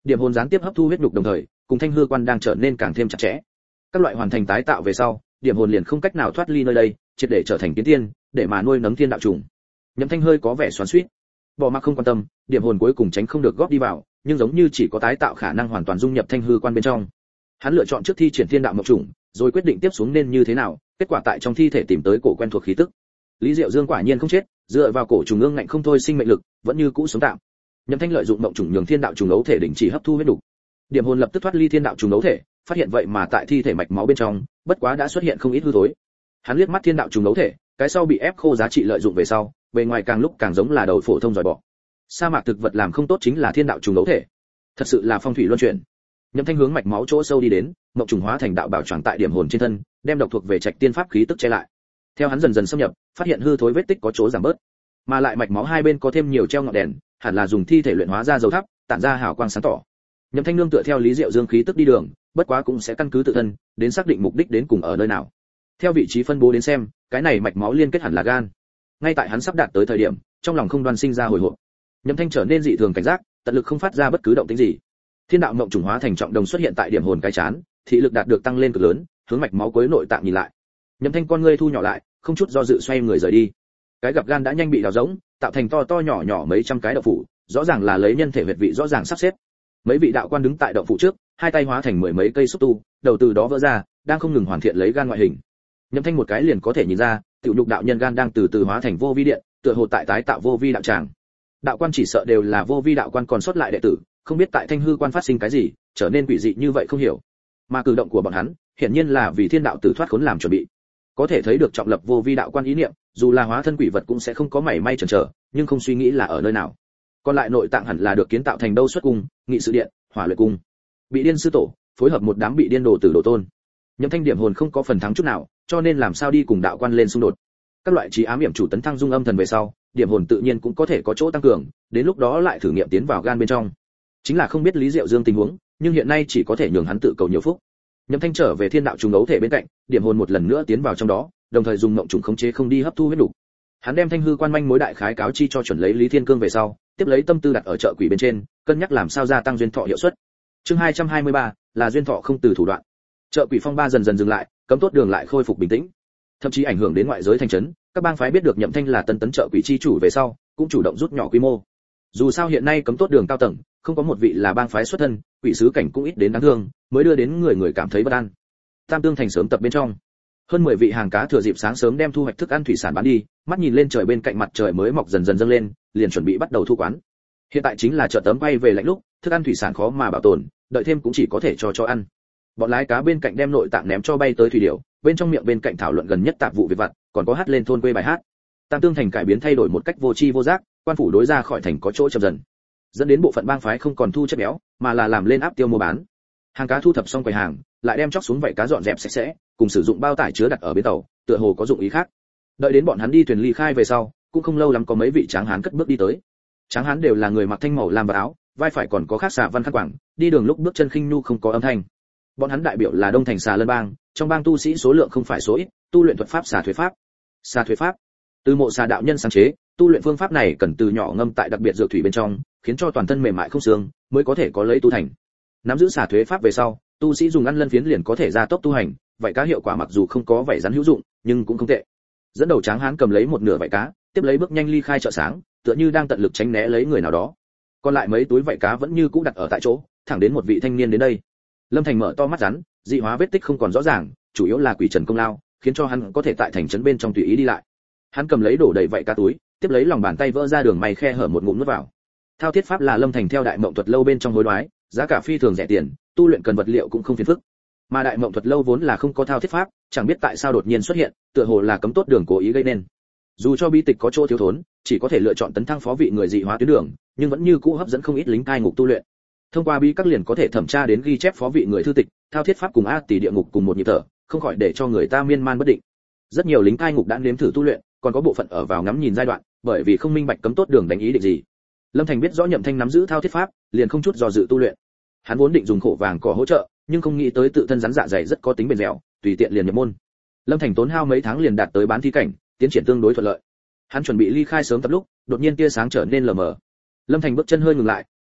Điểm hồn gián tiếp hấp thu huyết nhục đồng thời, cùng thanh hư quan đang trở nên càng thêm chặt chẽ. Các loại hoàn thành tái tạo về sau, điểm hồn liền không cách nào thoát ly nơi đây, triệt để trở thành kiến tiên, để mà nuôi nấng thiên đạo trùng. Nhậm Thanh hơi có vẻ xoắn xuýt. Bỏ mặc không quan tâm, điểm hồn cuối cùng tránh không được góp đi vào, nhưng giống như chỉ có tái tạo khả năng hoàn toàn dung nhập thanh hư quan bên trong. Hắn lựa chọn trước thi triển thiên đạo mộc trùng, rồi quyết định tiếp xuống nên như thế nào, kết quả tại trong thi thể tìm tới cổ quen thuộc khí tức. Lý Diệu Dương quả nhiên không chết, dựa vào cổ trùng ương ngạnh không thôi sinh mệnh lực, vẫn như cũ sống tạm. Nhậm Thanh lợi dụng mộng trùng nhường thiên đạo trùng ấu thể đình chỉ hấp thu huyết đủ. Điểm hồn lập tức thoát ly thiên đạo trùng ấu thể, phát hiện vậy mà tại thi thể mạch máu bên trong, bất quá đã xuất hiện không ít hư thối. Hắn liếc mắt thiên đạo trùng ấu thể, cái sau bị ép khô giá trị lợi dụng về sau, bề ngoài càng lúc càng giống là đầu phổ thông giỏi bọ. Sa mạc thực vật làm không tốt chính là thiên đạo trùng ấu thể. Thật sự là phong thủy luân chuyển. Nhậm Thanh hướng mạch máu chỗ sâu đi đến, mộng trùng hóa thành đạo bảo choàng tại điểm hồn trên thân, đem độc thuộc về trạch tiên pháp khí tức che lại. Theo hắn dần dần xâm nhập, phát hiện hư thối vết tích có chỗ giảm bớt, mà lại mạch máu hai bên có thêm nhiều treo ngọn đèn, hẳn là dùng thi thể luyện hóa ra dầu thắp, tản ra hào quang sáng tỏ. Nhậm Thanh nương tựa theo Lý Diệu Dương khí tức đi đường, bất quá cũng sẽ căn cứ tự thân, đến xác định mục đích đến cùng ở nơi nào. Theo vị trí phân bố đến xem, cái này mạch máu liên kết hẳn là gan. Ngay tại hắn sắp đạt tới thời điểm, trong lòng không đoan sinh ra hồi hộp. Nhậm Thanh trở nên dị thường cảnh giác, tận lực không phát ra bất cứ động tĩnh gì. Thiên đạo mộng trùng hóa thành trọng đồng xuất hiện tại điểm hồn cái chán, thị lực đạt được tăng lên cực lớn, hướng mạch máu cuối nội tạng nhìn lại. Nhậm Thanh con ngươi thu nhỏ lại, không chút do dự xoay người rời đi. Cái gặp gan đã nhanh bị đào rỗng, tạo thành to to nhỏ nhỏ mấy trăm cái đậu phủ, rõ ràng là lấy nhân thể huyệt vị rõ ràng sắp xếp. Mấy vị đạo quan đứng tại đậu phủ trước, hai tay hóa thành mười mấy cây xúc tu, đầu từ đó vỡ ra, đang không ngừng hoàn thiện lấy gan ngoại hình. Nhậm Thanh một cái liền có thể nhìn ra, tiểu nhục đạo nhân gan đang từ từ hóa thành vô vi điện, tựa hồ tại tái tạo vô vi đạo tràng. Đạo quan chỉ sợ đều là vô vi đạo quan còn sót lại đệ tử, không biết tại thanh hư quan phát sinh cái gì, trở nên quỷ dị như vậy không hiểu. Mà cử động của bọn hắn, hiển nhiên là vì thiên đạo tử thoát khốn làm chuẩn bị. Có thể thấy được trọng lập vô vi đạo quan ý niệm, dù là hóa thân quỷ vật cũng sẽ không có mảy may chần chờ, nhưng không suy nghĩ là ở nơi nào. Còn lại nội tạng hẳn là được kiến tạo thành đâu xuất cung, nghị sự điện, hỏa luyện cung. Bị điên sư tổ, phối hợp một đám bị điên đồ tử đồ tôn. Nhậm Thanh điểm hồn không có phần thắng chút nào, cho nên làm sao đi cùng đạo quan lên xung đột. Các loại trí ám hiểm chủ tấn thăng dung âm thần về sau, điểm hồn tự nhiên cũng có thể có chỗ tăng cường, đến lúc đó lại thử nghiệm tiến vào gan bên trong. Chính là không biết Lý Diệu Dương tình huống, nhưng hiện nay chỉ có thể nhường hắn tự cầu nhiều phúc. Nhậm Thanh trở về thiên đạo trùng ấu thể bên cạnh, điểm hồn một lần nữa tiến vào trong đó, đồng thời dùng mộng trùng khống chế không đi hấp thu huyết đủ. Hắn đem thanh hư quan manh mối đại khái cáo chi cho chuẩn lấy Lý Thiên Cương về sau, tiếp lấy tâm tư đặt ở chợ quỷ bên trên, cân nhắc làm sao gia tăng duyên thọ hiệu suất. Chương 223 là duyên thọ không từ thủ đoạn. Chợ quỷ phong ba dần dần dừng lại, cấm tốt đường lại khôi phục bình tĩnh. Thậm chí ảnh hưởng đến ngoại giới thành trấn, các bang phái biết được Nhậm Thanh là tân tấn chợ quỷ chi chủ về sau, cũng chủ động rút nhỏ quy mô. Dù sao hiện nay cấm tốt đường cao tầng, không có một vị là bang phái xuất thân, quỷ sứ cảnh cũng ít đến đáng thương, mới đưa đến người người cảm thấy bất an. Tam Tương thành sớm tập bên trong, hơn 10 vị hàng cá thừa dịp sáng sớm đem thu hoạch thức ăn thủy sản bán đi, mắt nhìn lên trời bên cạnh mặt trời mới mọc dần dần dâng lên, liền chuẩn bị bắt đầu thu quán. Hiện tại chính là chợ tấm quay về lạnh lúc, thức ăn thủy sản khó mà bảo tồn, đợi thêm cũng chỉ có thể cho ăn. Bọn lái cá bên cạnh đem nội tạng ném cho bay tới thủy điểu, bên trong miệng bên cạnh thảo luận gần nhất tạp vụ việc vặt, còn có hát lên thôn quê bài hát. Tam Tương thành cải biến thay đổi một cách vô tri vô giác, quan phủ đối ra khỏi thành có chỗ chậm dần, dẫn đến bộ phận bang phái không còn thu chất béo, mà là làm lên áp tiêu mua bán. Hàng cá thu thập xong quầy hàng, lại đem chóc xuống vảy cá dọn dẹp sạch sẽ, cùng sử dụng bao tải chứa đặt ở bến tàu, tựa hồ có dụng ý khác. Đợi đến bọn hắn đi thuyền ly khai về sau, cũng không lâu lắm có mấy vị tráng hán cất bước đi tới. Tráng hán đều là người mặc thanh màu lam và áo, vai phải còn có khắc xà văn khăn quàng, đi đường lúc bước chân khinh nhu không có âm thanh. Bọn hắn đại biểu là Đông Thành Xà Lân bang, trong bang tu sĩ số lượng không phải số ít, tu luyện thuật pháp xà thuế pháp. Xà thuế pháp, từ mộ xà đạo nhân sáng chế, tu luyện phương pháp này cần từ nhỏ ngâm tại đặc biệt dược thủy bên trong, khiến cho toàn thân mềm mại không xương, mới có thể có lấy tu thành. Nắm giữ xà thuế pháp về sau, tu sĩ dùng ăn lân phiến liền có thể gia tốc tu hành, vậy cá hiệu quả mặc dù không có vảy rắn hữu dụng, nhưng cũng không tệ. Dẫn đầu tráng hán cầm lấy một nửa vảy cá, tiếp lấy bước nhanh ly khai chợ sáng, tựa như đang tận lực tránh né lấy người nào đó. Còn lại mấy túi vảy cá vẫn như cũ đặt ở tại chỗ, thẳng đến một vị thanh niên đến đây. Lâm Thành mở to mắt rắn, dị hóa vết tích không còn rõ ràng, chủ yếu là quỷ trần công lao, khiến cho hắn có thể tại thành trấn bên trong tùy ý đi lại. Hắn cầm lấy đổ đầy vảy cá túi, tiếp lấy lòng bàn tay vỡ ra đường may khe hở một ngụm nuốt vào. Thao thiết pháp là Lâm Thành theo Đại Mộng Thuật lâu bên trong hối đoái, giá cả phi thường rẻ tiền, tu luyện cần vật liệu cũng không phiền phức. Mà Đại Mộng Thuật lâu vốn là không có thao thiết pháp, chẳng biết tại sao đột nhiên xuất hiện, tựa hồ là cấm tốt đường cố ý gây nên. Dù cho bi tịch có chỗ thiếu thốn, chỉ có thể lựa chọn tấn thăng phó vị người dị hóa tuyến đường, nhưng vẫn như cũ hấp dẫn không ít lính cai ngục tu luyện. Thông qua bí các liền có thể thẩm tra đến ghi chép phó vị người thư tịch, thao thiết pháp cùng a tỷ địa ngục cùng một nhịp thở, không khỏi để cho người ta miên man bất định. Rất nhiều lính cai ngục đã nếm thử tu luyện, còn có bộ phận ở vào ngắm nhìn giai đoạn, bởi vì không minh bạch cấm tốt đường đánh ý định gì. Lâm Thành biết rõ Nhậm Thanh nắm giữ thao thiết pháp, liền không chút do dự tu luyện. Hắn vốn định dùng khổ vàng cỏ hỗ trợ, nhưng không nghĩ tới tự thân rắn dạ dày rất có tính bền dẻo, tùy tiện liền nhập môn. Lâm Thành tốn hao mấy tháng liền đạt tới bán thi cảnh, tiến triển tương đối thuận lợi. Hắn chuẩn bị ly khai sớm tập lúc, đột nhiên tia sáng trở nên lờ mờ. Lâm Thành bước chân hơi ngừng lại,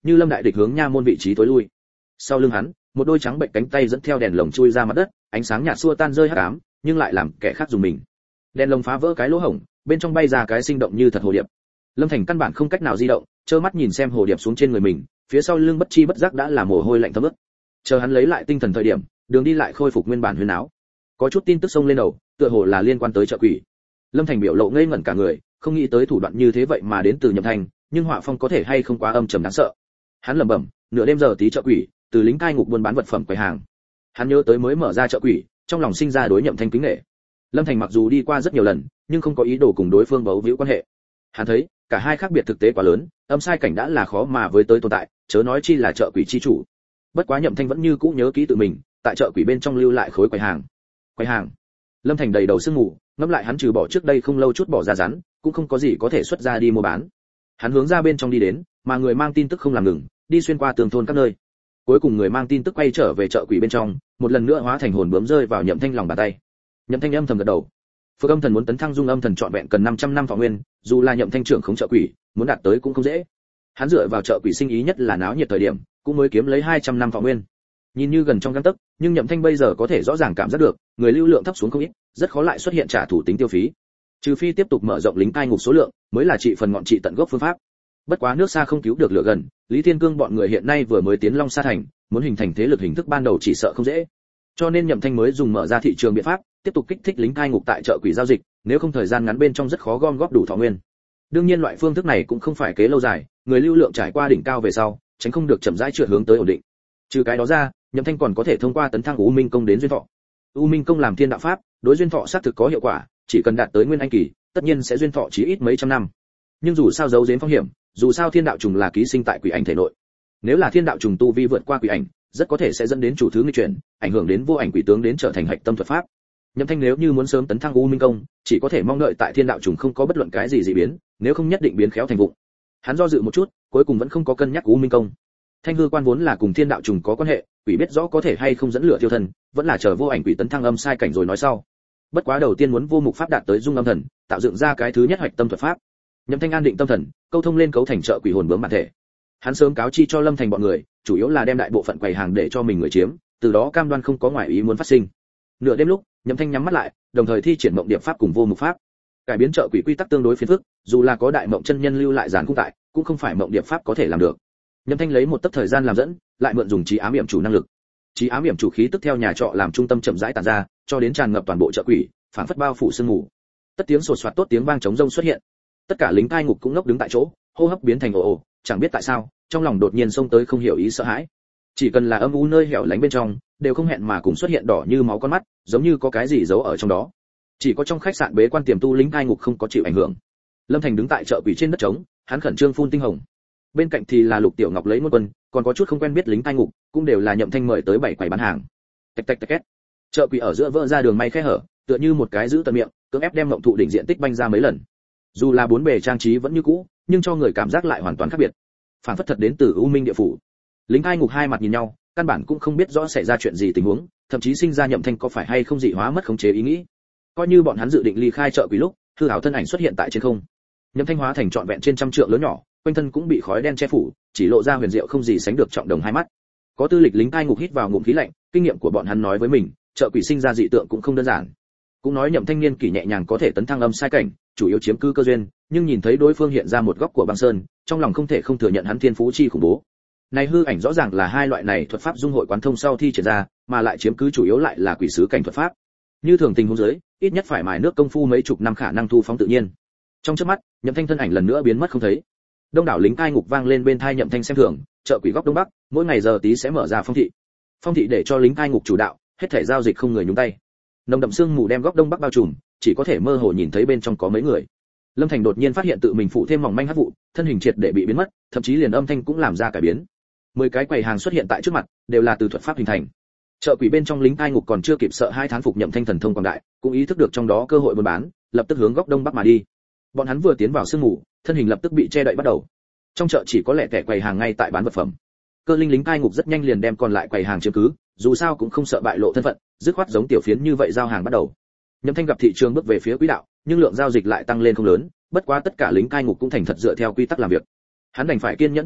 như lâm đại địch hướng nha môn vị trí tối lui. Sau lưng hắn, một đôi trắng bệnh cánh tay dẫn theo đèn lồng chui ra mặt đất, ánh sáng nhạt xua tan rơi hắc ám, nhưng lại làm kẻ khác dùng mình. Đèn lồng phá vỡ cái lỗ hổng, bên trong bay ra cái sinh động như thật hồ điệp. Lâm Thành căn bản không cách nào di động, trơ mắt nhìn xem hồ điệp xuống trên người mình, phía sau lưng bất chi bất giác đã là mồ hôi lạnh thấm ướt. Chờ hắn lấy lại tinh thần thời điểm, đường đi lại khôi phục nguyên bản huyên áo. Có chút tin tức xông lên đầu, tựa hồ là liên quan tới chợ quỷ. Lâm Thành biểu lộ ngây ngẩn cả người, không nghĩ tới thủ đoạn như thế vậy mà đến từ Nhậm Thành, nhưng họa phong có thể hay không quá âm trầm đáng sợ. Hắn lẩm bẩm, nửa đêm giờ tí chợ quỷ, từ lính cai ngục buôn bán vật phẩm quầy hàng. Hắn nhớ tới mới mở ra chợ quỷ, trong lòng sinh ra đối Nhậm Thanh kính nể. Lâm Thành mặc dù đi qua rất nhiều lần, nhưng không có ý đồ cùng đối phương bấu víu quan hệ. Hắn thấy, cả hai khác biệt thực tế quá lớn, âm sai cảnh đã là khó mà với tới tồn tại, chớ nói chi là chợ quỷ chi chủ. Bất quá Nhậm Thanh vẫn như cũ nhớ kỹ tự mình, tại chợ quỷ bên trong lưu lại khối quầy hàng. Quầy hàng. Lâm Thành đầy đầu sương mù, ngẫm lại hắn trừ bỏ trước đây không lâu chút bỏ ra rắn, cũng không có gì có thể xuất ra đi mua bán. Hắn hướng ra bên trong đi đến, mà người mang tin tức không làm ngừng, đi xuyên qua tường thôn các nơi. Cuối cùng người mang tin tức quay trở về chợ quỷ bên trong, một lần nữa hóa thành hồn bướm rơi vào Nhậm Thanh lòng bàn tay. Nhậm Thanh âm thầm gật đầu. Phượng Âm Thần muốn tấn thăng Dung Âm Thần trọn vẹn cần 500 năm thọ nguyên, dù là Nhậm Thanh trưởng khống chợ quỷ, muốn đạt tới cũng không dễ. Hắn dựa vào chợ quỷ sinh ý nhất là náo nhiệt thời điểm, cũng mới kiếm lấy 200 năm thọ nguyên. Nhìn như gần trong gang tấc, nhưng Nhậm Thanh bây giờ có thể rõ ràng cảm giác được, người lưu lượng thấp xuống không ít, rất khó lại xuất hiện trả thủ tính tiêu phí. Trừ phi tiếp tục mở rộng lính cai ngục số lượng, mới là trị phần ngọn trị tận gốc phương pháp. Bất quá nước xa không cứu được lửa gần, Lý Thiên Cương bọn người hiện nay vừa mới tiến Long Sa thành, muốn hình thành thế lực hình thức ban đầu chỉ sợ không dễ. Cho nên Nhậm Thanh mới dùng mở ra thị trường biện pháp, tiếp tục kích thích lính cai ngục tại chợ quỷ giao dịch, nếu không thời gian ngắn bên trong rất khó gom góp đủ thọ nguyên. Đương nhiên loại phương thức này cũng không phải kế lâu dài, người lưu lượng trải qua đỉnh cao về sau, tránh không được chậm rãi trượt hướng tới ổn định. Trừ cái đó ra, Nhậm Thanh còn có thể thông qua tấn thăng U Minh công đến duyên thọ. U Minh công làm thiên đạo pháp, đối duyên thọ xác thực có hiệu quả, chỉ cần đạt tới nguyên anh kỳ, tất nhiên sẽ duyên thọ chí ít mấy trăm năm. Nhưng dù sao giấu giếm phong hiểm, dù sao thiên đạo trùng là ký sinh tại quỷ ảnh thể nội. Nếu là thiên đạo trùng tu vi vượt qua quỷ ảnh, rất có thể sẽ dẫn đến chủ thứ nghịch chuyển, ảnh hưởng đến vô ảnh quỷ tướng đến trở thành hạch tâm thuật pháp. Nhậm Thanh nếu như muốn sớm tấn thăng U Minh công, chỉ có thể mong đợi tại thiên đạo trùng không có bất luận cái gì dị biến, nếu không nhất định biến khéo thành vụng. Hắn do dự một chút, cuối cùng vẫn không có cân nhắc U Minh công. Thanh hư quan vốn là cùng thiên đạo trùng có quan hệ, quỷ biết rõ có thể hay không dẫn lửa tiêu thần, vẫn là chờ vô ảnh quỷ tấn thăng âm sai cảnh rồi nói sau. Bất quá đầu tiên muốn vô mục pháp đạt tới dung âm thần, tạo dựng ra cái thứ nhất hoạch tâm thuật pháp. Nhậm Thanh an định tâm thần, câu thông lên cấu thành trợ quỷ hồn bướm bản thể. Hắn sớm cáo chi cho Lâm Thành bọn người, chủ yếu là đem đại bộ phận quầy hàng để cho mình người chiếm, từ đó cam đoan không có ngoại ý muốn phát sinh. Nửa đêm lúc, Nhậm Thanh nhắm mắt lại, đồng thời thi triển mộng điệp pháp cùng vô mục pháp. Cải biến trợ quỷ quy tắc tương đối phiền phức, dù là có đại mộng chân nhân lưu lại giàn cung tại, cũng không phải mộng điệp pháp có thể làm được. Nhậm Thanh lấy một tấc thời gian làm dẫn, lại mượn dùng trí ám yểm chủ năng lực. Trí ám yểm chủ khí tức theo nhà trọ làm trung tâm chậm rãi tản ra, cho đến tràn ngập toàn bộ chợ quỷ, phảng phất bao phủ sương mù. Tất tiếng sột soạt tốt tiếng vang trống rông xuất hiện. Tất cả lính cai ngục cũng ngốc đứng tại chỗ, hô hấp biến thành ồ ồ, chẳng biết tại sao, trong lòng đột nhiên xông tới không hiểu ý sợ hãi. Chỉ cần là âm u nơi hẻo lánh bên trong, đều không hẹn mà cùng xuất hiện đỏ như máu con mắt, giống như có cái gì giấu ở trong đó. Chỉ có trong khách sạn bế quan tiềm tu lính cai ngục không có chịu ảnh hưởng. Lâm Thành đứng tại chợ quỷ trên đất trống, hắn khẩn trương phun tinh hồng. Bên cạnh thì là Lục Tiểu Ngọc lấy một quân, còn có chút không quen biết lính cai ngục, cũng đều là Nhậm Thanh mời tới bảy quầy bán hàng. Tạch tạch tạch két. Chợ quỷ ở giữa vỡ ra đường may khe hở, tựa như một cái giữ tận miệng, cưỡng ép đem mộng thụ đỉnh diện tích banh ra mấy lần. Dù là bốn bề trang trí vẫn như cũ, nhưng cho người cảm giác lại hoàn toàn khác biệt. Phản phất thật đến từ U Minh địa phủ. Lính cai ngục hai mặt nhìn nhau, căn bản cũng không biết rõ xảy ra chuyện gì tình huống, thậm chí sinh ra Nhậm Thanh có phải hay không dị hóa mất khống chế ý nghĩ. Coi như bọn hắn dự định ly khai chợ quỷ lúc, hư ảo thân ảnh xuất hiện tại trên không. Nhậm Thanh hóa thành trọn vẹn trên trăm trượng lớn nhỏ, quanh thân cũng bị khói đen che phủ, chỉ lộ ra huyền diệu không gì sánh được trọng đồng hai mắt. Có tư lịch lính cai ngục hít vào ngụm khí lạnh, kinh nghiệm của bọn hắn nói với mình, chợ quỷ sinh ra dị tượng cũng không đơn giản. Cũng nói Nhậm Thanh niên kỷ nhẹ nhàng có thể tấn thăng âm sai cảnh, chủ yếu chiếm cứ cơ duyên, nhưng nhìn thấy đối phương hiện ra một góc của băng sơn, trong lòng không thể không thừa nhận hắn thiên phú chi khủng bố. Này hư ảnh rõ ràng là hai loại này thuật pháp dung hội quán thông sau thi triển ra, mà lại chiếm cứ chủ yếu lại là quỷ sứ cảnh thuật pháp. Như thường tình huống dưới, ít nhất phải mài nước công phu mấy chục năm khả năng thu phóng tự nhiên. Trong chớp mắt, Nhậm Thanh thân ảnh lần nữa biến mất không thấy. Đông đảo lính cai ngục vang lên bên tai Nhậm Thanh xem thường, chợ quỷ góc đông bắc, mỗi ngày giờ tí sẽ mở ra phong thị. Phong thị để cho lính cai ngục chủ đạo, hết thảy giao dịch không người nhúng tay. Nồng đậm sương mù đem góc đông bắc bao trùm, chỉ có thể mơ hồ nhìn thấy bên trong có mấy người. Lâm Thành đột nhiên phát hiện tự mình phụ thêm mỏng manh hắc vụ, thân hình triệt để bị biến mất, thậm chí liền âm thanh cũng làm ra cải biến. 10 cái quầy hàng xuất hiện tại trước mặt, đều là từ thuật pháp hình thành. Chợ quỷ bên trong lính cai ngục còn chưa kịp sợ hai thán phục Nhậm Thanh thần thông quảng đại, cũng ý thức được trong đó cơ hội buôn bán, lập tức hướng góc đông bắc mà đi. Bọn hắn vừa tiến vào sương mù, thân hình lập tức bị che đậy bắt đầu. Trong chợ chỉ có lẻ tẻ quầy hàng ngay tại bán vật phẩm. Cơ linh lính cai ngục rất nhanh liền đem còn lại quầy hàng chiếm cứ, dù sao cũng không sợ bại lộ thân phận, dứt khoát giống tiểu phiến như vậy giao hàng bắt đầu. Nhậm Thanh gặp thị trường bước về phía quỹ đạo, nhưng lượng giao dịch lại tăng lên không lớn, bất quá tất cả lính cai ngục cũng thành thật dựa theo quy tắc làm việc. Hắn đành phải kiên nhẫn chờ đợi,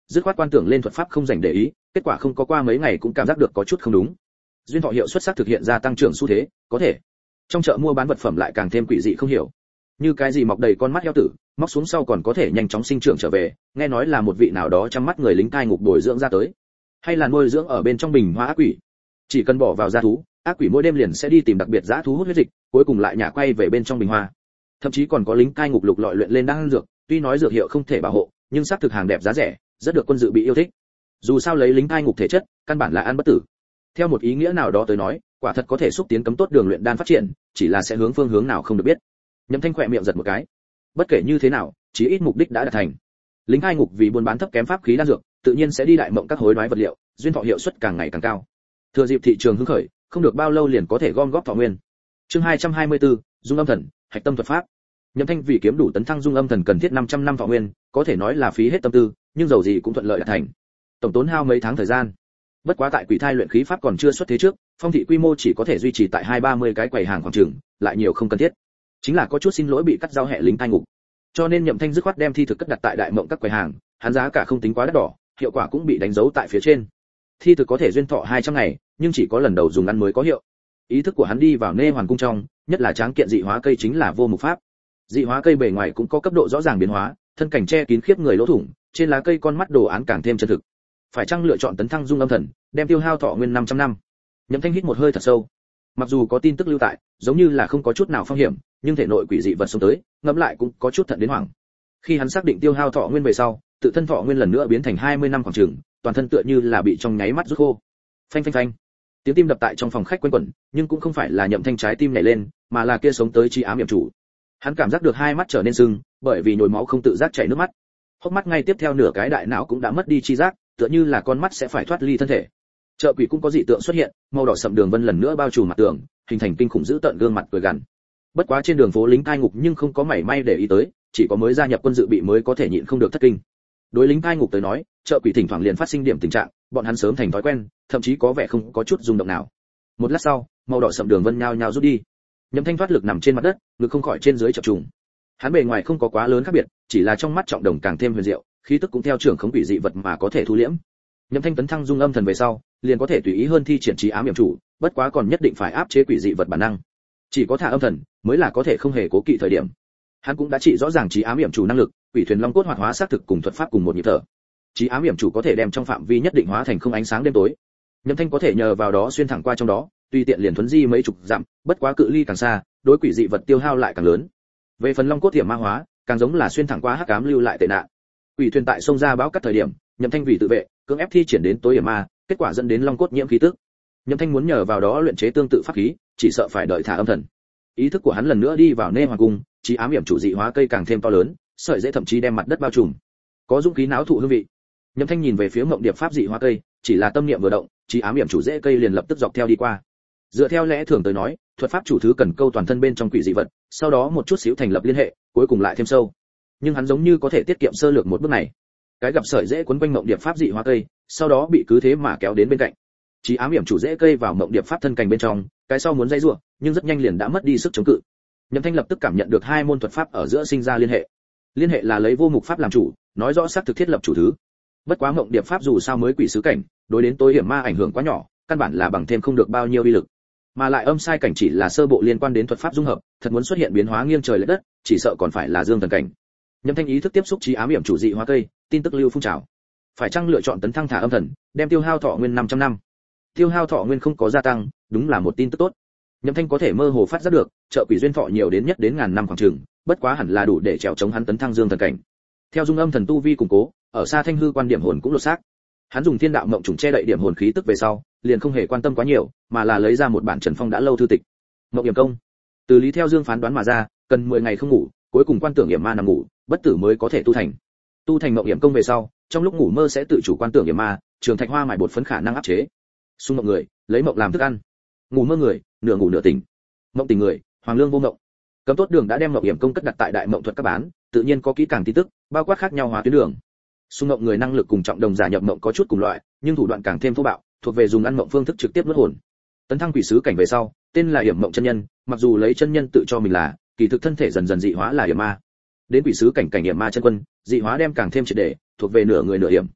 dứt khoát quan tưởng lên thuật pháp không dành để ý, kết quả không có qua mấy ngày cũng cảm giác được có chút không đúng. Duyên thọ hiệu suất sắc thực hiện ra tăng trưởng xu thế, có thể. Trong chợ mua bán vật phẩm lại càng thêm quỷ dị không hiểu. Như cái gì mọc đầy con mắt heo tử, móc xuống sau còn có thể nhanh chóng sinh trưởng trở về, nghe nói là một vị nào đó chăm mắt người lính cai ngục bồi dưỡng ra tới, hay là nuôi dưỡng ở bên trong bình hoa ác quỷ. Chỉ cần bỏ vào gia thú, ác quỷ mỗi đêm liền sẽ đi tìm đặc biệt dã thú hút huyết dịch, cuối cùng lại nhả quay về bên trong bình hoa. Thậm chí còn có lính cai ngục lục lọi luyện lên đan dược, tuy nói dược hiệu không thể bảo hộ, nhưng xác thực hàng đẹp giá rẻ, rất được quân dự bị yêu thích. Dù sao lấy lính cai ngục thể chất, căn bản là ăn bất tử. Theo một ý nghĩa nào đó tới nói, quả thật có thể xúc tiến cấm tốt đường luyện đan phát triển, chỉ là sẽ hướng phương hướng nào không được biết. Nhậm Thanh khỏe miệng giật một cái. Bất kể như thế nào, chí ít mục đích đã đạt thành. Lính cai ngục vì buôn bán thấp kém pháp khí đan dược, tự nhiên sẽ đi đại mộng các hối đoái vật liệu, duyên thọ hiệu suất càng ngày càng cao. Thừa dịp thị trường hứng khởi, không được bao lâu liền có thể gom góp thọ nguyên. Chương 224, Dung Âm Thần, Hạch Tâm thuật pháp. Nhậm Thanh vì kiếm đủ tấn thăng Dung Âm Thần cần thiết 500 năm thọ nguyên, có thể nói là phí hết tâm tư, nhưng dầu gì cũng thuận lợi đạt thành. Tổng tốn hao mấy tháng thời gian. Bất quá tại quỷ thai luyện khí pháp còn chưa xuất thế trước, phong thị quy mô chỉ có thể duy trì tại 20-30 cái quầy hàng khoảng chừng, lại nhiều không cần thiết. Chính là có chút xin lỗi bị cắt giao hệ lính cai ngục. Cho nên Nhậm Thanh dứt khoát đem thi thực cất đặt tại đại mộng các quầy hàng, hắn giá cả không tính quá đắt đỏ, hiệu quả cũng bị đánh dấu tại phía trên. Thi thực có thể duyên thọ 200 ngày, nhưng chỉ có lần đầu dùng ăn mới có hiệu. Ý thức của hắn đi vào Nê Hoàn cung trong, nhất là tráng kiện dị hóa cây chính là vô mục pháp. Dị hóa cây bề ngoài cũng có cấp độ rõ ràng biến hóa, thân cảnh che kín khiếp người lỗ thủng, trên lá cây con mắt đồ án càng thêm chân thực. Phải chăng lựa chọn tấn thăng Dung Âm Thần, đem tiêu hao thọ nguyên 500 năm. Nhậm Thanh hít một hơi thật sâu. Mặc dù có tin tức lưu tại, giống như là không có chút nào phong hiểm, nhưng thể nội quỷ dị vật xông tới, ngẫm lại cũng có chút thận đến hoảng. Khi hắn xác định tiêu hao thọ nguyên về sau, tự thân thọ nguyên lần nữa biến thành 20 năm khoảng chừng, toàn thân tựa như là bị trong nháy mắt rút khô. Phanh phanh phanh. Tiếng tim đập tại trong phòng khách quanh quẩn, nhưng cũng không phải là Nhậm Thanh trái tim nhảy lên, mà là kia sống tới chi ám yểm chủ. Hắn cảm giác được hai mắt trở nên sưng, bởi vì nhồi máu không tự giác chảy nước mắt. Hốc mắt ngay tiếp theo nửa cái đại não cũng đã mất đi chi giác, tựa như là con mắt sẽ phải thoát ly thân thể. Chợ quỷ cũng có dị tượng xuất hiện, màu đỏ sậm đường vân lần nữa bao trùm mặt tường, hình thành kinh khủng dữ tợn gương mặt cười gằn. Bất quá trên đường phố lính cai ngục nhưng không có mảy may để ý tới, chỉ có mới gia nhập quân dự bị mới có thể nhịn không được thất kinh. Đối lính cai ngục tới nói, chợ quỷ thỉnh thoảng liền phát sinh điểm tình trạng, bọn hắn sớm thành thói quen, thậm chí có vẻ không có chút rung động nào. Một lát sau, màu đỏ sậm đường vân nhao nhao rút đi. Nhậm Thanh thoát lực nằm trên mặt đất, ngực không khỏi trên dưới chập trùng. Hắn bề ngoài không có quá lớn khác biệt, chỉ là trong mắt trọng đồng càng thêm huyền diệu, khí tức cũng theo trưởng khống quỷ dị vật mà có thể thu liễm. Nhậm Thanh tấn thăng Dung Âm Thần về sau, liền có thể tùy ý hơn thi triển trí ám yểm chủ, bất quá còn nhất định phải áp chế quỷ dị vật bản năng. Chỉ có thả âm thần mới là có thể không hề cố kỵ thời điểm. Hắn cũng đã trị rõ ràng trí ám yểm chủ năng lực, quỷ thuyền long cốt hoạt hóa xác thực cùng thuật pháp cùng một nhịp thở. Trí ám yểm chủ có thể đem trong phạm vi nhất định hóa thành không ánh sáng đêm tối. Nhậm Thanh có thể nhờ vào đó xuyên thẳng qua trong đó, tùy tiện liền thuấn di mấy chục dặm, bất quá cự ly càng xa, đối quỷ dị vật tiêu hao lại càng lớn. Về phần long cốt hiểm ma hóa, càng giống là xuyên thẳng qua hắc ám lưu lại tệ nạn. Quỷ thuyền tại sông ra bão cắt thời điểm, Nhậm Thanh vì tự vệ, cưỡng ép thi triển đến tối hiểm ma, kết quả dẫn đến long cốt nhiễm khí tức. Nhậm Thanh muốn nhờ vào đó luyện chế tương tự pháp khí, chỉ sợ phải đợi thả âm thần. Ý thức của hắn lần nữa đi vào Nê Hoàng cung, trí ám yểm chủ dị hóa cây càng thêm to lớn, sợi rễ thậm chí đem mặt đất bao trùm. Có dũng khí náo thụ hương vị. Nhậm Thanh nhìn về phía Mộng Điệp pháp dị hóa cây, chỉ là tâm niệm vừa động, trí ám yểm chủ rễ cây liền lập tức dọc theo đi qua. Dựa theo lẽ thường tới nói, thuật pháp chủ thứ cần câu toàn thân bên trong quỷ dị vật, sau đó một chút xíu thành lập liên hệ, cuối cùng lại thêm sâu. Nhưng hắn giống như có thể tiết kiệm sơ lược một bước này. Cái gặp sợi rễ quấn quanh Mộng Điệp pháp dị hóa cây, sau đó bị cứ thế mà kéo đến bên cạnh. Trí ám yểm chủ rễ cây vào Mộng Điệp pháp thân cành bên trong, cái sau muốn dây rủa, nhưng rất nhanh liền đã mất đi sức chống cự. Nhậm Thanh lập tức cảm nhận được hai môn thuật pháp ở giữa sinh ra liên hệ. Liên hệ là lấy vô mục pháp làm chủ, nói rõ xác thực thiết lập chủ thứ. Bất quá Mộng Điệp pháp dù sao mới quỷ sứ cảnh, đối đến tối hiểm ma ảnh hưởng quá nhỏ, căn bản là bằng thêm không được bao nhiêu uy lực. Mà lại âm sai cảnh chỉ là sơ bộ liên quan đến thuật pháp dung hợp, thật muốn xuất hiện biến hóa nghiêng trời lệch đất, chỉ sợ còn phải là dương thần cảnh. Nhậm Thanh ý thức tiếp xúc trí ám yểm chủ dị hóa cây, tin tức lưu phun trào. Phải chăng lựa chọn tấn thăng thả âm thần, đem tiêu hao thọ nguyên 500 năm. Tiêu hao thọ nguyên không có gia tăng, đúng là một tin tức tốt. Nhậm Thanh có thể mơ hồ phát giác được, trợ quỷ duyên thọ nhiều đến nhất đến ngàn năm khoảng chừng, bất quá hẳn là đủ để trèo chống hắn tấn thăng dương thần cảnh. Theo Dung Âm Thần tu vi củng cố, ở xa Thanh hư quan điểm hồn cũng lột xác. Hắn dùng thiên đạo mộng trùng che đậy điểm hồn khí tức về sau, liền không hề quan tâm quá nhiều, mà là lấy ra một bản Trần Phong đã lâu thư tịch. Mộng Yểm Công. Từ lý theo Dương phán đoán mà ra, cần 10 ngày không ngủ, cuối cùng quan tưởng yểm ma nằm ngủ, bất tử mới có thể tu thành. Tu thành Mộng Yểm Công về sau, trong lúc ngủ mơ sẽ tự chủ quan tưởng yểm ma, trường thạch hoa mài bột phấn khả năng áp chế. Xung mộng người, lấy mộng làm thức ăn. Ngủ mơ người, nửa ngủ nửa tỉnh. Mộng tỉnh người, hoàng lương vô mộng. Cấm tốt đường đã đem Mộng Yểm Công cất đặt tại đại mộng thuật các bán, tự nhiên có kỹ càng tin tức, bao quát khác nhau hóa tuyến đường. Xung mộng người năng lực cùng trọng đồng giả nhập mộng có chút cùng loại, nhưng thủ đoạn càng thêm thô bạo, thuộc về dùng ăn mộng phương thức trực tiếp nuốt hồn. Tấn thăng quỷ sứ cảnh về sau, tên là Yểm Mộng chân nhân, mặc dù lấy chân nhân tự cho mình là, kỳ thực thân thể dần dần dị hóa là yểm ma. Đến quỷ sứ cảnh cảnh yểm ma chân quân, dị hóa đem càng thêm triệt để, thuộc về nửa người nửa yểm.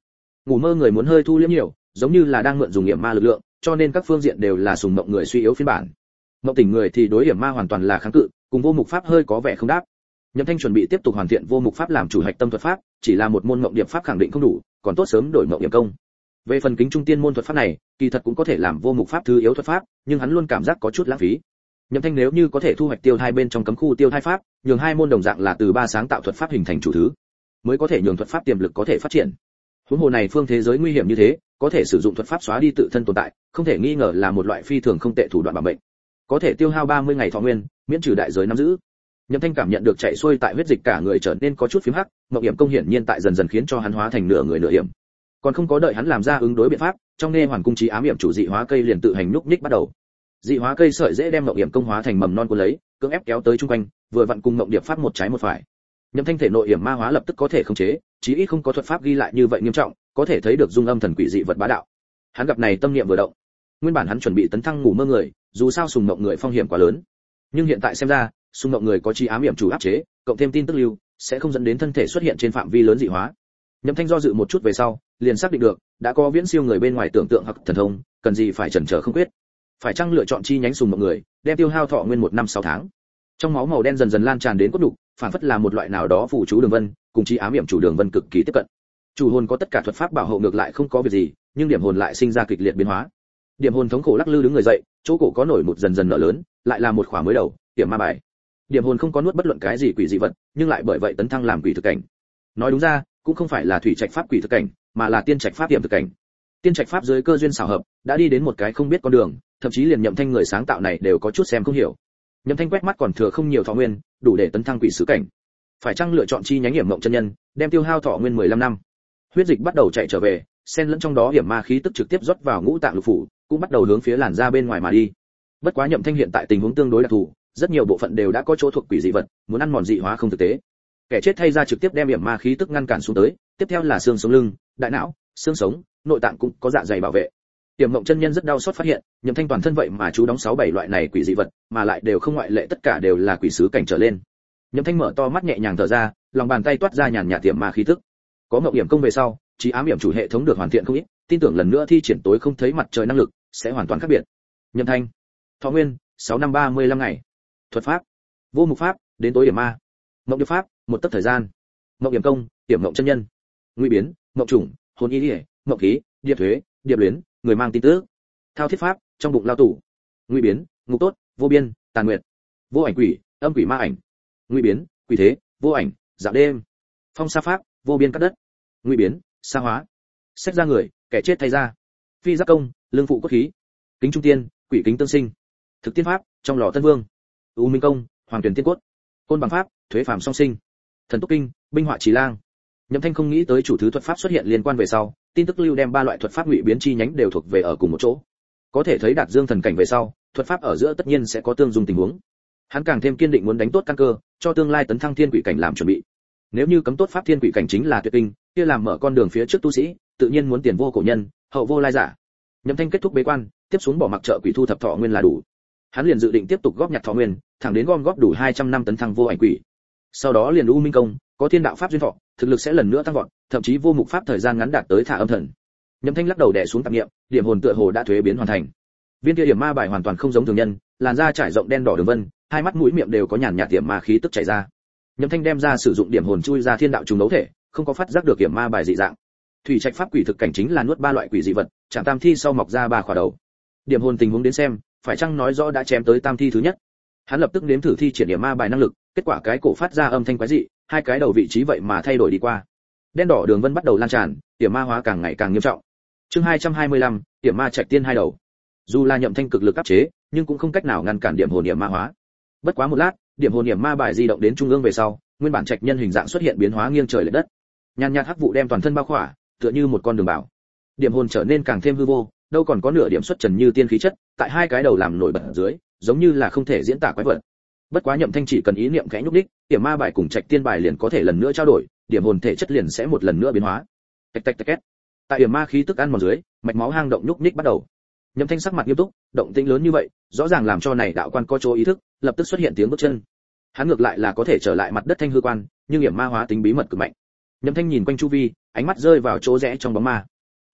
Ngủ mơ người muốn hơi thu liễm nhiều, giống như là đang mượn dùng yểm ma lực lượng, cho nên các phương diện đều là sùng mộng người suy yếu phiên bản. Mộng tỉnh người thì đối yểm ma hoàn toàn là kháng cự, cùng vô mục pháp hơi có vẻ không đáp. Nhậm Thanh chuẩn bị tiếp tục hoàn thiện vô mục pháp làm chủ hạch tâm thuật pháp, chỉ là một môn mộng điệp pháp khẳng định không đủ, còn tốt sớm đổi mộng yểm công. Về phần kính trung tiên môn thuật pháp này, kỳ thật cũng có thể làm vô mục pháp thứ yếu thuật pháp, nhưng hắn luôn cảm giác có chút lãng phí. Nhậm Thanh nếu như có thể thu hoạch tiêu thai bên trong cấm khu tiêu thai pháp, nhường hai môn đồng dạng là từ ba sáng tạo thuật pháp hình thành chủ thứ, mới có thể nhường thuật pháp tiềm lực có thể phát triển. Huống hồ này phương thế giới nguy hiểm như thế, có thể sử dụng thuật pháp xóa đi tự thân tồn tại, không thể nghi ngờ là một loại phi thường không tệ thủ đoạn bảo mệnh. Có thể tiêu hao 30 ngày thọ nguyên, miễn trừ đại giới nắm giữ. Nhậm Thanh cảm nhận được chạy xuôi tại huyết dịch cả người trở nên có chút phím hắc, mộng hiểm công hiển nhiên tại dần dần khiến cho hắn hóa thành nửa người nửa hiểm. Còn không có đợi hắn làm ra ứng đối biện pháp, trong nghe hoàn cung trí ám hiểm chủ dị hóa cây liền tự hành núc ních bắt đầu. Dị hóa cây sợi dễ đem mộng hiểm công hóa thành mầm non cuốn lấy, cưỡng ép kéo tới trung quanh, vừa vặn cùng mộng điệp pháp một trái một phải. Nhậm Thanh thể nội hiểm ma hóa lập tức có thể khống chế, chí ít không có thuật pháp ghi lại như vậy nghiêm trọng, có thể thấy được dung âm thần quỷ dị vật bá đạo. Hắn gặp này tâm niệm vừa động. Nguyên bản hắn chuẩn bị tấn thăng ngủ mơ người, dù sao sùng mộng người phong hiểm quá lớn. Nhưng hiện tại xem ra, sùng mộng người có trí ám hiểm chủ áp chế, cộng thêm tin tức lưu, sẽ không dẫn đến thân thể xuất hiện trên phạm vi lớn dị hóa. Nhậm Thanh do dự một chút về sau, liền xác định được, đã có viễn siêu người bên ngoài tưởng tượng hoặc thần thông, cần gì phải chần chờ không quyết. Phải chăng lựa chọn chi nhánh sùng mộng người, đem tiêu hao thọ nguyên 1 năm 6 tháng. Trong máu màu đen dần dần lan tràn đến cốt đục, phản phất là một loại nào đó phù chú đường vân, cùng trí ám hiểm chủ đường vân cực kỳ tiếp cận. Chủ hồn có tất cả thuật pháp bảo hộ ngược lại không có việc gì, nhưng điểm hồn lại sinh ra kịch liệt biến hóa. Điểm hồn thống khổ lắc lư đứng người dậy, chỗ cổ có nổi một dần dần nở lớn, lại là một khỏa mới đầu, điểm ma bài. Điểm hồn không có nuốt bất luận cái gì quỷ dị vật, nhưng lại bởi vậy tấn thăng làm quỷ thực cảnh. Nói đúng ra, cũng không phải là thủy trạch pháp quỷ thực cảnh, mà là tiên trạch pháp điểm thực cảnh. Tiên trạch pháp dưới cơ duyên xảo hợp, đã đi đến một cái không biết con đường, thậm chí liền Nhậm Thanh người sáng tạo này đều có chút xem không hiểu. Nhậm Thanh quét mắt còn thừa không nhiều thọ nguyên, đủ để tấn thăng quỷ sứ cảnh. Phải chăng lựa chọn chi nhánh hiểm mộng chân nhân, đem tiêu hao thọ nguyên 15 năm. Huyết dịch bắt đầu chạy trở về, xen lẫn trong đó hiểm ma khí tức trực tiếp rót vào ngũ tạng lục phủ, cũng bắt đầu hướng phía làn da bên ngoài mà đi. Bất quá Nhậm Thanh hiện tại tình huống tương đối đặc thù, rất nhiều bộ phận đều đã có chỗ thuộc quỷ dị vật, muốn ăn mòn dị hóa không thực tế. Kẻ chết thay ra trực tiếp đem hiểm ma khí tức ngăn cản xuống tới, tiếp theo là xương sống lưng, đại não, xương sống, nội tạng cũng có dạ dày bảo vệ. Hiểm mộng chân nhân rất đau xót phát hiện, Nhậm Thanh toàn thân vậy mà chú đóng 6-7 loại này quỷ dị vật, mà lại đều không ngoại lệ, tất cả đều là quỷ sứ cảnh trở lên. Nhậm Thanh mở to mắt nhẹ nhàng thở ra, lòng bàn tay toát ra nhàn nhạt tiềm ma khí tức. Có mộng hiểm công về sau, trí ám hiểm chủ hệ thống được hoàn thiện không ít, tin tưởng lần nữa thi triển tối không thấy mặt trời năng lực sẽ hoàn toàn khác biệt. Nhậm Thanh, thọ nguyên 6 năm 35 ngày. Thuật pháp, vô mục pháp, đến tối hiểm ma. Mộng điệp pháp, một tấc thời gian. Mộng hiểm công, hiểm mộng chân nhân. Nguy biến, mộng trùng, hồn y liễu, mộng khí, điệp thuế, điệp luyến, người mang tin tức. Thao thiết pháp, trong bụng lao tù. Nguy biến, ngục tốt, vô biên, tàn nguyệt. Vô ảnh quỷ, âm quỷ ma ảnh. Nguy biến, quỷ thế, vô ảnh, dạo đêm. Phong sa pháp, vô biên cắt đất. Nguy biến, sa hóa. Sách ra người, kẻ chết thay ra. Phi giác công, lương phụ cốt khí. Kính trung tiên, quỷ kính tương sinh. Thực tiên pháp, trong lò tân vương. U minh công, hoàng tuyển tiên cốt. Côn bằng pháp, thuế phàm song sinh. Thần túc kinh, binh họa trì lang. Nhậm Thanh không nghĩ tới chủ thứ thuật pháp xuất hiện liên quan về sau, tin tức lưu đem ba loại thuật pháp ngụy biến chi nhánh đều thuộc về ở cùng một chỗ. Có thể thấy đạt dương thần cảnh về sau, thuật pháp ở giữa tất nhiên sẽ có tương dung tình huống. Hắn càng thêm kiên định muốn đánh tốt căn cơ, cho tương lai tấn thăng thiên quỷ cảnh làm chuẩn bị. Nếu như cấm tốt pháp thiên quỷ cảnh chính là tuyệt kinh, kia làm mở con đường phía trước tu sĩ, tự nhiên muốn tiền vô cổ nhân, hậu vô lai giả. Nhậm Thanh kết thúc bế quan, tiếp xuống bỏ mặc trợ quỷ thu thập thọ nguyên là đủ. Hắn liền dự định tiếp tục góp nhặt thọ nguyên, thẳng đến gom góp đủ 200 năm tấn thăng vô ảnh quỷ. Sau đó liền U Minh công, có thiên đạo pháp duyên thọ, thực lực sẽ lần nữa tăng vọt, thậm chí vô mục pháp thời gian ngắn đạt tới thả âm thần. Nhậm Thanh lắc đầu đè xuống tạp niệm, điểm hồn tựa hồ đã thuế biến hoàn thành. Viên kia điểm ma bài hoàn toàn không giống thường nhân, làn da trải rộng đen đỏ đường vân, hai mắt mũi miệng đều có nhàn nhạt điểm ma khí tức chảy ra. Nhậm Thanh đem ra sử dụng điểm hồn chui ra thiên đạo trùng đấu thể, không có phát giác được điểm ma bài dị dạng. Thủy trạch pháp quỷ thực cảnh chính là nuốt ba loại quỷ dị vật, chạm tam thi sau mọc ra ba khỏa đầu. Điểm hồn tình huống đến xem, phải chăng nói rõ đã chém tới tam thi thứ nhất. Hắn lập tức nếm thử thi triển điểm ma bài năng lực, kết quả cái cổ phát ra âm thanh quái dị, hai cái đầu vị trí vậy mà thay đổi đi qua. Đen đỏ đường vân bắt đầu lan tràn, điểm ma hóa càng ngày càng nghiêm trọng. Chương 225, điểm ma trạch tiên hai đầu. Dù là Nhậm Thanh cực lực áp chế, nhưng cũng không cách nào ngăn cản điểm hồn điểm ma hóa. Bất quá một lát, điểm hồn điểm ma bài di động đến trung ương về sau, nguyên bản trạch nhân hình dạng xuất hiện biến hóa nghiêng trời lệch đất. Nhàn nhạt hắc vụ đem toàn thân bao khỏa, tựa như một con đường bảo. Điểm hồn trở nên càng thêm hư vô, đâu còn có nửa điểm xuất trần như tiên khí chất, tại hai cái đầu làm nổi bật ở dưới, giống như là không thể diễn tả quái vật. Bất quá Nhậm Thanh chỉ cần ý niệm khẽ nhúc đích, điểm ma bài cùng trạch tiên bài liền có thể lần nữa trao đổi, điểm hồn thể chất liền sẽ một lần nữa biến hóa. Tạch tạch tạch két. Tại điểm ma khí tức ăn mòn dưới, mạch máu hang động nhúc nhích bắt đầu. Nhậm Thanh sắc mặt nghiêm túc, động tĩnh lớn như vậy, rõ ràng làm cho này đạo quan có chỗ ý thức, lập tức xuất hiện tiếng bước chân. Hắn ngược lại là có thể trở lại mặt đất thanh hư quan, nhưng điểm ma hóa tính bí mật cực mạnh. Nhậm Thanh nhìn quanh chu vi, ánh mắt rơi vào chỗ rẽ trong bóng ma.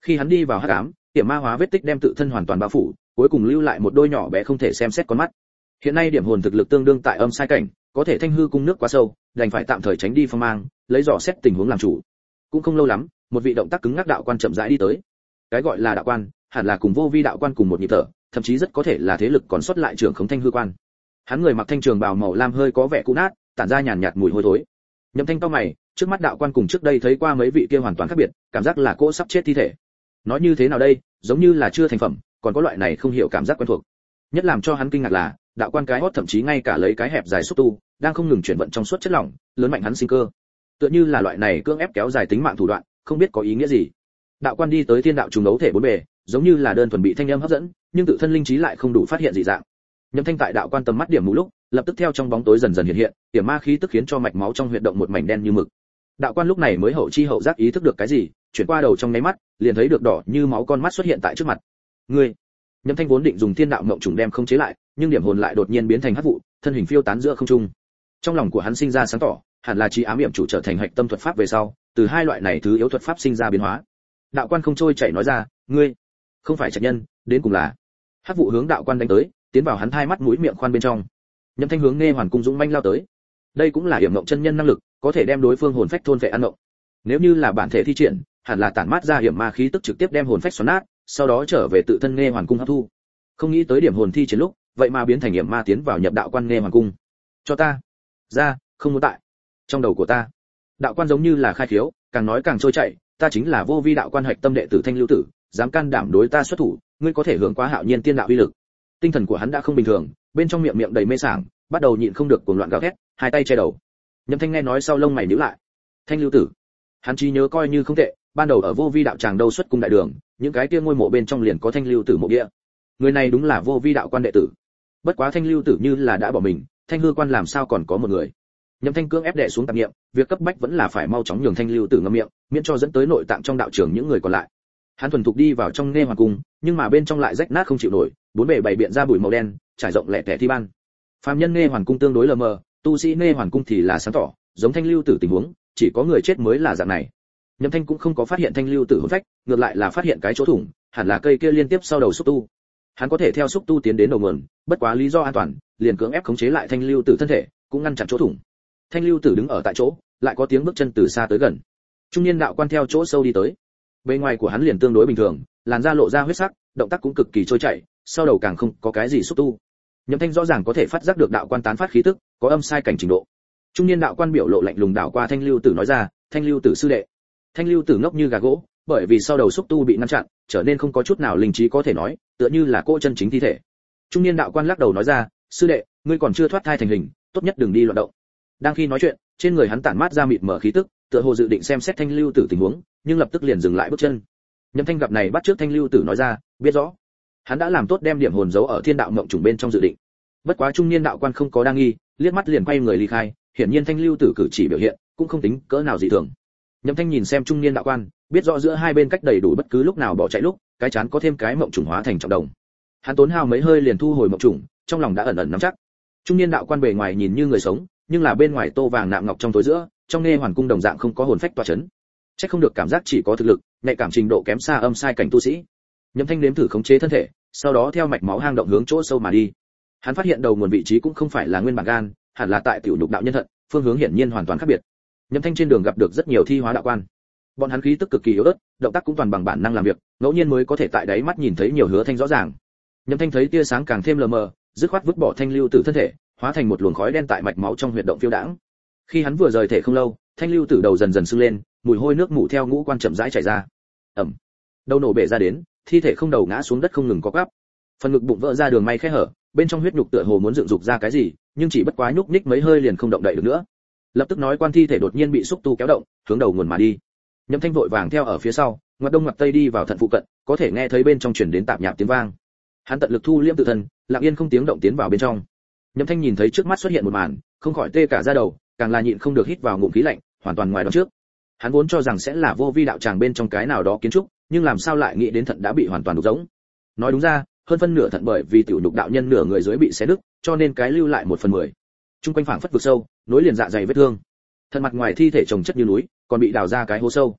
Khi hắn đi vào hắc ám, điểm ma hóa vết tích đem tự thân hoàn toàn bao phủ, cuối cùng lưu lại một đôi nhỏ bé không thể xem xét con mắt. Hiện nay điểm hồn thực lực tương đương tại âm sai cảnh, có thể thanh hư cung nước quá sâu, đành phải tạm thời tránh đi phong mang, lấy dò xét tình huống làm chủ. Cũng không lâu lắm, một vị động tác cứng ngắc đạo quan chậm rãi đi tới. Cái gọi là đạo quan, hẳn là cùng vô vi đạo quan cùng một nhịp thở, thậm chí rất có thể là thế lực còn sót lại trưởng khống thanh hư quan. Hắn người mặc thanh trường bào màu lam hơi có vẻ cũ nát, tản ra nhàn nhạt mùi hôi thối. Nhậm Thanh cau mày, trước mắt đạo quan cùng trước đây thấy qua mấy vị kia hoàn toàn khác biệt, cảm giác là cô sắp chết thi thể. Nói như thế nào đây, giống như là chưa thành phẩm, còn có loại này không hiểu cảm giác quen thuộc. Nhất làm cho hắn kinh ngạc là, đạo quan cái hót thậm chí ngay cả lấy cái hẹp dài xúc tu, đang không ngừng chuyển vận trong suốt chất lỏng, lớn mạnh hắn sinh cơ. Tựa như là loại này cưỡng ép kéo dài tính mạng thủ đoạn, không biết có ý nghĩa gì. Đạo quan đi tới thiên đạo trùng đấu thể bốn bề, giống như là đơn thuần bị thanh âm hấp dẫn, nhưng tự thân linh trí lại không đủ phát hiện dị dạng. Nhậm Thanh tại đạo quan tầm mắt điểm mù lúc, lập tức theo trong bóng tối dần dần hiện hiện, điểm ma khí tức khiến cho mạch máu trong huyệt động một mảnh đen như mực. Đạo quan lúc này mới hậu chi hậu giác ý thức được cái gì, chuyển qua đầu trong nháy mắt, liền thấy được đỏ như máu con mắt xuất hiện tại trước mặt. Ngươi! Nhậm Thanh vốn định dùng thiên đạo mộng trùng đem không chế lại, nhưng điểm hồn lại đột nhiên biến thành hắc vụ, thân hình phiêu tán giữa không trung. Trong lòng của hắn sinh ra sáng tỏ, hẳn là trí ám yểm chủ trở thành hạch tâm thuật pháp về sau, từ hai loại này thứ yếu thuật pháp sinh ra biến hóa. Đạo quan không trôi chảy nói ra, ngươi không phải trạch nhân, đến cùng là. Hắc vụ hướng đạo quan đánh tới, tiến vào hắn hai mắt mũi miệng khoan bên trong. Nhậm Thanh hướng Nghe Hoàn cung dũng manh lao tới. Đây cũng là yểm ngộng chân nhân năng lực, có thể đem đối phương hồn phách thôn phệ ăn ngộng. Nếu như là bản thể thi triển, hẳn là tản mát ra yểm ma khí tức trực tiếp đem hồn phách xoắn nát, sau đó trở về tự thân Nghe Hoàn cung hấp thu. Không nghĩ tới điểm hồn thi triển lúc, vậy mà biến thành yểm ma tiến vào nhập đạo quan Nghe Hoàn cung. Cho ta ra, không muốn tại trong đầu của ta. Đạo quan giống như là khai khiếu, càng nói càng trôi chảy, ta chính là vô vi đạo quan hạch tâm đệ tử Thanh Lưu Tử, dám can đảm đối ta xuất thủ, ngươi có thể hưởng quá hạo nhiên tiên đạo uy lực. Tinh thần của hắn đã không bình thường, bên trong miệng đầy mê sảng, bắt đầu nhịn không được cuồng loạn gào thét, hai tay che đầu. Nhậm Thanh nghe nói sau lông mày nhíu lại. Thanh Lưu Tử, hắn trí nhớ coi như không tệ, ban đầu ở vô vi đạo tràng đâu xuất cung đại đường, những cái kia ngôi mộ bên trong liền có Thanh Lưu Tử mộ địa. Người này đúng là vô vi đạo quan đệ tử. Bất quá Thanh Lưu Tử như là đã bỏ mình, Thanh hư quan làm sao còn có một người. Nhậm Thanh cưỡng ép đè xuống tạp niệm, việc cấp bách vẫn là phải mau chóng nhường Thanh Lưu Tử ngậm miệng, miễn cho dẫn tới nội tạng trong đạo trường những người còn lại. Hắn thuần thục đi vào trong Nghe Hoàn cung, nhưng mà bên trong lại rách nát không chịu nổi, bốn bề bày biện ra bụi màu đen, trải rộng lẻ tẻ thi ban. Phàm nhân Nghe Hoàn cung tương đối lờ mờ, tu sĩ Nghe Hoàn cung thì là sáng tỏ, giống Thanh Lưu Tử tình huống, chỉ có người chết mới là dạng này. Nhậm Thanh cũng không có phát hiện Thanh Lưu Tử hồn phách, ngược lại là phát hiện cái chỗ thủng, hẳn là cây kia liên tiếp sau đầu xúc tu. Hắn có thể theo xúc tu tiến đến đầu nguồn, bất quá lý do an toàn, liền cưỡng ép khống chế lại Thanh Lưu Tử thân thể, cũng ngăn chặn chỗ thủng. Thanh Lưu Tử đứng ở tại chỗ, lại có tiếng bước chân từ xa tới gần. Trung niên đạo quan theo chỗ sâu đi tới. Bề ngoài của hắn liền tương đối bình thường, làn da lộ ra huyết sắc, động tác cũng cực kỳ trôi chảy, sau đầu càng không có cái gì xúc tu. Nhậm Thanh rõ ràng có thể phát giác được đạo quan tán phát khí tức, có âm sai cảnh trình độ. Trung niên đạo quan biểu lộ lạnh lùng đảo qua Thanh Lưu Tử nói ra, Thanh Lưu Tử sư đệ. Thanh Lưu Tử ngốc như gà gỗ, bởi vì sau đầu xúc tu bị ngăn chặn, trở nên không có chút nào linh trí có thể nói, tựa như là cô chân chính thi thể. Trung niên đạo quan lắc đầu nói ra, sư đệ, ngươi còn chưa thoát thai thành hình, tốt nhất đừng đi loạn động. Đang khi nói chuyện, trên người hắn tản mát ra mịt mờ khí tức, tựa hồ dự định xem xét Thanh Lưu Tử tình huống, nhưng lập tức liền dừng lại bước chân. Nhậm Thanh gặp này bắt trước Thanh Lưu Tử nói ra, biết rõ, hắn đã làm tốt đem điểm hồn giấu ở thiên đạo mộng trùng bên trong dự định. Bất quá trung niên đạo quan không có đa nghi, liếc mắt liền quay người ly khai, hiển nhiên Thanh Lưu Tử cử chỉ biểu hiện cũng không tính cỡ nào dị thường. Nhậm Thanh nhìn xem trung niên đạo quan, biết rõ giữa hai bên cách đầy đủ bất cứ lúc nào bỏ chạy lúc, cái chán có thêm cái mộng trùng hóa thành trọng đồng. Hắn tốn hao mấy hơi liền thu hồi mộng trùng, trong lòng đã ẩn ẩn nắm chắc. Trung niên đạo quan bề ngoài nhìn như người sống, nhưng là bên ngoài tô vàng nạm ngọc trong tối giữa, trong Nghe Hoàn cung đồng dạng không có hồn phách tỏa chấn. Chắc không được cảm giác chỉ có thực lực, nhạy cảm trình độ kém xa âm sai cảnh tu sĩ. Nhậm Thanh nếm thử khống chế thân thể, sau đó theo mạch máu hang động hướng chỗ sâu mà đi. Hắn phát hiện đầu nguồn vị trí cũng không phải là nguyên bản gan, hẳn là tại tiểu nhục đạo nhân thận, phương hướng hiển nhiên hoàn toàn khác biệt. Nhậm Thanh trên đường gặp được rất nhiều thi hóa đạo quan. Bọn hắn khí tức cực kỳ yếu ớt, động tác cũng toàn bằng bản năng làm việc, ngẫu nhiên mới có thể tại đáy mắt nhìn thấy nhiều Hứa Thanh rõ ràng. Nhậm Thanh thấy tia sáng càng thêm lờ mờ, dứt khoát vứt bỏ Thanh Lưu Tử thân thể, hóa thành một luồng khói đen tại mạch máu trong huyệt động phiêu đãng. Khi hắn vừa rời thể không lâu, Thanh Lưu Tử đầu dần dần sưng lên, mùi hôi nước mủ theo ngũ quan chậm rãi chảy ra. Ầm. Đầu nổ bể ra đến, thi thể không đầu ngã xuống đất không ngừng có quắp. Phần ngực bụng vỡ ra đường may khe hở, bên trong huyết nhục tựa hồ muốn dựng dục ra cái gì, nhưng chỉ bất quá nhúc nhích mấy hơi liền không động đậy được nữa. Lập tức nói quan thi thể đột nhiên bị xúc tu kéo động, hướng đầu nguồn mà đi. Nhậm Thanh vội vàng theo ở phía sau, ngoặt đông ngoặt tây đi vào thận phụ cận, có thể nghe thấy bên trong truyền đến tạp nhạp tiếng vang. Hắn tận lực thu liễm tự thân, lặng yên không tiếng động tiến vào bên trong. Nhậm Thanh nhìn thấy trước mắt xuất hiện một màn, không khỏi tê cả da đầu, càng là nhịn không được hít vào ngụm khí lạnh, hoàn toàn ngoài đoán trước. Hắn vốn cho rằng sẽ là vô vi đạo tràng bên trong cái nào đó kiến trúc, nhưng làm sao lại nghĩ đến thận đã bị hoàn toàn đục rỗng. Nói đúng ra, hơn phân nửa thận bởi vì tiểu nhục đạo nhân nửa người dưới bị xé đứt, cho nên cái lưu lại 1/10. Trung quanh phảng phất vực sâu, nối liền dạ dày vết thương. Thận mặt ngoài thi thể chồng chất như núi, còn bị đào ra cái hố sâu.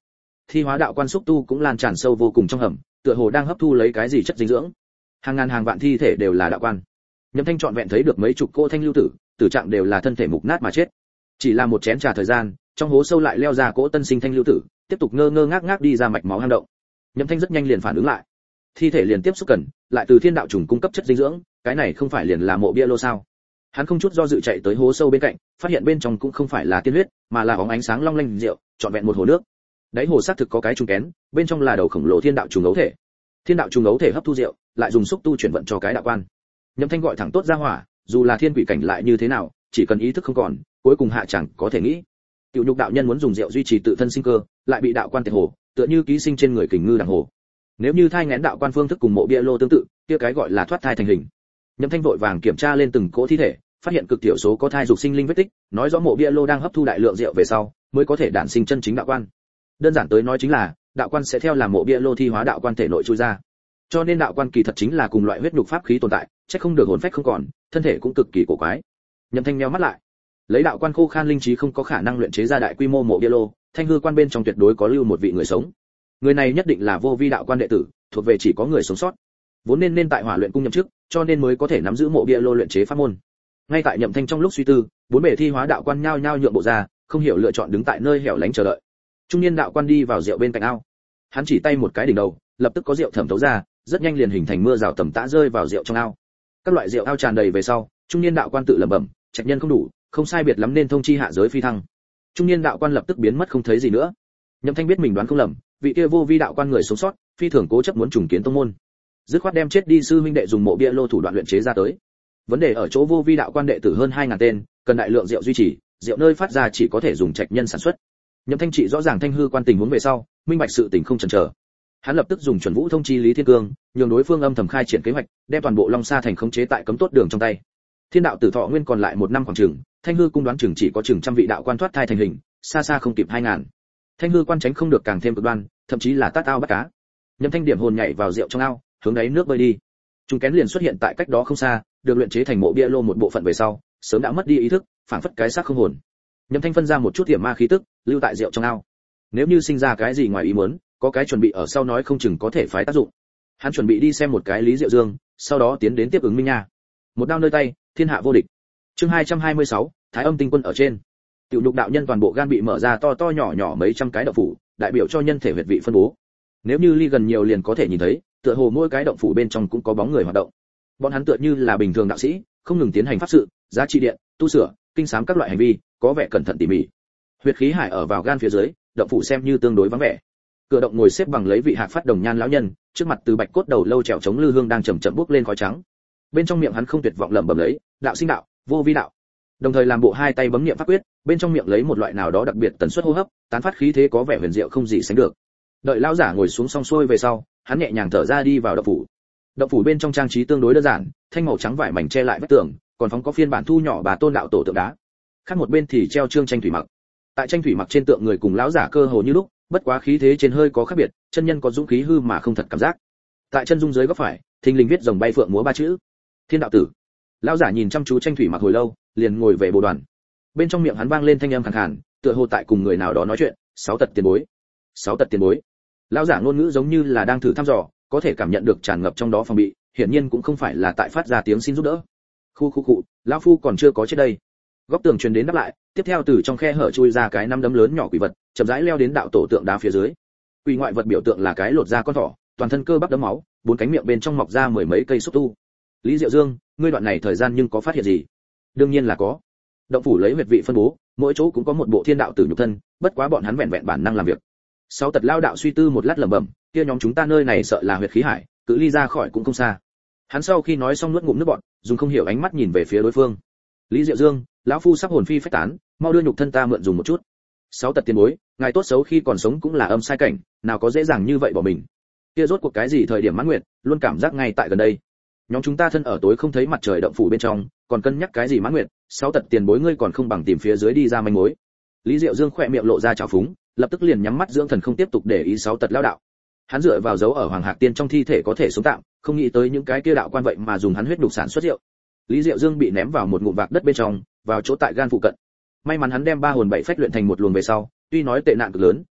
thi hóa đạo quan xúc tu cũng lan tràn sâu vô cùng trong hầm, tựa hồ đang hấp thu lấy cái gì chất dinh dưỡng. Hàng ngàn hàng vạn thi thể đều là đạo quan. Nhậm Thanh trọn vẹn thấy được mấy chục cô thanh lưu tử, tử trạng đều là thân thể mục nát mà chết. Chỉ là một chén trà thời gian, trong hố sâu lại leo ra cỗ tân sinh thanh lưu tử, tiếp tục ngơ ngơ ngác ngác đi ra mạch máu hang động. Nhậm Thanh rất nhanh liền phản ứng lại. Thi thể liền tiếp xúc cần, lại từ thiên đạo trùng cung cấp chất dinh dưỡng, cái này không phải liền là mộ bia lô sao? Hắn không chút do dự chạy tới hố sâu bên cạnh, phát hiện bên trong cũng không phải là tiên huyết, mà là bóng ánh sáng long lanh rượu, trọn vẹn một hồ nước. Đáy hồ xác thực có cái trùng kén, bên trong là đầu khổng lồ thiên đạo trùng ấu thể. Thiên đạo trùng ấu thể hấp thu rượu, lại dùng xúc tu chuyển vận cho cái đạo quan. Nhậm Thanh gọi thẳng tốt ra hỏa, dù là thiên quỷ cảnh lại như thế nào, chỉ cần ý thức không còn, cuối cùng hạ chẳng có thể nghĩ. Tiểu Nhục đạo nhân muốn dùng rượu duy trì tự thân sinh cơ, lại bị đạo quan tiệt hồ, tựa như ký sinh trên người kình ngư đằng hồ. Nếu như thai nghén đạo quan phương thức cùng mộ bia lô tương tự, kia cái gọi là thoát thai thành hình. Nhậm Thanh vội vàng kiểm tra lên từng cỗ thi thể, phát hiện cực thiểu số có thai dục sinh linh vết tích, nói rõ mộ bia lô đang hấp thu đại lượng rượu về sau, mới có thể đản sinh chân chính đạo quan. Đơn giản tới nói chính là, đạo quan sẽ theo làm mộ bia lô thi hóa đạo quan thể nội chui ra. Cho nên đạo quan kỳ thật chính là cùng loại huyết nhục pháp khí tồn tại, chắc không được hồn phách không còn, thân thể cũng cực kỳ cổ quái. Nhậm Thanh nheo mắt lại, lấy đạo quan khô khan linh trí không có khả năng luyện chế ra đại quy mô mộ bia lô, thanh hư quan bên trong tuyệt đối có lưu một vị người sống. Người này nhất định là vô vi đạo quan đệ tử, thuộc về chỉ có người sống sót. Vốn nên tại hỏa luyện cung nhậm chức, cho nên mới có thể nắm giữ mộ bia lô luyện chế pháp môn. Ngay tại Nhậm Thanh trong lúc suy tư, bốn bề thi hóa đạo quan nhao nhao nhượng bộ ra, không hiểu lựa chọn đứng tại nơi hẻo lánh chờ đợi. Trung niên đạo quan đi vào rượu bên cạnh ao, hắn chỉ tay một cái đỉnh đầu, lập tức có rượu thẩm thấu ra, rất nhanh liền hình thành mưa rào tầm tã rơi vào rượu trong ao. Các loại rượu ao tràn đầy về sau, trung niên đạo quan tự lẩm bẩm, trạch nhân không đủ, không sai biệt lắm nên thông chi hạ giới phi thăng. Trung niên đạo quan lập tức biến mất không thấy gì nữa. Nhậm Thanh biết mình đoán không lầm, vị kia vô vi đạo quan người sống sót, phi thường cố chấp muốn trùng kiến tông môn. Dứt khoát đem chết đi sư huynh đệ dùng mộ bia lô thủ đoạn luyện chế ra tới. Vấn đề ở chỗ vô vi đạo quan đệ tử hơn 2000 tên, cần đại lượng rượu duy trì, rượu nơi phát ra chỉ có thể dùng trạch nhân sản xuất. Nhậm Thanh trị rõ ràng thanh hư quan tình huống về sau, minh bạch sự tình không chần chờ. Hắn lập tức dùng chuẩn vũ thông chi Lý Thiên Cương, nhường đối phương âm thầm khai triển kế hoạch, đem toàn bộ Long Sa thành khống chế tại cấm tốt đường trong tay. Thiên đạo tử thọ nguyên còn lại 1 năm khoảng chừng, thanh hư cung đoán chừng chỉ có chừng trăm vị đạo quan thoát thai thành hình, xa xa không kịp 2000. Thanh hư quan tránh không được càng thêm cực đoan, thậm chí là tát ao bắt cá. Nhậm Thanh điểm hồn nhảy vào rượu trong ao, hướng đáy nước bơi đi. Trùng kén liền xuất hiện tại cách đó không xa, được luyện chế thành mộ bia lô một bộ phận về sau, sớm đã mất đi ý thức, phảng phất cái xác không hồn. Nhậm Thanh phân ra một chút hiểm ma khí tức, lưu tại rượu trong ao. Nếu như sinh ra cái gì ngoài ý muốn, có cái chuẩn bị ở sau nói không chừng có thể phái tác dụng. Hắn chuẩn bị đi xem một cái Lý Diệu Dương, sau đó tiến đến tiếp ứng Minh Nha. Một đao nơi tay, thiên hạ vô địch. Chương 226, Thái Âm Tinh Quân ở trên. Tiểu Nhục đạo nhân toàn bộ gan bị mở ra to to nhỏ nhỏ mấy trăm cái động phủ, đại biểu cho nhân thể huyệt vị phân bố. Nếu như ly gần nhiều liền có thể nhìn thấy, tựa hồ mỗi cái động phủ bên trong cũng có bóng người hoạt động. Bọn hắn tựa như là bình thường đạo sĩ, không ngừng tiến hành pháp sự, giá trị điện, tu sửa, kinh sám các loại hành vi, có vẻ cẩn thận tỉ mỉ. Huyệt khí hải ở vào gan phía dưới, động phủ xem như tương đối vắng vẻ. Cửa động ngồi xếp bằng lấy vị hạc phát đồng nhan lão nhân, trước mặt từ bạch cốt đầu lâu trèo chống lư hương đang chậm chậm bốc lên khói trắng. Bên trong miệng hắn không tuyệt vọng lẩm bẩm lấy, đạo sinh đạo, vô vi đạo. Đồng thời làm bộ hai tay bấm niệm pháp quyết, bên trong miệng lấy một loại nào đó đặc biệt tần suất hô hấp, tán phát khí thế có vẻ huyền diệu không gì sánh được. Đợi lão giả ngồi xuống xong xuôi về sau, hắn nhẹ nhàng thở ra đi vào động phủ. Động phủ bên trong trang trí tương đối đơn giản, thanh màu trắng vải mảnh che lại vách tường, còn phóng có phiên bản thu nhỏ bà tôn đạo tổ tượng đá. Khác một bên thì treo trương tranh thủy mặc. Tại tranh thủy mặc trên tượng người cùng lão giả cơ hồ như lúc, bất quá khí thế trên hơi có khác biệt, chân nhân có dũng khí hư mà không thật cảm giác. Tại chân dung dưới góc phải, thình lình viết rồng bay phượng múa 3 chữ. Thiên đạo tử. Lão giả nhìn chăm chú tranh thủy mặc hồi lâu, liền ngồi về bồ đoàn. Bên trong miệng hắn vang lên thanh âm khàn khàn, tựa hồ tại cùng người nào đó nói chuyện, 6 tật tiền bối. 6 tật tiền bối. Lão giả ngôn ngữ giống như là đang thử thăm dò, có thể cảm nhận được tràn ngập trong đó phòng bị, hiển nhiên cũng không phải là tại phát ra tiếng xin giúp đỡ. Khu, lão phu còn chưa có chết đây. Góc tường truyền đến đáp lại, tiếp theo từ trong khe hở chui ra cái năm đấm lớn nhỏ quỷ vật, chậm rãi leo đến đạo tổ tượng đá phía dưới. Quỷ ngoại vật biểu tượng là cái lột da con thỏ, toàn thân cơ bắp đấm máu, 4 cánh miệng bên trong mọc ra 10 mấy cây xúc tu. Lý Diệu Dương, ngươi đoạn này thời gian nhưng có phát hiện gì? Đương nhiên là có. Động phủ lấy huyệt vị phân bố, mỗi chỗ cũng có một bộ thiên đạo tử nhục thân, bất quá bọn hắn vẹn vẹn bản năng làm việc. Sáu tật lao đạo suy tư một lát lẩm bẩm, kia nhóm chúng ta nơi này sợ là huyệt khí hải, cự ly ra khỏi cũng không xa. Hắn sau khi nói xong nuốt ngụm nước bọt, dùng không hiểu ánh mắt nhìn về phía đối phương. Lý Diệu Dương, lão phu sắp hồn phi phách tán, mau đưa nhục thân ta mượn dùng một chút. Sáu tật tiền bối, ngài tốt xấu khi còn sống cũng là âm sai cảnh, nào có dễ dàng như vậy bỏ mình. Kia rốt cuộc cái gì thời điểm mãn nguyện, luôn cảm giác ngay tại gần đây. Nhóm chúng ta thân ở tối không thấy mặt trời động phủ bên trong, còn cân nhắc cái gì mãn nguyện, sáu tật tiền bối ngươi còn không bằng tìm phía dưới đi ra manh mối. Lý Diệu Dương khỏe miệng lộ ra trào phúng, lập tức liền nhắm mắt dưỡng thần không tiếp tục để ý sáu tật lão đạo. Hắn dựa vào dấu ở Hoàng Hạc Tiên trong thi thể có thể sống tạm, không nghĩ tới những cái kia đạo quan vậy mà dùng hắn huyết đục sản xuất rượu. Lý Diệu Dương bị ném vào một ngụm vạc đất bên trong, vào chỗ tại gan phụ cận. May mắn hắn đem 3 hồn 7 phách luyện thành một luồng về sau, tuy nói tệ nạn cực lớn,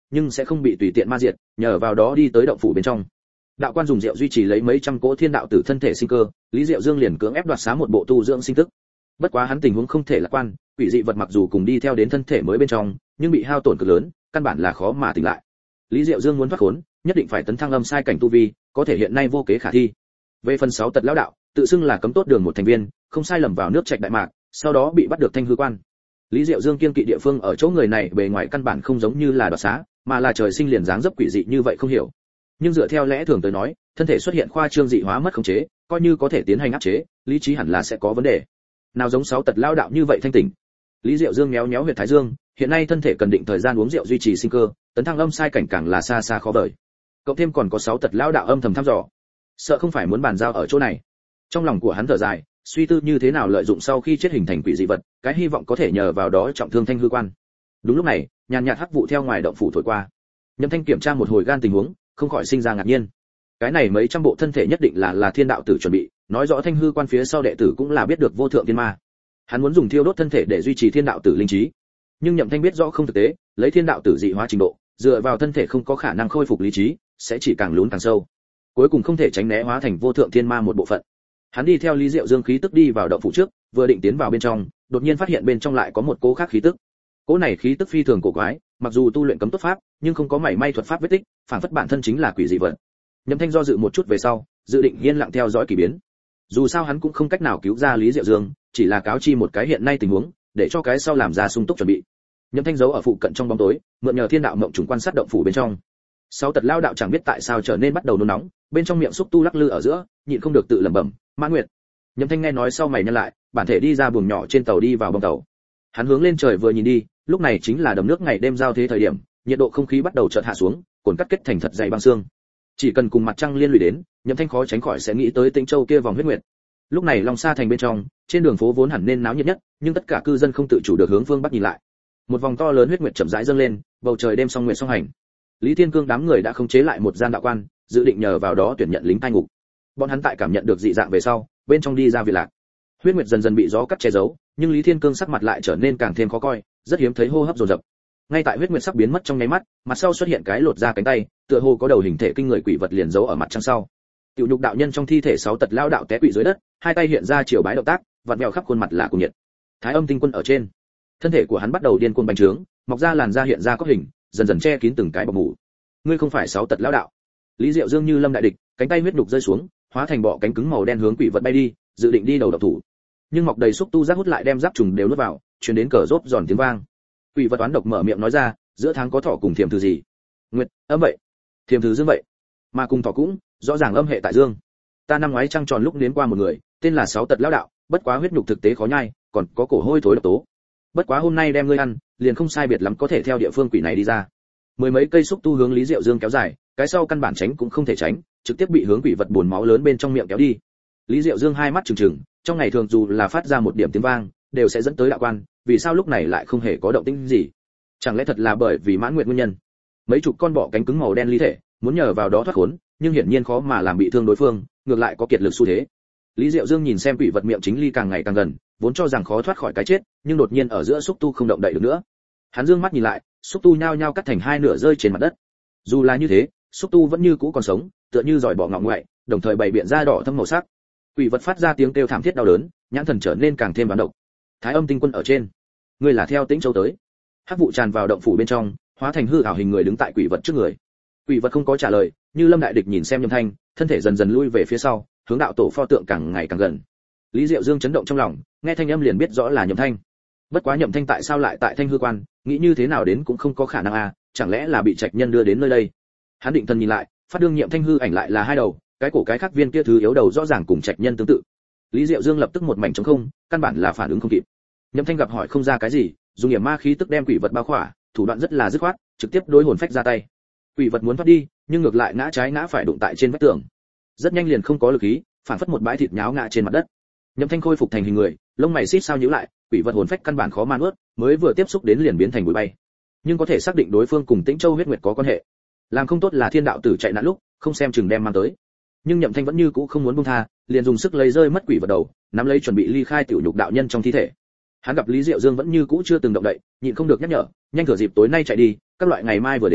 nhưng sẽ không bị tùy tiện ma diệt, nhờ vào đó đi tới động phủ bên trong. Đạo quan dùng rượu duy trì lấy mấy trăm cỗ thiên đạo tử thân thể sinh cơ, Lý Diệu Dương liền cưỡng ép đoạt xá một bộ tu dưỡng sinh tức. Bất quá hắn tình huống không thể lạc quan, quỷ dị vật mặc dù cùng đi theo đến thân thể mới bên trong, nhưng bị hao tổn cực lớn, căn bản là khó mà tỉnh lại. Lý Diệu Dương muốn thoát khốn, nhất định phải tấn thăng âm sai cảnh tu vi, có thể hiện nay vô kế khả thi. Về phần 6 tật lão đạo, tự xưng là cấm tốt đường một thành viên, không sai lầm vào nước trạch đại mạc, sau đó bị bắt được Thanh hư quan. Lý Diệu Dương kiên kỵ địa phương ở chỗ người này bề ngoài căn bản không giống như là đoạt xá, mà là trời sinh liền dáng dấp quỷ dị như vậy không hiểu. Nhưng dựa theo lẽ thường tới nói, thân thể xuất hiện khoa trương dị hóa mất khống chế, coi như có thể tiến hành áp chế, lý trí hẳn là sẽ có vấn đề. Nào giống 6 tật lão đạo như vậy thanh tỉnh. Lý Diệu Dương méo méo huyệt thái dương, hiện nay thân thể cần định thời gian uống rượu duy trì sinh cơ, tấn thăng âm sai cảnh càng là xa xa khó vời. Cộng thêm còn có 6 tật lão đạo âm thầm thăm dò, sợ không phải muốn bàn giao ở chỗ này. Trong lòng của hắn thở dài, suy tư như thế nào lợi dụng sau khi chết hình thành quỷ dị vật, cái hy vọng có thể nhờ vào đó trọng thương Thanh hư quan. Đúng lúc này, nhàn nhạt hắc vụ theo ngoài động phủ thổi qua. Nhâm Thanh kiểm tra một hồi gan tình huống, không khỏi sinh ra ngạc nhiên. Cái này mấy trăm bộ thân thể nhất định là thiên đạo tử chuẩn bị, nói rõ Thanh hư quan phía sau đệ tử cũng là biết được vô thượng thiên ma. Hắn muốn dùng thiêu đốt thân thể để duy trì thiên đạo tử linh trí, nhưng Nhậm Thanh biết rõ không thực tế, lấy thiên đạo tử dị hóa trình độ, dựa vào thân thể không có khả năng khôi phục lý trí, sẽ chỉ càng lún càng sâu, cuối cùng không thể tránh né hóa thành vô thượng thiên ma một bộ phận. Hắn đi theo Lý Diệu Dương khí tức đi vào động phủ trước, vừa định tiến vào bên trong, đột nhiên phát hiện bên trong lại có một cỗ khác khí tức. Cỗ này khí tức phi thường cổ quái, mặc dù tu luyện cấm tốt pháp, nhưng không có mảy may thuật pháp vết tích, phản phất bản thân chính là quỷ dị vật. Nhậm Thanh do dự một chút về sau, dự định yên lặng theo dõi kỳ biến. Dù sao hắn cũng không cách nào cứu ra Lý Diệu Dương, chỉ là cáo chi một cái hiện nay tình huống, để cho cái sau làm ra sung túc chuẩn bị. Nhậm Thanh giấu ở phụ cận trong bóng tối, mượn nhờ thiên đạo mộng trùng quan sát động phủ bên trong. 6 tật lao đạo chẳng biết tại sao trở nên bắt đầu nôn nóng, bên trong miệng xúc tu lắc lư ở giữa, nhịn không được tự lẩm bẩm, Mãn Nguyệt. Nhậm Thanh nghe nói sau mày nhăn lại, bản thể đi ra buồng nhỏ trên tàu đi vào bong tàu. Hắn hướng lên trời vừa nhìn đi, lúc này chính là đầm nước ngày đêm giao thế thời điểm, nhiệt độ không khí bắt đầu chợt hạ xuống, cồn cắt kết thành thật dày băng xương. Chỉ cần cùng mặt trăng liên lụy đến, Nhậm Thanh khó tránh khỏi sẽ nghĩ tới Tĩnh Châu kia vòng huyết nguyệt. Lúc này Long Sa thành bên trong, trên đường phố vốn hẳn nên náo nhiệt nhất, nhưng tất cả cư dân không tự chủ được hướng phương bắc nhìn lại. Một vòng to lớn huyết nguyệt chậm rãi dâng lên, bầu trời đêm song nguyệt song hành. Lý Thiên Cương đám người đã khống chế lại một gian đạo quan, dự định nhờ vào đó tuyển nhận lính cai ngục. Bọn hắn tại cảm nhận được dị dạng về sau, bên trong đi ra viện lạc. Huyết nguyệt dần dần bị gió cắt che giấu, nhưng Lý Thiên Cương sắc mặt lại trở nên càng thêm khó coi, rất hiếm thấy hô hấp dồn dập. Ngay tại huyết nguyệt sắp biến mất trong nháy mắt, mặt sau xuất hiện cái lột ra cánh tay, tựa hồ có đầu hình thể kinh người quỷ vật liền giấu ở mặt trăng sau. Tiểu nhục đạo nhân trong thi thể 6 tật lao đạo té quỵ dưới đất, hai tay hiện ra chiều bái động tác, vặn vẹo khắp khuôn mặt là cùng nhiệt. Thái Âm Tinh Quân ở trên, thân thể của hắn bắt đầu điên cuồng bành trướng, mọc ra làn da hiện ra có hình, dần dần che kín từng cái bọc mủ. Ngươi không phải 6 tật lao đạo. Lý Diệu Dương như lâm đại địch, cánh tay huyết đục rơi xuống, hóa thành bọ cánh cứng màu đen hướng quỷ vật bay đi, dự định đi đầu độc thủ. Nhưng mọc đầy xúc tu giác hút lại đem giáp trùng đều nuốt vào, truyền đến cờ rốt giòn tiếng vang. Quỷ vật toán độc mở miệng nói ra, giữa tháng có thọ cùng thiềm thứ gì? Nguyệt, âm vậy. Thiềm thứ dương vậy. Mà cùng thọ cũng, rõ ràng âm hệ tại dương. Ta năm ngoái trăng tròn lúc đến qua một người, tên là 6 tật lão đạo, bất quá huyết nhục thực tế khó nhai, còn có cổ hôi thối độc tố. Bất quá hôm nay đem ngươi ăn, liền không sai biệt lắm có thể theo địa phương quỷ này đi ra. Mười mấy cây xúc tu hướng Lý Diệu Dương kéo dài, cái sau căn bản tránh cũng không thể tránh, trực tiếp bị hướng quỷ vật buồn máu lớn bên trong miệng kéo đi. Lý Diệu Dương hai mắt trừng trừng, trong ngày thường dù là phát ra một điểm tiếng vang, đều sẽ dẫn tới đạo quan, vì sao lúc này lại không hề có động tĩnh gì? Chẳng lẽ thật là bởi vì Mãn Nguyệt nguyên nhân? Mấy chục con bọ cánh cứng màu đen ly thể, muốn nhờ vào đó thoát khốn, nhưng hiển nhiên khó mà làm bị thương đối phương, ngược lại có kiệt lực xu thế. Lý Diệu Dương nhìn xem quỷ vật miệng chính ly càng ngày càng gần, vốn cho rằng khó thoát khỏi cái chết, nhưng đột nhiên ở giữa xúc tu không động đậy được nữa. Hắn dương mắt nhìn lại, xúc tu nhao nhao cắt thành hai nửa rơi trên mặt đất. Dù là như thế, xúc tu vẫn như cũ còn sống, tựa như giỏi bỏ ngọng ngoại, đồng thời bày biện ra đỏ thâm màu sắc. Quỷ vật phát ra tiếng kêu thảm thiết đau đớn, nhãn thần trở nên càng thêm bán độc. Thái Âm Tinh Quân ở trên, ngươi là theo Tĩnh Châu tới. Hắc vụ tràn vào động phủ bên trong, hóa thành hư ảo hình người đứng tại quỷ vật trước người. Quỷ vật không có trả lời, như lâm đại địch nhìn xem Nhâm Thanh, thân thể dần dần lui về phía sau, hướng đạo tổ pho tượng càng ngày càng gần. Lý Diệu Dương chấn động trong lòng, nghe thanh âm liền biết rõ là Nhậm Thanh. Bất quá Nhậm Thanh tại sao lại tại Thanh hư quan, nghĩ như thế nào đến cũng không có khả năng à, chẳng lẽ là bị trạch nhân đưa đến nơi đây. Hắn định thần nhìn lại, phát đương Nhậm Thanh hư ảnh lại là hai đầu, cái cổ cái khác viên kia thứ yếu đầu rõ ràng cùng trạch nhân tương tự. Lý Diệu Dương lập tức một mảnh trống không, căn bản là phản ứng không kịp. Nhậm Thanh gặp hỏi không ra cái gì, dùng yểm ma khí tức đem quỷ vật bao khỏa, thủ đoạn rất là dứt khoát, trực tiếp đối hồn phách ra tay. Quỷ vật muốn thoát đi, nhưng ngược lại ngã trái ngã phải đụng tại trên vách tường. Rất nhanh liền không có lực khí, phản phất một bãi thịt nháo ngã trên mặt đất. Nhậm Thanh khôi phục thành hình người, lông mày xít sao nhíu lại, quỷ vật hồn phách căn bản khó mà nuốt, mới vừa tiếp xúc đến liền biến thành bụi bay. Nhưng có thể xác định đối phương cùng Tĩnh Châu huyết nguyệt có quan hệ. Làm không tốt là thiên đạo tử chạy nạn lúc, không xem chừng đem mang tới. Nhưng Nhậm Thanh vẫn như cũ không muốn buông tha, liền dùng sức lấy rơi mất quỷ vật đầu, nắm lấy chuẩn bị ly khai tiểu nhục đạo nhân trong thi thể. Hắn gặp Lý Diệu Dương vẫn như cũ chưa từng động đậy, nhịn không được nhắc nhở, nhanh thừa dịp tối nay chạy đi, các loại ngày mai vừa đến,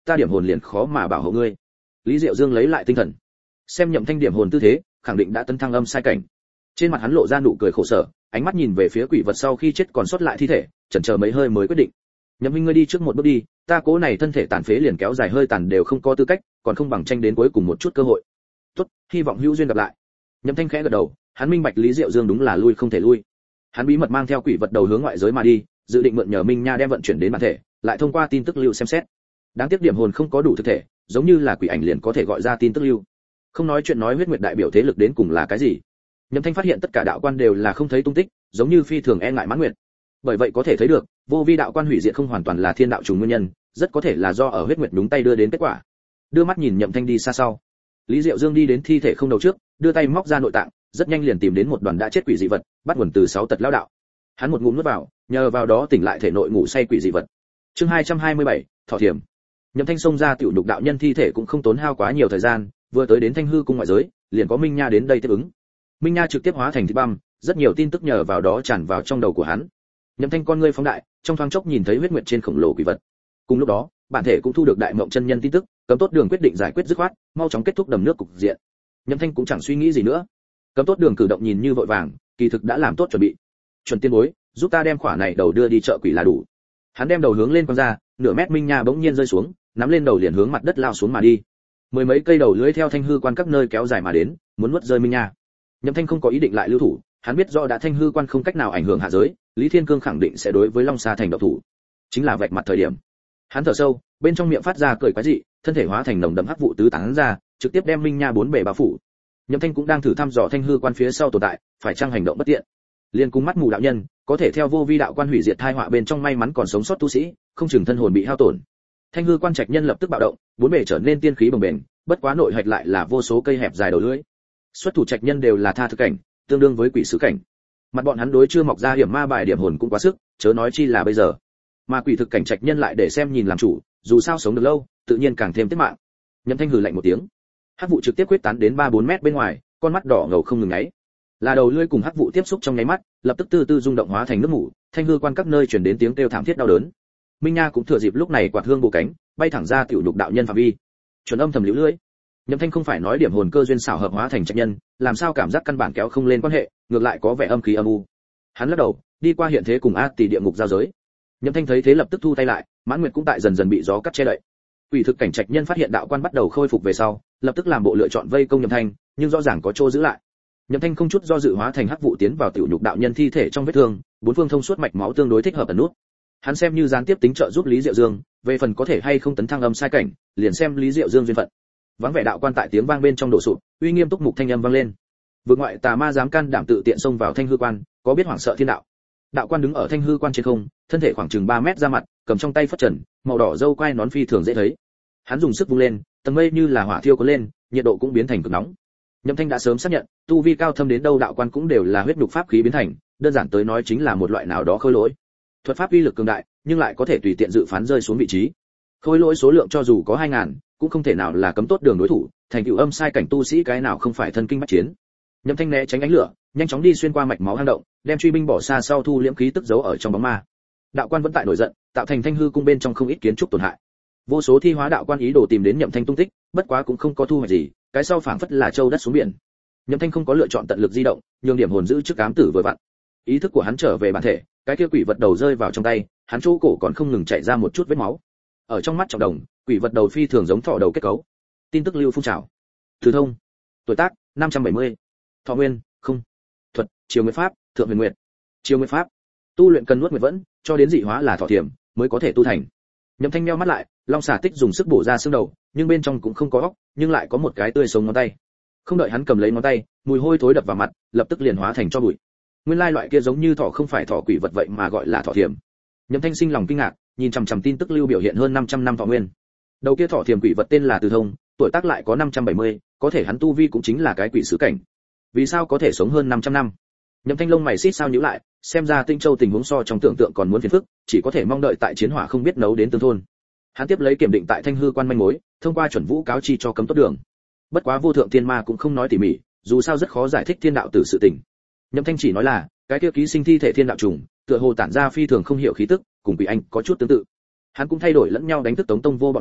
ta điểm hồn liền khó mà bảo hộ ngươi. Lý Diệu Dương lấy lại tinh thần, xem Nhậm Thanh điểm hồn tư thế, khẳng định đã tấn thăng âm sai cảnh. Trên mặt hắn lộ ra nụ cười khổ sở, ánh mắt nhìn về phía quỷ vật sau khi chết còn sót lại thi thể, chần chờ mấy hơi mới quyết định. Nhậm Minh, ngươi đi trước một bước đi, ta cố này thân thể tàn phế liền kéo dài hơi tàn đều không có tư cách, còn không bằng tranh đến cuối cùng một chút cơ hội. Tốt, hy vọng hữu duyên gặp lại. Nhậm Thanh khẽ gật đầu, hắn minh bạch Lý Diệu Dương đúng là lui không thể lui. Hắn bí mật mang theo quỷ vật đầu hướng ngoại giới mà đi, dự định mượn nhờ Minh Nha đem vận chuyển đến bản thể, lại thông qua tin tức lưu xem xét. Đáng tiếc điểm hồn không có đủ thực thể, giống như là quỷ ảnh liền có thể gọi ra tin tức lưu. Không nói chuyện nói huyết nguyệt đại biểu thế lực đến cùng là cái gì. Nhậm Thanh phát hiện tất cả đạo quan đều là không thấy tung tích, giống như phi thường e ngại Mãn Nguyệt. Bởi vậy có thể thấy được, vô vi đạo quan hủy diệt không hoàn toàn là thiên đạo trùng nguyên nhân, rất có thể là do ở huyết nguyệt đúng tay đưa đến kết quả. Đưa mắt nhìn Nhậm Thanh đi xa sau, Lý Diệu Dương đi đến thi thể không đầu trước, đưa tay móc ra nội tạng, rất nhanh liền tìm đến một đoàn đã chết quỷ dị vật, bắt nguồn từ 6 tật lão đạo. Hắn một ngụm nuốt vào, nhờ vào đó tỉnh lại thể nội ngủ say quỷ dị vật. Chương 227, Thọ Thiểm. Nhậm Thanh xông ra tiểu nhục đạo nhân thi thể cũng không tốn hao quá nhiều thời gian, vừa tới đến Thanh hư cung ngoại giới, liền có Minh Nha đến đây tiếp ứng. Minh Nha trực tiếp hóa thành thịt băm, rất nhiều tin tức nhờ vào đó tràn vào trong đầu của hắn. Nhậm Thanh con ngươi phóng đại, trong thoáng chốc nhìn thấy huyết nguyệt trên khổng lồ quỷ vật. Cùng lúc đó, bản thể cũng thu được đại mộng chân nhân tin tức, Cấm Tốt Đường quyết định giải quyết dứt khoát, mau chóng kết thúc đầm nước cục diện. Nhậm Thanh cũng chẳng suy nghĩ gì nữa. Cấm Tốt Đường cử động nhìn như vội vàng, kỳ thực đã làm tốt chuẩn bị. Chuẩn tiên bối, giúp ta đem khỏa này đầu đưa đi chợ quỷ là đủ. Hắn đem đầu hướng lên quăng ra, nửa mét Minh Nha bỗng nhiên rơi xuống, nắm lên đầu liền hướng mặt đất lao xuống mà đi. Mười mấy cây đầu lưỡi theo Thanh hư quan các nơi kéo dài mà đến, muốn nuốt rơi Minh Nha. Nhậm Thanh không có ý định lại lưu thủ, hắn biết rõ đã Thanh hư quan không cách nào ảnh hưởng hạ giới, Lý Thiên Cương khẳng định sẽ đối với Long Sa thành động thủ. Chính là vạch mặt thời điểm. Hắn thở sâu, bên trong miệng phát ra cười quái dị, thân thể hóa thành nồng đậm hắc vụ tứ tán ra, trực tiếp đem Minh Nha bốn bề bao phủ. Nhậm Thanh cũng đang thử thăm dò Thanh hư quan phía sau tồn tại, phải chăng hành động bất tiện. Liên cung mắt mù đạo nhân, có thể theo vô vi đạo quan hủy diệt tai họa bên trong may mắn còn sống sót tu sĩ, không chừng thân hồn bị hao tổn. Thanh hư quan trạch nhân lập tức bạo động, bốn bề trở nên tiên khí bồng bềnh, bất quá nội hạch lại là vô số cây hẹp dài đầu lưỡi. Xuất thủ trạch nhân đều là tha thực cảnh, tương đương với quỷ sứ cảnh. Mặt bọn hắn đối chưa mọc ra hiểm ma bài điểm hồn cũng quá sức, chớ nói chi là bây giờ. Mà quỷ thực cảnh trạch nhân lại để xem nhìn làm chủ, dù sao sống được lâu, tự nhiên càng thêm tiết mạng. Nhậm Thanh hừ lạnh một tiếng, hắc vụ trực tiếp quyết tán đến 3-4 mét bên ngoài, con mắt đỏ ngầu không ngừng nháy. Là đầu lưỡi cùng hắc vụ tiếp xúc trong nháy mắt, lập tức từ từ rung động hóa thành nước mủ, Thanh hư quan các nơi truyền đến tiếng kêu thảm thiết đau đớn. Minh Nha cũng thừa dịp lúc này quạt hương bổ cánh, bay thẳng ra tiểu nhục đạo nhân phạm vi. Chuẩn âm thầm liễu lưỡi. Nhậm Thanh không phải nói điểm hồn cơ duyên xảo hợp hóa thành trạch nhân, làm sao cảm giác căn bản kéo không lên quan hệ, ngược lại có vẻ âm khí âm u. Hắn lắc đầu, đi qua hiện thế cùng A Tỷ địa ngục giao giới. Nhậm Thanh thấy thế lập tức thu tay lại, Mãn Nguyệt cũng tại dần dần bị gió cắt che đậy. Quỷ thực cảnh trạch nhân phát hiện đạo quan bắt đầu khôi phục về sau, lập tức làm bộ lựa chọn vây công Nhậm Thanh, nhưng rõ ràng có chỗ giữ lại. Nhậm Thanh không chút do dự hóa thành hắc vụ tiến vào tiểu nhục đạo nhân thi thể trong vết thương, bốn phương thông suốt mạch máu tương đối thích hợp ẩn nút. Hắn xem như gián tiếp tính trợ giúp Lý Diệu Dương, về phần có thể hay không tấn thăng âm sai cảnh, liền xem Lý Diệu Dương duyên phận. Vắng vẻ đạo quan tại tiếng vang bên trong đổ sụp, uy nghiêm túc mục thanh âm vang lên. Vực ngoại tà ma dám can đảm tự tiện xông vào Thanh hư quan, có biết hoảng sợ thiên đạo. Đạo quan đứng ở Thanh hư quan trên không, thân thể khoảng chừng 3 mét ra mặt, cầm trong tay phất trần, màu đỏ râu quai nón phi thường dễ thấy. Hắn dùng sức vung lên, tầng mây như là hỏa thiêu cuốn lên, nhiệt độ cũng biến thành cực nóng. Nhậm Thanh đã sớm xác nhận, tu vi cao thâm đến đâu đạo quan cũng đều là huyết nhục pháp khí biến thành, đơn giản tới nói chính là một loại nào đó khôi lỗi. Thuật pháp uy lực cường đại, nhưng lại có thể tùy tiện dự phán rơi xuống vị trí. Khôi lỗi số lượng cho dù có 2000, cũng không thể nào là Cấm Tốt Đường đối thủ, thành tựu âm sai cảnh tu sĩ cái nào không phải thân kinh bách chiến. Nhậm Thanh né tránh ánh lửa, nhanh chóng đi xuyên qua mạch máu hang động, đem truy binh bỏ xa sau thu liễm khí tức giấu ở trong bóng ma. Đạo quan vẫn tại nổi giận, tạo thành Thanh hư cung bên trong không ít kiến trúc tổn hại. Vô số thi hóa đạo quan ý đồ tìm đến Nhậm Thanh tung tích, bất quá cũng không có thu hoạch gì, cái sau phảng phất là châu đất xuống biển. Nhậm Thanh không có lựa chọn tận lực di động, nhường điểm hồn giữ trước ám tử vừa vặn. Ý thức của hắn trở về bản thể, cái kia quỷ vật đầu rơi vào trong tay, hắn chỗ cổ còn không ngừng chảy ra một chút vết máu. Ở trong mắt trọng đồng, quỷ vật đầu phi thường giống thỏ đầu kết cấu. Tin tức lưu phun trào. Thứ thông. Tuổi tác 570. Thọ nguyên không. Thuật chiều nguyệt pháp, thượng huyền nguyệt. Chiều nguyệt pháp, tu luyện cần nuốt nguyệt vẫn, cho đến dị hóa là thọ thiểm mới có thể tu thành. Nhậm Thanh nheo mắt lại, Long Xà Tích dùng sức bổ ra xương đầu, nhưng bên trong cũng không có óc, nhưng lại có một cái tươi sống ngón tay. Không đợi hắn cầm lấy ngón tay, mùi hôi thối đập vào mặt, lập tức liền hóa thành tro bụi. Nguyên lai loại kia giống như thỏ không phải thỏ quỷ vật vậy mà gọi là thỏ thiểm. Nhậm Thanh sinh lòng kinh ngạc, nhìn chằm chằm tin tức lưu biểu hiện hơn 500 năm thọ nguyên. Đầu kia thỏ thiểm quỷ vật tên là Từ Thông, tuổi tác lại có 570, có thể hắn tu vi cũng chính là cái quỷ sứ cảnh. Vì sao có thể sống hơn 500 năm? Nhậm Thanh lông mày xít sao nhíu lại, xem ra Tinh Châu tình huống so trong tưởng tượng còn muốn phiền phức, chỉ có thể mong đợi tại chiến hỏa không biết nấu đến tương thôn. Hắn tiếp lấy kiểm định tại Thanh hư quan manh mối, thông qua chuẩn vũ cáo chi cho Cấm Tốt Đường. Bất quá vô thượng thiên ma cũng không nói tỉ mỉ, dù sao rất khó giải thích thiên đạo tử sự tình. Nhậm Thanh chỉ nói là, cái kia ký sinh thi thể thiên đạo trùng, tựa hồ tản ra phi thường không hiểu khí tức, cùng quỷ anh có chút tương tự. Hắn cũng thay đổi lẫn nhau đánh thức Tống Tông Vô bọn người,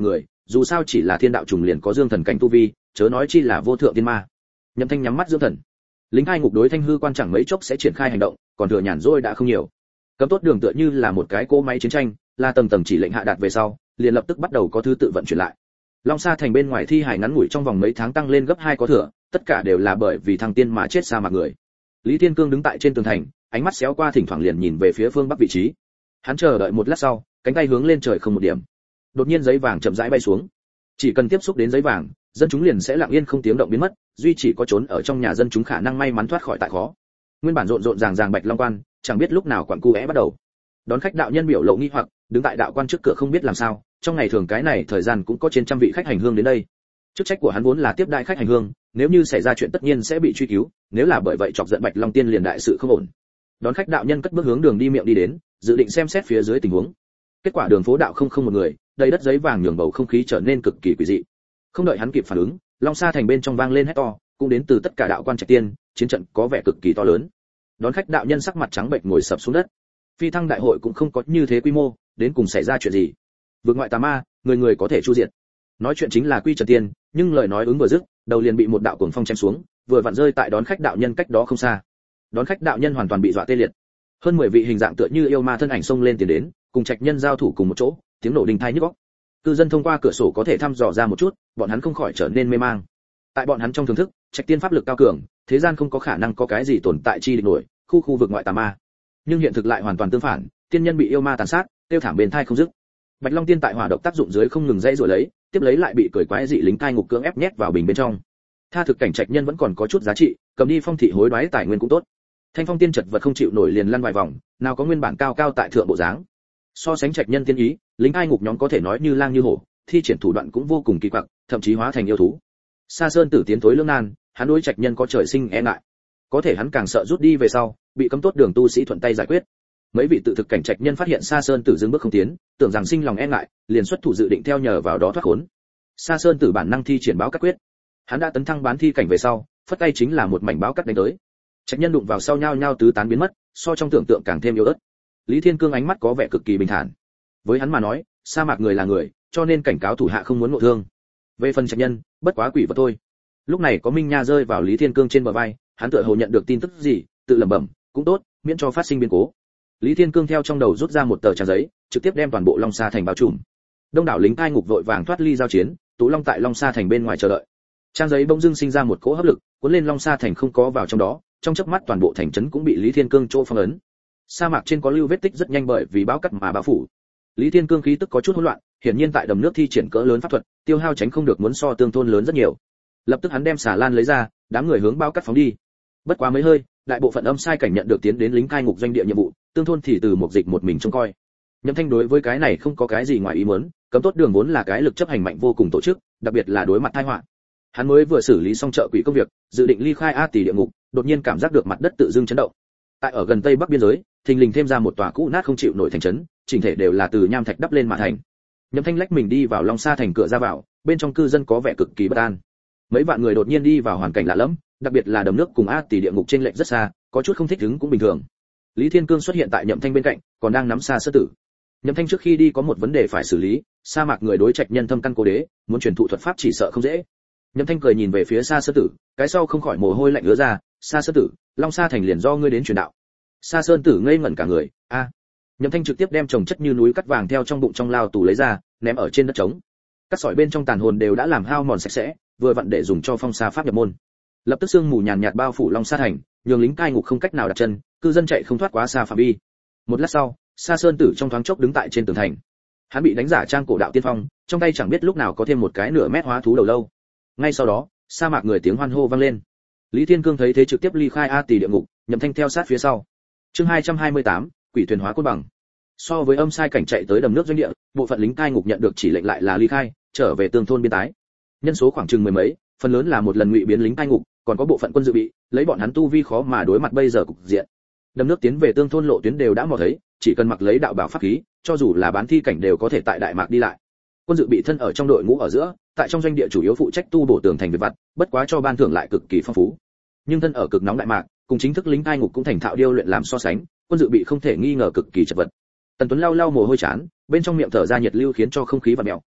dù sao chỉ là thiên đạo trùng liền có dương thần cảnh tu vi, chớ nói chi là vô thượng tiên ma. Nhậm Thanh nhắm mắt dưỡng thần. Lính cai ngục đối Thanh hư quan chẳng mấy chốc sẽ triển khai hành động, còn thừa nhàn rỗi đã không nhiều. Cấm tốt đường tựa như là một cái cỗ máy chiến tranh, là tầng tầng chỉ lệnh hạ đạt về sau, liền lập tức bắt đầu có thứ tự vận chuyển lại. Long Sa thành bên ngoài thi hải ngắn ngủi trong vòng mấy tháng tăng lên gấp 2 có thừa, tất cả đều là bởi vì thăng tiên mà chết sa mạc người. Lý Thiên Cương đứng tại trên tường thành, ánh mắt xéo qua thỉnh thoảng liền nhìn về phía phương bắc vị trí. Hắn chờ đợi một lát sau, cánh tay hướng lên trời không một điểm. Đột nhiên giấy vàng chậm rãi bay xuống. Chỉ cần tiếp xúc đến giấy vàng, dân chúng liền sẽ lặng yên không tiếng động biến mất, duy chỉ có trốn ở trong nhà dân chúng khả năng may mắn thoát khỏi tại khó. Nguyên bản rộn rộn ràng ràng Bạch Long quan, chẳng biết lúc nào quặn cu é bắt đầu. Đón khách đạo nhân biểu lộ nghi hoặc, đứng tại đạo quan trước cửa không biết làm sao, trong ngày thường cái này thời gian cũng có trên trăm vị khách hành hương đến đây. Chức trách của hắn vốn là tiếp đãi khách hành hương, nếu như xảy ra chuyện tất nhiên sẽ bị truy cứu, nếu là bởi vậy chọc giận Bạch Long tiên liền đại sự không ổn. Đón khách đạo nhân cất bước hướng đường đi miệng đi đến, dự định xem xét phía dưới tình huống. Kết quả đường phố đạo không một người, đầy đất giấy vàng nhường bầu không khí trở nên cực kỳ quỷ dị. Không đợi hắn kịp phản ứng, Long Sa thành bên trong vang lên hét to, cũng đến từ tất cả đạo quan trạch tiên, chiến trận có vẻ cực kỳ to lớn. Đón khách đạo nhân sắc mặt trắng bệch ngồi sập xuống đất. Phi thăng đại hội cũng không có như thế quy mô, đến cùng xảy ra chuyện gì? Vượt ngoại tà ma, người người có thể chu diệt. Nói chuyện chính là Quy Trần Tiên, nhưng lời nói ứng vừa dứt, đầu liền bị một đạo cuồng phong chém xuống, vừa vặn rơi tại đón khách đạo nhân cách đó không xa. Đón khách đạo nhân hoàn toàn bị dọa tê liệt. Hơn 10 vị hình dạng tựa như yêu ma thân ảnh xông lên tiến đến, cùng trạch nhân giao thủ cùng một chỗ, tiếng nổ đình tai nhức óc. Cư dân thông qua cửa sổ có thể thăm dò ra một chút, bọn hắn không khỏi trở nên mê mang. Tại bọn hắn trong thưởng thức, trạch tiên pháp lực cao cường, thế gian không có khả năng có cái gì tồn tại chi địch nổi, khu vực ngoại tà ma. Nhưng hiện thực lại hoàn toàn tương phản, tiên nhân bị yêu ma tàn sát, tiêu thảm bên thai không dứt. Bạch Long tiên tại hỏa độc tác dụng dưới không ngừng dãy rồi lấy, tiếp lấy lại bị cười quái dị lính cai ngục cưỡng ép nhét vào bình bên trong. Tha thực cảnh trạch nhân vẫn còn có chút giá trị, cầm đi phong thị hối đoái tài nguyên cũng tốt. Thanh phong tiên chật vật không chịu nổi liền lăn vài vòng, nào có nguyên bản cao cao tại thượng bộ dáng. So sánh trạch nhân tiên ý, lính cai ngục nhóm có thể nói như lang như hổ, thi triển thủ đoạn cũng vô cùng kỳ quặc, thậm chí hóa thành yêu thú. Sa Sơn Tử tiến thối lưỡng nan, hắn đối trạch nhân có trời sinh e ngại. Có thể hắn càng sợ rút đi về sau, bị cấm tốt đường tu sĩ thuận tay giải quyết. Mấy vị tự thực cảnh trạch nhân phát hiện Sa Sơn Tử dừng bước không tiến, tưởng rằng sinh lòng e ngại, liền xuất thủ dự định theo nhờ vào đó thoát khốn. Sa Sơn Tử bản năng thi triển báo cắt quyết. Hắn đã tấn thăng bán thi cảnh về sau, phất tay chính là một mảnh báo cắt đánh tới. Trạch nhân đụng vào sau nhau nhau tứ tán biến mất, so trong tưởng tượng càng thêm yếu ớt. Lý Thiên Cương ánh mắt có vẻ cực kỳ bình thản. Với hắn mà nói, sa mạc người là người, cho nên cảnh cáo thủ hạ không muốn ngộ thương. Về phần trạch nhân, bất quá quỷ vật thôi. Lúc này có Minh Nha rơi vào Lý Thiên Cương trên bờ vai, hắn tựa hồ nhận được tin tức gì, tự lẩm bẩm, cũng tốt, miễn cho phát sinh biến cố. Lý Thiên Cương theo trong đầu rút ra một tờ trang giấy, trực tiếp đem toàn bộ Long Sa thành bao trùm. Đông đảo lính cai ngục vội vàng thoát ly giao chiến, Tú Long tại Long Sa thành bên ngoài chờ đợi. Trang giấy bỗng dưng sinh ra một cỗ hấp lực, cuốn lên Long Sa thành không có vào trong đó, trong chớp mắt toàn bộ thành trấn cũng bị Lý Thiên Cương chỗ phong ấn. Sa mạc trên có lưu vết tích rất nhanh bởi vì bão cắt mà bao phủ. Lý Thiên Cương khí tức có chút hỗn loạn, hiển nhiên tại đầm nước thi triển cỡ lớn pháp thuật, tiêu hao tránh không được muốn so tương thôn lớn rất nhiều. Lập tức hắn đem xà lan lấy ra, đám người hướng bão cắt phóng đi. Bất quá mấy hơi, đại bộ phận âm sai cảnh nhận được tiến đến lính cai ngục doanh địa nhiệm vụ, tương thôn thì từ một dịch một mình trông coi. Nhậm Thanh đối với cái này không có cái gì ngoài ý muốn, cấm tốt đường vốn là cái lực chấp hành mạnh vô cùng tổ chức, đặc biệt là đối mặt tai họa. Hắn mới vừa xử lý xong chợ quỷ công việc, dự định ly khai A Tỷ địa ngục, đột nhiên cảm giác được mặt đất tự dưng chấn động. Tại ở gần tây bắc biên giới, thình lình thêm ra một tòa cũ nát không chịu nổi thành trấn, chỉnh thể đều là từ nham thạch đắp lên mà thành. Nhậm Thanh lách mình đi vào Long Sa thành cửa ra vào, bên trong cư dân có vẻ cực kỳ bất an. Mấy vạn người đột nhiên đi vào hoàn cảnh lạ lẫm, đặc biệt là đầm nước cùng A Tỷ địa ngục trên lệch rất xa, có chút không thích ứng cũng bình thường. Lý Thiên Cương xuất hiện tại Nhậm Thanh bên cạnh, còn đang nắm Sa Sơ Tử. Nhậm Thanh trước khi đi có một vấn đề phải xử lý, sa mạc người đối trạch nhân thâm căn cố đế, muốn truyền thụ thuật pháp chỉ sợ không dễ. Nhậm Thanh cười nhìn về phía Sa Sơ Tử, cái sau không khỏi mồ hôi lạnh ứa ra, Sa Sơ Tử, Long Sa thành liền do ngươi đến truyền đạo. Sa Sơn Tử ngây ngẩn cả người, a. Nhậm Thanh trực tiếp đem chồng chất như núi cắt vàng theo trong bụng trong lao tù lấy ra, ném ở trên đất trống. Các sỏi bên trong tàn hồn đều đã làm hao mòn sạch sẽ, vừa vặn để dùng cho phong sa pháp nhập môn. Lập tức sương mù nhàn nhạt bao phủ Long Sa thành, nhường lính cai ngục không cách nào đặt chân, cư dân chạy không thoát quá xa phạm vi. Một lát sau, Sa Sơn Tử trong thoáng chốc đứng tại trên tường thành. Hắn bị đánh giả trang cổ đạo tiên phong, trong tay chẳng biết lúc nào có thêm một cái nửa mét hóa thú đầu lâu. Ngay sau đó, sa mạc người tiếng hoan hô vang lên. Lý Thiên Cương thấy thế trực tiếp ly khai A Tỷ địa ngục, Nhậm Thanh theo sát phía sau. Chương 228, quỷ thuyền hóa cốt bằng. So với âm sai cảnh chạy tới đầm nước doanh địa, bộ phận lính cai ngục nhận được chỉ lệnh lại là ly khai, trở về tương thôn biên tái. Nhân số khoảng chừng mười mấy, phần lớn là một lần ngụy biến lính cai ngục, còn có bộ phận quân dự bị, lấy bọn hắn tu vi khó mà đối mặt bây giờ cục diện. Đầm nước tiến về tương thôn lộ tuyến đều đã mò thấy, chỉ cần mặc lấy đạo bảo pháp khí, cho dù là bán thi cảnh đều có thể tại đại mạc đi lại. Quân dự bị thân ở trong đội ngũ ở giữa, tại trong doanh địa chủ yếu phụ trách tu bổ tường thành việc vặt, bất quá cho ban thưởng lại cực kỳ phong phú. Nhưng thân ở cực nóng đại mạc, cùng chính thức lính cai ngục cũng thành thạo điêu luyện làm so sánh, quân dự bị không thể nghi ngờ cực kỳ chật vật. Tần Tuấn lau lau mồ hôi chán, bên trong miệng thở ra nhiệt lưu khiến cho không khí vặn mèo,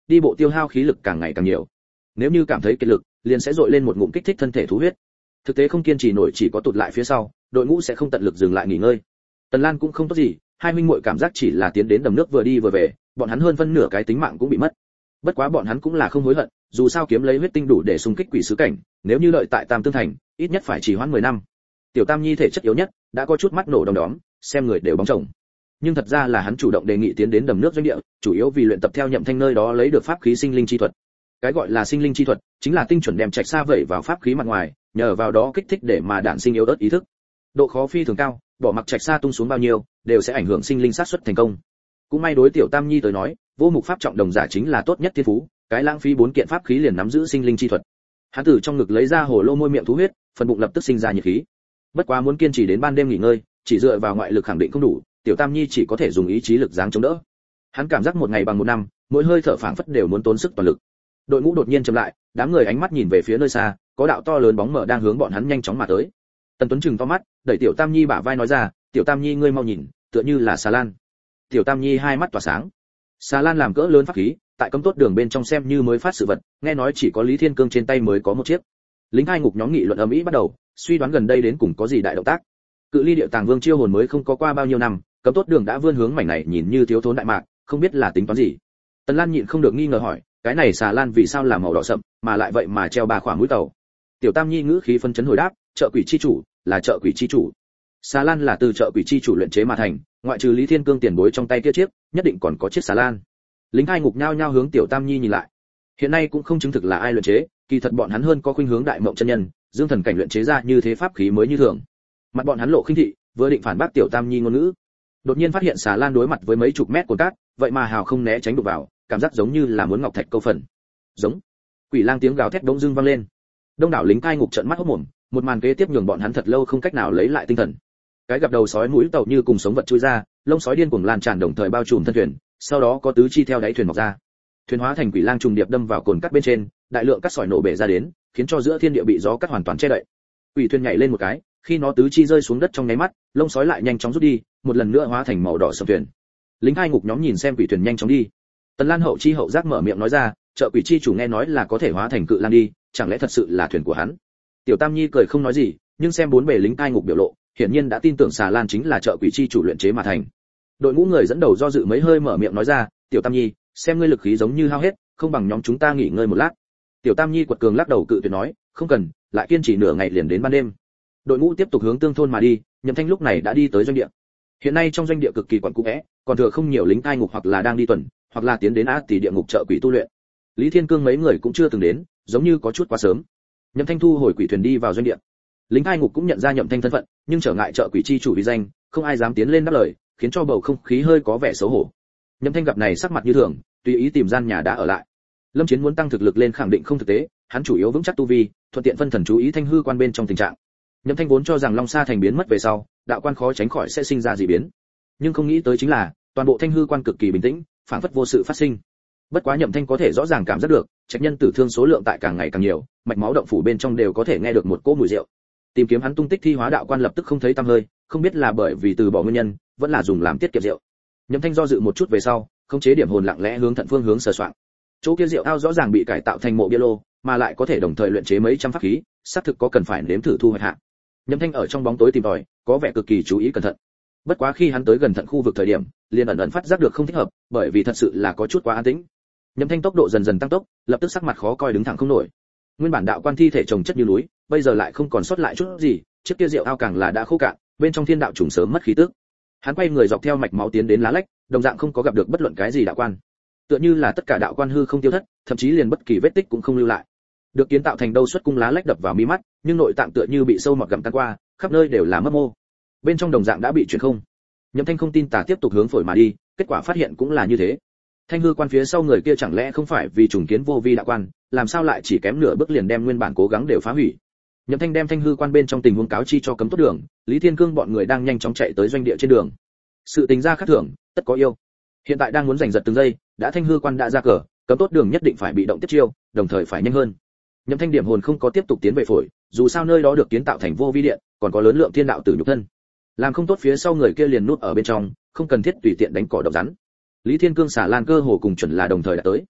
đi bộ tiêu hao khí lực càng ngày càng nhiều. Nếu như cảm thấy kiệt lực, liền sẽ dội lên một ngụm kích thích thân thể thú huyết. Thực tế không kiên trì nổi chỉ có tụt lại phía sau, đội ngũ sẽ không tận lực dừng lại nghỉ ngơi. Tần Lan cũng không tốt gì, hai huynh muội cảm giác chỉ là tiến đến đầm nước vừa đi vừa về, bọn hắn hơn phân nửa cái tính mạng cũng bị mất. Bất quá bọn hắn cũng là không hối hận, dù sao kiếm lấy huyết tinh đủ để xung kích quỷ sứ cảnh, nếu như lợi tại Tam Tương Thành, ít nhất phải trì hoãn 10 năm. Tiểu Tam Nhi thể chất yếu nhất, đã có chút mắt nổ đom đóm, xem người đều bóng chồng. Nhưng thật ra là hắn chủ động đề nghị tiến đến đầm nước doanh địa, chủ yếu vì luyện tập theo Nhậm Thanh nơi đó lấy được pháp khí sinh linh chi thuật. Cái gọi là sinh linh chi thuật, chính là tinh chuẩn đem trạch xa vẩy vào pháp khí mặt ngoài, nhờ vào đó kích thích để mà đản sinh yếu ớt ý thức. Độ khó phi thường cao, bỏ mặc trạch xa tung xuống bao nhiêu, đều sẽ ảnh hưởng sinh linh xác suất thành công. Cũng may đối Tiểu Tam Nhi tới nói, vô mục pháp trọng đồng giả chính là tốt nhất thiên phú, cái lãng phí 4 kiện pháp khí liền nắm giữ sinh linh chi thuật. Hắn từ trong ngực lấy ra hồ lô môi miệng thú huyết, phần bụng lập tức sinh ra nhiệt khí. Bất quá muốn kiên trì đến ban đêm nghỉ ngơi, chỉ dựa vào ngoại lực khẳng định không đủ, Tiểu Tam Nhi chỉ có thể dùng ý chí lực giáng chống đỡ. Hắn cảm giác một ngày bằng một năm, mỗi hơi thở phảng phất đều muốn tốn sức toàn lực. Đội ngũ đột nhiên chậm lại, đám người ánh mắt nhìn về phía nơi xa, có đạo to lớn bóng mờ đang hướng bọn hắn nhanh chóng mà tới. Tần Tuấn trừng to mắt, đẩy Tiểu Tam Nhi bả vai nói ra, "Tiểu Tam Nhi ngươi mau nhìn, tựa như là xà lan." Tiểu Tam Nhi hai mắt tỏa sáng. Xà lan làm cỡ lớn pháp khí, tại cấm tốt đường bên trong xem như mới phát sự vật, nghe nói chỉ có Lý Thiên Cương trên tay mới có một chiếc. Lính hai ngục nhóm nghị luận ầm ĩ bắt đầu, suy đoán gần đây đến cùng có gì đại động tác. Cự ly Điệu Tàng Vương chiêu hồn mới không có qua bao nhiêu năm, cấm tốt đường đã vươn hướng mảnh này nhìn như thiếu thốn đại mạc, không biết là tính toán gì. Tần Lan nhịn không được nghi ngờ hỏi, cái này xà lan vì sao là màu đỏ sậm, mà lại vậy mà treo 3 khỏa mũi tàu. Tiểu Tam Nhi ngữ khí phân chấn hồi đáp, "Chợ quỷ chi chủ, là chợ quỷ chi chủ." Xà lan là từ chợ quỷ chi chủ luyện chế mà thành, ngoại trừ Lý Thiên Cương tiền bối trong tay kia chiếc, nhất định còn có chiếc xà lan. Lính hai ngục nhao nhao hướng Tiểu Tam Nhi nhìn lại. Hiện nay cũng không chứng thực là ai luyện chế, kỳ thật bọn hắn hơn có khuynh hướng Đại Mộng chân nhân, Dương Thần cảnh luyện chế ra như thế pháp khí mới như thường. Mặt bọn hắn lộ khinh thị, vừa định phản bác Tiểu Tam Nhi ngôn ngữ, đột nhiên phát hiện xà lan đối mặt với mấy chục mét cồn cát, vậy mà hào không né tránh đụng vào, cảm giác giống như là muốn ngọc thạch câu phần. Giống. Quỷ lang tiếng gào thét bỗng dưng vang lên. Đông đảo lính cai ngục trợn mắt hốt mồm, một màn kế tiếp nhường bọn hắn thật lâu không cách nào lấy lại tinh thần. Cái gặp đầu sói mũi tàu như cùng sống vật chui ra, lông sói điên cuồng lan tràn đồng thời bao trùm thân thuyền, sau đó có tứ chi theo đáy thuyền mọc ra. Thuyền hóa thành quỷ lang trùng điệp đâm vào cồn cát bên trên, đại lượng cát sỏi nổ bể ra đến, khiến cho giữa thiên địa bị gió cắt hoàn toàn che đậy. Quỷ thuyền nhảy lên một cái, khi nó tứ chi rơi xuống đất trong nháy mắt, lông sói lại nhanh chóng rút đi, một lần nữa hóa thành màu đỏ sầm thuyền. Lính hai ngục nhóm nhìn xem quỷ thuyền nhanh chóng đi. Tần Lan hậu chi hậu giác mở miệng nói ra, chợ quỷ chi chủ nghe nói là có thể hóa thành cự lang đi, chẳng lẽ thật sự là thuyền của hắn? Tiểu Tam Nhi cười không nói gì, nhưng xem bốn bề lính cai ngục biểu lộ, hiển nhiên đã tin tưởng xà lan chính là chợ quỷ chi chủ luyện chế mà thành. Đội ngũ người dẫn đầu do dự mấy hơi mở miệng nói ra, Tiểu Tam Nhi, xem ngươi lực khí giống như hao hết, không bằng nhóm chúng ta nghỉ ngơi một lát. Tiểu Tam Nhi quật cường lắc đầu cự tuyệt nói, không cần, lại kiên trì nửa ngày liền đến ban đêm. Đội ngũ tiếp tục hướng Tương thôn mà đi, Nhậm Thanh lúc này đã đi tới doanh địa. Hiện nay trong doanh địa cực kỳ quẩn cung é, còn thừa không nhiều lính cai ngục hoặc là đang đi tuần, hoặc là tiến đến Á Tỷ địa ngục chợ quỷ tu luyện. Lý Thiên Cương mấy người cũng chưa từng đến, giống như có chút quá sớm. Nhậm Thanh thu hồi quỷ thuyền đi vào doanh địa. Lính cai ngục cũng nhận ra Nhậm Thanh thân phận, nhưng trở ngại chợ quỷ chi chủ uy danh, không ai dám tiến lên đáp lời, khiến cho bầu không khí hơi có vẻ xấu hổ. Nhậm Thanh gặp này sắc mặt như thường, tùy ý tìm gian nhà đã ở lại. Lâm Chiến muốn tăng thực lực lên khẳng định không thực tế, hắn chủ yếu vững chắc tu vi, thuận tiện phân thần chú ý Thanh hư quan bên trong tình trạng. Nhậm Thanh vốn cho rằng Long Sa thành biến mất về sau, đạo quan khó tránh khỏi sẽ sinh ra dị biến, nhưng không nghĩ tới chính là toàn bộ Thanh hư quan cực kỳ bình tĩnh, phảng phất vô sự phát sinh. Bất quá Nhậm Thanh có thể rõ ràng cảm giác được, trạch nhân tử thương số lượng tại càng ngày càng nhiều, mạch máu động phủ bên trong đều có thể nghe được một cỗ mùi rượu. Tìm kiếm hắn tung tích thi hóa đạo quan lập tức không thấy tăm hơi, không biết là bởi vì từ bỏ nguyên nhân, vẫn là dùng làm tiết kiệm rượu. Nhậm Thanh do dự một chút về sau, khống chế điểm hồn lặng lẽ hướng thận phương hướng sờ soạng. Chỗ kia rượu ao rõ ràng bị cải tạo thành mộ bia lô, mà lại có thể đồng thời luyện chế mấy trăm pháp khí, xác thực có cần phải nếm thử thu hoạch hạ. Nhậm Thanh ở trong bóng tối tìm tòi, có vẻ cực kỳ chú ý cẩn thận. Bất quá khi hắn tới gần thận khu vực thời điểm, liền ẩn ẩn phát giác được không thích hợp, bởi vì thật sự là có chút quá an tĩnh. Nhậm Thanh tốc độ dần dần tăng tốc, lập tức sắc mặt khó coi đứng thẳng không nổi. Nguyên bản đạo quan thi thể chồng chất như núi, bây giờ lại không còn sót lại chút gì, chiếc kia rượu ao càng là đã khô cạn, bên trong thiên đạo trùng sớm mất khí tức. Hắn quay người dọc theo mạch máu tiến đến lá lách, đồng dạng không có gặp được bất luận cái gì đạo quan. Tựa như là tất cả đạo quan hư không tiêu thất, thậm chí liền bất kỳ vết tích cũng không lưu lại. Được kiến tạo thành đâu xuất cung lá lách đập vào mi mắt, nhưng nội tạng tựa như bị sâu mọt gặm tan qua, khắp nơi đều là mấp mô. Bên trong đồng dạng đã bị chuyển không. Nhậm Thanh không tin tà tiếp tục hướng phổi mà đi, kết quả phát hiện cũng là như thế. Thanh hư quan phía sau người kia chẳng lẽ không phải vì trùng kiến vô vi đạo quan, làm sao lại chỉ kém nửa bước liền đem nguyên bản cố gắng đều phá hủy. Nhậm Thanh đem Thanh hư quan bên trong tình huống cáo chi cho cấm tốt đường, Lý Thiên Cương bọn người đang nhanh chóng chạy tới doanh địa trên đường. Sự tình ra khác thường, tất có yêu. Hiện tại đang muốn giành giật từng giây, đã Thanh hư quan đã ra cờ, cấm tốt đường nhất định phải bị động tiếp chiêu, đồng thời phải nhanh hơn. Nhậm Thanh điểm hồn không có tiếp tục tiến về phổi, dù sao nơi đó được kiến tạo thành vô vi điện, còn có lớn lượng thiên đạo tử nhục thân. Làm không tốt phía sau người kia liền núp ở bên trong, không cần thiết tùy tiện đánh cỏ độc rắn. Lý Thiên Cương xả lan cơ hồ cùng chuẩn là đồng thời đã tới.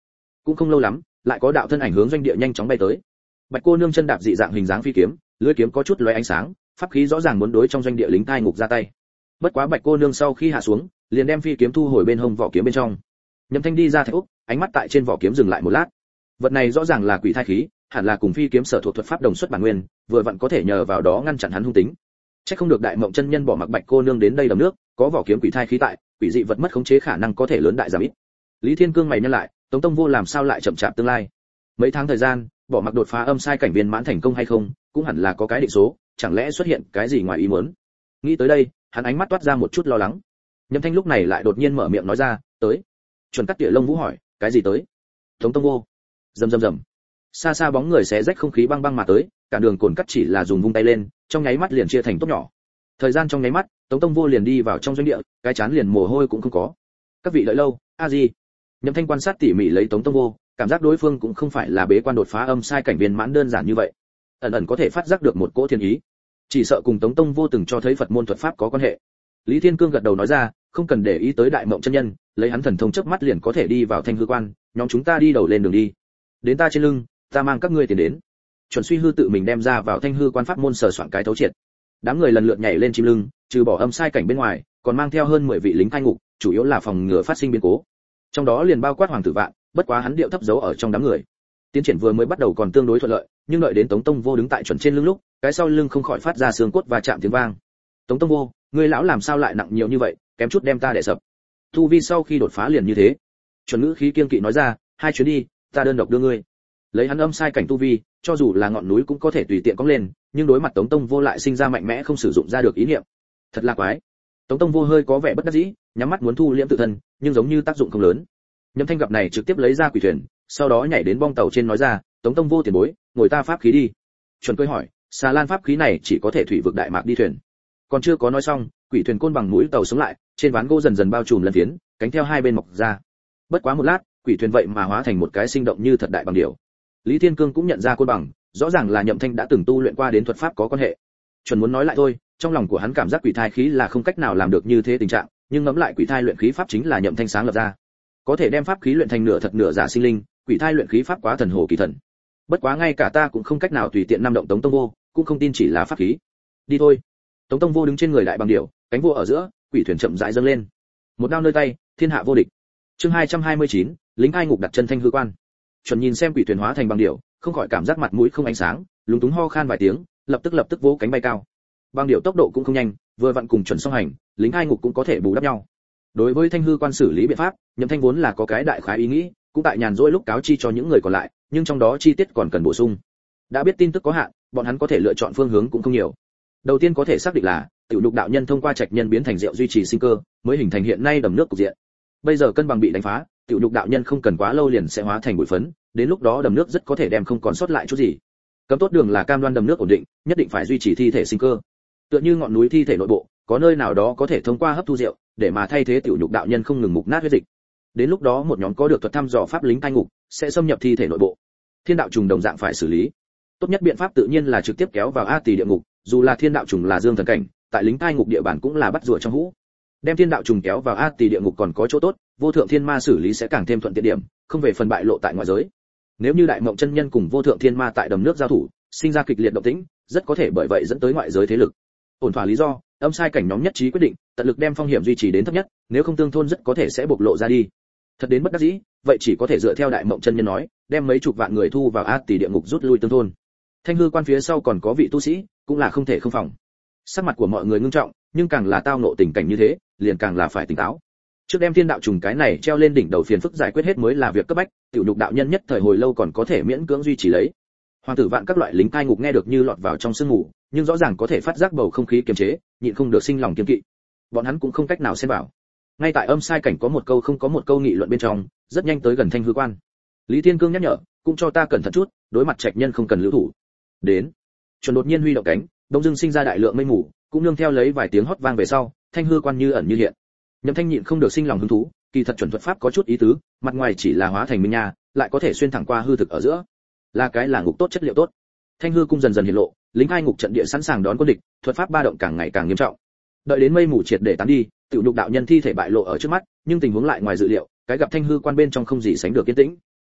Cũng không lâu lắm, lại có đạo thân ảnh hướng doanh địa nhanh chóng bay tới. Bạch cô nương chân đạp dị dạng hình dáng phi kiếm, lưỡi kiếm có chút lóe ánh sáng, pháp khí rõ ràng muốn đối trong doanh địa lính thai ngục ra tay. Bất quá Bạch cô nương sau khi hạ xuống, liền đem phi kiếm thu hồi bên hông vỏ kiếm bên trong. Nhậm Thanh đi ra thạch úc, ánh mắt tại trên vỏ kiếm dừng lại một lát. Vật này rõ ràng là quỷ thai khí, hẳn là cùng phi kiếm sở thuộc thuật pháp đồng xuất bản nguyên, vừa vặn có thể nhờ vào đó ngăn chặn hắn hung tính. Chắc không được Đại Mộng chân nhân bỏ mặc Bạch cô nương đến đây đầm nước, có vỏ kiếm quỷ thai khí tại, quỷ dị vật mất khống chế khả năng có thể lớn đại giảm ít. Lý Thiên Cương mày nhăn lại, Tống Tông Vô làm sao lại chậm chạp tương lai? Mấy tháng thời gian, bỏ mặc đột phá âm sai cảnh viên mãn thành công hay không, cũng hẳn là có cái định số, chẳng lẽ xuất hiện cái gì ngoài ý muốn? Nghĩ tới đây, hắn ánh mắt toát ra một chút lo lắng. Nhậm Thanh lúc này lại đột nhiên mở miệng nói ra, "Tới." Chuẩn Cắt Tỉa Lông Vũ hỏi, "Cái gì tới?" Tống Tông Vô. Rầm rầm rầm. Xa xa bóng người xé rách không khí băng băng mà tới, cả đường cồn cắt chỉ là dùng vung tay lên, trong nháy mắt liền chia thành tốt nhỏ. Thời gian trong nháy mắt, Tống Tông Vô liền đi vào trong doanh địa, cái chán liền mồ hôi cũng không có. Các vị đợi lâu, a di. Nhậm Thanh quan sát tỉ mỉ lấy Tống Tông Vô, cảm giác đối phương cũng không phải là bế quan đột phá âm sai cảnh viên mãn đơn giản như vậy. Ẩn ẩn có thể phát giác được một cỗ thiên ý. Chỉ sợ cùng Tống Tông Vô từng cho thấy Phật môn thuật pháp có quan hệ. Lý Thiên Cương gật đầu nói ra, không cần để ý tới Đại Mộng chân nhân, lấy hắn thần thông chớp mắt liền có thể đi vào Thanh hư quan, nhóm chúng ta đi đầu lên đường đi. Đến ta trên lưng, ta mang các ngươi tiến đến. Chuẩn Suy Hư tự mình đem ra vào Thanh hư quan pháp môn sờ soạn cái thấu triệt. Đám người lần lượt nhảy lên chim lưng, trừ bỏ âm sai cảnh bên ngoài, còn mang theo hơn 10 vị lính cai ngục, chủ yếu là phòng ngừa phát sinh biến cố. Trong đó liền bao quát Hoàng tử Vạn, bất quá hắn điệu thấp giấu ở trong đám người. Tiến triển vừa mới bắt đầu còn tương đối thuận lợi, nhưng đợi đến Tống Tông Vô đứng tại chuẩn trên lưng lúc, cái sau lưng không khỏi phát ra xương cốt và chạm tiếng vang. Tống Tông Vô, ngươi lão làm sao lại nặng nhiều như vậy, kém chút đem ta đè sập. Tu vi sau khi đột phá liền như thế. Chuẩn ngữ khí kiên kỵ nói ra, hai chuyến đi, ta đơn độc đưa ngươi. Lấy hắn âm sai cảnh tu vi, cho dù là ngọn núi cũng có thể tùy tiện cong lên, nhưng đối mặt Tống Tông Vô lại sinh ra mạnh mẽ không sử dụng ra được ý niệm. Thật là quái. Tống Tông Vô hơi có vẻ bất đắc dĩ, nhắm mắt muốn thu liễm tự thân, nhưng giống như tác dụng không lớn. Nhậm Thanh gặp này trực tiếp lấy ra quỷ thuyền, sau đó nhảy đến bong tàu trên nói ra, Tống Tông Vô tiền bối, ngồi ta pháp khí đi. Chuẩn cười hỏi, xà lan pháp khí này chỉ có thể thủy vực đại mạc đi thuyền. Còn chưa có nói xong, quỷ thuyền côn bằng mũi tàu sống lại, trên ván gỗ dần dần bao trùm lân phiến, cánh theo hai bên mọc ra. Bất quá một lát, quỷ thuyền vậy mà hóa thành một cái sinh động như thật đại bằng điểu. Lý Thiên Cương cũng nhận ra côn bằng, rõ ràng là Nhậm Thanh đã từng tu luyện qua đến thuật pháp có quan hệ. Chuẩn muốn nói lại thôi, trong lòng của hắn cảm giác quỷ thai khí là không cách nào làm được như thế tình trạng, nhưng ngẫm lại quỷ thai luyện khí pháp chính là Nhậm Thanh sáng lập ra, có thể đem pháp khí luyện thành nửa thật nửa giả sinh linh, quỷ thai luyện khí pháp quá thần hồ kỳ thần. Bất quá ngay cả ta cũng không cách nào tùy tiện nam động Tống Tông Vô, cũng không tin chỉ là pháp khí. Đi thôi. Tống Tông Vô đứng trên người đại bằng điểu, cánh vua ở giữa, quỷ thuyền chậm rãi dâng lên. Một đao nơi tay, thiên hạ vô địch. Chương 229, lính ai ngục đặt chân Thanh hư quan. Chuẩn nhìn xem quỷ thuyền hóa thành bằng điểu, không khỏi cảm giác mặt mũi không ánh sáng, lúng túng ho khan vài tiếng, lập tức vỗ cánh bay cao. Bằng điểu tốc độ cũng không nhanh, vừa vặn cùng Chuẩn song hành, lính ai ngục cũng có thể bù đắp nhau. Đối với Thanh hư quan xử lý biện pháp, Nhậm Thanh vốn là có cái đại khái ý nghĩ, cũng tại nhàn rỗi lúc cáo chi cho những người còn lại, nhưng trong đó chi tiết còn cần bổ sung. Đã biết tin tức có hạn, bọn hắn có thể lựa chọn phương hướng cũng không nhiều. Đầu tiên có thể xác định là tiểu nhục đạo nhân thông qua trạch nhân biến thành rượu duy trì sinh cơ, mới hình thành hiện nay đầm nước cục diện. Bây giờ cân bằng bị đánh phá, tiểu nhục đạo nhân không cần quá lâu liền sẽ hóa thành bụi phấn, đến lúc đó đầm nước rất có thể đem không còn sót lại chút gì. Cấm tốt đường là cam đoan đầm nước ổn định, nhất định phải duy trì thi thể sinh cơ. Tựa như ngọn núi thi thể nội bộ, có nơi nào đó có thể thông qua hấp thu rượu, để mà thay thế tiểu nhục đạo nhân không ngừng mục nát huyết dịch. Đến lúc đó một nhóm có được thuật thăm dò pháp lính cai ngục sẽ xâm nhập thi thể nội bộ. Thiên đạo trùng đồng dạng phải xử lý. Tốt nhất biện pháp tự nhiên là trực tiếp kéo vào A Tỳ địa ngục, dù là thiên đạo trùng là dương thần cảnh, tại lính cai ngục địa bàn cũng là bắt rùa trong hũ. Đem thiên đạo trùng kéo vào A Tỳ địa ngục còn có chỗ tốt, vô thượng thiên ma xử lý sẽ càng thêm thuận tiện điểm, không về phần bại lộ tại ngoại giới. Nếu như đại mộng chân nhân cùng vô thượng thiên ma tại đầm nước giao thủ, sinh ra kịch liệt động tĩnh, rất có thể bởi vậy dẫn tới ngoại giới thế lực. Ổn thỏa lý do, âm sai cảnh nhóm nhất trí quyết định, tận lực đem phong hiểm duy trì đến thấp nhất, nếu không tương thôn rất có thể sẽ bộc lộ ra đi. Thật đến bất đắc dĩ, vậy chỉ có thể dựa theo đại mộng chân nhân nói, đem mấy chục vạn người thu vào A Tỳ địa ngục rút lui tương thôn. Thanh hư quan phía sau còn có vị tu sĩ, cũng là không thể không phòng. Sắc mặt của mọi người ngưng trọng, nhưng càng là tao ngộ tình cảnh như thế, liền càng là phải tỉnh táo. Trước đem thiên đạo trùng cái này treo lên đỉnh đầu phiền phức giải quyết hết mới là việc cấp bách, tiểu nhục đạo nhân nhất thời hồi lâu còn có thể miễn cưỡng duy trì lấy. Hoàng tử Vạn các loại lính cai ngục nghe được như lọt vào trong sương mù, nhưng rõ ràng có thể phát giác bầu không khí kiềm chế, nhịn không được sinh lòng kiêng kỵ. Bọn hắn cũng không cách nào xen vào. Ngay tại âm sai cảnh có một câu không có một câu nghị luận bên trong, rất nhanh tới gần Thanh hư quan. Lý Thiên Cương nhắc nhở, cũng cho ta cẩn thận chút, đối mặt trạch nhân không cần lưu thủ. Đến. Chuẩn đột nhiên huy động cánh, đông dưng sinh ra đại lượng mây mù, cũng nương theo lấy vài tiếng hót vang về sau, Thanh hư quan như ẩn như hiện. Nhậm Thanh nhịn không được sinh lòng hứng thú, kỳ thật chuẩn thuật pháp có chút ý tứ, mặt ngoài chỉ là hóa thành minh nha, lại có thể xuyên thẳng qua hư thực ở giữa. Là cái là ngục tốt chất liệu tốt. Thanh hư cung dần dần hiện lộ, lính hai ngục trận địa sẵn sàng đón quân địch, thuật pháp ba động càng ngày càng nghiêm trọng. Đợi đến mây mù triệt để tán đi, tiểu nhục đạo nhân thi thể bại lộ ở trước mắt, nhưng tình huống lại ngoài dự liệu, cái gặp Thanh hư quan bên trong không gì sánh được yên tĩnh.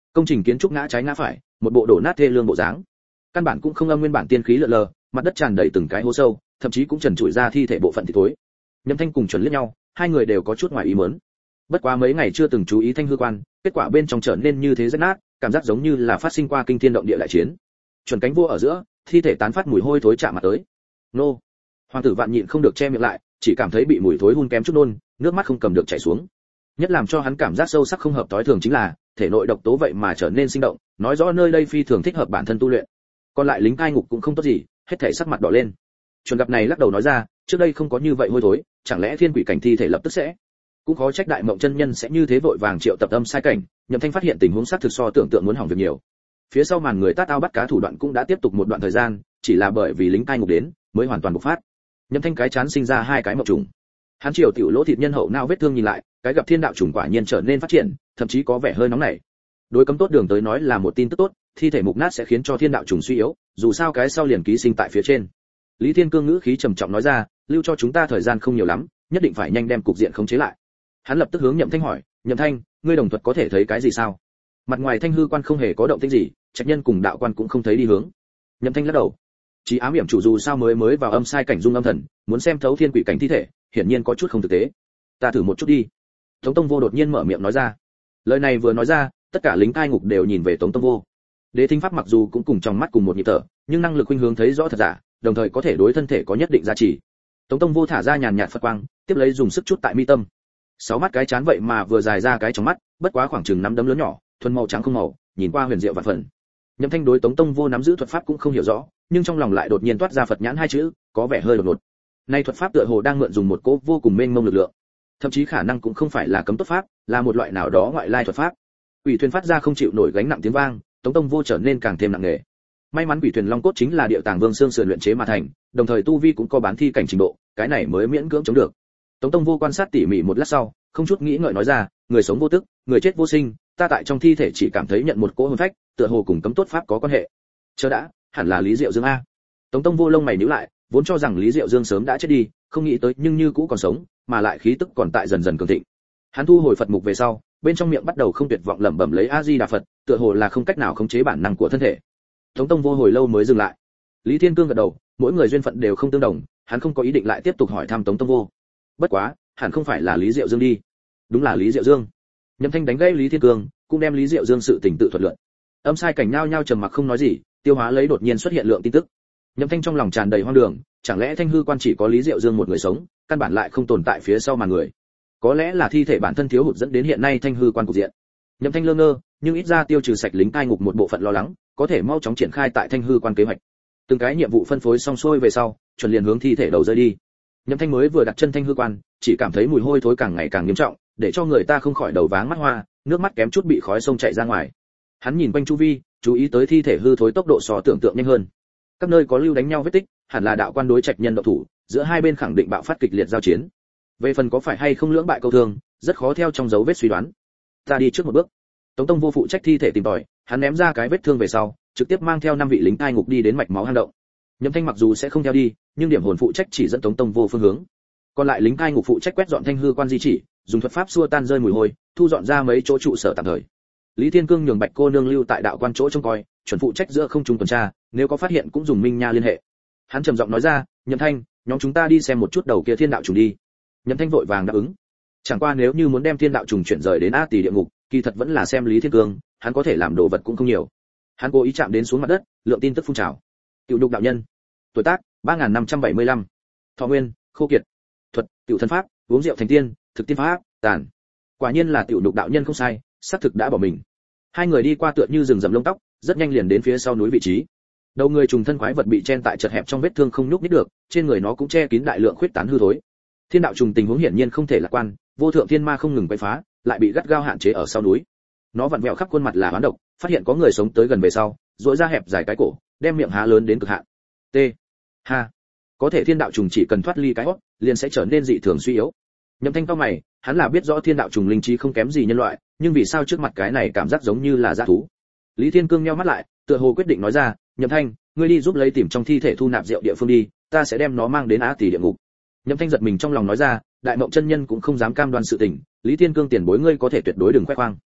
Công trình kiến trúc ngã trái ngã phải, một bộ đổ nát thê lương bộ dáng. Căn bản cũng không âm nguyên bản tiên khí lượn lờ, mặt đất tràn đầy từng cái hố sâu, thậm chí cũng trần trụi ra thi thể bộ phận thịt thối. Nhậm Thanh cùng Chuẩn liếc nhau, hai người đều có chút ngoài ý muốn. Bất quá mấy ngày chưa từng chú ý Thanh hư quan, kết quả bên trong trở nên như thế rất nát, cảm giác giống như là phát sinh qua kinh thiên động địa đại chiến. Chuẩn cánh vua ở giữa, thi thể tán phát mùi hôi thối chạm mặt tới. Nô! Hoàng tử Vạn nhịn không được che miệng lại, chỉ cảm thấy bị mùi thối hun kém chút nôn, nước mắt không cầm được chảy xuống. Nhất làm cho hắn cảm giác sâu sắc không hợp tối thường chính là, thể nội độc tố vậy mà trở nên sinh động, nói rõ nơi đây phi thường thích hợp bản thân tu luyện. Còn lại lính cai ngục cũng không tốt gì, hết thảy sắc mặt đỏ lên. Chuẩn gặp này lắc đầu nói ra, trước đây không có như vậy hôi thối, chẳng lẽ thiên quỷ cảnh thi thể lập tức sẽ? Cũng khó trách đại mộng chân nhân sẽ như thế vội vàng triệu tập âm sai cảnh. Nhậm Thanh phát hiện tình huống xác thực so tưởng tượng muốn hỏng việc nhiều. Phía sau màn người tát ao bắt cá thủ đoạn cũng đã tiếp tục một đoạn thời gian, chỉ là bởi vì lính cai ngục đến, mới hoàn toàn bộc phát. Nhậm Thanh cái chán sinh ra hai cái mộng trùng. Hắn chiều tiểu lỗ thịt nhân hậu não vết thương nhìn lại, cái gặp thiên đạo trùng quả nhiên trở nên phát triển, thậm chí có vẻ hơi nóng nảy. Đối cấm tốt đường tới nói là một tin tức tốt, thi thể mục nát sẽ khiến cho thiên đạo trùng suy yếu, dù sao cái sau liền ký sinh tại phía trên. Lý Thiên Cương ngữ khí trầm trọng nói ra, lưu cho chúng ta thời gian không nhiều lắm, nhất định phải nhanh đem cục diện khống chế lại. Hắn lập tức hướng Nhậm Thanh hỏi, Nhậm Thanh, ngươi đồng thuật có thể thấy cái gì sao? Mặt ngoài Thanh hư quan không hề có động tĩnh gì, trạch nhân cùng đạo quan cũng không thấy đi hướng. Nhậm Thanh lắc đầu. Chí ám hiểm chủ dù sao mới vào âm sai cảnh dung âm thần, muốn xem thấu thiên quỷ cảnh thi thể, hiển nhiên có chút không thực tế. Ta thử một chút đi. Tống Tông Vô đột nhiên mở miệng nói ra. Lời này vừa nói ra, tất cả lính cai ngục đều nhìn về Tống Tông Vô. Đế thính pháp mặc dù cũng cùng trong mắt cùng một nhịp thở, nhưng năng lực khuynh hướng thấy rõ thật giả, đồng thời có thể đối thân thể có nhất định giá trị. Tống Tông Vô thả ra nhàn nhạt Phật quang, tiếp lấy dùng sức chút tại mi tâm. Sáu mắt cái chán vậy mà vừa dài ra cái trong mắt, bất quá khoảng chừng nắm đấm lớn nhỏ, thuần màu trắng không màu, nhìn qua huyền diệu vạn phần. Nhậm Thanh đối Tống Tông Vô nắm giữ thuật pháp cũng không hiểu rõ, nhưng trong lòng lại đột nhiên toát ra Phật nhãn hai chữ, có vẻ hơi đột ngột. Nay thuật pháp tựa hồ đang mượn dùng một cỗ vô cùng mênh mông lực lượng, thậm chí khả năng cũng không phải là cấm tốt pháp, là một loại nào đó ngoại lai thuật pháp. Quỷ thuyền phát ra không chịu nổi gánh nặng tiếng vang, Tống Tông Vô trở nên càng thêm nặng nề. May mắn quỷ thuyền long cốt chính là địa tàng vương xương sườn luyện chế mà thành, đồng thời tu vi cũng có bán thi cảnh trình độ, cái này mới miễn cưỡng chống được. Tống Tông Vô quan sát tỉ mỉ một lát sau, không chút nghĩ ngợi nói ra, người sống vô tức, người chết vô sinh, ta tại trong thi thể chỉ cảm thấy nhận một cỗ hồn phách, tựa hồ cùng cấm tốt pháp có quan hệ. Chờ đã, hẳn là Lý Diệu Dương a. Tống Tông Vô lông mày nhíu lại, vốn cho rằng Lý Diệu Dương sớm đã chết đi, không nghĩ tới nhưng như cũ còn sống, mà lại khí tức còn tại dần dần cường thịnh. Hắn thu hồi Phật mục về sau, bên trong miệng bắt đầu không tuyệt vọng lẩm bẩm lấy A Di Đà Phật, tựa hồ là không cách nào khống chế bản năng của thân thể. Tống Tông Vô hồi lâu mới dừng lại. Lý Thiên Cương gật đầu, mỗi người duyên phận đều không tương đồng, hắn không có ý định lại tiếp tục hỏi thăm Tống Tông Vô. Bất quá, hẳn không phải là Lý Diệu Dương đi. Đúng là Lý Diệu Dương. Nhậm Thanh đánh gãy Lý Thiên Cương, cũng đem Lý Diệu Dương sự tình tự thuật luận. Âm sai cảnh nhao nhao trầm mặc không nói gì, tiêu hóa lấy đột nhiên xuất hiện lượng tin tức. Nhậm Thanh trong lòng tràn đầy hoang đường, chẳng lẽ Thanh hư quan chỉ có Lý Diệu Dương một người sống, căn bản lại không tồn tại phía sau màn người. Có lẽ là thi thể bản thân thiếu hụt dẫn đến hiện nay Thanh hư quan cục diện. Nhậm Thanh lơ ngơ, nhưng ít ra tiêu trừ sạch lính cai ngục một bộ phận lo lắng, có thể mau chóng triển khai tại Thanh hư quan kế hoạch. Từng cái nhiệm vụ phân phối xong xuôi về sau, chuẩn liền hướng thi thể đầu rơi đi. Nhậm Thanh mới vừa đặt chân Thanh hư quan, chỉ cảm thấy mùi hôi thối càng ngày càng nghiêm trọng, để cho người ta không khỏi đầu váng mắt hoa, nước mắt kém chút bị khói sông chảy ra ngoài. Hắn nhìn quanh chu vi, chú ý tới thi thể hư thối tốc độ so tưởng tượng nhanh hơn. Các nơi có lưu đánh nhau vết tích, hẳn là đạo quan đối trạch nhân động thủ, giữa hai bên khẳng định bạo phát kịch liệt giao chiến. Về phần có phải hay không lưỡng bại câu thương, rất khó theo trong dấu vết suy đoán. Ta đi trước một bước. Tống Tông Vô phụ trách thi thể tìm tòi, hắn ném ra cái vết thương về sau, trực tiếp mang theo 5 vị lính cai ngục đi đến mạch máu hang động. Nhậm Thanh mặc dù sẽ không theo đi, nhưng điểm hồn phụ trách chỉ dẫn Tống Tông Vô phương hướng. Còn lại lính cai ngục phụ trách quét dọn Thanh hư quan di chỉ, dùng thuật pháp xua tan rơi mùi hôi, thu dọn ra mấy chỗ trụ sở tạm thời. Lý Thiên Cương nhường Bạch cô nương lưu tại đạo quan chỗ trông coi, chuẩn phụ trách giữa không trung tuần tra, nếu có phát hiện cũng dùng minh nha liên hệ. Hắn trầm giọng nói ra, Nhậm Thanh, nhóm chúng ta đi xem một chút đầu kia thiên đạo trùng đi. Nhậm Thanh vội vàng đáp ứng. Chẳng qua nếu như muốn đem thiên đạo trùng chuyển rời đến A Tỳ địa ngục, kỳ thật vẫn là xem Lý Thiên Cương, hắn có thể làm đồ vật cũng không nhiều. Hắn cố ý chạm đến xuống mặt đất, lượng tin tức phun trào. Tiểu Đục đạo nhân, tuổi tác 3575, thọ nguyên khô kiệt, thuật tiểu thân pháp, uống rượu thành tiên, thực tiên pháp tàn. Quả nhiên là Tiểu Đục đạo nhân không sai, xác thực đã bỏ mình. Hai người đi qua tựa như rừng rậm lông tóc, rất nhanh liền đến phía sau núi vị trí. Đầu người trùng thân quái vật bị chen tại chật hẹp trong vết thương không nhúc nhích được, trên người nó cũng che kín đại lượng khuyết tán hư thối. Thiên đạo trùng tình huống hiển nhiên không thể lạc quan, vô thượng thiên ma không ngừng quấy phá, lại bị gắt gao hạn chế ở sau núi. Nó vặn vẹo khắp khuôn mặt là oán độc, phát hiện có người sống tới gần về sau, rũa ra hẹp dài cái cổ, đem miệng há lớn đến cực hạn. T. Ha. Có thể thiên đạo trùng chỉ cần thoát ly cái hốc, liền sẽ trở nên dị thường suy yếu. Nhậm Thanh cao mày, hắn là biết rõ thiên đạo trùng linh trí không kém gì nhân loại, nhưng vì sao trước mặt cái này cảm giác giống như là dã thú. Lý Thiên Cương nheo mắt lại, tựa hồ quyết định nói ra, Nhậm Thanh, ngươi đi giúp lấy tìm trong thi thể thu nạp rượu địa phương đi, ta sẽ đem nó mang đến Á Tỳ địa ngục. Nhậm Thanh giật mình trong lòng nói ra, đại mộng chân nhân cũng không dám cam đoan sự tình, Lý Thiên Cương tiền bối ngươi có thể tuyệt đối đừng khoe khoang.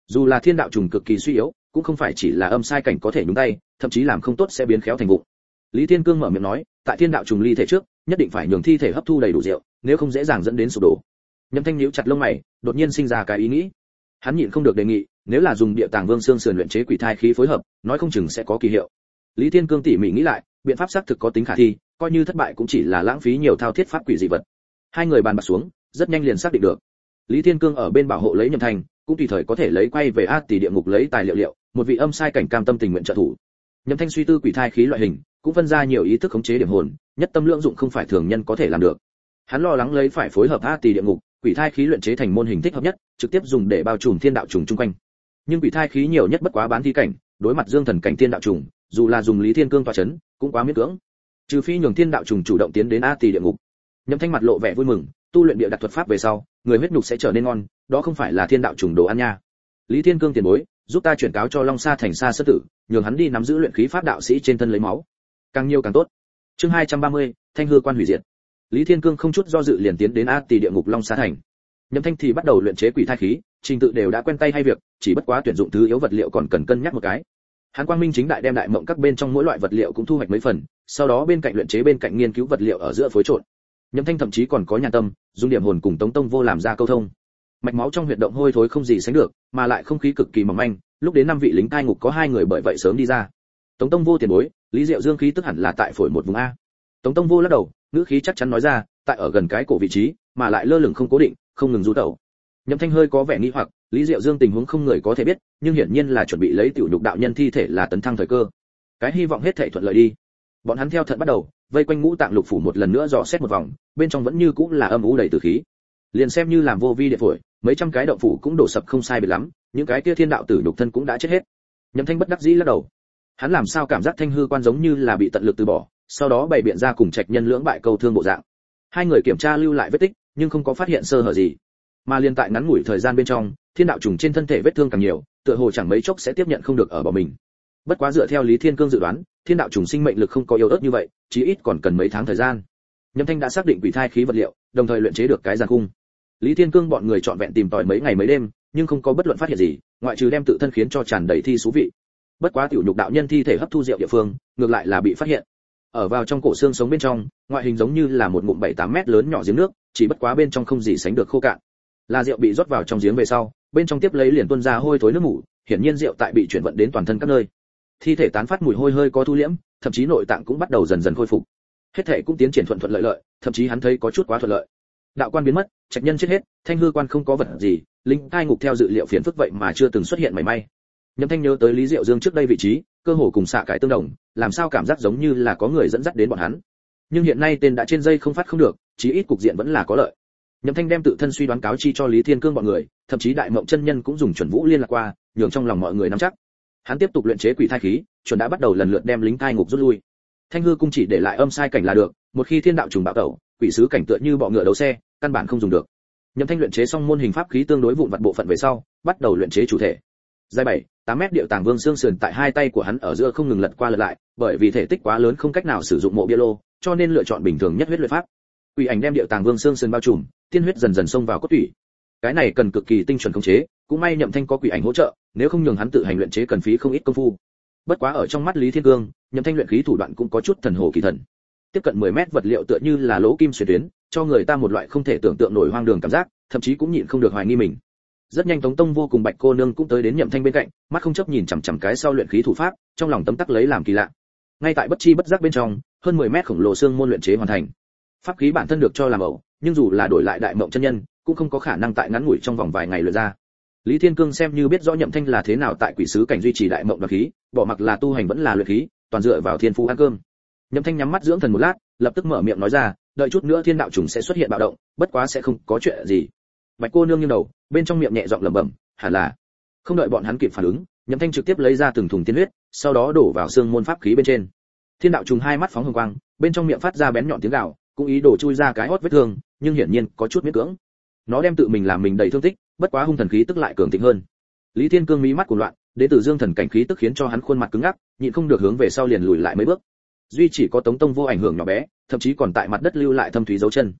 Dù là thiên đạo trùng cực kỳ suy yếu, cũng không phải chỉ là âm sai cảnh có thể nhúng tay, thậm chí làm không tốt sẽ biến khéo thành vụng. Lý Thiên Cương mở miệng nói, tại thiên đạo trùng ly thể trước, nhất định phải nhường thi thể hấp thu đầy đủ rượu, nếu không dễ dàng dẫn đến sụp đổ. Nhậm Thanh nhíu chặt lông mày, đột nhiên sinh ra cái ý nghĩ. Hắn nhịn không được đề nghị, nếu là dùng địa tàng vương xương sườn luyện chế quỷ thai khí phối hợp, nói không chừng sẽ có kỳ hiệu. Lý Thiên Cương tỉ mỉ nghĩ lại, biện pháp xác thực có tính khả thi, coi như thất bại cũng chỉ là lãng phí nhiều thao thiết pháp quỷ dị vật. Hai người bàn bạc xuống, rất nhanh liền xác định được. Lý Thiên Cương ở bên bảo hộ lấy Nhậm Thanh, cũng tùy thời có thể lấy quay về A Tỷ địa ngục lấy tài liệu, một vị âm sai cảnh cam tâm tình nguyện trợ thủ. Nhậm Thanh suy tư quỷ thai khí loại hình, cũng phân ra nhiều ý thức khống chế điểm hồn, nhất tâm lượng dụng không phải thường nhân có thể làm được. Hắn lo lắng lấy phải phối hợp A Tỷ địa ngục, quỷ thai khí luyện chế thành môn hình thích hợp nhất, trực tiếp dùng để bao trùm thiên đạo trùng chung quanh. Nhưng quỷ thai khí nhiều nhất bất quá bán thi cảnh, đối mặt dương thần cảnh thiên đạo trùng, dù là dùng Lý Thiên Cương tọa chấn, cũng quá miễn cưỡng. Trừ phi nhường thiên đạo trùng chủ động tiến đến A Tỷ địa ngục. Nhậm Thanh mặt lộ vẻ vui mừng, tu luyện địa đặc thuật pháp về sau, người huyết nhục sẽ trở nên ngon, đó không phải là thiên đạo trùng đồ ăn nha. Lý Thiên Cương tiền bối, giúp ta chuyển cáo cho Long Sa thành Sa Sơ tử, nhường hắn đi nắm giữ luyện khí pháp đạo sĩ trên thân lấy máu. Càng nhiều càng tốt. Chương 230, Thanh hư quan hủy diệt. Lý Thiên Cương không chút do dự liền tiến đến A Tỷ địa ngục Long Sa thành. Nhậm Thanh thì bắt đầu luyện chế quỷ thai khí, trình tự đều đã quen tay hay việc, chỉ bất quá tuyển dụng thứ yếu vật liệu còn cần cân nhắc một cái. Hắn quang minh chính đại đem đại mộng các bên trong mỗi loại vật liệu cũng thu hoạch mấy phần, sau đó bên cạnh luyện chế bên cạnh nghiên cứu vật liệu ở giữa phối trộn. Nhậm Thanh thậm chí còn có nhà tâm, dùng điểm hồn cùng Tống Tông Vô làm ra câu thông. Mạch máu trong huyệt động hôi thối không gì sánh được, mà lại không khí cực kỳ mỏng manh, lúc đến 5 vị lính cai ngục có 2 người bởi vậy sớm đi ra. Tống Tông Vô tiền bối, Lý Diệu Dương khí tức hẳn là tại phổi một vùng a. Tống Tông Vô lắc đầu, ngữ khí chắc chắn nói ra, tại ở gần cái cổ vị trí, mà lại lơ lửng không cố định, không ngừng du tẩu. Nhậm Thanh hơi có vẻ nghi hoặc, Lý Diệu Dương tình huống không người có thể biết, nhưng hiển nhiên là chuẩn bị lấy tiểu nhục đạo nhân thi thể là tấn thăng thời cơ. Cái hy vọng hết thảy thuận lợi đi. Bọn hắn theo thận bắt đầu, vây quanh ngũ tạng lục phủ một lần nữa dò xét một vòng, bên trong vẫn như cũ là âm u đầy tử khí. Liền xem như làm vô vi địa phổi, mấy trăm cái động phủ cũng đổ sập không sai biệt lắm, những cái kia thiên đạo tử nhục thân cũng đã chết hết. Nhậm Thanh bất đắc dĩ lắc đầu. Hắn làm sao cảm giác thanh hư quan giống như là bị tận lực từ bỏ, sau đó bày biện ra cùng Trạch Nhân lưỡng bại câu thương bộ dạng. Hai người kiểm tra lưu lại vết tích, nhưng không có phát hiện sơ hở gì. Mà liên tại ngắn ngủi thời gian bên trong, thiên đạo trùng trên thân thể vết thương càng nhiều, tựa hồ chẳng mấy chốc sẽ tiếp nhận không được ở bỏ mình. Bất quá dựa theo Lý Thiên Cương dự đoán, thiên đạo trùng sinh mệnh lực không có yếu ớt như vậy, chí ít còn cần mấy tháng thời gian. Nhậm Thanh đã xác định quỷ thai khí vật liệu, đồng thời luyện chế được cái giàn cung. Lý Thiên Cương bọn người trọn vẹn tìm tòi mấy ngày mấy đêm, nhưng không có bất luận phát hiện gì, ngoại trừ đem tự thân khiến cho tràn đầy thi thú vị. Bất quá tiểu nhục đạo nhân thi thể hấp thu rượu địa phương, ngược lại là bị phát hiện. Ở vào trong cổ xương sống bên trong, ngoại hình giống như là một ngụm 7-8 mét lớn nhỏ giếng nước, chỉ bất quá bên trong không gì sánh được khô cạn. Là rượu bị rót vào trong giếng về sau, bên trong tiếp lấy liền tuôn ra hôi thối nước mủ, hiển nhiên rượu tại bị chuyển vận đến toàn thân các nơi. Thi thể tán phát mùi hôi hơi có thu liễm, thậm chí nội tạng cũng bắt đầu dần dần khôi phục. Hết thể cũng tiến triển thuận thuận lợi lợi, thậm chí hắn thấy có chút quá thuận lợi. Đạo quan biến mất, Trạch Nhân chết hết, thanh hư quan không có vật gì, linh cai ngục theo dự liệu phiền phức vậy mà chưa từng xuất hiện mảy may. Nhậm Thanh nhớ tới Lý Diệu Dương trước đây vị trí, cơ hồ cùng xạ cái tương đồng, làm sao cảm giác giống như là có người dẫn dắt đến bọn hắn. Nhưng hiện nay tên đã trên dây không phát không được, chí ít cục diện vẫn là có lợi. Nhậm Thanh đem tự thân suy đoán cáo chi cho Lý Thiên Cương bọn người, thậm chí Đại Mộng chân nhân cũng dùng chuẩn vũ liên lạc qua, nhường trong lòng mọi người nắm chắc. Hắn tiếp tục luyện chế quỷ thai khí, chuẩn đã bắt đầu lần lượt đem lính cai ngục rút lui. Thanh hư cung chỉ để lại âm sai cảnh là được, một khi thiên đạo trùng bạo tẩu, quỷ sứ cảnh tựa như bọ ngựa đấu xe, căn bản không dùng được. Nhậm Thanh luyện chế xong môn hình pháp khí tương đối vụn vặt bộ phận về sau, bắt đầu luyện chế chủ thể. Dài 7-8 mét điệu tàng vương xương sườn tại hai tay của hắn ở giữa không ngừng lật qua lật lại, bởi vì thể tích quá lớn không cách nào sử dụng mộ bia lô, cho nên lựa chọn bình thường nhất huyết luyện pháp. Quỷ ảnh đem điệu tàng vương xương sườn bao trùm, tiên huyết dần dần xông vào cốt tủy. Cái này cần cực kỳ tinh chuẩn khống chế, cũng may Nhậm Thanh có quỷ ảnh hỗ trợ, nếu không nhường hắn tự hành luyện chế cần phí không ít công phu. Bất quá ở trong mắt Lý Thiên Cương, Nhậm Thanh luyện khí thủ đoạn cũng có chút thần hồ kỳ thần. Tiếp cận 10 mét vật liệu tựa như là lỗ kim xuyên tuyến, cho người ta một loại không thể tưởng tượng nổi hoang đường cảm giác, thậm chí cũng nhịn không được hoài nghi mình. Rất nhanh Tống Tông Vô cùng Bạch cô nương cũng tới đến Nhậm Thanh bên cạnh, mắt không chấp nhìn chằm chằm cái sau luyện khí thủ pháp, trong lòng tấm tắc lấy làm kỳ lạ. Ngay tại bất chi bất giác bên trong, hơn 10 mét khổng lồ xương môn luyện chế hoàn thành. Pháp khí bản thân được cho làm ẩu, nhưng dù là đổi lại Đại Mộng chân nhân, cũng không có khả năng tại ngắn ngủi trong vòng vài ngày luyện ra. Lý Thiên Cương xem như biết rõ Nhậm Thanh là thế nào tại quỷ sứ cảnh duy trì Đại Mộng đoạt khí, bỏ mặc là tu hành vẫn là luyện khí, toàn dựa vào thiên phú ăn cơm. Nhậm Thanh nhắm mắt dưỡng thần một lát, lập tức mở miệng nói ra, đợi chút nữa thiên đạo trùng sẽ xuất hiện bạo động, bất quá sẽ không có chuyện gì. Bạch cô nương nghiêng đầu, bên trong miệng nhẹ giọng lẩm bẩm, hẳn là. Không đợi bọn hắn kịp phản ứng, Nhậm Thanh trực tiếp lấy ra từng thùng tiên huyết, sau đó đổ vào xương môn pháp khí bên trên. Thiên đạo trùng hai mắt phóng hồng quang, bên trong miệng phát ra bén nhọn tiếng gào, cũng ý đồ chui ra cái hốt vết thương, nhưng hiển nhiên có chút miễn cưỡng. Nó đem tự mình làm mình đầy thương tích, bất quá hung thần khí tức lại cường thịnh hơn. Lý Thiên Cương mí mắt cuồng loạn, đến từ dương thần cảnh khí tức khiến cho hắn khuôn mặt cứng ngắc, nhịn không được hướng về sau liền lùi lại mấy bước. Duy chỉ có Tống Tông Vô ảnh hưởng nhỏ bé, thậm chí còn tại mặt đất lưu lại thâm thúy dấu chân.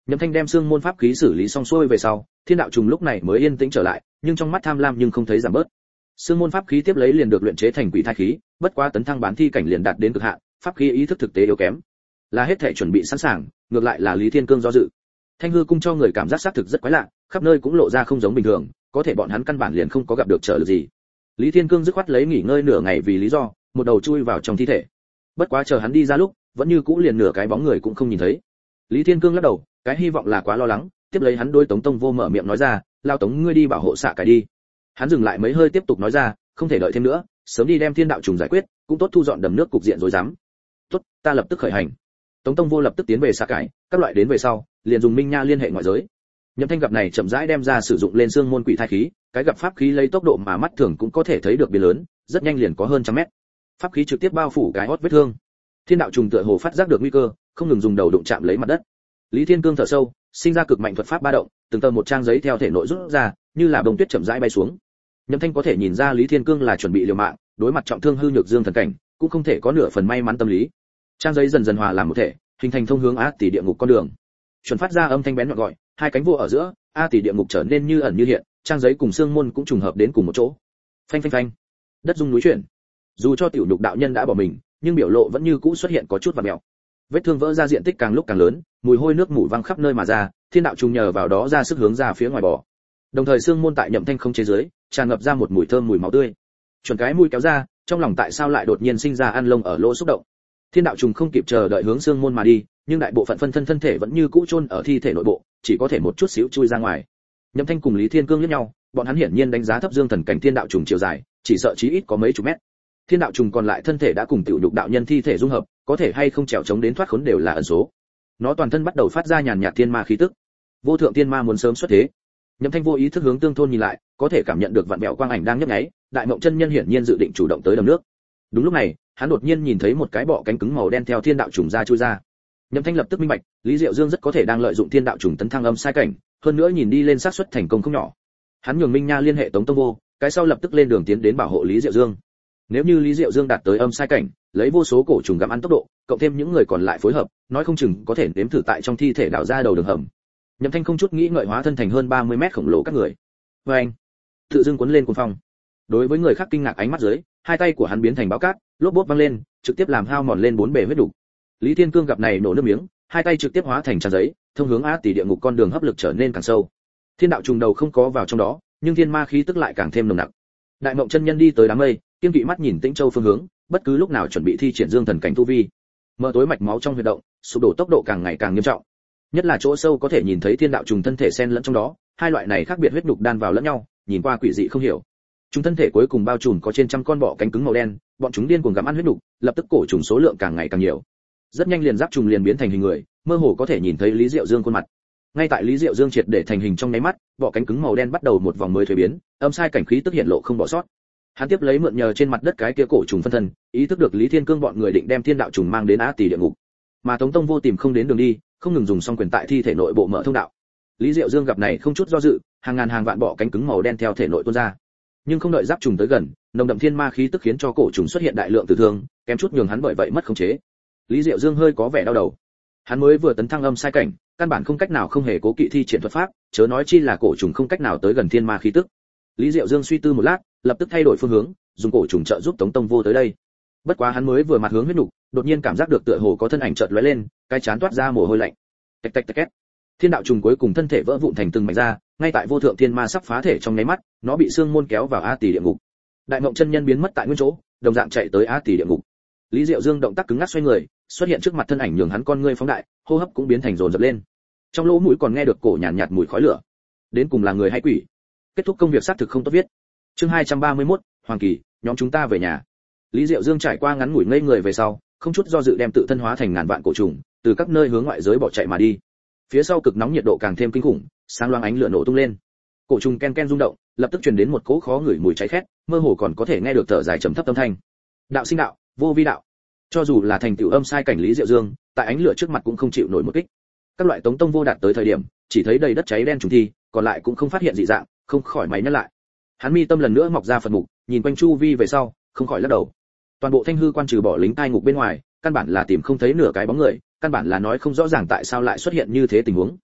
Nhậm Thanh đem xương môn pháp khí xử lý xong xuôi về sau, thiên đạo trùng lúc này mới yên tĩnh trở lại, nhưng trong mắt tham lam nhưng không thấy giảm bớt. Xương môn pháp khí tiếp lấy liền được luyện chế thành quỷ thai khí, bất quá tấn thăng bán thi cảnh liền đạt đến cực hạn, pháp khí ý thức thực tế yếu kém. Là hết thể chuẩn bị sẵn sàng, ngược lại là Lý Thiên Cương do dự. Thanh hư cung cho người cảm giác xác thực rất quái lạ, khắp nơi cũng lộ ra không giống bình thường, có thể bọn hắn căn bản liền không có gặp được trở lực gì. Lý Thiên Cương dứt khoát lấy nghỉ ngơi nửa ngày vì lý do, một đầu chui vào trong thi thể. Bất quá chờ hắn đi ra lúc, vẫn như cũ liền nửa cái bóng người cũng không nhìn thấy. Lý Thiên Cương lắc đầu, cái hy vọng là quá lo lắng, tiếp lấy hắn đôi Tống Tông Vô mở miệng nói ra, lao Tống ngươi đi bảo hộ xạ cái đi. Hắn dừng lại mấy hơi tiếp tục nói ra, không thể đợi thêm nữa, sớm đi đem thiên đạo trùng giải quyết, cũng tốt thu dọn đầm nước cục diện rối rắm. Tốt, ta lập tức khởi hành. Tống Tông Vô lập tức tiến về xạ cái, các loại đến về sau, liền dùng Minh Nha liên hệ ngoại giới. Nhậm Thanh gặp này chậm rãi đem ra sử dụng lên xương môn quỷ thai khí, cái gặp pháp khí lấy tốc độ mà mắt thường cũng có thể thấy được biến lớn, rất nhanh liền có hơn 100 mét. Pháp khí trực tiếp bao phủ cái hốt vết thương. Thiên đạo trùng tựa hồ phát giác được nguy cơ, không ngừng dùng đầu đụng chạm lấy mặt đất. Lý Thiên Cương thở sâu, sinh ra cực mạnh thuật pháp ba động, từng tờ một trang giấy theo thể nội rút ra, như là bông tuyết chậm rãi bay xuống. Nhậm Thanh có thể nhìn ra Lý Thiên Cương là chuẩn bị liều mạng, đối mặt trọng thương hư nhược dương thần cảnh, cũng không thể có nửa phần may mắn tâm lý. Trang giấy dần dần hòa làm một thể, hình thành thông hướng A Tỷ địa ngục con đường. Chuẩn phát ra âm thanh bén nhọn gọi, hai cánh vô ở giữa, A Tỷ địa ngục trở nên như ẩn như hiện, trang giấy cùng xương môn cũng trùng hợp đến cùng một chỗ. Phanh phanh phanh, đất rung núi chuyển. Dù cho tiểu nhục đạo nhân đã bỏ mình, nhưng biểu lộ vẫn như cũ xuất hiện có chút vặn mèo. Vết thương vỡ ra diện tích càng lúc càng lớn, mùi hôi nước mủ văng khắp nơi mà ra, thiên đạo trùng nhờ vào đó ra sức hướng ra phía ngoài bò. Đồng thời xương môn tại Nhậm Thanh không chế dưới, tràn ngập ra một mùi thơm mùi máu tươi. Chuẩn cái mũi kéo ra, trong lòng tại sao lại đột nhiên sinh ra ăn lông ở lỗ xúc động. Thiên đạo trùng không kịp chờ đợi hướng xương môn mà đi, nhưng đại bộ phận phân thân thể vẫn như cũ chôn ở thi thể nội bộ, chỉ có thể một chút xíu chui ra ngoài. Nhậm Thanh cùng Lý Thiên Cương liếc nhau, bọn hắn hiển nhiên đánh giá thấp dương thần cảnh thiên đạo trùng chiều dài, chỉ sợ chí ít có mấy chục mét. Thiên đạo trùng còn lại thân thể đã cùng tiểu nhục đạo nhân thi thể dung hợp, có thể hay không trèo chống đến thoát khốn đều là ẩn số. Nó toàn thân bắt đầu phát ra nhàn nhạt thiên ma khí tức. Vô thượng thiên ma muốn sớm xuất thế. Nhậm Thanh vô ý thức hướng tương thôn nhìn lại, có thể cảm nhận được vạn bẹo quang ảnh đang nhấp nháy, đại mộng chân nhân hiển nhiên dự định chủ động tới đầm nước. Đúng lúc này, hắn đột nhiên nhìn thấy một cái bọ cánh cứng màu đen theo thiên đạo trùng ra chui ra. Nhậm Thanh lập tức minh bạch, Lý Diệu Dương rất có thể đang lợi dụng thiên đạo trùng tấn thăng âm sai cảnh, hơn nữa nhìn đi lên xác suất thành công không nhỏ. Hắn nhường Minh Nha liên hệ Tống Tông Vô, cái sau lập tức lên đường tiến đến bảo hộ Lý Diệu Dương. Nếu như Lý Diệu Dương đạt tới âm sai cảnh, lấy vô số cổ trùng gặm ăn tốc độ, cộng thêm những người còn lại phối hợp, nói không chừng có thể nếm thử tại trong thi thể đào ra đầu đường hầm. Nhậm Thanh không chút nghĩ ngợi hóa thân thành hơn 30 mét khổng lồ các người. Và anh, tự dưng cuốn lên cuồng phong. Đối với người khác kinh ngạc ánh mắt dưới, hai tay của hắn biến thành báo cát, lốp bốp văng lên, trực tiếp làm hao mòn lên bốn bề huyết đủ. Lý Thiên Cương gặp này nổ nước miếng, hai tay trực tiếp hóa thành trang giấy, thông hướng A Tỷ địa ngục con đường hấp lực trở nên càng sâu. Thiên đạo trùng đầu không có vào trong đó, nhưng thiên ma khí tức lại càng thêm nồng nặc. Đại Mộng chân nhân đi tới đám mây, kiên kỵ mắt nhìn Tĩnh Châu phương hướng, bất cứ lúc nào chuẩn bị thi triển dương thần cảnh tu vi. Mở tối mạch máu trong huyệt động, sụp đổ tốc độ càng ngày càng nghiêm trọng. Nhất là chỗ sâu có thể nhìn thấy thiên đạo trùng thân thể xen lẫn trong đó, hai loại này khác biệt huyết nhục đan vào lẫn nhau, nhìn qua quỷ dị không hiểu. Chúng thân thể cuối cùng bao trùm có trên trăm con bọ cánh cứng màu đen, bọn chúng điên cuồng gặm ăn huyết nhục, lập tức cổ trùng số lượng càng ngày càng nhiều. Rất nhanh liền giáp trùng liền biến thành hình người, mơ hồ có thể nhìn thấy Lý Diệu Dương khuôn mặt. Ngay tại Lý Diệu Dương triệt để thành hình trong nháy mắt, bọ cánh cứng màu đen bắt đầu một vòng mới thuế biến, âm sai cảnh khí tức hiện lộ không bỏ sót. Hắn tiếp lấy mượn nhờ trên mặt đất cái kia cổ trùng phân thân, ý thức được Lý Thiên Cương bọn người định đem thiên đạo trùng mang đến Á Tỷ địa ngục. Mà Tống Tông Vô tìm không đến đường đi, không ngừng dùng song quyền tại thi thể nội bộ mở thông đạo. Lý Diệu Dương gặp này không chút do dự, hàng ngàn hàng vạn bọ cánh cứng màu đen theo thể nội tuôn ra. Nhưng không đợi giáp trùng tới gần, nồng đậm thiên ma khí tức khiến cho cổ trùng xuất hiện đại lượng tử thương, kém chút nhường hắn bởi vậy mất khống chế. Lý Diệu Dương hơi có vẻ đau đầu. Hắn mới vừa tấn thăng âm sai cảnh, căn bản không cách nào không hề cố kỵ thi triển thuật pháp, chớ nói chi là cổ trùng không cách nào tới gần thiên ma khí tức. Lý Diệu Dương suy tư một lát, lập tức thay đổi phương hướng, dùng cổ trùng trợ giúp Tống Tông Vô tới đây. Bất quá hắn mới vừa mặt hướng huyết nục, đột nhiên cảm giác được tựa hồ có thân ảnh chợt lóe lên, cái chán toát ra mồ hôi lạnh. Tạch tạch tạch két. Thiên đạo trùng cuối cùng thân thể vỡ vụn thành từng mảnh ra, ngay tại vô thượng thiên ma sắp phá thể trong nháy mắt, nó bị xương môn kéo vào A Tỷ địa ngục. Đại Mộng chân nhân biến mất tại nguyên chỗ, đồng dạng chạy tới A Tỷ địa ngục. Lý Diệu Dương động tác cứng ngắc xoay người, xuất hiện trước mặt thân ảnh nhường hắn con ngươi phóng đại, hô hấp cũng biến thành dồn dập lên. Trong lỗ mũi còn nghe được cổ nhàn nhạt mùi khói lửa. Đến cùng là người hay quỷ? Kết thúc công việc xác thực không tốt viết. Chương 231, Hoàng Kỳ, nhóm chúng ta về nhà. Lý Diệu Dương trải qua ngắn ngủi ngây người về sau, không chút do dự đem tự thân hóa thành ngàn vạn cổ trùng, từ các nơi hướng ngoại giới bỏ chạy mà đi. Phía sau cực nóng nhiệt độ càng thêm kinh khủng, sáng loáng ánh lửa nổ tung lên. Cổ trùng ken ken rung động, lập tức truyền đến một cỗ khó ngửi mùi cháy khét, mơ hồ còn có thể nghe được thở dài trầm thấp âm thanh. Đạo sinh đạo, vô vi đạo. Cho dù là thành tựu âm sai cảnh Lý Diệu Dương, tại ánh lửa trước mặt cũng không chịu nổi một kích. Các loại Tống Tông Vô đạt tới thời điểm, chỉ thấy đầy đất cháy đen trùng thi, còn lại cũng không phát hiện dị dạng, không khỏi máy nhắc lại. Hắn mi tâm lần nữa mọc ra Phật mục, nhìn quanh chu vi về sau, không khỏi lắc đầu. Toàn bộ Thanh Hư quan trừ bỏ lính tai ngục bên ngoài, căn bản là tìm không thấy nửa cái bóng người, căn bản là nói không rõ ràng tại sao lại xuất hiện như thế tình huống.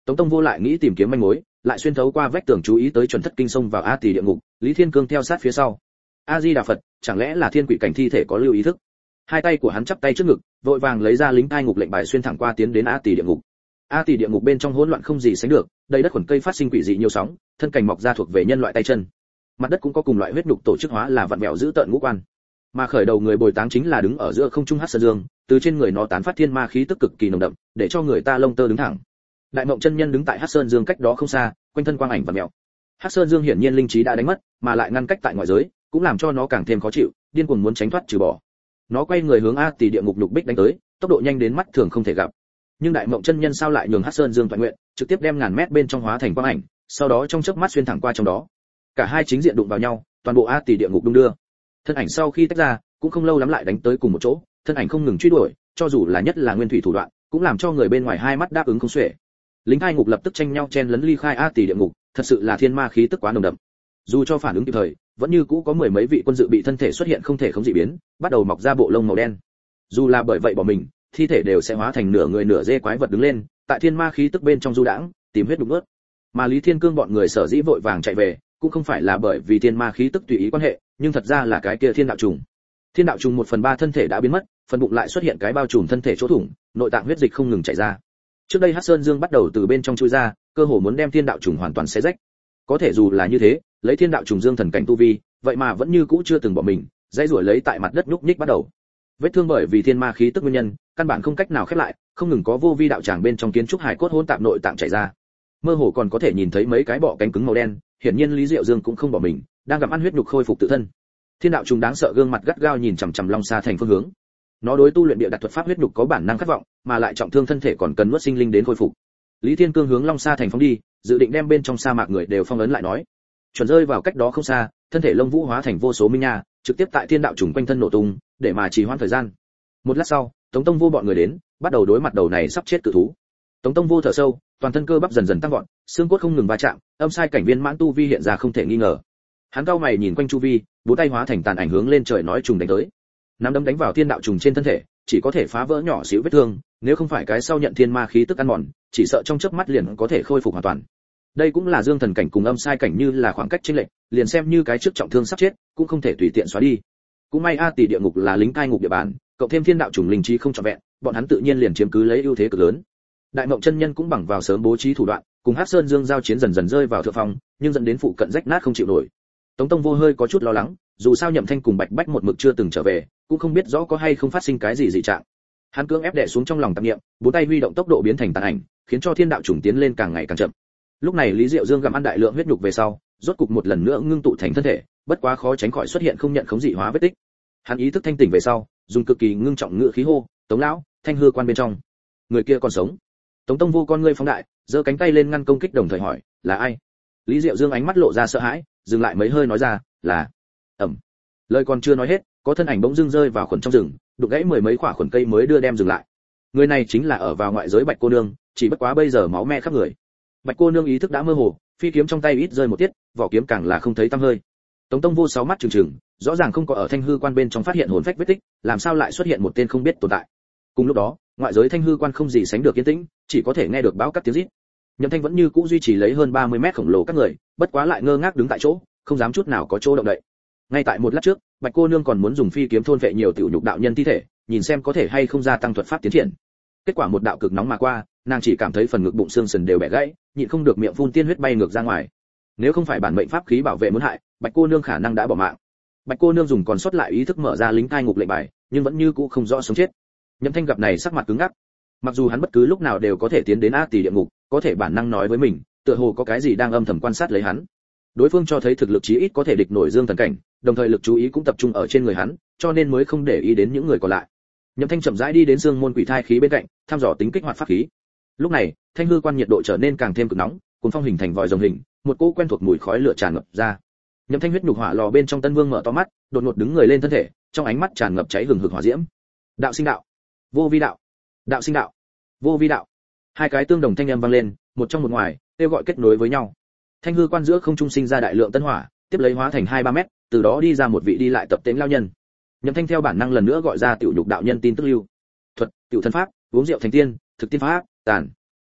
Tống Tông Vô lại nghĩ tìm kiếm manh mối, lại xuyên thấu qua vách tường chú ý tới chuẩn thất kinh sông vào A Tỳ địa ngục, Lý Thiên Cương theo sát phía sau. A Di Đà Phật, chẳng lẽ là thiên quỷ cảnh thi thể có lưu ý thức? Hai tay của hắn chắp tay trước ngực, vội vàng lấy ra lính cai ngục lệnh bài xuyên thẳng qua tiến đến A Tỳ địa ngục. A Tỳ địa ngục bên trong hỗn loạn không gì sánh được, đầy đất khuẩn cây phát sinh quỷ dị nhiều sóng, thân cảnh mọc ra thuộc về nhân loại tay chân. Mặt đất cũng có cùng loại huyết nhục tổ chức hóa là vặn vẹo giữ tợn ngũ quan. Mà khởi đầu người bồi táng chính là đứng ở giữa không trung Hắc Sơn Dương, từ trên người nó tán phát thiên ma khí tức cực kỳ nồng đậm, để cho người ta lông tơ đứng thẳng. Đại Mộng chân nhân đứng tại Hắc Sơn Dương cách đó không xa, quanh thân quang ảnh vặn vẹo. Hắc Sơn Dương hiển nhiên linh trí đã đánh mất, mà lại ngăn cách tại ngoại giới, cũng làm cho nó càng thêm khó chịu, điên cuồng muốn tránh thoát trừ bỏ. Nó quay người hướng A Tỳ địa ngục lục bích đánh tới, tốc độ nhanh đến mắt thường không thể gặp. Nhưng Đại Mộng chân nhân sao lại nhường Hắc Sơn Dương toàn nguyện, trực tiếp đem ngàn mét bên trong hóa thành quang ảnh, sau đó trong chớp mắt xuyên thẳng qua trong đó. Cả hai chính diện đụng vào nhau, toàn bộ A Tỳ địa ngục đung đưa. Thân ảnh sau khi tách ra, cũng không lâu lắm lại đánh tới cùng một chỗ, thân ảnh không ngừng truy đuổi, cho dù là nhất là nguyên thủy thủ đoạn, cũng làm cho người bên ngoài hai mắt đáp ứng không xuể. Lính hai ngục lập tức tranh nhau chen lấn ly khai A Tỳ địa ngục, thật sự là thiên ma khí tức quá nồng đậm. Dù cho phản ứng kịp thời, vẫn như cũ có mười mấy vị quân dự bị thân thể xuất hiện không thể không dị biến, bắt đầu mọc ra bộ lông màu đen. Dù là bởi vậy bỏ mình, thi thể đều sẽ hóa thành nửa người nửa dê quái vật đứng lên, tại thiên ma khí tức bên trong du đãng, tìm huyết đục nuốt. Mà Lý Thiên Cương bọn người sở dĩ vội vàng chạy về, cũng không phải là bởi vì thiên ma khí tức tùy ý quan hệ, nhưng thật ra là cái kia thiên đạo trùng. Thiên đạo trùng 1/3 thân thể đã biến mất, phần bụng lại xuất hiện cái bao trùm thân thể chỗ thủng, nội tạng huyết dịch không ngừng chảy ra. Trước đây Hắc Sơn Dương bắt đầu từ bên trong chui ra, cơ hồ muốn đem thiên đạo trùng hoàn toàn xé rách. Có thể dù là như thế, lấy thiên đạo trùng dương thần cảnh tu vi, vậy mà vẫn như cũ chưa từng bỏ mình, dãy rủa lấy tại mặt đất nhúc nhích bắt đầu. Vết thương bởi vì thiên ma khí tức nguyên nhân, căn bản không cách nào khép lại, không ngừng có vô vi đạo tràng bên trong kiến trúc hài cốt hỗn tạp nội tạng chảy ra. Mơ hồ còn có thể nhìn thấy mấy cái bọ cánh cứng màu đen, hiển nhiên Lý Diệu Dương cũng không bỏ mình, đang gặm ăn huyết nhục khôi phục tự thân. Thiên đạo trùng đáng sợ gương mặt gắt gao nhìn chằm chằm Long Sa thành phương hướng. Nó đối tu luyện địa đặt thuật pháp huyết nhục có bản năng khát vọng, mà lại trọng thương thân thể còn cần nuốt sinh linh đến khôi phục. Lý Thiên Cương hướng Long Sa thành phóng đi, dự định đem bên trong sa mạc người đều phong ấn lại nói. Chuẩn rơi vào cách đó không xa, thân thể lông vũ hóa thành vô số minh nha, trực tiếp tại thiên đạo trùng quanh thân nổ tung, để mà trì hoãn thời gian. Một lát sau, Tống Tông Vô bọn người đến, bắt đầu đối mặt đầu này sắp chết cự thú. Tống Tông Vô thở sâu, toàn thân cơ bắp dần dần tăng vọt, xương cốt không ngừng va chạm, âm sai cảnh viên mãn tu vi hiện ra không thể nghi ngờ. Hắn cau mày nhìn quanh chu vi, bốn tay hóa thành tàn ảnh hướng lên trời nói trùng đánh tới. Nắm đấm đánh vào thiên đạo trùng trên thân thể, chỉ có thể phá vỡ nhỏ xíu vết thương, nếu không phải cái sau nhận thiên ma khí tức ăn mòn, chỉ sợ trong chớp mắt liền có thể khôi phục hoàn toàn. Đây cũng là dương thần cảnh cùng âm sai cảnh như là khoảng cách chênh lệch, liền xem như cái trước trọng thương sắp chết, cũng không thể tùy tiện xóa đi. Cũng may A Tỳ địa ngục là lính cai ngục địa bàn, cộng thêm thiên đạo trùng linh trí không trọn vẹn, bọn hắn tự nhiên liền chiếm cứ lấy ưu thế cực lớn. Đại Mộng chân nhân cũng bằng vào sớm bố trí thủ đoạn, cùng Hắc Sơn Dương giao chiến dần dần rơi vào thượng phong, nhưng dẫn đến phụ cận rách nát không chịu nổi. Tống Tông Vô hơi có chút lo lắng, dù sao Nhậm Thanh cùng Bạch Bách một mực chưa từng trở về, cũng không biết rõ có hay không phát sinh cái gì dị trạng. Hắn cưỡng ép đè xuống trong lòng tạp niệm, bốn tay huy động tốc độ biến thành tàn ảnh, khiến cho thiên đạo trùng tiến lên càng ngày càng chậm. Lúc này Lý Diệu Dương gặm ăn đại lượng huyết nhục về sau, rốt cục một lần nữa ngưng tụ thành thân thể, bất quá khó tránh khỏi xuất hiện không nhận khống dị hóa vết tích. Hắn ý thức thanh tỉnh về sau, dùng cực kỳ ngưng trọng ngữ khí hô, "Tống lão, Thanh hư quan bên trong, người kia còn sống." Tống Tông Vô con ngươi phóng đại, giơ cánh tay lên ngăn công kích đồng thời hỏi, "Là ai?" Lý Diệu Dương ánh mắt lộ ra sợ hãi, dừng lại mấy hơi nói ra, "Là." Ẩm. Lời còn chưa nói hết, có thân ảnh bỗng dưng rơi vào khuẩn trong rừng, đụng gãy mười mấy quả khuẩn cây mới đưa đem dừng lại. Người này chính là ở vào ngoại giới Bạch cô nương, chỉ bất quá bây giờ máu me khắp người. Bạch cô nương ý thức đã mơ hồ, phi kiếm trong tay ít rơi một tiết, vỏ kiếm càng là không thấy tăm hơi. Tống Tông Vô sáu mắt trừng trừng, rõ ràng không có ở Thanh hư quan bên trong phát hiện hồn phách vết tích, làm sao lại xuất hiện một tên không biết tồn tại. Cùng lúc đó, ngoại giới Thanh hư quan không gì sánh được yên tĩnh, chỉ có thể nghe được bão cát tiếng rít. Nhậm Thanh vẫn như cũ duy trì lấy hơn 30 mét khổng lồ các người, bất quá lại ngơ ngác đứng tại chỗ, không dám chút nào có chỗ động đậy. Ngay tại một lát trước, Bạch cô nương còn muốn dùng phi kiếm thôn vệ nhiều tiểu nhục đạo nhân thi thể, nhìn xem có thể hay không gia tăng thuật pháp tiến triển. Kết quả một đạo cực nóng mà qua, nàng chỉ cảm thấy phần ngực bụng xương sườn đều bẻ gãy, nhịn không được miệng phun tiên huyết bay ngược ra ngoài. Nếu không phải bản mệnh pháp khí bảo vệ muốn hại, Bạch cô nương khả năng đã bỏ mạng. Bạch cô nương dùng còn sót lại ý thức mở ra lính cai ngục lệnh bài, nhưng vẫn như cũ không rõ sống chết. Nhậm Thanh gặp này sắc mặt cứng ngắc. Mặc dù hắn bất cứ lúc nào đều có thể tiến đến A Tỳ địa ngục, có thể bản năng nói với mình, tựa hồ có cái gì đang âm thầm quan sát lấy hắn. Đối phương cho thấy thực lực chí ít có thể địch nổi dương thần cảnh, đồng thời lực chú ý cũng tập trung ở trên người hắn, cho nên mới không để ý đến những người còn lại. Nhậm Thanh chậm rãi đi đến Dương môn quỷ thai khí bên cạnh, thăm dò tính kích hoạt pháp khí. Lúc này, Thanh hư quan nhiệt độ trở nên càng thêm cực nóng, cuốn phong hình thành vòi rồng hình, một cỗ quen thuộc mùi khói lửa tràn ngập ra. Nhậm Thanh huyết nhục hỏa lò bên trong Tân Vương mở to mắt, đột ngột đứng người lên thân thể, trong ánh mắt tràn ngập cháy hừng hực hỏa diễm. Đạo sinh đạo, vô vi đạo, đạo sinh đạo, vô vi đạo. Hai cái tương đồng thanh âm vang lên, một trong một ngoài, kêu gọi kết nối với nhau. Thanh hư quan giữa không trung sinh ra đại lượng tân hỏa, tiếp lấy hóa thành 2-3 mét, từ đó đi ra một vị đi lại tập tễnh lao nhân. Nhậm Thanh theo bản năng lần nữa gọi ra tiểu nhục đạo nhân tin tức lưu. Thuật, tiểu thân pháp, uống rượu thành tiên, thực tiên pháp, tàn.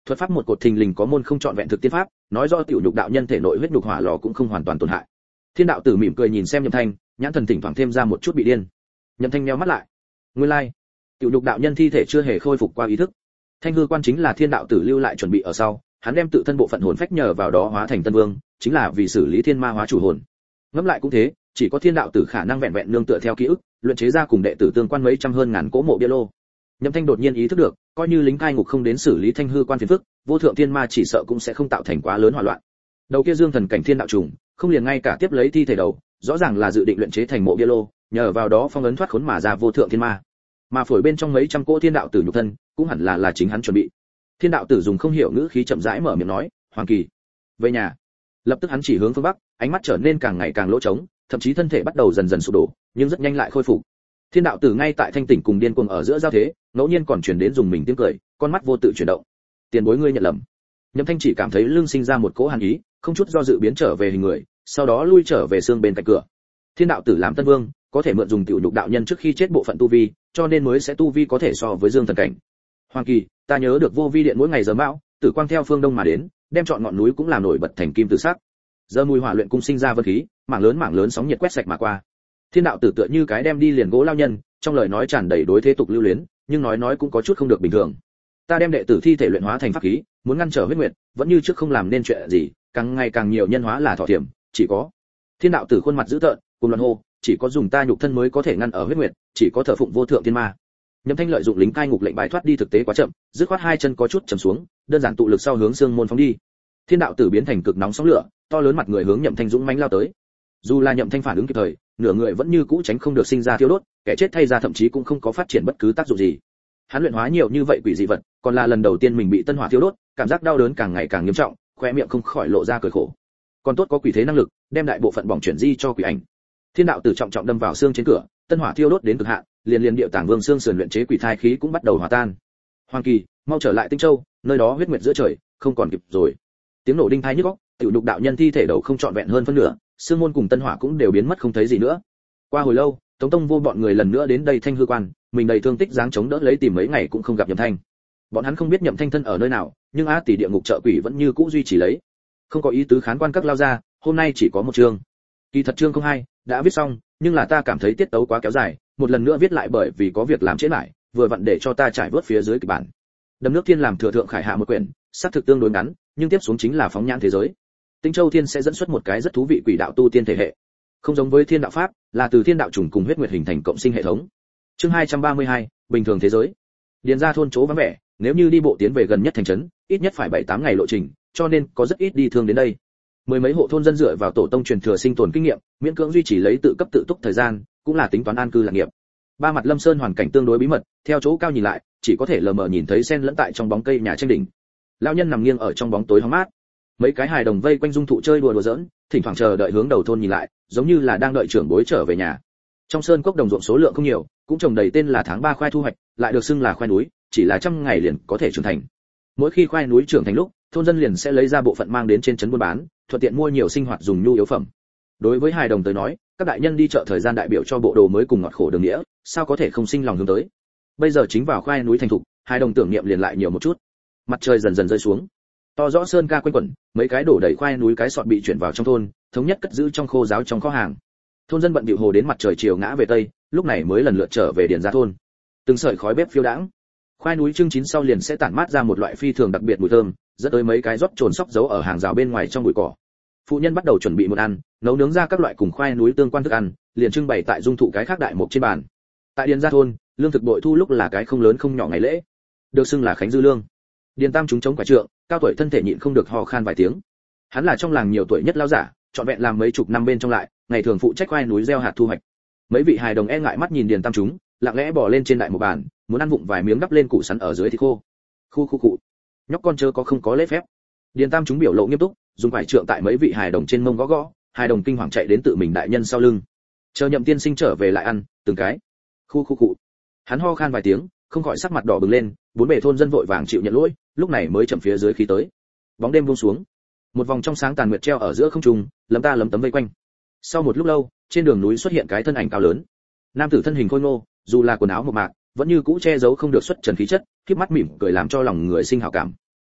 thuật pháp một cột thình lình có môn không chọn vẹn thực tiên pháp, nói rõ tiểu nhục đạo nhân thể nội huyết nhục hỏa lò cũng không hoàn toàn tổn hại. Thiên đạo tử mỉm cười nhìn xem Nhậm Thanh, nhãn thần thỉnh thoảng thêm ra một chút bị điên. Nhậm Thanh nheo mắt lại. Nguyên lai, tiểu nhục đạo nhân thi thể chưa hề khôi phục qua ý thức. Thanh hư quan chính là thiên đạo tử lưu lại chuẩn bị ở sau, hắn đem tự thân bộ phận hồn phách nhờ vào đó hóa thành tân vương, chính là vì xử lý thiên ma hóa chủ hồn. Ngẫm lại cũng thế, chỉ có thiên đạo tử khả năng vẹn vẹn nương tựa theo ký ức, luyện chế ra cùng đệ tử tương quan mấy trăm hơn ngàn cỗ mộ bia lô. Nhậm Thanh đột nhiên ý thức được, coi như lính cai ngục không đến xử lý thanh hư quan phiền phức, vô thượng thiên ma chỉ sợ cũng sẽ không tạo thành quá lớn hỗn loạn. Đầu kia dương thần cảnh thiên đạo trùng, không liền ngay cả tiếp lấy thi thể đầu, rõ ràng là dự định luyện chế thành mộ bia lô, nhờ vào đó phong ấn thoát khốn mà ra vô thượng thiên ma. Mà phổi bên trong mấy trăm cỗ thiên đạo tử nhục thân, cũng hẳn là chính hắn chuẩn bị. Thiên đạo tử dùng không hiểu ngữ khí chậm rãi mở miệng nói, "Hoàng Kỳ, về nhà." Lập tức hắn chỉ hướng phương bắc, ánh mắt trở nên càng ngày càng lỗ trống, thậm chí thân thể bắt đầu dần dần sụp đổ, nhưng rất nhanh lại khôi phục. Thiên đạo tử ngay tại thanh tỉnh cùng điên cuồng ở giữa giao thế, ngẫu nhiên còn truyền đến dùng mình tiếng cười, con mắt vô tự chuyển động. "Tiền bối ngươi nhận lầm." Nhậm Thanh chỉ cảm thấy lưng sinh ra một cỗ hàn ý, không chút do dự biến trở về hình người, sau đó lui trở về xương bên cạnh cửa. Thiên đạo tử làm tân vương, có thể mượn dùng tiểu nhục đạo nhân trước khi chết bộ phận tu vi, cho nên mới sẽ tu vi có thể so với dương thần cảnh. "Hoàng Kỳ, ta nhớ được vô vi điện mỗi ngày giờ mão, tử quang theo phương đông mà đến, đem chọn ngọn núi cũng làm nổi bật thành kim tự sắc. Giờ mùi hỏa luyện cung sinh ra vân khí, mảng lớn sóng nhiệt quét sạch mà qua." Thiên đạo tử tựa như cái đem đi liền gỗ lao nhân, trong lời nói tràn đầy đối thế tục lưu luyến, nhưng nói cũng có chút không được bình thường. "Ta đem đệ tử thi thể luyện hóa thành pháp khí, muốn ngăn trở huyết nguyệt, vẫn như trước không làm nên chuyện gì, càng ngày càng nhiều nhân hóa là thọ thiểm, chỉ có." Thiên đạo tử khuôn mặt dữ tợn, cùng loạn hô, "Chỉ có dùng ta nhục thân mới có thể ngăn ở huyết nguyệt, chỉ có thờ phụng vô thượng thiên ma." Nhậm Thanh lợi dụng lính cai ngục lệnh bài thoát đi thực tế quá chậm, dứt khoát hai chân có chút trầm xuống, đơn giản tụ lực sau hướng xương môn phóng đi. Thiên đạo tử biến thành cực nóng sóng lửa, to lớn mặt người hướng Nhậm Thanh dũng mãnh lao tới. Dù là Nhậm Thanh phản ứng kịp thời, nửa người vẫn như cũ tránh không được sinh ra thiêu đốt, kẻ chết thay ra thậm chí cũng không có phát triển bất cứ tác dụng gì. Hắn luyện hóa nhiều như vậy quỷ dị vật, còn là lần đầu tiên mình bị tân hỏa thiêu đốt, cảm giác đau đớn càng ngày càng nghiêm trọng, khóe miệng không khỏi lộ ra cười khổ. Còn tốt có quỷ thế năng lực, đem đại bộ phận bỏng chuyển di cho quỷ ảnh. Thiên đạo tử trọng trọng đâm vào xương trên cửa, tân hỏa thiêu đốt đến cực hạn, liền điệu tàng vương xương sườn luyện chế quỷ thai khí cũng bắt đầu hòa tan. "Hoàng Kỳ, mau trở lại Tinh Châu, nơi đó huyết nguyệt giữa trời, không còn kịp rồi." Tiếng nổ đinh tai nhức óc, tiểu nhục đạo nhân thi thể đầu không trọn vẹn hơn phân nửa, xương môn cùng tân hỏa cũng đều biến mất không thấy gì nữa. Qua hồi lâu, Tống Tông Vô bọn người lần nữa đến đây Thanh hư quan, mình đầy thương tích dáng chống đỡ lấy tìm mấy ngày cũng không gặp Nhậm Thanh. Bọn hắn không biết Nhậm Thanh thân ở nơi nào, nhưng Á tỷ địa ngục trợ quỷ vẫn như cũ duy trì lấy. Không có ý tứ khán quan các lao ra, hôm nay chỉ có một chương. Kỳ thật chương không hai đã viết xong, nhưng là ta cảm thấy tiết tấu quá kéo dài, một lần nữa viết lại bởi vì có việc làm trễ lại, vừa vặn để cho ta trải vớt phía dưới kịch bản. Đầm nước thiên làm thừa thượng khải hạ một quyển, xác thực tương đối ngắn, nhưng tiếp xuống chính là phóng nhãn thế giới. Tinh Châu Thiên sẽ dẫn xuất một cái rất thú vị quỷ đạo tu tiên thể hệ. Không giống với thiên đạo pháp, là từ thiên đạo trùng cùng huyết nguyệt hình thành cộng sinh hệ thống. Chương 232, bình thường thế giới. Điền ra thôn chỗ vắng vẻ, nếu như đi bộ tiến về gần nhất thành trấn, ít nhất phải 7-8 ngày lộ trình, cho nên có rất ít đi thương đến đây. Mười mấy hộ thôn dân dựa vào tổ tông truyền thừa sinh tồn kinh nghiệm, miễn cưỡng duy trì lấy tự cấp tự túc thời gian, cũng là tính toán an cư lạc nghiệp. Ba mặt Lâm Sơn hoàn cảnh tương đối bí mật, theo chỗ cao nhìn lại, chỉ có thể lờ mờ nhìn thấy sen lẫn tại trong bóng cây nhà tranh đỉnh. Lão nhân nằm nghiêng ở trong bóng tối hóng mát. Mấy cái hài đồng vây quanh dung thụ chơi đùa giỡn, thỉnh thoảng chờ đợi hướng đầu thôn nhìn lại, giống như là đang đợi trưởng bối trở về nhà. Trong sơn cốc đồng ruộng số lượng không nhiều, cũng trồng đầy tên là tháng 3 khoai thu hoạch, lại được xưng là khoai núi, chỉ là 100 ngày liền có thể trưởng thành. Mỗi khi khoai núi trưởng thành lúc, thôn dân liền sẽ lấy ra bộ phận mang đến trên trấn buôn bán, thuận tiện mua nhiều sinh hoạt dùng nhu yếu phẩm. Đối với hài đồng tới nói, các đại nhân đi chợ thời gian đại biểu cho bộ đồ mới cùng ngọt khổ đường nghĩa, sao có thể không sinh lòng hướng tới. Bây giờ chính vào khoai núi thành thục, hài đồng tưởng niệm liền lại nhiều một chút. Mặt trời dần dần rơi xuống, to rõ sơn ca quanh quẩn, mấy cái đổ đầy khoai núi cái sọt bị chuyển vào trong thôn, thống nhất cất giữ trong khô giáo trong kho hàng. Thôn dân bận bịu hồ đến mặt trời chiều ngã về tây, lúc này mới lần lượt trở về điền ra thôn. Từng sợi khói bếp phiêu đãng, khoai núi trưng chín sau liền sẽ tản mát ra một loại phi thường đặc biệt mùi thơm, dẫn tới mấy cái rót trồn sóc giấu ở hàng rào bên ngoài trong bụi cỏ. Phụ nhân bắt đầu chuẩn bị một ăn, nấu nướng ra các loại cùng khoai núi tương quan thức ăn, liền trưng bày tại dung thụ cái khác đại mục trên bàn. Tại điền gia thôn, lương thực bội thu lúc là cái không lớn không nhỏ ngày lễ, được xưng là khánh dư lương. Điền Tam chúng chống quả trượng, cao tuổi thân thể nhịn không được ho khan vài tiếng. Hắn là trong làng nhiều tuổi nhất lão giả, trọn vẹn làm mấy chục năm bên trong lại, ngày thường phụ trách khoai núi gieo hạt thu hoạch. Mấy vị hài đồng e ngại mắt nhìn Điền Tam chúng, lặng lẽ bò lên trên đại một bàn, muốn ăn vụng vài miếng đắp lên củ sắn ở dưới thì khô. Khu cụ. Nhóc con chớ có không có lễ phép. Điền Tam chúng biểu lộ nghiêm túc, dùng quải trượng tại mấy vị hài đồng trên mông gõ gõ, hài đồng kinh hoàng chạy đến tự mình đại nhân sau lưng. Chờ Nhậm tiên sinh trở về lại ăn, từng cái. Khu cụ. Hắn ho khan vài tiếng, không khỏi sắc mặt đỏ bừng lên, bốn bề thôn dân vội vàng chịu nhận lỗi, lúc này mới chậm phía dưới khí tới. Bóng đêm buông xuống, một vòng trong sáng tàn nguyệt treo ở giữa không trung, lấm ta lấm tấm vây quanh. Sau một lúc lâu, trên đường núi xuất hiện cái thân ảnh cao lớn. Nam tử thân hình khôi ngô, dù là quần áo mộc mạc, vẫn như cũ che giấu không được xuất trần khí chất, khép mắt mỉm cười làm cho lòng người sinh hảo cảm.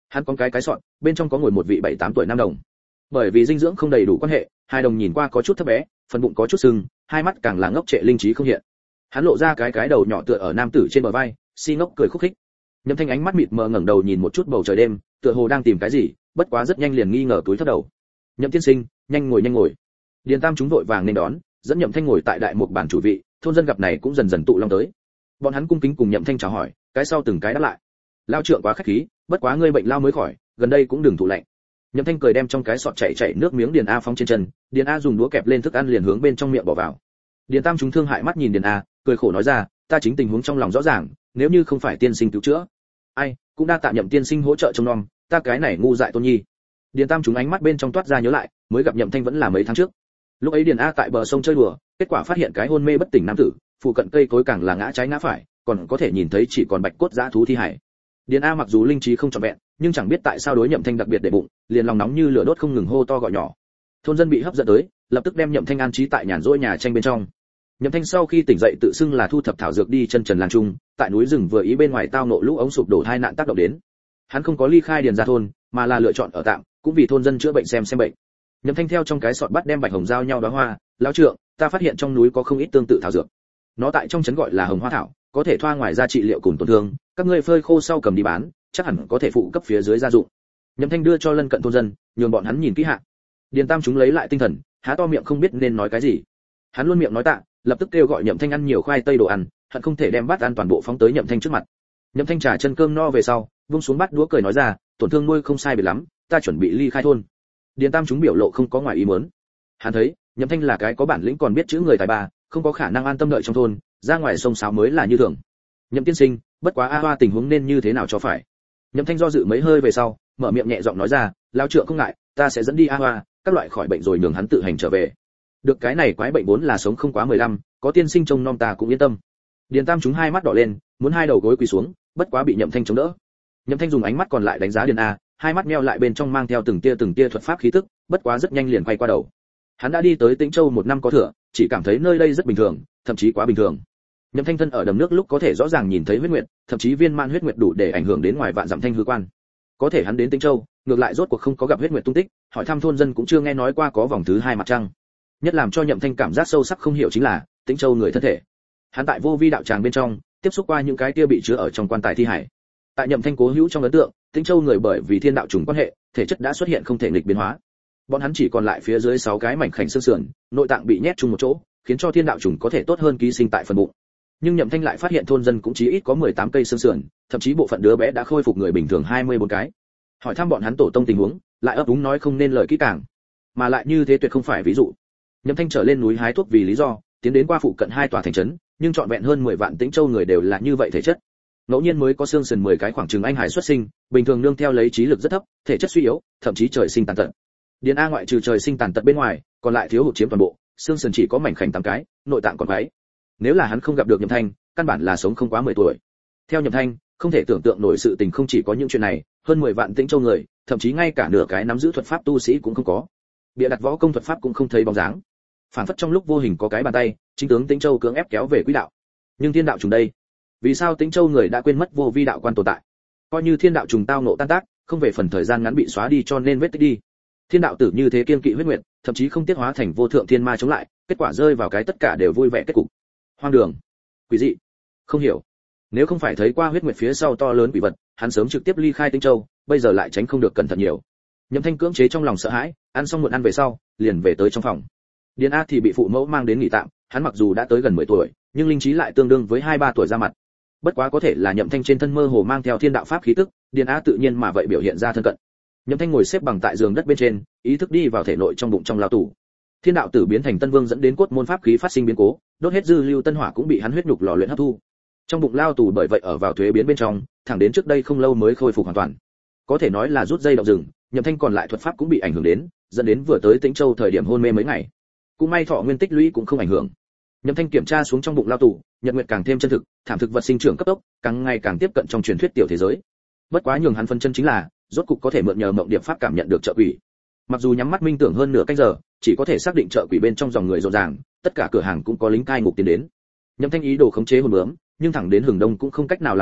Hắn có cái sọt, bên trong có ngồi một vị 7-8 tuổi nam đồng. Bởi vì dinh dưỡng không đầy đủ quan hệ, hai đồng nhìn qua có chút thấp bé, phần bụng có chút sưng, hai mắt càng là ngốc trệ linh trí không hiện. Hắn lộ ra cái đầu nhỏ tựa ở nam tử trên bờ vai, si ngốc cười khúc khích. Nhậm Thanh ánh mắt mịt mờ ngẩng đầu nhìn một chút bầu trời đêm, tựa hồ đang tìm cái gì, bất quá rất nhanh liền nghi ngờ túi thấp đầu. Nhậm tiên sinh, nhanh ngồi. Điền Tam chúng vội vàng nên đón, dẫn Nhậm Thanh ngồi tại đại một bàn chủ vị, thôn dân gặp này cũng dần dần tụ long tới. Bọn hắn cung kính cùng Nhậm Thanh chào hỏi, cái sau từng cái đáp lại. Lao trưởng quá khách khí, bất quá ngươi bệnh lao mới khỏi, gần đây cũng đừng thụ lạnh. Nhậm Thanh cười đem trong cái sọt chảy nước miếng Điền A phóng trên chân, Điền A dùng đũa kẹp lên thức ăn liền hướng bên trong miệng bỏ vào. Điền Tam chúng thương hại mắt nhìn Điền A, cười khổ nói ra, ta chính tình huống trong lòng rõ ràng, nếu như không phải tiên sinh cứu chữa, ai cũng đa tạ Nhậm tiên sinh hỗ trợ trông nom, ta cái này ngu dại tôn nhi. Điền Tam chúng ánh mắt bên trong toát ra nhớ lại, mới gặp Nhậm Thanh vẫn là mấy tháng trước. Lúc ấy Điền A tại bờ sông chơi đùa, kết quả phát hiện cái hôn mê bất tỉnh nam tử, phụ cận cây cối càng là ngã trái ngã phải, còn có thể nhìn thấy chỉ còn bạch cốt dã thú thi hải. Điền A mặc dù linh trí không trọn vẹn, nhưng chẳng biết tại sao đối Nhậm Thanh đặc biệt để bụng, liền lòng nóng như lửa đốt không ngừng hô to gọi nhỏ. Thôn dân bị hấp dẫn tới, lập tức đem Nhậm Thanh an trí tại nhàn rỗi nhà tranh bên trong. Nhậm Thanh sau khi tỉnh dậy tự xưng là thu thập thảo dược đi chân trần lang trung, tại núi rừng vừa ý bên ngoài tao nộ lũ ống sụp đổ tai nạn tác động đến. Hắn không có ly khai Điền gia thôn, mà là lựa chọn ở tạm, cũng vì thôn dân chữa bệnh xem bệnh. Nhậm Thanh theo trong cái sọt bắt đem bạch hồng giao nhau đóa hoa, lão trượng, ta phát hiện trong núi có không ít tương tự thảo dược. Nó tại trong trấn gọi là hồng hoa thảo, có thể thoa ngoài ra trị liệu cùng tổn thương, các ngươi phơi khô sau cầm đi bán, chắc hẳn có thể phụ cấp phía dưới gia dụng. Nhậm Thanh đưa cho lân cận thôn dân, nhường bọn hắn nhìn kỹ hạ. Điền Tam chúng lấy lại tinh thần, há to miệng không biết nên nói cái gì. Hắn luôn miệng nói tạ, lập tức kêu gọi Nhậm Thanh ăn nhiều khoai tây đồ ăn, hận không thể đem bát ăn toàn bộ phóng tới Nhậm Thanh trước mặt. Nhậm Thanh trà chân cơm no về sau, vung xuống bát đũa cười nói ra, tổn thương nuôi không sai biệt lắm, ta chuẩn bị ly khai thôn. Điền Tam chúng biểu lộ không có ngoài ý muốn. Hắn thấy, Nhậm Thanh là cái có bản lĩnh còn biết chữ người tài ba, không có khả năng an tâm đợi trong thôn, ra ngoài sông sáo mới là như thường. Nhậm tiên sinh, bất quá A Hoa tình huống nên như thế nào cho phải. Nhậm Thanh do dự mấy hơi về sau, mở miệng nhẹ giọng nói ra, lão trượng không ngại, ta sẽ dẫn đi A Hoa, các loại khỏi bệnh rồi nhường hắn tự hành trở về. Được cái này quái bệnh vốn là sống không quá 15, có tiên sinh trông nom ta cũng yên tâm. Điền Tam chúng hai mắt đỏ lên, muốn hai đầu gối quỳ xuống, bất quá bị Nhậm Thanh chống đỡ. Nhậm Thanh dùng ánh mắt còn lại đánh giá Điền A, hai mắt meo lại bên trong mang theo từng tia thuật pháp khí tức, bất quá rất nhanh liền quay qua đầu. Hắn đã đi tới Tĩnh Châu 1 năm có thừa, chỉ cảm thấy nơi đây rất bình thường, thậm chí quá bình thường. Nhậm Thanh thân ở đầm nước lúc có thể rõ ràng nhìn thấy huyết nguyệt, thậm chí viên mãn huyết nguyệt đủ để ảnh hưởng đến ngoài vạn dặm thanh hư quan. Có thể hắn đến Tĩnh Châu, ngược lại rốt cuộc không có gặp huyết nguyệt tung tích, hỏi thăm thôn dân cũng chưa nghe nói qua có vòng thứ 2 mặt trăng. Nhất làm cho Nhậm Thanh cảm giác sâu sắc không hiểu chính là Tĩnh Châu người thân thể. Hắn tại vô vi đạo tràng bên trong tiếp xúc qua những cái kia bị chứa ở trong quan tài thi hải. Tại Nhậm Thanh cố hữu trong ấn tượng, Tĩnh Châu người bởi vì thiên đạo trùng quan hệ, thể chất đã xuất hiện không thể nghịch biến hóa. Bọn hắn chỉ còn lại phía dưới 6 cái mảnh khảnh xương sườn, nội tạng bị nhét chung một chỗ, khiến cho thiên đạo trùng có thể tốt hơn ký sinh tại phần bụng. Nhưng Nhậm Thanh lại phát hiện thôn dân cũng chỉ ít có 18 cây xương sườn, thậm chí bộ phận đứa bé đã khôi phục người bình thường 24 cái. Hỏi thăm bọn hắn tổ tông tình huống, lại ấp úng nói không nên lời kỹ càng, mà lại như thế tuyệt không phải ví dụ. Nhậm Thanh trở lên núi hái thuốc vì lý do, tiến đến qua phụ cận 2 tòa thành trấn, nhưng trọn vẹn hơn 10 vạn Tĩnh Châu người đều là như vậy thể chất. Ngẫu nhiên mới có xương sườn 10 cái khoảng chừng anh hải xuất sinh, bình thường nương theo lấy trí lực rất thấp, thể chất suy yếu, thậm chí trời sinh tàn tật. Điền A ngoại trừ trời sinh tàn tật bên ngoài, còn lại thiếu hụt chiếm toàn bộ, xương sườn chỉ có mảnh khảnh 8 cái, nội tạng còn gãy. Nếu là hắn không gặp được Nhậm Thanh, căn bản là sống không quá 10 tuổi. Theo Nhậm Thanh, không thể tưởng tượng nổi sự tình không chỉ có những chuyện này, hơn 10 vạn Tĩnh Châu người, thậm chí ngay cả nửa cái nắm giữ thuật pháp tu sĩ cũng không có. Bịa đặt võ công thuật pháp cũng không thấy bóng dáng. Phản phất trong lúc vô hình có cái bàn tay, chính tướng Tĩnh Châu cưỡng ép kéo về quỹ đạo. Nhưng thiên đạo trùng đây, vì sao Tĩnh Châu người đã quên mất vô vi đạo quan tồn tại? Coi như thiên đạo trùng tao nộ tan tác, không về phần thời gian ngắn bị xóa đi cho nên vết tích đi. Thiên đạo tử như thế kiên kỵ huyết nguyệt, thậm chí không tiếc hóa thành vô thượng thiên ma chống lại, kết quả rơi vào cái tất cả đều vui vẻ kết cục. Hoang đường, quỷ dị, không hiểu. Nếu không phải thấy qua huyết nguyệt phía sau to lớn quỷ vật, hắn sớm trực tiếp ly khai Tĩnh Châu, bây giờ lại tránh không được cẩn thận nhiều. Nhậm Thanh cưỡng chế trong lòng sợ hãi, ăn xong muộn ăn về sau, liền về tới trong phòng. Điền A thì bị phụ mẫu mang đến nghỉ tạm, hắn mặc dù đã tới gần 10 tuổi, nhưng linh trí lại tương đương với 2-3 tuổi ra mặt. Bất quá có thể là Nhậm Thanh trên thân mơ hồ mang theo thiên đạo pháp khí tức, Điền A tự nhiên mà vậy biểu hiện ra thân cận. Nhậm Thanh ngồi xếp bằng tại giường đất bên trên, ý thức đi vào thể nội trong bụng trong lao tù. Thiên đạo tử biến thành Tân Vương dẫn đến cốt môn pháp khí phát sinh biến cố, đốt hết dư lưu tân hỏa cũng bị hắn huyết nhục lò luyện hấp thu. Trong bụng lao tù bởi vậy ở vào thuế biến bên trong, thẳng đến trước đây không lâu mới khôi phục hoàn toàn. Có thể nói là rút dây động rừng, Nhậm Thanh còn lại thuật pháp cũng bị ảnh hưởng đến, dẫn đến vừa tới Tĩnh Châu thời điểm hôn mê mấy ngày. Cũng may thọ nguyên tích lũy cũng không ảnh hưởng. Nhậm Thanh kiểm tra xuống trong bụng lao tù, nhật nguyệt càng thêm chân thực, thảm thực vật sinh trưởng cấp tốc, càng ngày càng tiếp cận trong truyền thuyết tiểu thế giới. Bất quá nhường hắn phân chân chính là, rốt cục có thể mượn nhờ mộng điệp pháp cảm nhận được trợ quỷ. Mặc dù nhắm mắt minh tưởng hơn nửa canh giờ, chỉ có thể xác định trợ quỷ bên trong dòng người rộn ràng, tất cả cửa hàng cũng có lính cai ngục tiến đến. Nhậm Thanh ý đồ khống chế hồn bướm, nhưng thẳng đến hừng đông cũng không cách nào làm được,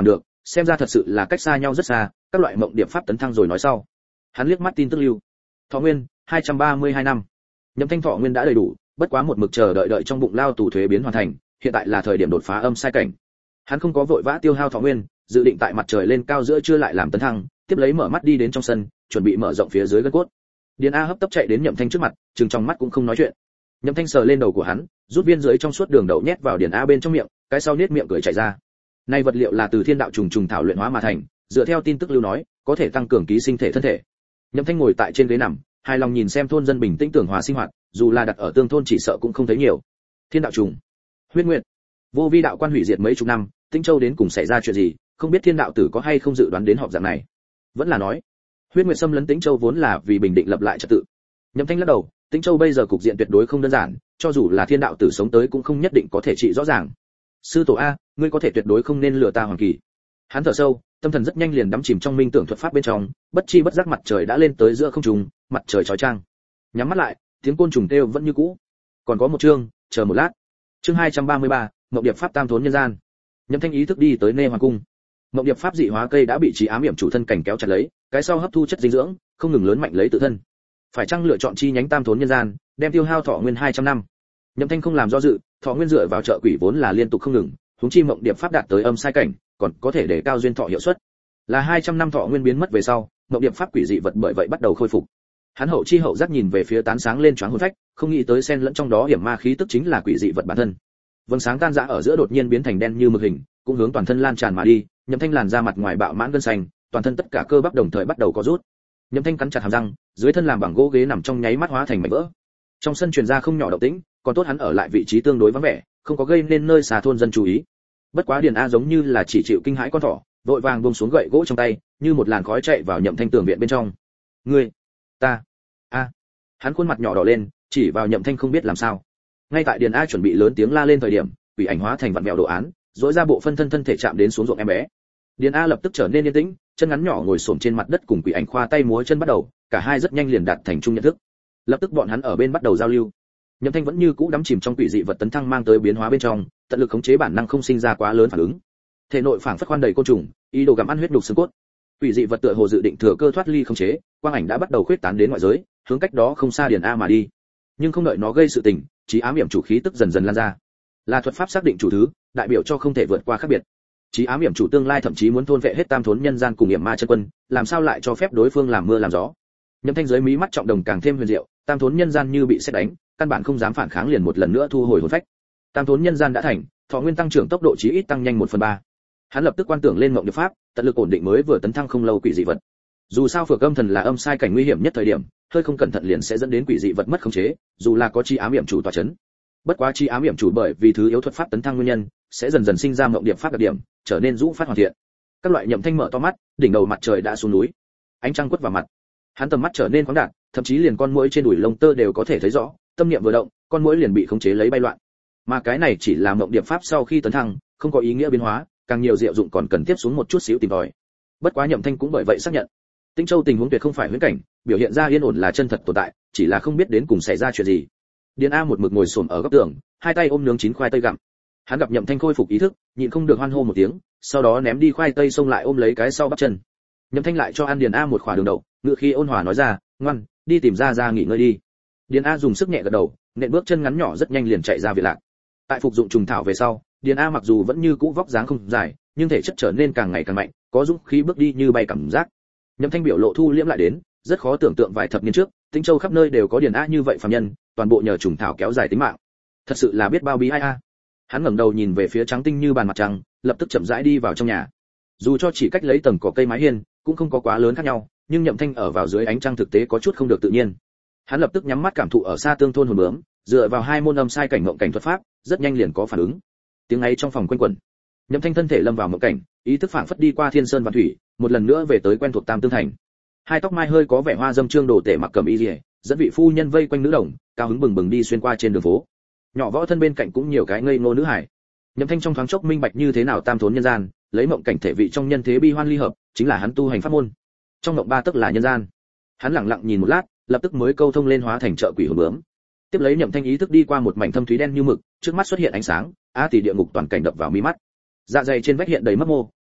xem ra thật sự là cách xa nhau rất xa, các loại mộng điệp pháp tấn thăng rồi nói sau. Hắn liếc mắt tin tức lưu. Thọ nguyên 232 năm. Nhậm Thanh thọ nguyên đã đầy đủ, bất quá một mực chờ đợi trong bụng lao tù thuế biến hoàn thành, hiện tại là thời điểm đột phá âm sai cảnh. Hắn không có vội vã tiêu hao thọ nguyên, dự định tại mặt trời lên cao giữa trưa lại làm tấn thăng, tiếp lấy mở mắt đi đến trong sân, chuẩn bị mở rộng phía dưới gân cốt. Điền A hấp tấp chạy đến Nhậm Thanh trước mặt, trừng trong mắt cũng không nói chuyện. Nhậm Thanh sờ lên đầu của hắn, rút viên dưới trong suốt đường đậu nhét vào Điền A bên trong miệng, cái sau niết miệng cười chảy ra. Này vật liệu là từ thiên đạo trùng thảo luyện hóa mà thành, dựa theo tin tức lưu nói, có thể tăng cường ký sinh thể thân thể. Nhậm Thanh ngồi tại trên ghế nằm, hài lòng nhìn xem thôn dân bình tĩnh tưởng hòa sinh hoạt, dù là đặt ở tương thôn chỉ sợ cũng không thấy nhiều. Thiên đạo trùng, huyết nguyệt, vô vi đạo quan hủy diệt mấy chục năm, Tĩnh Châu đến cùng xảy ra chuyện gì, không biết thiên đạo tử có hay không dự đoán đến họp dạng này. Vẫn là nói, huyết nguyệt xâm lấn Tĩnh Châu vốn là vì bình định lập lại trật tự. Nhậm Thanh lắc đầu, Tĩnh Châu bây giờ cục diện tuyệt đối không đơn giản, cho dù là thiên đạo tử sống tới cũng không nhất định có thể trị rõ ràng. Sư tổ a, ngươi có thể tuyệt đối không nên lừa ta Hoàng Kỳ. Hắn thở sâu, tâm thần rất nhanh liền đắm chìm trong minh tưởng thuật pháp bên trong, bất chi bất giác mặt trời đã lên tới giữa không trung, mặt trời chói chang. Nhắm mắt lại, tiếng côn trùng kêu vẫn như cũ. Còn có một chương, chờ một lát. Chương 233, Mộng Điệp pháp tam thốn nhân gian. Nhậm Thanh ý thức đi tới Nê Hoàng cung. Mộng Điệp pháp dị hóa cây đã bị trí ám hiểm chủ thân cảnh kéo chặt lấy, cái sau hấp thu chất dinh dưỡng, không ngừng lớn mạnh lấy tự thân. Phải chăng lựa chọn chi nhánh tam thốn nhân gian, đem tiêu hao thọ nguyên 200 năm. Nhậm Thanh không làm do dự, thọ nguyên dựa vào trợ quỷ vốn là liên tục không ngừng, huống chi Mộng Điệp pháp đạt tới âm sai cảnh, còn có thể để cao duyên thọ hiệu suất. Là 200 năm thọ nguyên biến mất về sau, Mộng Điệp pháp quỷ dị vật bởi vậy bắt đầu khôi phục. Hắn hậu chi hậu giác nhìn về phía tán sáng lên choáng hồn phách, không nghĩ tới xen lẫn trong đó hiểm ma khí tức chính là quỷ dị vật bản thân. Vầng sáng tan rã ở giữa đột nhiên biến thành đen như mực hình, cũng hướng toàn thân lan tràn mà đi. Nhậm Thanh làn da mặt ngoài bạo mãn gân xanh, toàn thân tất cả cơ bắp đồng thời bắt đầu có rút. Nhậm Thanh cắn chặt hàm răng, dưới thân làm bằng gỗ ghế nằm trong nháy mắt hóa thành mảnh vỡ. Trong sân truyền ra không nhỏ động tĩnh, còn tốt hắn ở lại vị trí tương đối vắng vẻ, không có gây nên nơi xa thôn dân chú ý. Bất quá Điền A giống như là chỉ chịu kinh hãi con thỏ, vội vàng buông xuống gậy gỗ trong tay, như một làn khói chạy vào Nhậm Thanh tường viện bên trong. Ngươi, ta, a. Hắn khuôn mặt nhỏ đỏ lên, chỉ vào Nhậm Thanh không biết làm sao. Ngay tại Điền A chuẩn bị lớn tiếng la lên thời điểm, quỷ ảnh hóa thành vặn vẹo đồ án, rỗi ra bộ phân thân thể chạm đến xuống ruộng em bé. Điền A lập tức trở nên yên tĩnh, chân ngắn nhỏ ngồi xổm trên mặt đất cùng quỷ ảnh khoa tay múa chân bắt đầu, cả hai rất nhanh liền đạt thành chung nhận thức. Lập tức bọn hắn ở bên bắt đầu giao lưu. Nhậm Thanh vẫn như cũ đắm chìm trong quỷ dị vật tấn thăng mang tới biến hóa bên trong, tận lực khống chế bản năng không sinh ra quá lớn phản ứng. Thể nội phảng phất khoan đầy côn trùng, ý đồ gặm ăn huyết nhục xương cốt. Quỷ dị vật tựa hồ dự định thừa cơ thoát ly khống chế, quang ảnh đã bắt đầu khuyết tán đến ngoại giới, hướng cách đó không xa Điền A mà đi. Nhưng không đợi nó gây sự tình, trí ám hiểm chủ khí tức dần dần lan ra. Là thuật pháp xác định chủ thứ, đại biểu cho không thể vượt qua khác biệt. Trí ám hiểm chủ tương lai thậm chí muốn thôn vệ hết tam thốn nhân gian cùng hiểm ma chân quân, làm sao lại cho phép đối phương làm mưa làm gió. Nhậm Thanh dưới mí mắt trọng đồng càng thêm huyền diệu, tam thốn nhân gian như bị sét đánh, căn bản không dám phản kháng liền một lần nữa thu hồi hồn phách. Tam thốn nhân gian đã thành, thọ nguyên tăng trưởng tốc độ chí ít tăng nhanh 1/3. Hắn lập tức quan tưởng lên Mộng Điệp pháp, tận lực ổn định mới vừa tấn thăng không lâu quỷ dị vật. Dù sao Phược Âm thần là âm sai cảnh nguy hiểm nhất thời điểm, hơi không cẩn thận liền sẽ dẫn đến quỷ dị vật mất khống chế, dù là có chi ám hiểm chủ tọa chấn. Bất quá chi ám hiểm chủ bởi vì thứ yếu thuật pháp tấn thăng nguyên nhân, sẽ dần dần sinh ra Mộng Điệp pháp đặc điểm, trở nên rũ phát hoàn thiện. Các loại Nhậm Thanh mở to mắt, đỉnh đầu mặt trời đã xuống núi, ánh trăng quất vào mặt. Hắn tầm mắt trở nên khoáng đạt, thậm chí liền con muỗi trên đùi lông tơ đều có thể thấy rõ, tâm niệm vừa động, con muỗi liền bị khống chế lấy bay loạn. Mà cái này chỉ là Mộng Điệp pháp sau khi tấn thăng, không có ý nghĩa biến hóa, càng nhiều diệu dụng còn cần tiếp xuống một chút xíu tìm tòi. Bất quá Nhậm Thanh cũng bởi vậy xác nhận, Tĩnh Châu tình huống tuyệt không phải huyễn cảnh, biểu hiện ra yên ổn là chân thật tồn tại, chỉ là không biết đến cùng xảy ra chuyện gì. Điền A một mực ngồi xổm ở góc tường, hai tay ôm nướng chín khoai tây gặm. Hắn gặp Nhậm Thanh khôi phục ý thức, nhịn không được hoan hô một tiếng, sau đó ném đi khoai tây xông lại ôm lấy cái sau bắp chân. Nhậm Thanh lại cho ăn Điền A một khỏa đường đậu, ngựa khi ôn hòa nói ra, ngoan, đi tìm ra nghỉ ngơi đi. Điền A dùng sức nhẹ gật đầu, nện bước chân ngắn nhỏ rất nhanh liền chạy ra viện lạc. Tại phục dụng trùng thảo về sau, Điền A mặc dù vẫn như cũ vóc dáng không dài, nhưng thể chất trở nên càng ngày càng mạnh, có dũng khí bước đi như bay cảm giác. Nhậm Thanh biểu lộ thu liễm lại đến, rất khó tưởng tượng vài thập niên trước, Tĩnh Châu khắp nơi đều có Điền A như vậy phàm nhân, toàn bộ nhờ trùng thảo kéo dài tính mạng. Thật sự là biết bao bí ai a. Hắn ngẩng đầu nhìn về phía trắng tinh như bàn mặt trăng, lập tức chậm rãi đi vào trong nhà. Dù cho chỉ cách lấy tầng cỏ cây mái hiên, cũng không có quá lớn khác nhau, nhưng Nhậm Thanh ở vào dưới ánh trăng thực tế có chút không được tự nhiên. Hắn lập tức nhắm mắt cảm thụ ở xa tương thôn hồn bướm, dựa vào hai môn âm sai cảnh mộng cảnh thuật pháp, rất nhanh liền có phản ứng. Tiếng ấy trong phòng quanh quẩn. Nhậm Thanh thân thể lâm vào mộng cảnh, ý thức phảng phất đi qua thiên sơn và thủy, một lần nữa về tới quen thuộc Tam Tương Thành. Hai tóc mai hơi có vẻ hoa dâm trương đồ tể mặc cầm y liễu, dẫn vị phu nhân vây quanh nữ đồng, cao hứng bừng bừng đi xuyên qua trên đường phố. Nhỏ võ thân bên cạnh cũng nhiều cái ngây ngô nữ hải. Nhậm Thanh trong thoáng chốc minh bạch như thế nào tam thốn nhân gian, lấy mộng cảnh thể vị trong nhân thế bi hoan ly hợp, chính là hắn tu hành pháp môn. Trong mộng ba tức là nhân gian. Hắn lặng lặng nhìn một lát, lập tức mới câu thông lên hóa thành trợ quỷ hồn bướm. Tiếp lấy Nhậm Thanh ý thức đi qua một mảnh thâm thúy đen như mực, trước mắt xuất hiện ánh sáng, tỷ địa ngục toàn cảnh đập vào mí mắt. Dạ dày trên vách hiện đầy mấp mô,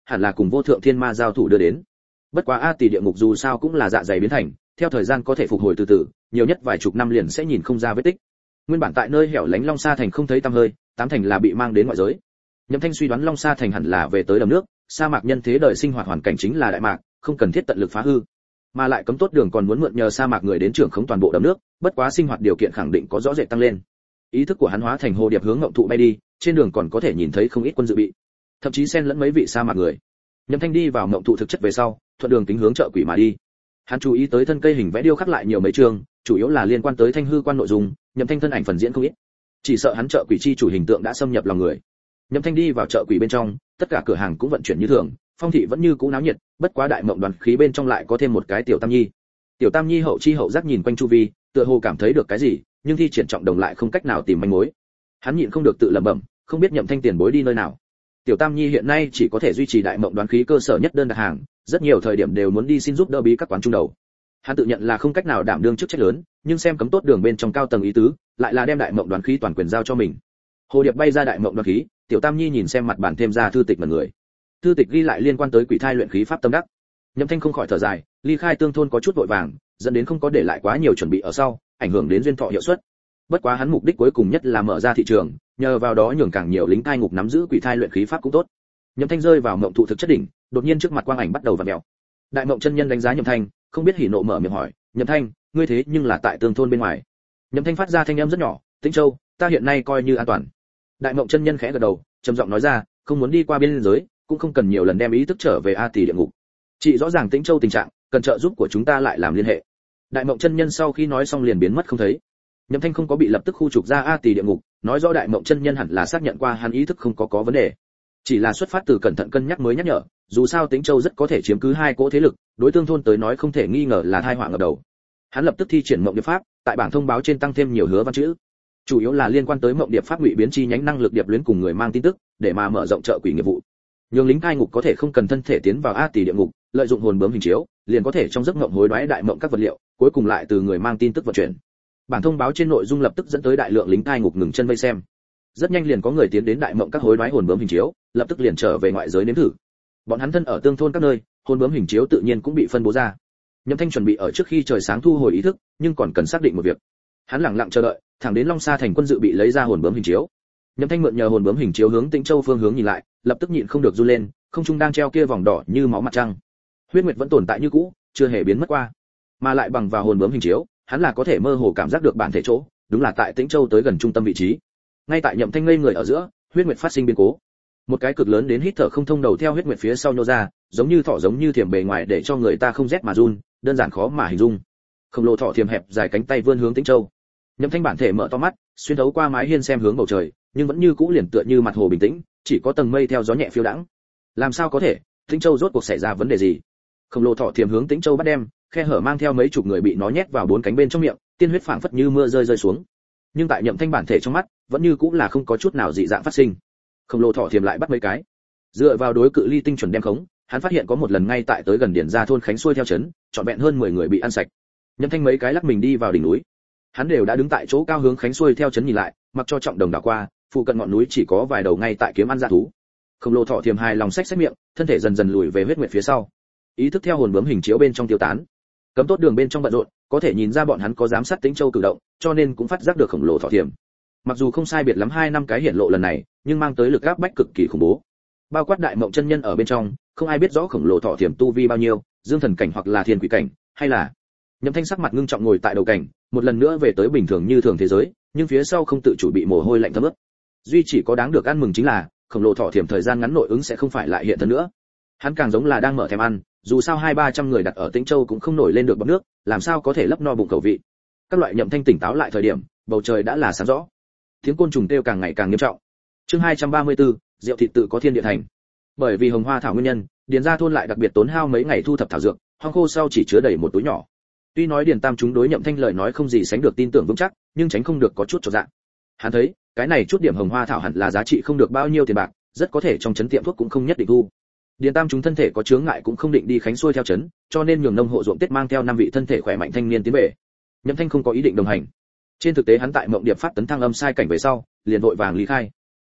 hẳn là cùng vô thượng thiên ma giao thủ đưa đến. Bất quá A Tỳ địa ngục dù sao cũng là dạ dày biến thành, theo thời gian có thể phục hồi từ từ, nhiều nhất vài chục năm liền sẽ nhìn không ra vết tích. Nguyên bản tại nơi hẻo lánh Long Sa thành không thấy tăm hơi, tám thành là bị mang đến ngoại giới. Nhậm Thanh suy đoán Long Sa thành hẳn là về tới đầm nước, sa mạc nhân thế đời sinh hoạt hoàn cảnh chính là đại mạc, không cần thiết tận lực phá hư. Mà lại cấm tốt đường còn muốn mượn nhờ sa mạc người đến trưởng khống toàn bộ đầm nước, bất quá sinh hoạt điều kiện khẳng định có rõ rệt tăng lên. Ý thức của hắn hóa thành hồ điệp hướng ngộng thụ bay đi, trên đường còn có thể nhìn thấy không ít quân dự bị, thậm chí xen lẫn mấy vị sa mạc người. Nhậm Thanh đi vào ngộng thụ thực chất về sau, thuận đường tính hướng chợ quỷ mà đi. Hắn chú ý tới thân cây hình vẽ điêu khắc lại nhiều mấy chương, chủ yếu là liên quan tới Thanh hư quan nội dung, Nhậm Thanh thân ảnh phần diễn không ít. Chỉ sợ hắn chợ quỷ chi chủ hình tượng đã xâm nhập lòng người. Nhậm Thanh đi vào chợ quỷ bên trong, tất cả cửa hàng cũng vận chuyển như thường, phong thị vẫn như cũ náo nhiệt, bất quá đại mộng đoàn khí bên trong lại có thêm một cái tiểu tam nhi. Tiểu tam nhi hậu chi hậu giác nhìn quanh chu vi, tựa hồ cảm thấy được cái gì, nhưng thi triển trọng đồng lại không cách nào tìm manh mối. Hắn nhịn không được tự lẩm bẩm, không biết Nhậm Thanh tiền bối đi nơi nào. Tiểu tam nhi hiện nay chỉ có thể duy trì đại mộng đoán khí cơ sở nhất đơn đặt hàng, rất nhiều thời điểm đều muốn đi xin giúp đỡ bí các quán trung đầu. Hắn tự nhận là không cách nào đảm đương chức trách lớn, nhưng xem cấm tốt đường bên trong cao tầng ý tứ, lại là đem đại mộng đoán khí toàn quyền giao cho mình. Hồ điệp bay ra đại mộng đoán khí, tiểu tam nhi nhìn xem mặt bản thêm ra thư tịch mà người. Thư tịch ghi lại liên quan tới quỷ thai luyện khí pháp tâm đắc. Nhậm Thanh không khỏi thở dài, ly khai tương thôn có chút vội vàng, dẫn đến không có để lại quá nhiều chuẩn bị ở sau, ảnh hưởng đến duyên thọ hiệu suất. Bất quá hắn mục đích cuối cùng nhất là mở ra thị trường, nhờ vào đó nhường càng nhiều lính thai ngục nắm giữ quỷ thai luyện khí pháp cũng tốt. Nhậm Thanh rơi vào mộng thụ thực chất đỉnh, đột nhiên trước mặt quang ảnh bắt đầu vặn mèo. Đại mộng chân nhân đánh giá Nhậm Thanh, không biết hỉ nộ mở miệng hỏi, "Nhậm Thanh, ngươi thế nhưng là tại tương thôn bên ngoài?" Nhậm Thanh phát ra thanh âm rất nhỏ, "Tĩnh Châu, ta hiện nay coi như an toàn." Đại mộng chân nhân khẽ gật đầu, trầm giọng nói ra, "Không muốn đi qua biên giới, cũng không cần nhiều lần đem ý thức trở về A Tỳ địa ngục. Chị rõ ràng Tĩnh Châu tình trạng, cần trợ giúp của chúng ta lại làm liên hệ." Đại mộng chân nhân sau khi nói xong liền biến mất không thấy. Nhậm Thanh không có bị lập tức khu trục ra A Tỳ địa ngục, nói rõ đại mộng chân nhân hẳn là xác nhận qua hắn ý thức không có vấn đề, chỉ là xuất phát từ cẩn thận cân nhắc mới nhắc nhở, dù sao Tĩnh Châu rất có thể chiếm cứ hai cỗ thế lực, đối tương thôn tới nói không thể nghi ngờ là tai họa ngập đầu. Hắn lập tức thi triển mộng điệp pháp, tại bảng thông báo trên tăng thêm nhiều hứa văn chữ, chủ yếu là liên quan tới mộng điệp pháp ngụy biến chi nhánh năng lực điệp luyến cùng người mang tin tức, để mà mở rộng trợ quỷ nghiệp vụ. Nhường lính cai ngục có thể không cần thân thể tiến vào A Tỳ địa ngục, lợi dụng hồn bướm hình chiếu, liền có thể trong giấc mộng hối đoái đại mộng các vật liệu, cuối cùng lại từ người mang tin tức vận chuyển. Bản thông báo trên nội dung lập tức dẫn tới đại lượng lính cai ngục ngừng chân vây xem. Rất nhanh liền có người tiến đến đại mộng các hối đoái hồn bướm hình chiếu, lập tức liền trở về ngoại giới nếm thử. Bọn hắn thân ở tương thôn các nơi, hồn bướm hình chiếu tự nhiên cũng bị phân bố ra. Nhậm Thanh chuẩn bị ở trước khi trời sáng thu hồi ý thức, nhưng còn cần xác định một việc. Hắn lặng lặng chờ đợi, thẳng đến Long Sa thành quân dự bị lấy ra hồn bướm hình chiếu. Nhậm Thanh mượn nhờ hồn bướm hình chiếu hướng Tĩnh Châu phương hướng nhìn lại, lập tức nhịn không được run lên, không trung đang treo kia vòng đỏ như máu mặt trăng. Huyết nguyệt vẫn tồn tại như cũ, chưa hề biến mất qua. Mà lại bằng vào hồn bướm hình chiếu, hắn là có thể mơ hồ cảm giác được bản thể chỗ, đúng là tại Tĩnh Châu tới gần trung tâm vị trí. Ngay tại Nhậm Thanh ngây người ở giữa, huyết nguyệt phát sinh biến cố. Một cái cực lớn đến hít thở không thông đầu theo huyết nguyệt phía sau nhô ra, giống như thỏ giống như thiểm bề ngoài để cho người ta không rét mà run, đơn giản khó mà hình dung. Khổng lồ thỏ thiểm hẹp dài cánh tay vươn hướng Tĩnh Châu. Nhậm Thanh bản thể mở to mắt, xuyên thấu qua mái hiên xem hướng bầu trời, nhưng vẫn như cũ liền tựa như mặt hồ bình tĩnh, chỉ có tầng mây theo gió nhẹ phiêu đãng. Làm sao có thể? Tĩnh Châu rốt cuộc xảy ra vấn đề gì? Khổng lồ thỏ thiểm hướng Tĩnh Châu bắt đem, khe hở mang theo mấy chục người bị nó nhét vào bốn cánh bên trong miệng, tiên huyết phảng phất như mưa rơi xuống. Nhưng tại Nhậm Thanh bản thể trong mắt, vẫn như cũ là không có chút nào dị dạng phát sinh. Khổng lồ thỏ thiểm lại bắt mấy cái. Dựa vào đối cự ly tinh chuẩn đem khống, hắn phát hiện có một lần ngay tại tới gần điển ra thôn Khánh xuôi theo chấn, trọn vẹn hơn 10 người bị ăn sạch. Nhậm Thanh mấy cái lắc mình đi vào đỉnh núi. Hắn đều đã đứng tại chỗ cao hướng Khánh xuôi theo chấn nhìn lại, mặc cho trọng đồng đảo qua, phụ cận ngọn núi chỉ có vài đầu ngay tại kiếm ăn dã thú. Khổng lồ thỏ thiểm hài lòng xách xách miệng, thân thể dần dần lùi về huyết nguyệt phía sau. Ý thức theo hồn bướm hình chiếu bên trong tiêu tán. Cấm tốt đường bên trong bận rộn, có thể nhìn ra bọn hắn có giám sát Tĩnh Châu cử động, cho nên cũng phát giác được khổng lồ thỏ thiểm. Mặc dù không sai biệt lắm 2 năm cái hiển lộ lần này, nhưng mang tới lực áp bách cực kỳ khủng bố. Bao quát đại mộng chân nhân ở bên trong, không ai biết rõ khổng lồ thỏ thiểm tu vi bao nhiêu, dương thần cảnh hoặc là thiên quỷ cảnh, hay là. Nhậm Thanh sắc mặt ngưng trọng ngồi tại đầu cảnh, một lần nữa về tới bình thường như thường thế giới, nhưng phía sau không tự chủ bị mồ hôi lạnh thấm ướt. Duy chỉ có đáng được ăn mừng chính là, khổng lồ thỏ thiểm thời gian ngắn nội ứng sẽ không phải lại hiện thân nữa. Hắn càng giống là đang mở thèm ăn, dù sao 200-300 người đặt ở Tĩnh Châu cũng không nổi lên được bọt nước, làm sao có thể lấp no bụng khẩu vị. Các loại Nhậm Thanh tỉnh táo lại thời điểm, bầu trời đã là sáng rõ. Tiếng côn trùng kêu càng ngày càng nghiêm trọng. Chương 234, rượu thịt tự có thiên địa thành. Bởi vì hồng hoa thảo nguyên nhân, điền gia thôn lại đặc biệt tốn hao mấy ngày thu thập thảo dược, hoang khô sau chỉ chứa đầy một túi nhỏ. Tuy nói điền tam chúng đối Nhậm Thanh lời nói không gì sánh được tin tưởng vững chắc, nhưng tránh không được có chút chột dạ. Hắn thấy, cái này chút điểm hồng hoa thảo hẳn là giá trị không được bao nhiêu tiền bạc, rất có thể trong trấn tiệm thuốc cũng không nhất định thu. Điền tam chúng thân thể có chướng ngại cũng không định đi Khánh xuôi theo trấn, cho nên nhường nông hộ ruộng Tết mang theo 5 vị thân thể khỏe mạnh thanh niên tiến về. Nhậm Thanh không có ý định đồng hành. Trên thực tế hắn tại mộng điệp pháp tấn thăng âm sai cảnh về sau, liền vội vàng lý khai.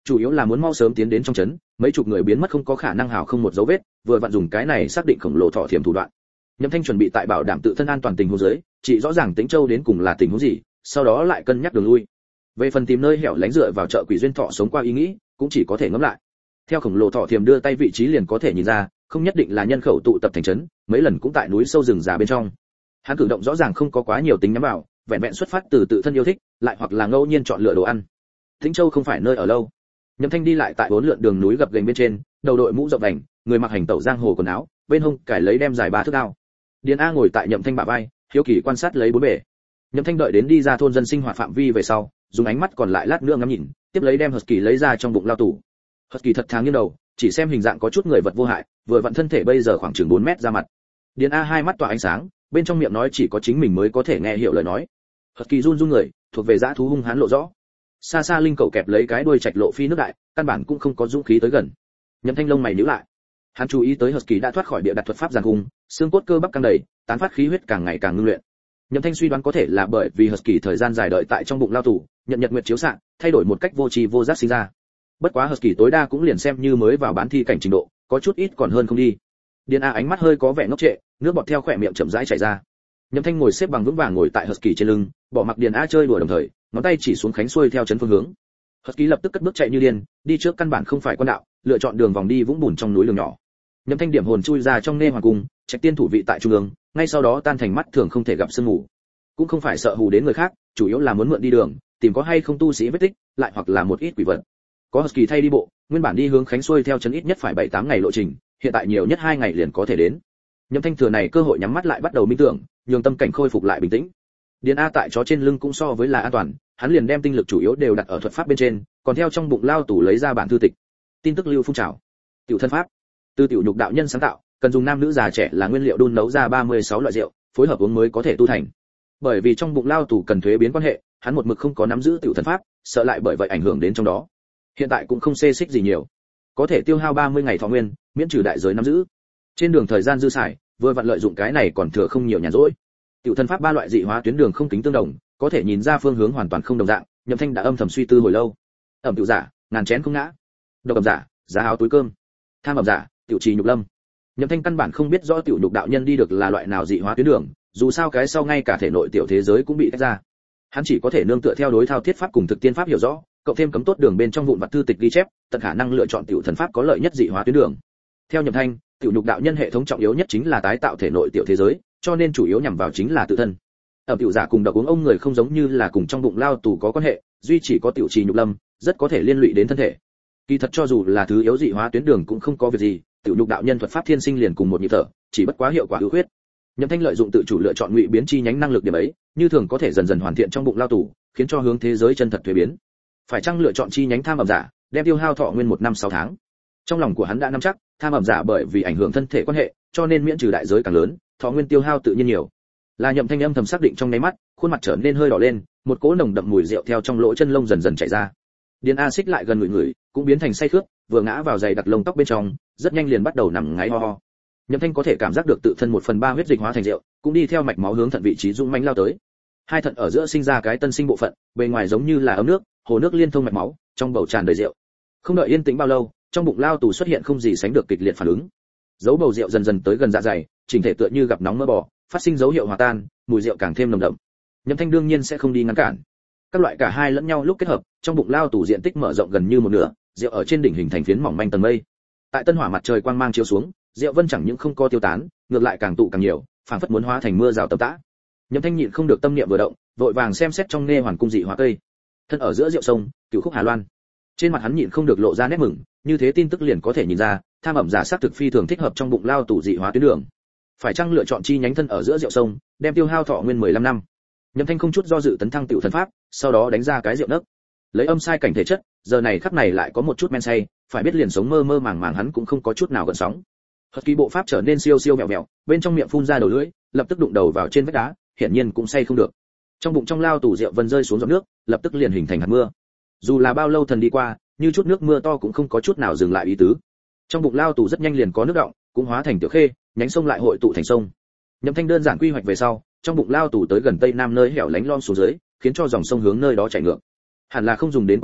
chủ yếu là muốn mau sớm tiến đến trong trấn, mấy chục người biến mất không có khả năng hào không một dấu vết, vừa vặn dùng cái này xác định khổng lồ thọ thiểm thủ đoạn. Nhậm Thanh chuẩn bị tại bảo đảm tự thân an toàn tình huống dưới, chỉ rõ ràng Tĩnh Châu đến cùng là tình huống gì, sau đó lại cân nhắc đường lui. Về phần tìm nơi hẻo lánh dựa vào chợ quỷ duyên thọ sống qua ý nghĩ, cũng chỉ có thể ngẫm lại. Theo khổng lồ thọ thiểm đưa tay vị trí liền có thể nhìn ra, không nhất định là nhân khẩu tụ tập thành trấn, mấy lần cũng tại núi sâu rừng già bên trong. Hắn cử động rõ ràng không có quá nhiều tính nhắm vào, vẹn vẹn xuất phát từ tự thân yêu thích, lại hoặc là ngẫu nhiên chọn lựa đồ ăn. Tĩnh Châu không phải nơi ở lâu. Nhậm Thanh đi lại tại bốn lượn đường núi gập ghềnh bên trên, đầu đội mũ rộng vành, người mặc hành tẩu giang hồ quần áo, bên hông cải lấy đem dài 3 thước đao. Điền A ngồi tại Nhậm Thanh bả vai, hiếu kỳ quan sát lấy bốn bề. Nhậm Thanh đợi đến đi ra thôn dân sinh hoạt phạm vi về sau, dùng ánh mắt còn lại lát nữa ngắm nhìn, tiếp lấy đem Husky lấy ra trong bụng lao tủ. Husky thật tháng nghiêng đầu, chỉ xem hình dạng có chút người vật vô hại, vừa vặn thân thể bây giờ khoảng chừng 4 mét ra mặt. Điền A hai mắt tỏa ánh sáng, bên trong miệng nói chỉ có chính mình mới có thể nghe hiểu lời nói. Husky run run người, thuộc về dã thú hung hãn lộ rõ. Xa xa linh cẩu kẹp lấy cái đuôi trạch lộ phi nước đại, căn bản cũng không có dũng khí tới gần. Nhậm Thanh lông mày nhíu lại. Hắn chú ý tới Husky đã thoát khỏi địa đặt thuật pháp giàn cung, xương cốt cơ bắp căng đầy, tán phát khí huyết càng ngày càng ngưng luyện. Nhậm Thanh suy đoán có thể là bởi vì Husky thời gian dài đợi tại trong bụng lao tù, nhận nhật nguyệt chiếu xạ, thay đổi một cách vô tri vô giác sinh ra. Bất quá Husky tối đa cũng liền xem như mới vào bán thi cảnh trình độ, có chút ít còn hơn không đi. Điền A ánh mắt hơi có vẻ ngốc trệ, nước bọt theo khỏe miệng chậm rãi chảy ra. Nhậm Thanh ngồi xếp bằng vững vàng ngồi tại Husky trên lưng, bỏ mặc Điền A chơi đùa đồng thời, ngón tay chỉ xuống khánh xuôi theo chấn phương hướng. Husky lập tức cất bước chạy như điên, đi trước căn bản không phải quan đạo, lựa chọn đường vòng đi vũng bùn trong núi đường nhỏ. Nhậm Thanh điểm hồn chui ra trong nê hoàng cung, trạch tiên thủ vị tại trung ương, ngay sau đó tan thành mắt thường không thể gặp sương ngủ. Cũng không phải sợ hù đến người khác, chủ yếu là muốn mượn đi đường, tìm có hay không tu sĩ vết tích, lại hoặc là một ít quỷ vật. Có Husky thay đi bộ, nguyên bản đi hướng khánh xuôi theo chấn ít nhất phải 7-8 ngày lộ trình, hiện tại nhiều nhất 2 ngày liền có thể đến. Nhậm Thanh thừa này cơ hội nhắm mắt lại bắt đầu minh tưởng, nhường tâm cảnh khôi phục lại bình tĩnh. Điền A tại chó trên lưng cũng so với là an toàn, hắn liền đem tinh lực chủ yếu đều đặt ở thuật pháp bên trên, còn theo trong bụng lao tủ lấy ra bản thư tịch. Tin tức lưu phun trào. Tiểu thân pháp, từ tiểu nhục đạo nhân sáng tạo, cần dùng nam nữ già trẻ là nguyên liệu đun nấu ra 36 loại rượu, phối hợp uống mới có thể tu thành. Bởi vì trong bụng lao tù cần thuế biến quan hệ, hắn một mực không có nắm giữ tiểu thân pháp, sợ lại bởi vậy ảnh hưởng đến trong đó. Hiện tại cũng không xê xích gì nhiều, có thể tiêu hao 30 ngày thọ nguyên, miễn trừ đại giới nắm giữ. Trên đường thời gian dư xài, vừa vặn lợi dụng cái này còn thừa không nhiều nhàn rỗi. Tiểu thân pháp 3 loại dị hóa tuyến đường không kính tương đồng, có thể nhìn ra phương hướng hoàn toàn không đồng dạng. Nhậm Thanh đã âm thầm suy tư hồi lâu. Ẩm tiểu giả, ngàn chén không ngã. Độc ẩm giả, giá áo túi cơm. Tham ẩm giả, tiểu trì nhục lâm. Nhậm Thanh căn bản không biết rõ tiểu nhục đạo nhân đi được là loại nào dị hóa tuyến đường, dù sao cái sau ngay cả thể nội tiểu thế giới cũng bị tách ra. Hắn chỉ có thể nương tựa theo đối thao thiết pháp cùng thực tiên pháp hiểu rõ, cộng thêm cấm tốt đường bên trong vụn vặt thư tịch ghi chép, tận khả năng lựa chọn tiểu thần pháp có lợi nhất dị hóa tuyến đường. Theo Nhậm Thanh, tiểu nhục đạo nhân hệ thống trọng yếu nhất chính là tái tạo thể nội tiểu thế giới, cho nên chủ yếu nhằm vào chính là tự thân. Ẩm tiểu giả cùng độc uống ông người không giống như là cùng trong bụng lao tù có quan hệ, duy chỉ có tiểu trì nhục lâm, rất có thể liên lụy đến thân thể. Kỳ thật cho dù là thứ yếu dị hóa tuyến đường cũng không có việc gì, tiểu nhục đạo nhân thuật pháp thiên sinh liền cùng một nhịp thở, chỉ bất quá hiệu quả ưu khuyết. Nhậm Thanh lợi dụng tự chủ lựa chọn ngụy biến chi nhánh năng lực điểm ấy, như thường có thể dần dần hoàn thiện trong bụng lao tù, khiến cho hướng thế giới chân thật thuế biến. Phải chăng lựa chọn chi nhánh tham ẩm giả, đem tiêu hao thọ nguyên 1 năm 6 tháng. Trong lòng của hắn đã nắm chắc, tham ẩm giả bởi vì ảnh hưởng thân thể quan hệ, cho nên miễn trừ đại giới càng lớn, thọ nguyên tiêu hao tự nhiên nhiều. Là Nhậm Thanh âm thầm xác định trong nháy mắt, khuôn mặt trở nên hơi đỏ lên, một cỗ nồng đậm mùi rượu theo trong lỗ chân lông dần dần chảy ra. Điền A xích lại gần người, cũng biến thành say khướt, vừa ngã vào giày đặt lông tóc bên trong, rất nhanh liền bắt đầu nằm ngáy ho ho. Nhậm Thanh có thể cảm giác được tự thân 1/3 huyết dịch hóa thành rượu, cũng đi theo mạch máu hướng thận vị trí dũng mãnh lao tới. Hai thận ở giữa sinh ra cái tân sinh bộ phận, bề ngoài giống như là ấm nước, hồ nước liên thông mạch máu, trong bầu tràn đầy rượu. Không đợi yên tĩnh bao lâu, trong bụng lao tù xuất hiện không gì sánh được kịch liệt phản ứng. Dấu bầu rượu dần dần tới gần dạ dày, chỉnh thể tựa như gặp nóng mỡ bò, phát sinh dấu hiệu hòa tan, mùi rượu càng thêm nồng đậm. Nhậm Thanh đương nhiên sẽ không đi ngăn cản. Các loại cả hai lẫn nhau lúc kết hợp, trong bụng lao tù diện tích mở rộng gần như một nửa, rượu ở trên đỉnh hình thành phiến mỏng manh tầng mây. Tại tân hỏa mặt trời quang mang chiếu xuống, rượu vân chẳng những không có tiêu tán, ngược lại càng tụ càng nhiều, phảng phất muốn hóa thành mưa rào tầm tã. Nhậm Thanh nhịn không được tâm niệm vừa động, vội vàng xem xét trong nê hoàn cung dị hóa cây. Thân ở giữa rượu sông, cửu khúc Hà Loan. Trên mặt hắn nhịn không được lộ ra nét mừng, như thế tin tức liền có thể nhìn ra, tham ẩm giả xác thực phi thường thích hợp trong bụng lao tù dị hóa tuyến đường. Phải chăng lựa chọn chi nhánh thân ở giữa rượu sông, đem tiêu hao thọ nguyên 15 năm. Nhậm Thanh không chút do dự tấn thăng tiểu thần pháp, sau đó đánh ra cái rượu nấc. Lấy âm sai cảnh thể chất, giờ này khắc này lại có một chút men say, phải biết liền sống mơ mơ màng màng hắn cũng không có chút nào gợn sóng. Hất kỳ bộ pháp trở nên siêu siêu mèo mèo, bên trong miệng phun ra đầu lưỡi, lập tức đụng đầu vào trên vách đá, hiển nhiên cũng say không được. Trong bụng trong lao tù rượu vân rơi xuống giọt nước, lập tức liền hình thành hạt mưa. Dù là bao lâu thần đi qua, như chút nước mưa to cũng không có chút nào dừng lại ý tứ. Trong bụng lao tù rất nhanh liền có nước động, cũng hóa thành tiểu khê, nhánh sông lại hội tụ thành sông. Nhậm Thanh đơn giản quy hoạch về sau, trong bụng lao tù tới gần tây nam nơi hẻo lánh lom xuống dưới, khiến cho dòng sông hướng nơi đó chảy ngược. Hẳn là không dùng đến quá lâu,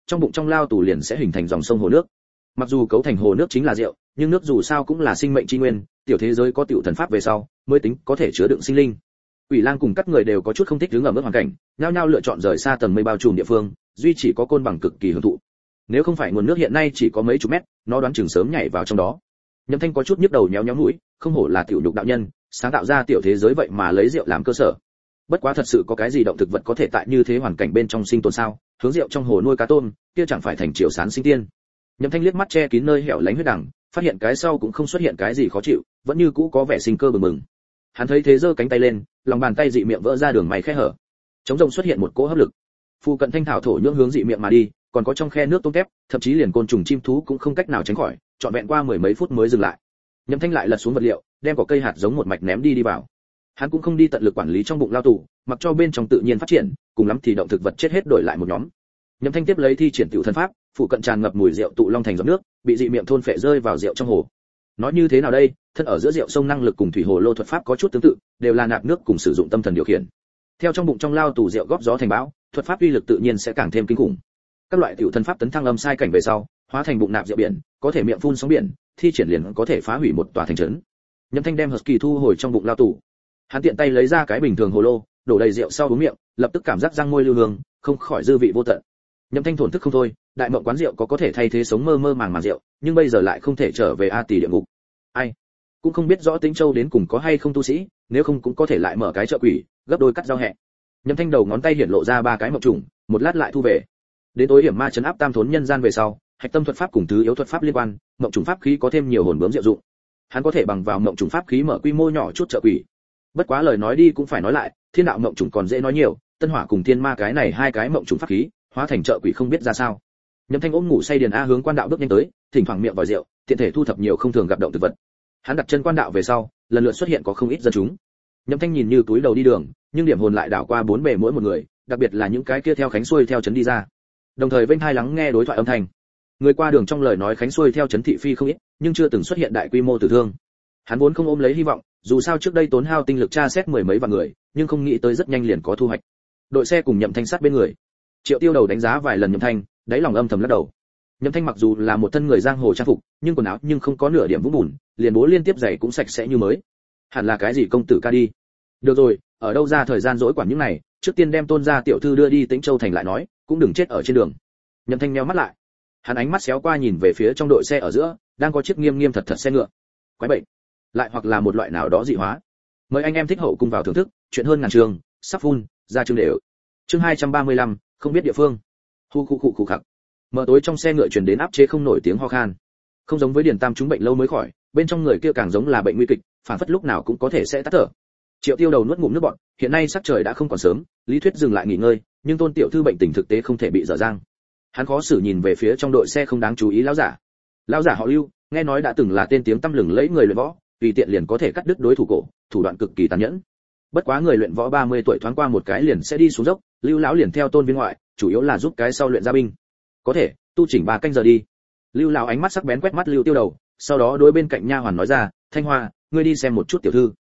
trong bụng trong lao tù liền sẽ hình thành dòng sông hồ nước. Mặc dù cấu thành hồ nước chính là rượu, nhưng nước dù sao cũng là sinh mệnh chi nguyên, tiểu thế giới có tiểu thần pháp về sau, mới tính có thể chứa đựng sinh linh. Quỷ Lang cùng các người đều có chút không thích đứng ở mức hoàn cảnh, nhao nhao lựa chọn rời xa tầng mây bao trùm địa phương, duy chỉ có Côn Bằng cực kỳ hưởng thụ. Nếu không phải nguồn nước hiện nay chỉ có mấy chục mét, nó đoán chừng sớm nhảy vào trong đó. Nhậm Thanh có chút nhức đầu nhéo nhéo mũi, không hổ là tiểu nhục đạo nhân, sáng tạo ra tiểu thế giới vậy mà lấy rượu làm cơ sở. Bất quá thật sự có cái gì động thực vật có thể tại như thế hoàn cảnh bên trong sinh tồn sao? Hướng rượu trong hồ nuôi cá tôm, kia chẳng phải thành triều sán sinh tiên. Nhậm Thanh liếc mắt che kín nơi hẻo lánh huyết đằng, phát hiện cái sau cũng không xuất hiện cái gì khó chịu, vẫn như cũ có vẻ sinh cơ bừng bừng. Hắn thấy thế giơ cánh tay lên, lòng bàn tay dị miệng vỡ ra đường mày khe hở. Trống rỗng xuất hiện một cỗ hấp lực. Phu cận thanh thảo thổ nhưỡng hướng dị miệng mà đi, còn có trong khe nước tôm tép, thậm chí liền côn trùng chim thú cũng không cách nào tránh khỏi, trọn vẹn qua mười mấy phút mới dừng lại. Nhậm Thanh lại lật xuống vật liệu, đem cỏ cây hạt giống một mạch ném đi vào. Hắn cũng không đi tận lực quản lý trong bụng lao tù, mặc cho bên trong tự nhiên phát triển, cùng lắm thì động thực vật chết hết đổi lại một nhóm. Nhậm Thanh tiếp lấy thi triển tiểu thân pháp, phụ cận tràn ngập mùi rượu tụ long thành giọt nước, bị dị miệng thôn phệ rơi vào rượu trong hồ. Nói như thế nào đây, thân ở giữa rượu sông năng lực cùng thủy hồ lô thuật pháp có chút tương tự, đều là nạp nước cùng sử dụng tâm thần điều khiển. Theo trong bụng trong lao tù rượu góp gió thành bão, thuật pháp uy lực tự nhiên sẽ càng thêm kinh khủng. Các loại tiểu thân pháp tấn thăng âm sai cảnh về sau, hóa thành bụng nạp rượu biển, có thể miệng phun sóng biển, thi triển liền có thể phá hủy một tòa thành trấn. Nhậm Thanh đem Husky thu hồi trong bụng lao tù. Hắn tiện tay lấy ra cái bình thường hồ lô, đổ đầy rượu sau uống miệng, lập tức cảm giác răng môi lưu hương, không khỏi dư vị vô tận. Nhậm Thanh thổn thức không thôi, đại mộng quán rượu có thể thay thế sống mơ mơ màng màng rượu, nhưng bây giờ lại không thể trở về A Tỳ địa ngục. Ai cũng không biết rõ Tĩnh Châu đến cùng có hay không tu sĩ, nếu không cũng có thể lại mở cái chợ quỷ, gấp đôi cắt giao hẹ. Nhậm Thanh đầu ngón tay hiển lộ ra ba cái mộng trùng, một lát lại thu về. Đến tối hiểm ma trấn áp tam thốn nhân gian về sau, hạch tâm thuật pháp cùng thứ yếu thuật pháp liên quan, mộng trùng pháp khí có thêm nhiều hồn bướm diệu dụng. Hắn có thể bằng vào mộng trùng pháp khí mở quy mô nhỏ chút chợ quỷ. Bất quá lời nói đi cũng phải nói lại, thiên đạo mộng trùng còn dễ nói nhiều, tân hỏa cùng thiên ma cái này hai cái mộng trùng pháp khí, hóa thành chợ quỷ không biết ra sao. Nhậm Thanh ôm ngủ say điền a hướng quan đạo bước nhanh tới, thỉnh thoảng miệng vòi rượu, tiện thể thu thập nhiều không thường gặp động thực vật. Hắn đặt chân quan đạo về sau, lần lượt xuất hiện có không ít dân chúng. Nhậm Thanh nhìn như túi đầu đi đường, nhưng điểm hồn lại đảo qua bốn bề mỗi một người, đặc biệt là những cái kia theo khánh xuôi theo trấn đi ra. Đồng thời vênh tai lắng nghe đối thoại âm thanh. Người qua đường trong lời nói khánh xuôi theo trấn thị phi không ít, nhưng chưa từng xuất hiện đại quy mô tử thương. Hắn vốn không ôm lấy hy vọng, dù sao trước đây tốn hao tinh lực tra xét mười mấy vạn người, nhưng không nghĩ tới rất nhanh liền có thu hoạch. Đội xe cùng Nhậm Thanh sát bên người. Triệu Tiêu Đầu đánh giá vài lần Nhậm Thanh, đáy lòng âm thầm lắc đầu. Nhậm Thanh mặc dù là một thân người giang hồ trang phục, nhưng quần áo nhưng không có nửa điểm vũng bùn, liền bố liên tiếp giày cũng sạch sẽ như mới. Hẳn là cái gì công tử ca đi. Được rồi, ở đâu ra thời gian dỗi quản những này, trước tiên đem Tôn gia tiểu thư đưa đi Tĩnh Châu thành lại nói, cũng đừng chết ở trên đường. Nhậm Thanh nheo mắt lại. Hắn ánh mắt xéo qua nhìn về phía trong đội xe ở giữa, đang có chiếc nghiêm nghiêm thật thật xe ngựa. Quái bệnh, lại hoặc là một loại nào đó dị hóa. Mời anh em thích hậu cùng vào thưởng thức, chuyện hơn ngàn trường, sắp phun, ra chương đều. Chương 235, không biết địa phương. Hu khu khặc. Mở tối trong xe ngựa truyền đến áp chế không nổi tiếng ho khan. Không giống với Điền Tam chúng bệnh lâu mới khỏi, bên trong người kia càng giống là bệnh nguy kịch, phản phất lúc nào cũng có thể sẽ tắt thở. Triệu Tiêu Đầu nuốt ngụm nước bọt, hiện nay sắc trời đã không còn sớm, lý thuyết dừng lại nghỉ ngơi, nhưng Tôn tiểu thư bệnh tình thực tế không thể bị dở dang. Hắn khó xử nhìn về phía trong đội xe không đáng chú ý lão giả. Lão giả họ Lưu, nghe nói đã từng là tên tiếng tăm lừng lẫy người luyện võ, tùy tiện liền có thể cắt đứt đối thủ cổ, thủ đoạn cực kỳ tàn nhẫn. Bất quá người luyện võ 30 tuổi thoáng qua một cái liền sẽ đi xuống dốc, Lưu lão liền theo Tôn viên ngoại, chủ yếu là giúp cái sau luyện gia binh. Có thể, tu chỉnh 3 canh giờ đi. Lưu lão ánh mắt sắc bén quét mắt Lưu Tiêu Đầu, sau đó đối bên cạnh nha hoàn nói ra, Thanh Hoa, ngươi đi xem một chút tiểu thư.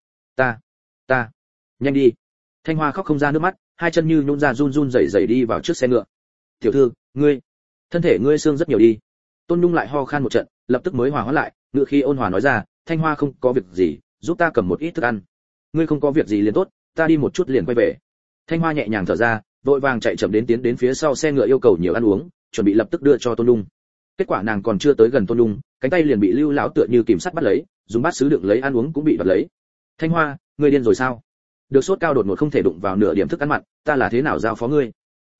Ta, nhanh đi. Thanh Hoa khóc không ra nước mắt, hai chân như nhũn ra run run rẩy rẩy đi vào trước xe ngựa. Tiểu thư, ngươi, thân thể ngươi xương rất nhiều đi. Tôn Nhung lại ho khan một trận, lập tức mới hòa hoãn lại, ngựa khi ôn hòa nói ra, Thanh Hoa không có việc gì, giúp ta cầm một ít thức ăn. Ngươi không có việc gì liền tốt, ta đi một chút liền quay về. Thanh Hoa nhẹ nhàng thở ra, vội vàng chạy chậm tiến đến phía sau xe ngựa yêu cầu nhiều ăn uống, chuẩn bị lập tức đưa cho Tôn Nhung. Kết quả nàng còn chưa tới gần Tôn Nhung, cánh tay liền bị Lưu lão tựa như kìm sắt bắt lấy, dùng bát sứ đựng lấy ăn uống cũng bị đoạt lấy. Thanh Hoa, ngươi điên rồi sao? Được sốt cao đột ngột không thể đụng vào nửa điểm thức ăn mặn, ta là thế nào giao phó ngươi?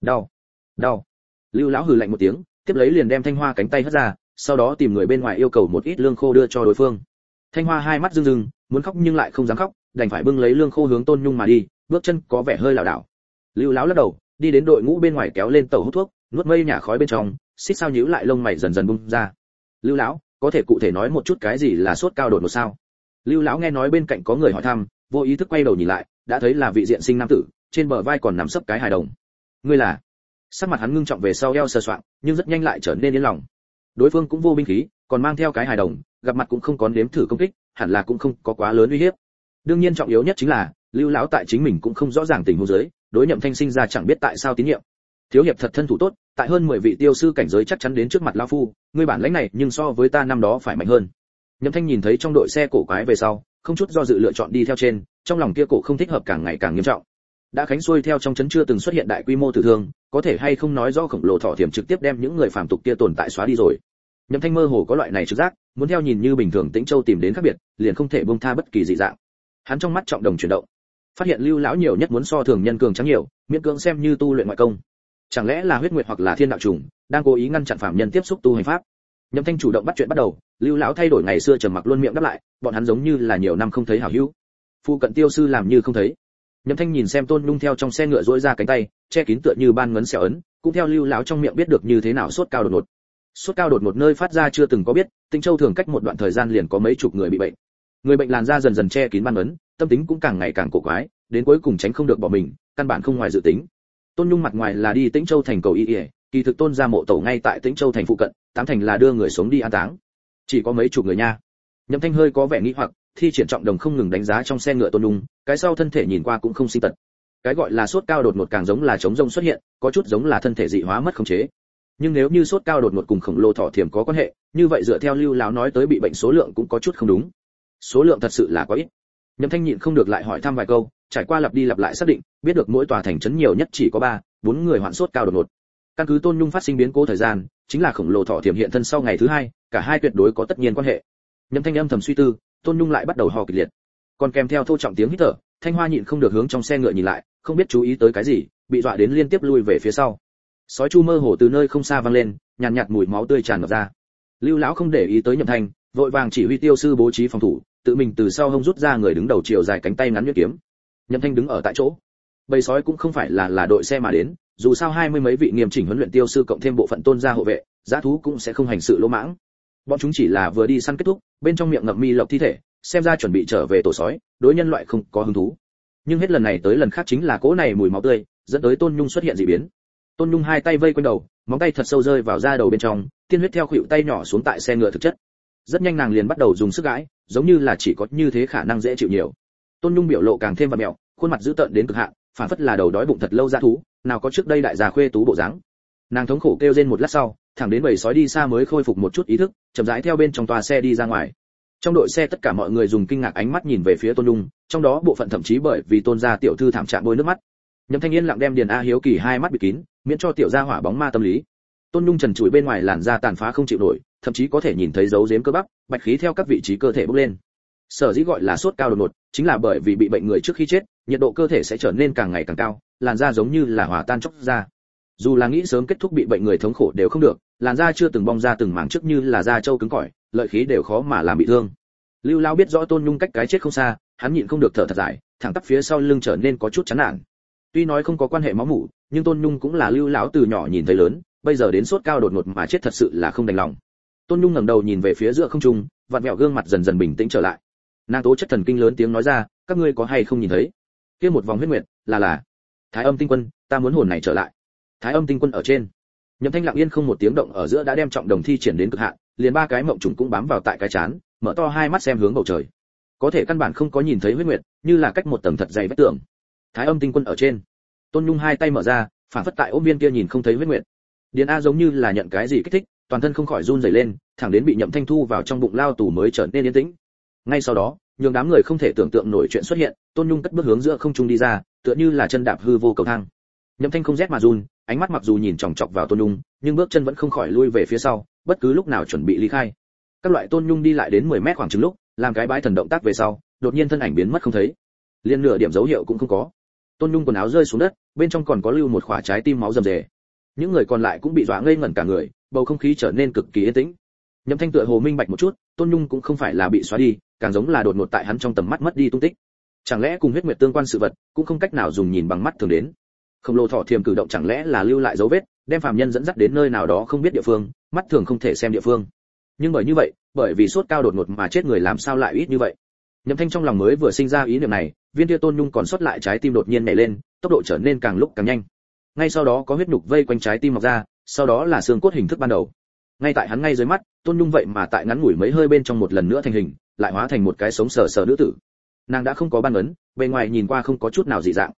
Đau. Lưu lão hừ lạnh một tiếng, tiếp lấy liền đem Thanh Hoa cánh tay hất ra, sau đó tìm người bên ngoài yêu cầu một ít lương khô đưa cho đối phương. Thanh Hoa hai mắt rưng rưng, muốn khóc nhưng lại không dám khóc, đành phải bưng lấy lương khô hướng Tôn Nhung mà đi, bước chân có vẻ hơi lảo đảo. Lưu lão lắc đầu, đi đến đội ngũ bên ngoài kéo lên tàu hút thuốc, nuốt mây nhả khói bên trong, xích sao nhíu lại lông mày dần dần bung ra. Lưu lão, có thể cụ thể nói một chút cái gì là sốt cao đột ngột sao? Lưu lão nghe nói bên cạnh có người hỏi thăm, vô ý thức quay đầu nhìn lại, đã thấy là vị diện sinh nam tử, trên bờ vai còn nằm sấp cái hài đồng. Ngươi là? Sắc mặt hắn ngưng trọng về sau eo sờ soạng, nhưng rất nhanh lại trở nên yên lòng. Đối phương cũng vô binh khí, còn mang theo cái hài đồng, gặp mặt cũng không có nếm thử công kích, hẳn là cũng không có quá lớn uy hiếp. Đương nhiên trọng yếu nhất chính là, Lưu lão tại chính mình cũng không rõ ràng tình huống dưới, đối Nhậm Thanh sinh ra chẳng biết tại sao tín nhiệm. Thiếu hiệp thật thân thủ tốt, tại hơn 10 vị tiêu sư cảnh giới chắc chắn đến trước mặt lão phu, ngươi bản lĩnh này nhưng so với ta năm đó phải mạnh hơn. Nhậm Thanh nhìn thấy trong đội xe cổ quái về sau, không chút do dự lựa chọn đi theo trên, trong lòng kia cổ không thích hợp càng ngày càng nghiêm trọng. Đã khánh xuôi theo trong trấn chưa từng xuất hiện đại quy mô tử thương, có thể hay không nói do khổng lồ thọ thiểm trực tiếp đem những người phàm tục kia tồn tại xóa đi rồi. Nhậm Thanh mơ hồ có loại này trực giác, muốn theo nhìn như bình thường Tĩnh Châu tìm đến khác biệt, liền không thể buông tha bất kỳ dị dạng. Hắn trong mắt trọng đồng chuyển động, phát hiện Lưu lão nhiều nhất muốn so thường nhân cường trắng nhiều, miễn cưỡng xem như tu luyện ngoại công. Chẳng lẽ là huyết nguyệt hoặc là thiên đạo trùng, đang cố ý ngăn chặn phạm nhân tiếp xúc tu hành pháp. Nhậm Thanh chủ động bắt chuyện bắt đầu, Lưu lão thay đổi ngày xưa trầm mặc luôn miệng đáp lại, bọn hắn giống như là nhiều năm không thấy hảo hữu. Phu cận tiêu sư làm như không thấy. Nhậm Thanh nhìn xem Tôn Nhung theo trong xe ngựa duỗi ra cánh tay, che kín tựa như ban ngấn xẻo ấn, cũng theo Lưu lão trong miệng biết được như thế nào sốt cao đột ngột. Sốt cao đột ngột nơi phát ra chưa từng có biết, Tĩnh Châu thường cách một đoạn thời gian liền có mấy chục người bị bệnh. Người bệnh làn da dần dần che kín ban ngấn, tâm tính cũng càng ngày càng cổ quái, đến cuối cùng tránh không được bỏ mình, căn bản không ngoài dự tính. Tôn Nhung mặt ngoài là đi Tĩnh Châu thành cầu y, kỳ thực Tôn gia mộ tổ ngay tại Tĩnh Châu thành phụ cận, tám thành là đưa người sống đi an táng. Chỉ có mấy chục người nha. Nhậm Thanh hơi có vẻ nghi hoặc, thi triển trọng đồng không ngừng đánh giá trong xe ngựa Tôn Nhung, cái sau thân thể nhìn qua cũng không sinh tật. Cái gọi là sốt cao đột ngột càng giống là chống rông xuất hiện, có chút giống là thân thể dị hóa mất khống chế. Nhưng nếu như sốt cao đột ngột cùng khổng lồ thọ thiểm có quan hệ, như vậy dựa theo Lưu lão nói tới bị bệnh số lượng cũng có chút không đúng. Số lượng thật sự là quá ít. Nhậm Thanh nhịn không được lại hỏi thăm vài câu, trải qua lặp đi lặp lại xác định, biết được mỗi tòa thành trấn nhiều nhất chỉ có 3-4 người hoạn sốt cao đột ngột. Căn cứ Tôn Nhung phát sinh biến cố thời gian, chính là khổng lồ thọ thiểm hiện thân sau ngày thứ 2, cả hai tuyệt đối có tất nhiên quan hệ. Nhậm Thanh âm thầm suy tư, Tôn Nhung lại bắt đầu ho kịch liệt. Còn kèm theo thô trọng tiếng hít thở, Thanh Hoa nhịn không được hướng trong xe ngựa nhìn lại, không biết chú ý tới cái gì, bị dọa đến liên tiếp lui về phía sau. Sói chu mơ hồ từ nơi không xa vang lên, nhàn nhạt mùi máu tươi tràn ngập ra. Lưu lão không để ý tới Nhậm Thanh, vội vàng chỉ huy tiêu sư bố trí phòng thủ, tự mình từ sau hông rút ra người đứng đầu chiều dài cánh tay ngắn nhuyễn kiếm. Nhậm Thanh đứng ở tại chỗ. Bầy sói cũng không phải là đội xe mà đến, dù sao 20 mấy vị nghiêm chỉnh huấn luyện tiêu sư cộng thêm bộ phận Tôn gia hộ vệ, dã thú cũng sẽ không hành sự lỗ mãng. Bọn chúng chỉ là vừa đi săn kết thúc, bên trong miệng ngậm mi lộc thi thể, xem ra chuẩn bị trở về tổ sói, đối nhân loại không có hứng thú. Nhưng hết lần này tới lần khác chính là cỗ này mùi máu tươi, dẫn tới Tôn Nhung xuất hiện dị biến. Tôn Nhung hai tay vây quanh đầu, móng tay thật sâu rơi vào da đầu bên trong, tiên huyết theo khuỷu tay nhỏ xuống tại xe ngựa thực chất. Rất nhanh nàng liền bắt đầu dùng sức gãi, giống như là chỉ có như thế khả năng dễ chịu nhiều. Tôn Nhung biểu lộ càng thêm vặn mèo, khuôn mặt dữ tợn đến cực hạn, phản phất là đầu đói bụng thật lâu dã thú, nào có trước đây đại già khuê tú bộ dáng. Nàng thống khổ kêu rên một lát sau, thẳng đến bầy sói đi xa mới khôi phục một chút ý thức, chậm rãi theo bên trong toa xe đi ra ngoài. Trong đội xe tất cả mọi người dùng kinh ngạc ánh mắt nhìn về phía Tôn Nhung, trong đó bộ phận thậm chí bởi vì Tôn gia tiểu thư thảm trạng bôi nước mắt. Nhậm Thanh Yên lặng đem Điền A Hiếu Kỳ hai mắt bịt kín, miễn cho tiểu gia hỏa bóng ma tâm lý. Tôn Nhung trần trụi bên ngoài làn da tàn phá không chịu nổi, thậm chí có thể nhìn thấy dấu rếm cơ bắp, bạch khí theo các vị trí cơ thể bốc lên. Sở dĩ gọi là sốt cao đột ngột, chính là bởi vì bị bệnh người trước khi chết, nhiệt độ cơ thể sẽ trở nên càng ngày càng cao, làn da giống như là hòa tan chóc ra. Dù là nghĩ sớm kết thúc bị bệnh người thống khổ đều không được, làn da chưa từng bong ra từng mảng trước như là da trâu cứng cỏi, lợi khí đều khó mà làm bị thương. Lưu Lão biết rõ Tôn Nhung cách cái chết không xa, hắn nhịn không được thở thật dài, thẳng tắp phía sau lưng trở nên có chút chán nản. Tuy nói không có quan hệ máu mủ, nhưng Tôn Nhung cũng là Lưu Lão từ nhỏ nhìn thấy lớn, bây giờ đến sốt cao đột ngột mà chết thật sự là không đành lòng. Tôn Nhung ngẩng đầu nhìn về phía giữa không trung, vặn vẹo gương mặt dần dần bình tĩnh trở lại. Nàng tố chất thần kinh lớn tiếng nói ra, các ngươi có hay không nhìn thấy? Kia một vòng huyết nguyệt, là Thái Âm Tinh Quân, ta muốn hồn này trở lại. Thái Âm Tinh Quân ở trên. Nhậm Thanh lặng yên không một tiếng động ở giữa đã đem trọng đồng thi triển đến cực hạn, liền ba cái mộng trùng cũng bám vào tại cái chán, mở to hai mắt xem hướng bầu trời. Có thể căn bản không có nhìn thấy huyết nguyệt, như là cách một tầng thật dày vách tường. Thái Âm Tinh Quân ở trên. Tôn Nhung hai tay mở ra, phản phất tại ôm viên kia nhìn không thấy huyết nguyệt. Điền A giống như là nhận cái gì kích thích, toàn thân không khỏi run rẩy lên, thẳng đến bị Nhậm Thanh thu vào trong bụng lao tù mới trở nên yên tĩnh. Ngay sau đó, nhường đám người không thể tưởng tượng nổi chuyện xuất hiện, Tôn Nhung cất bước hướng giữa không trung đi ra, tựa như là chân đạp hư vô cầu thang. Nhậm Thanh không rét mà run, ánh mắt mặc dù nhìn chòng chọc vào Tôn Nhung, nhưng bước chân vẫn không khỏi lui về phía sau, bất cứ lúc nào chuẩn bị ly khai. Các loại Tôn Nhung đi lại đến 10 mét khoảng chừng lúc, làm cái bái thần động tác về sau, đột nhiên thân ảnh biến mất không thấy, liên nửa điểm dấu hiệu cũng không có. Tôn Nhung quần áo rơi xuống đất, bên trong còn có lưu một quả trái tim máu rầm rề. Những người còn lại cũng bị dọa ngây ngẩn cả người, bầu không khí trở nên cực kỳ yên tĩnh. Nhậm Thanh tựa hồ minh bạch một chút, Tôn Nhung cũng không phải là bị xóa đi, càng giống là đột ngột tại hắn trong tầm mắt mất đi tung tích. Chẳng lẽ cùng huyết nguyệt tương quan sự vật, cũng không cách nào dùng nhìn bằng mắt thường đến. Khổng lồ thọ thiềm cử động chẳng lẽ là lưu lại dấu vết, đem phàm nhân dẫn dắt đến nơi nào đó không biết địa phương, mắt thường không thể xem địa phương. Nhưng bởi như vậy, bởi vì sốt cao đột ngột mà chết người làm sao lại ít như vậy? Nhậm Thanh trong lòng mới vừa sinh ra ý niệm này, viên kia Tôn Nhung còn sót lại trái tim đột nhiên nhảy lên, tốc độ trở nên càng lúc càng nhanh. Ngay sau đó có huyết nhục vây quanh trái tim mọc ra, sau đó là xương cốt hình thức ban đầu. Ngay tại hắn ngay dưới mắt, Tôn Nhung vậy mà tại ngắn ngủi mấy hơi bên trong một lần nữa thành hình, lại hóa thành một cái sống sờ sờ nữ tử. Nàng đã không có ban ấn, bề ngoài nhìn qua không có chút nào dị dạng.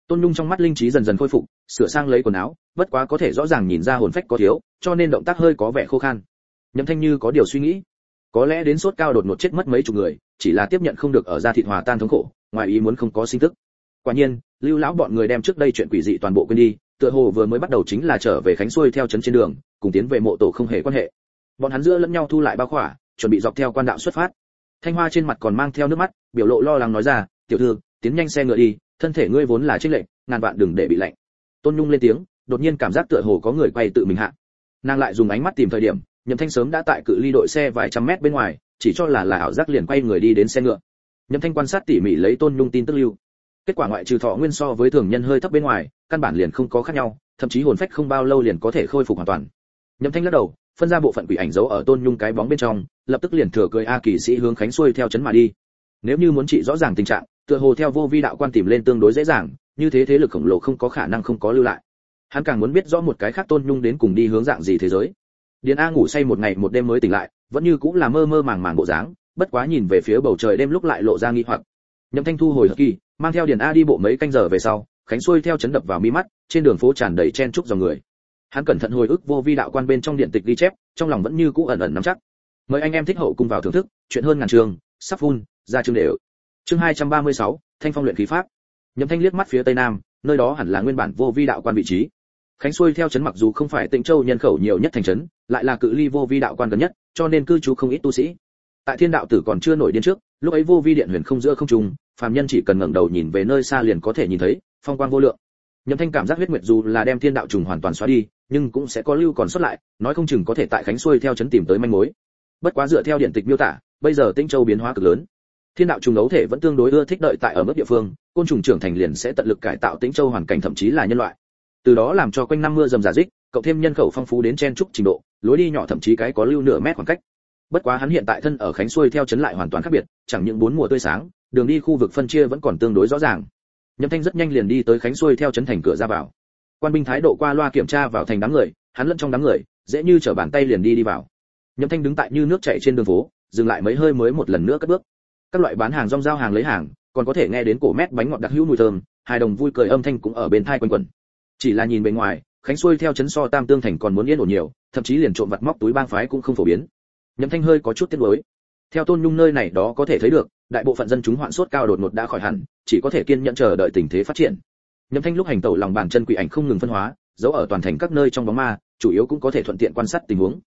Tôn Nhung trong mắt linh trí dần dần khôi phục, sửa sang lấy quần áo, bất quá có thể rõ ràng nhìn ra hồn phách có thiếu, cho nên động tác hơi có vẻ khô khan. Nhậm Thanh như có điều suy nghĩ, có lẽ đến sốt cao đột ngột chết mất mấy chục người, chỉ là tiếp nhận không được ở da thịt hòa tan thống khổ, ngoài ý muốn không có sinh tức. Quả nhiên, Lưu lão bọn người đem trước đây chuyện quỷ dị toàn bộ quên đi, tựa hồ vừa mới bắt đầu chính là trở về Khánh xuôi theo trấn trên đường, cùng tiến về mộ tổ không hề quan hệ. Bọn hắn giữa lẫn nhau thu lại bao khỏa, chuẩn bị dọc theo quan đạo xuất phát. Thanh Hoa trên mặt còn mang theo nước mắt, biểu lộ lo lắng nói ra, "Tiểu thư, tiến nhanh xe ngựa đi, thân thể ngươi vốn là chênh lệch, ngàn vạn đừng để bị lạnh." Tôn Nhung lên tiếng, đột nhiên cảm giác tựa hồ có người quay tự mình hạ. Nàng lại dùng ánh mắt tìm thời điểm, Nhậm Thanh sớm đã tại cự ly đội xe vài trăm mét bên ngoài, chỉ cho là ảo giác liền quay người đi đến xe ngựa. Nhậm Thanh quan sát tỉ mỉ lấy Tôn Nhung tin tức lưu. Kết quả ngoại trừ thọ nguyên so với thường nhân hơi thấp bên ngoài, căn bản liền không có khác nhau, thậm chí hồn phách không bao lâu liền có thể khôi phục hoàn toàn. Nhậm Thanh lắc đầu, phân ra bộ phận quỷ ảnh giấu ở Tôn Nhung cái bóng bên trong, lập tức liền thừa cười A Kỳ sĩ hướng Khánh xuôi theo trấn mà đi. Nếu như muốn trị rõ ràng tình trạng, tựa hồ theo vô vi đạo quan tìm lên tương đối dễ dàng, như thế thế lực khổng lồ không có khả năng không có lưu lại. Hắn càng muốn biết rõ một cái khác Tôn Nhung đến cùng đi hướng dạng gì thế giới. Điền A ngủ say một ngày một đêm mới tỉnh lại, vẫn như cũng là mơ mơ màng màng bộ dáng, bất quá nhìn về phía bầu trời đêm lúc lại lộ ra nghi hoặc. Nhậm Thanh thu hồi hợp kỳ, mang theo Điền A đi bộ mấy canh giờ về sau, Khánh xuôi theo trấn đập vào mi mắt, trên đường phố tràn đầy chen chúc dòng người. Hắn cẩn thận hồi ức vô vi đạo quan bên trong điện tịch ghi chép, trong lòng vẫn như cũ ẩn ẩn nắm chắc. Mời anh em thích hậu cùng vào thưởng thức, chuyện hơn ngàn trường, sắp phun, ra chương đều. Chương 236, Thanh phong luyện khí pháp. Nhậm Thanh liếc mắt phía tây nam, nơi đó hẳn là nguyên bản vô vi đạo quan vị trí. Khánh xuôi theo trấn mặc dù không phải Tịnh Châu nhân khẩu nhiều nhất thành trấn, lại là cự ly vô vi đạo quan gần nhất, cho nên cư trú không ít tu sĩ. Tại Thiên đạo tử còn chưa nổi điên trước, lúc ấy vô vi điện huyền không giữa không trung, phàm nhân chỉ cần ngẩng đầu nhìn về nơi xa liền có thể nhìn thấy phong quang vô lượng. Nhậm Thanh cảm giác huyết nguyệt dù là đem thiên đạo trùng hoàn toàn xóa đi, nhưng cũng sẽ có lưu còn sót lại, nói không chừng có thể tại Khánh xuôi theo trấn tìm tới manh mối. Bất quá dựa theo điện tịch miêu tả, bây giờ Tĩnh Châu biến hóa cực lớn. Thiên đạo trùng ấu thể vẫn tương đối ưa thích đợi tại ở mức địa phương, côn trùng trưởng thành liền sẽ tận lực cải tạo Tĩnh Châu hoàn cảnh thậm chí là nhân loại. Từ đó làm cho quanh năm mưa rầm rả rích, cộng thêm nhân khẩu phong phú đến chen trúc trình độ, lối đi nhỏ thậm chí cái có lưu nửa mét khoảng cách. Bất quá hắn hiện tại thân ở Khánh xuôi theo trấn lại hoàn toàn khác biệt, chẳng những bốn mùa tươi sáng, đường đi khu vực phân chia vẫn còn tương đối rõ ràng. Nhậm Thanh rất nhanh liền đi tới Khánh xuôi theo trấn thành cửa ra vào. Quan binh thái độ qua loa kiểm tra vào thành đám người, hắn lẫn trong đám người, dễ như trở bàn tay liền đi vào. Nhậm Thanh đứng tại như nước chảy trên đường phố, dừng lại mấy hơi mới một lần nữa cất bước. Các loại bán hàng rong giao hàng lấy hàng, còn có thể nghe đến cổ mét bánh ngọt đặc hữu mùi thơm, hài đồng vui cười âm thanh cũng ở bên tai quanh quẩn. Chỉ là nhìn bên ngoài, Khánh xuôi theo trấn so Tam Tương thành còn muốn yên ổn nhiều, thậm chí liền trộm vặt móc túi bang phái cũng không phổ biến. Nhậm Thanh hơi có chút tiếc nuối. Theo Tôn Nhung nơi này đó có thể thấy được, đại bộ phận dân chúng hoạn sốt cao đột ngột đã khỏi hẳn, chỉ có thể kiên nhẫn chờ đợi tình thế phát triển. Nhậm Thanh lúc hành tẩu lòng bàn chân quỷ ảnh không ngừng phân hóa, giấu ở toàn thành các nơi trong bóng ma, chủ yếu cũng có thể thuận tiện quan sát tình huống.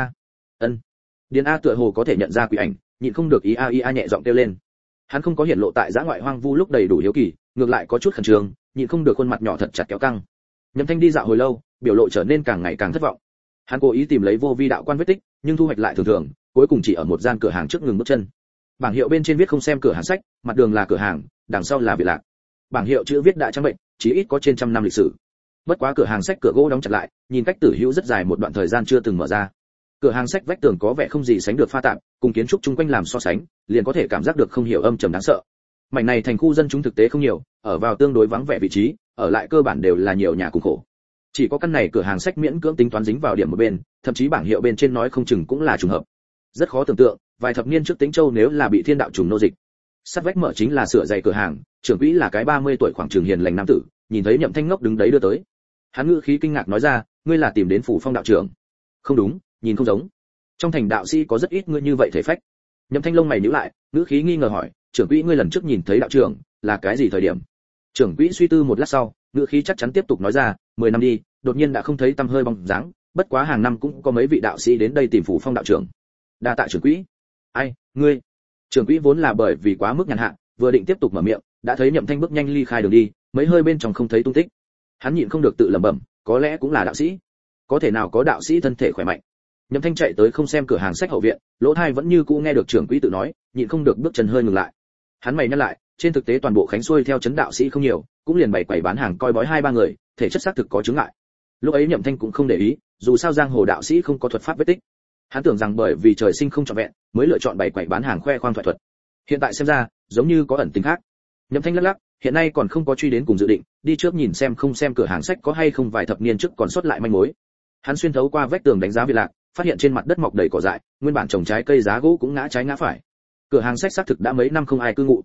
Điền A tựa hồ có thể nhận ra quỷ ảnh, nhịn không được ý a nhẹ giọng kêu lên. Hắn không có hiện lộ tại giã ngoại hoang vu lúc đầy đủ hiếu kỳ, ngược lại có chút khẩn trương, nhịn không được khuôn mặt nhỏ thật chặt kéo căng. Nhậm Thanh đi dạo hồi lâu, biểu lộ trở nên càng ngày càng thất vọng. Hắn cố ý tìm lấy vô vi đạo quan vết tích, nhưng thu hoạch lại thường thường, cuối cùng chỉ ở một gian cửa hàng trước ngừng bước chân. Bảng hiệu bên trên viết không xem cửa hàng sách, mặt đường là cửa hàng, đằng sau là viện lạc. Bảng hiệu chữ viết đã trắng bệnh, chí ít có trên trăm năm lịch sử. Bất quá cửa hàng sách cửa gỗ đóng chặt lại, nhìn cách tử hữu rất dài một đoạn thời gian chưa từng mở ra. Cửa hàng sách vách tường có vẻ không gì sánh được pha tạp, cùng kiến trúc chung quanh làm so sánh, liền có thể cảm giác được không hiểu âm trầm đáng sợ. Mảnh này thành khu dân chúng thực tế không nhiều, ở vào tương đối vắng vẻ vị trí, ở lại cơ bản đều là nhiều nhà cùng khổ. Chỉ có căn này cửa hàng sách miễn cưỡng tính toán dính vào điểm một bên, thậm chí bảng hiệu bên trên nói không chừng cũng là trùng hợp. Rất khó tưởng tượng, vài thập niên trước Tĩnh Châu nếu là bị thiên đạo trùng nô dịch. Sát vách mở chính là sửa giày cửa hàng, trưởng quỹ là cái 30 tuổi khoảng trường hiền lành nam tử, nhìn thấy Nhậm Thanh ngốc đứng đấy đưa tới. Hắn ngữ khí kinh ngạc nói ra, ngươi là tìm đến Phủ Phong đạo trưởng? Không đúng, nhìn không giống. Trong thành đạo sĩ có rất ít ngươi như vậy thể phách. Nhậm Thanh lông mày nhíu lại, ngữ khí nghi ngờ hỏi, trưởng quỹ ngươi lần trước nhìn thấy đạo trưởng là cái gì thời điểm? Trưởng quỹ suy tư một lát sau, ngữ khí chắc chắn tiếp tục nói ra, 10 năm đi, đột nhiên đã không thấy tăm hơi bóng dáng, bất quá hàng năm cũng có mấy vị đạo sĩ đến đây tìm Phủ Phong đạo trưởng. Đa tạ trưởng quỹ. Ai, ngươi? Trưởng quỹ vốn là bởi vì quá mức nhàn hạ, vừa định tiếp tục mở miệng, đã thấy Nhậm Thanh bước nhanh ly khai đường đi, mấy hơi bên trong không thấy tung tích. Hắn nhịn không được tự lẩm bẩm, có lẽ cũng là đạo sĩ. Có thể nào có đạo sĩ thân thể khỏe mạnh? Nhậm Thanh chạy tới không xem cửa hàng sách hậu viện, lỗ tai vẫn như cũ nghe được trưởng quỹ tự nói, nhịn không được bước chân hơi ngừng lại. Hắn mày nhăn lại, trên thực tế toàn bộ Khánh xuôi theo trấn đạo sĩ không nhiều, cũng liền bày quầy bán hàng coi bói 2-3 người, thể chất xác thực có chứng ngại. Lúc ấy Nhậm Thanh cũng không để ý, dù sao giang hồ đạo sĩ không có thuật pháp vết tích. Hắn tưởng rằng bởi vì trời sinh không trọn vẹn, mới lựa chọn bày quầy bán hàng khoe khoang thoại thuật. Hiện tại xem ra, giống như có ẩn tình khác. Nhậm Thanh lắc lắc, hiện nay còn không có truy đến cùng dự định, đi trước nhìn xem không xem cửa hàng sách có hay không vài thập niên trước còn sót lại manh mối. Hắn xuyên thấu qua vách tường đánh giá viện lạc, phát hiện trên mặt đất mọc đầy cỏ dại, nguyên bản trồng trái cây giá gỗ cũng ngã trái ngã phải. Cửa hàng sách xác thực đã mấy năm không ai cư ngụ.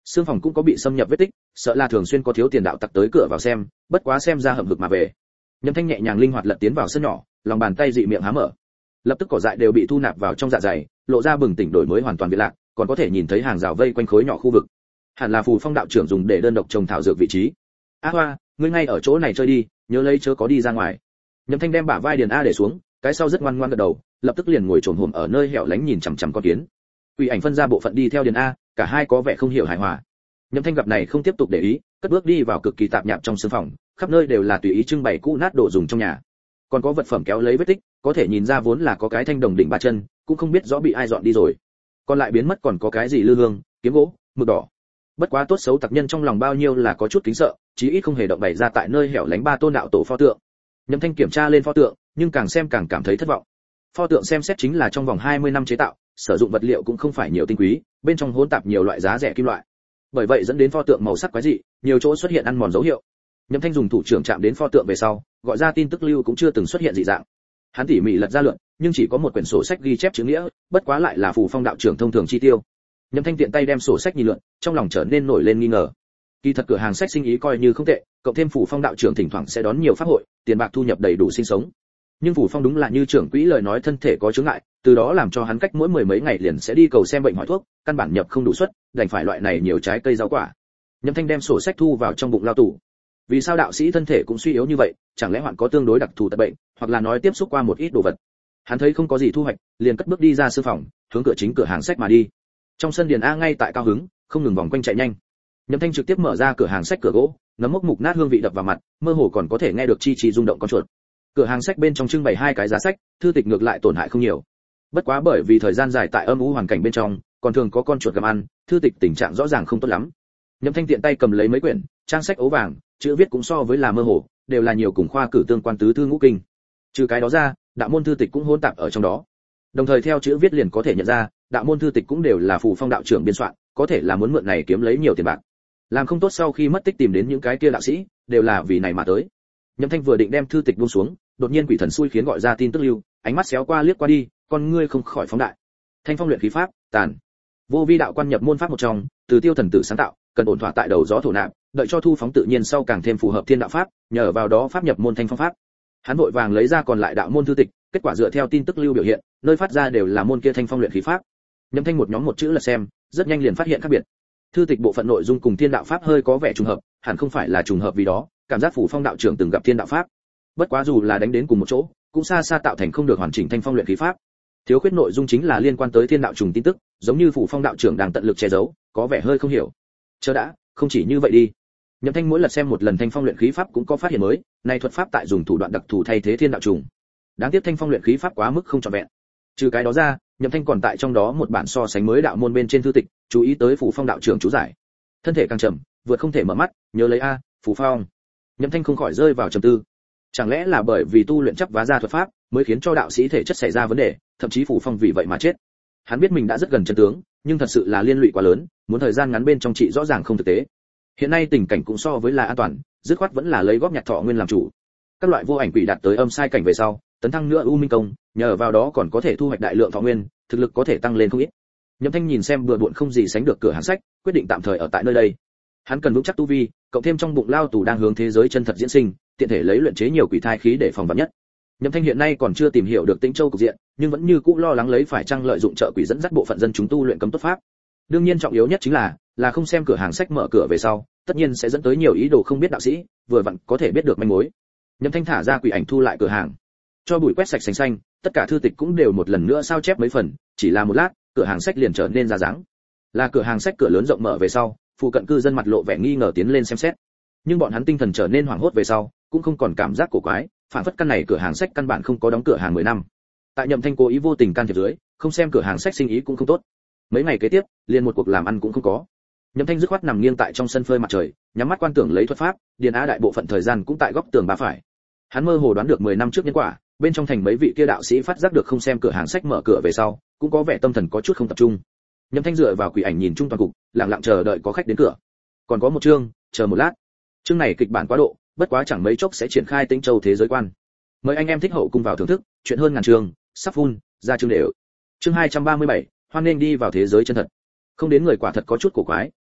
Xương phòng cũng có bị xâm nhập vết tích, sợ là thường xuyên có thiếu tiền đạo tặc tới cửa vào xem, bất quá xem ra hậm hực mà về. Nhâm Thanh nhẹ nhàng linh hoạt lật tiến vào sân nhỏ, lòng bàn tay dị miệng há mở. Lập tức cỏ dại đều bị thu nạp vào trong dạ dày, lộ ra bừng tỉnh đổi mới hoàn toàn biệt lạc, còn có thể nhìn thấy hàng rào vây quanh khối nhỏ khu vực. Hẳn là Phù Phong đạo trưởng dùng để đơn độc trồng thảo dược vị trí. A Hoa, ngươi ngay ở chỗ này chơi đi, nhớ lấy chớ có đi ra ngoài. Nhâm Thanh đem bả vai Điền A để xuống, cái sau rất ngoan ngoãn gật đầu, lập tức liền ngồi chồm hổm ở nơi hẻo lánh nhìn chằm chằm con kiến. Quỷ ảnh phân ra bộ phận đi theo Điền A, cả hai có vẻ không hiểu hài hòa. Nhâm Thanh gặp này không tiếp tục để ý, cất bước đi vào cực kỳ tạp nhạp trong sương phòng, khắp nơi đều là tùy ý trưng bày cũ nát đồ dùng trong nhà. Còn có vật phẩm kéo lấy vết tích, có thể nhìn ra vốn là có cái thanh đồng đỉnh ba chân, cũng không biết rõ bị ai dọn đi rồi. Còn lại biến mất còn có cái gì lư hương, kiếm gỗ, mực đỏ. Bất quá tốt xấu tặc nhân trong lòng bao nhiêu là có chút kính sợ, chí ít không hề động bày ra tại nơi hẻo lánh ba tôn đạo tổ pho tượng. Nhâm Thanh kiểm tra lên pho tượng, nhưng càng xem càng cảm thấy thất vọng. Pho tượng xem xét chính là trong vòng 20 năm chế tạo, sử dụng vật liệu cũng không phải nhiều tinh quý, bên trong hỗn tạp nhiều loại giá rẻ kim loại. Bởi vậy dẫn đến pho tượng màu sắc quái dị, nhiều chỗ xuất hiện ăn mòn dấu hiệu. Nhâm Thanh dùng thủ trưởng chạm đến pho tượng về sau, gọi ra tin tức lưu cũng chưa từng xuất hiện dị dạng. Hắn tỉ mỉ lật ra lượn, nhưng chỉ có một quyển sổ sách ghi chép chữ nghĩa, bất quá lại là Phù Phong đạo trưởng thông thường chi tiêu. Nhâm Thanh tiện tay đem sổ sách nhìn lượn, trong lòng trở nên nổi lên nghi ngờ. Kỳ thật cửa hàng sách sinh ý coi như không tệ, cộng thêm Phù Phong đạo trưởng thỉnh thoảng sẽ đón nhiều pháp hội, tiền bạc thu nhập đầy đủ sinh sống. Nhưng Phù Phong đúng là như trưởng quỹ lời nói thân thể có chướng ngại, từ đó làm cho hắn cách mỗi mười mấy ngày liền sẽ đi cầu xem bệnh hỏi thuốc, căn bản nhập không đủ suất, đành phải loại này nhiều trái cây rau quả. Nhâm Thanh đem sổ sách thu vào trong bụng lao tủ. Vì sao đạo sĩ thân thể cũng suy yếu như vậy, chẳng lẽ hoạn có tương đối đặc thù tật bệnh, hoặc là nói tiếp xúc qua một ít đồ vật. Hắn thấy không có gì thu hoạch, liền cất bước đi ra sư phòng, hướng cửa chính cửa hàng sách mà đi. Trong sân Điền A ngay tại cao hứng, không ngừng vòng quanh chạy nhanh. Nhâm Thanh trực tiếp mở ra cửa hàng sách cửa gỗ, nấm mốc mục nát hương vị đập vào mặt, mơ hồ còn có thể nghe được chi chi rung động con chuột. Cửa hàng sách bên trong trưng bày hai cái giá sách, thư tịch ngược lại tổn hại không nhiều. Bất quá bởi vì thời gian dài tại âm u hoàn cảnh bên trong, còn thường có con chuột gặm ăn, thư tịch tình trạng rõ ràng không tốt lắm. Nhâm Thanh tiện tay cầm lấy mấy quyển, trang sách ấu vàng, chữ viết cũng so với là mơ hồ, đều là nhiều cùng khoa cử tương quan tứ thư ngũ kinh. Trừ cái đó ra, đạo môn thư tịch cũng hỗn tạp ở trong đó. Đồng thời theo chữ viết liền có thể nhận ra, đạo môn thư tịch cũng đều là Phù Phong đạo trưởng biên soạn, có thể là muốn mượn này kiếm lấy nhiều tiền bạc. Làm không tốt sau khi mất tích tìm đến những cái kia đạo sĩ, đều là vì này mà tới. Nhâm Thanh vừa định đem thư tịch buông xuống, đột nhiên quỷ thần xui khiến gọi ra tin tức lưu, ánh mắt xéo qua liếc qua đi, con ngươi không khỏi phóng đại. Thanh phong luyện khí pháp, tàn. Vô vi đạo quan nhập môn pháp một trong, từ tiêu thần tử sáng tạo, cần ổn thỏa tại đầu gió thổ nạp, đợi cho thu phóng tự nhiên sau càng thêm phù hợp thiên đạo pháp, nhờ vào đó pháp nhập môn thanh phong pháp. Hắn vội vàng lấy ra còn lại đạo môn thư tịch, kết quả dựa theo tin tức lưu biểu hiện, nơi phát ra đều là môn kia thanh phong luyện khí pháp. Nhâm Thanh một nhóm một chữ là xem, rất nhanh liền phát hiện khác biệt. Thư tịch bộ phận nội dung cùng thiên đạo pháp hơi có vẻ trùng hợp, hẳn không phải là trùng hợp vì đó, cảm giác Phù Phong đạo trưởng từng gặp thiên đạo pháp. Bất quá dù là đánh đến cùng một chỗ, cũng xa xa tạo thành không được hoàn chỉnh thanh phong luyện khí pháp. Thiếu khuyết nội dung chính là liên quan tới thiên đạo trùng tin tức, giống như Phù Phong đạo trưởng đang tận lực che giấu, có vẻ hơi không hiểu. Chờ đã, không chỉ như vậy đi. Nhâm Thanh mỗi lần xem một lần thanh phong luyện khí pháp cũng có phát hiện mới, này thuật pháp tại dùng thủ đoạn đặc thù thay thế thiên đạo trùng. Đáng tiếc thanh phong luyện khí pháp quá mức không trọn vẹn. Trừ cái đó ra, Nhâm Thanh còn tại trong đó một bản so sánh mới đạo môn bên trên thư tịch, chú ý tới Phù Phong đạo trưởng chú giải. Thân thể càng trầm, vượt không thể mở mắt, nhớ lấy a, Phù Phong. Nhâm Thanh không khỏi rơi vào trầm tư. Chẳng lẽ là bởi vì tu luyện chấp vá ra thuật pháp, mới khiến cho đạo sĩ thể chất xảy ra vấn đề, thậm chí Phù Phong vì vậy mà chết. Hắn biết mình đã rất gần chân tướng, nhưng thật sự là liên lụy quá lớn, muốn thời gian ngắn bên trong trị rõ ràng không thực tế. Hiện nay tình cảnh cũng so với là an toàn, dứt khoát vẫn là lấy góp nhặt thọ nguyên làm chủ. Các loại vô ảnh quỷ đạt tới âm sai cảnh về sau, tấn thăng nữa u minh công, nhờ vào đó còn có thể thu hoạch đại lượng thọ nguyên, thực lực có thể tăng lên không ít. Nhâm Thanh nhìn xem bừa bộn không gì sánh được cửa hàng sách, quyết định tạm thời ở tại nơi đây. Hắn cần vững chắc tu vi, cộng thêm trong bụng lao tù đang hướng thế giới chân thật diễn sinh, tiện thể lấy luyện chế nhiều quỷ thai khí để phòng vạn nhất. Nhâm Thanh hiện nay còn chưa tìm hiểu được Tĩnh Châu cục diện, nhưng vẫn như cũ lo lắng lấy phải chăng lợi dụng trợ quỷ dẫn dắt bộ phận dân chúng tu luyện cấm tốt pháp. Đương nhiên trọng yếu nhất chính là không xem cửa hàng sách mở cửa về sau, tất nhiên sẽ dẫn tới nhiều ý đồ không biết đạo sĩ, vừa vặn có thể biết được manh mối. Nhâm Thanh thả ra quỷ ảnh thu lại cửa hàng, cho bụi quét sạch sành xanh, tất cả thư tịch cũng đều một lần nữa sao chép mấy phần, chỉ là một lát, cửa hàng sách liền trở nên ra dáng. Là cửa hàng sách cửa lớn rộng mở về sau, phụ cận cư dân mặt lộ vẻ nghi ngờ tiến lên xem xét. Nhưng bọn hắn tinh thần trở nên hoảng hốt về sau, cũng không còn cảm giác cổ quái, phản phất căn này cửa hàng sách căn bản không có đóng cửa hàng 10 năm. Tại Nhậm Thanh cố ý vô tình can thiệp dưới, không xem cửa hàng sách sinh ý cũng không tốt. Mấy ngày kế tiếp, liền một cuộc làm ăn cũng không có. Nhậm Thanh dứt khoát nằm nghiêng tại trong sân phơi mặt trời, nhắm mắt quan tưởng lấy thuật pháp, Điền Á đại bộ phận thời gian cũng tại góc tường ba phải. Hắn mơ hồ đoán được 10 năm trước nhân quả, bên trong thành mấy vị kia đạo sĩ phát giác được không xem cửa hàng sách mở cửa về sau, cũng có vẻ tâm thần có chút không tập trung. Nhậm Thanh dựa vào quỷ ảnh nhìn chung toàn cục, lặng lặng chờ đợi có khách đến cửa. Còn có một chương, chờ một lát. Chương này kịch bản quá độ, bất quá chẳng mấy chốc sẽ triển khai Tĩnh Châu thế giới quan. Mời anh em thích hậu cùng vào thưởng thức, chuyện hơn ngàn chương, sắp phun, ra chương đều. Chương 237, hoan nên đi vào thế giới chân thật. Không đến người quả thật có chút cổ quái,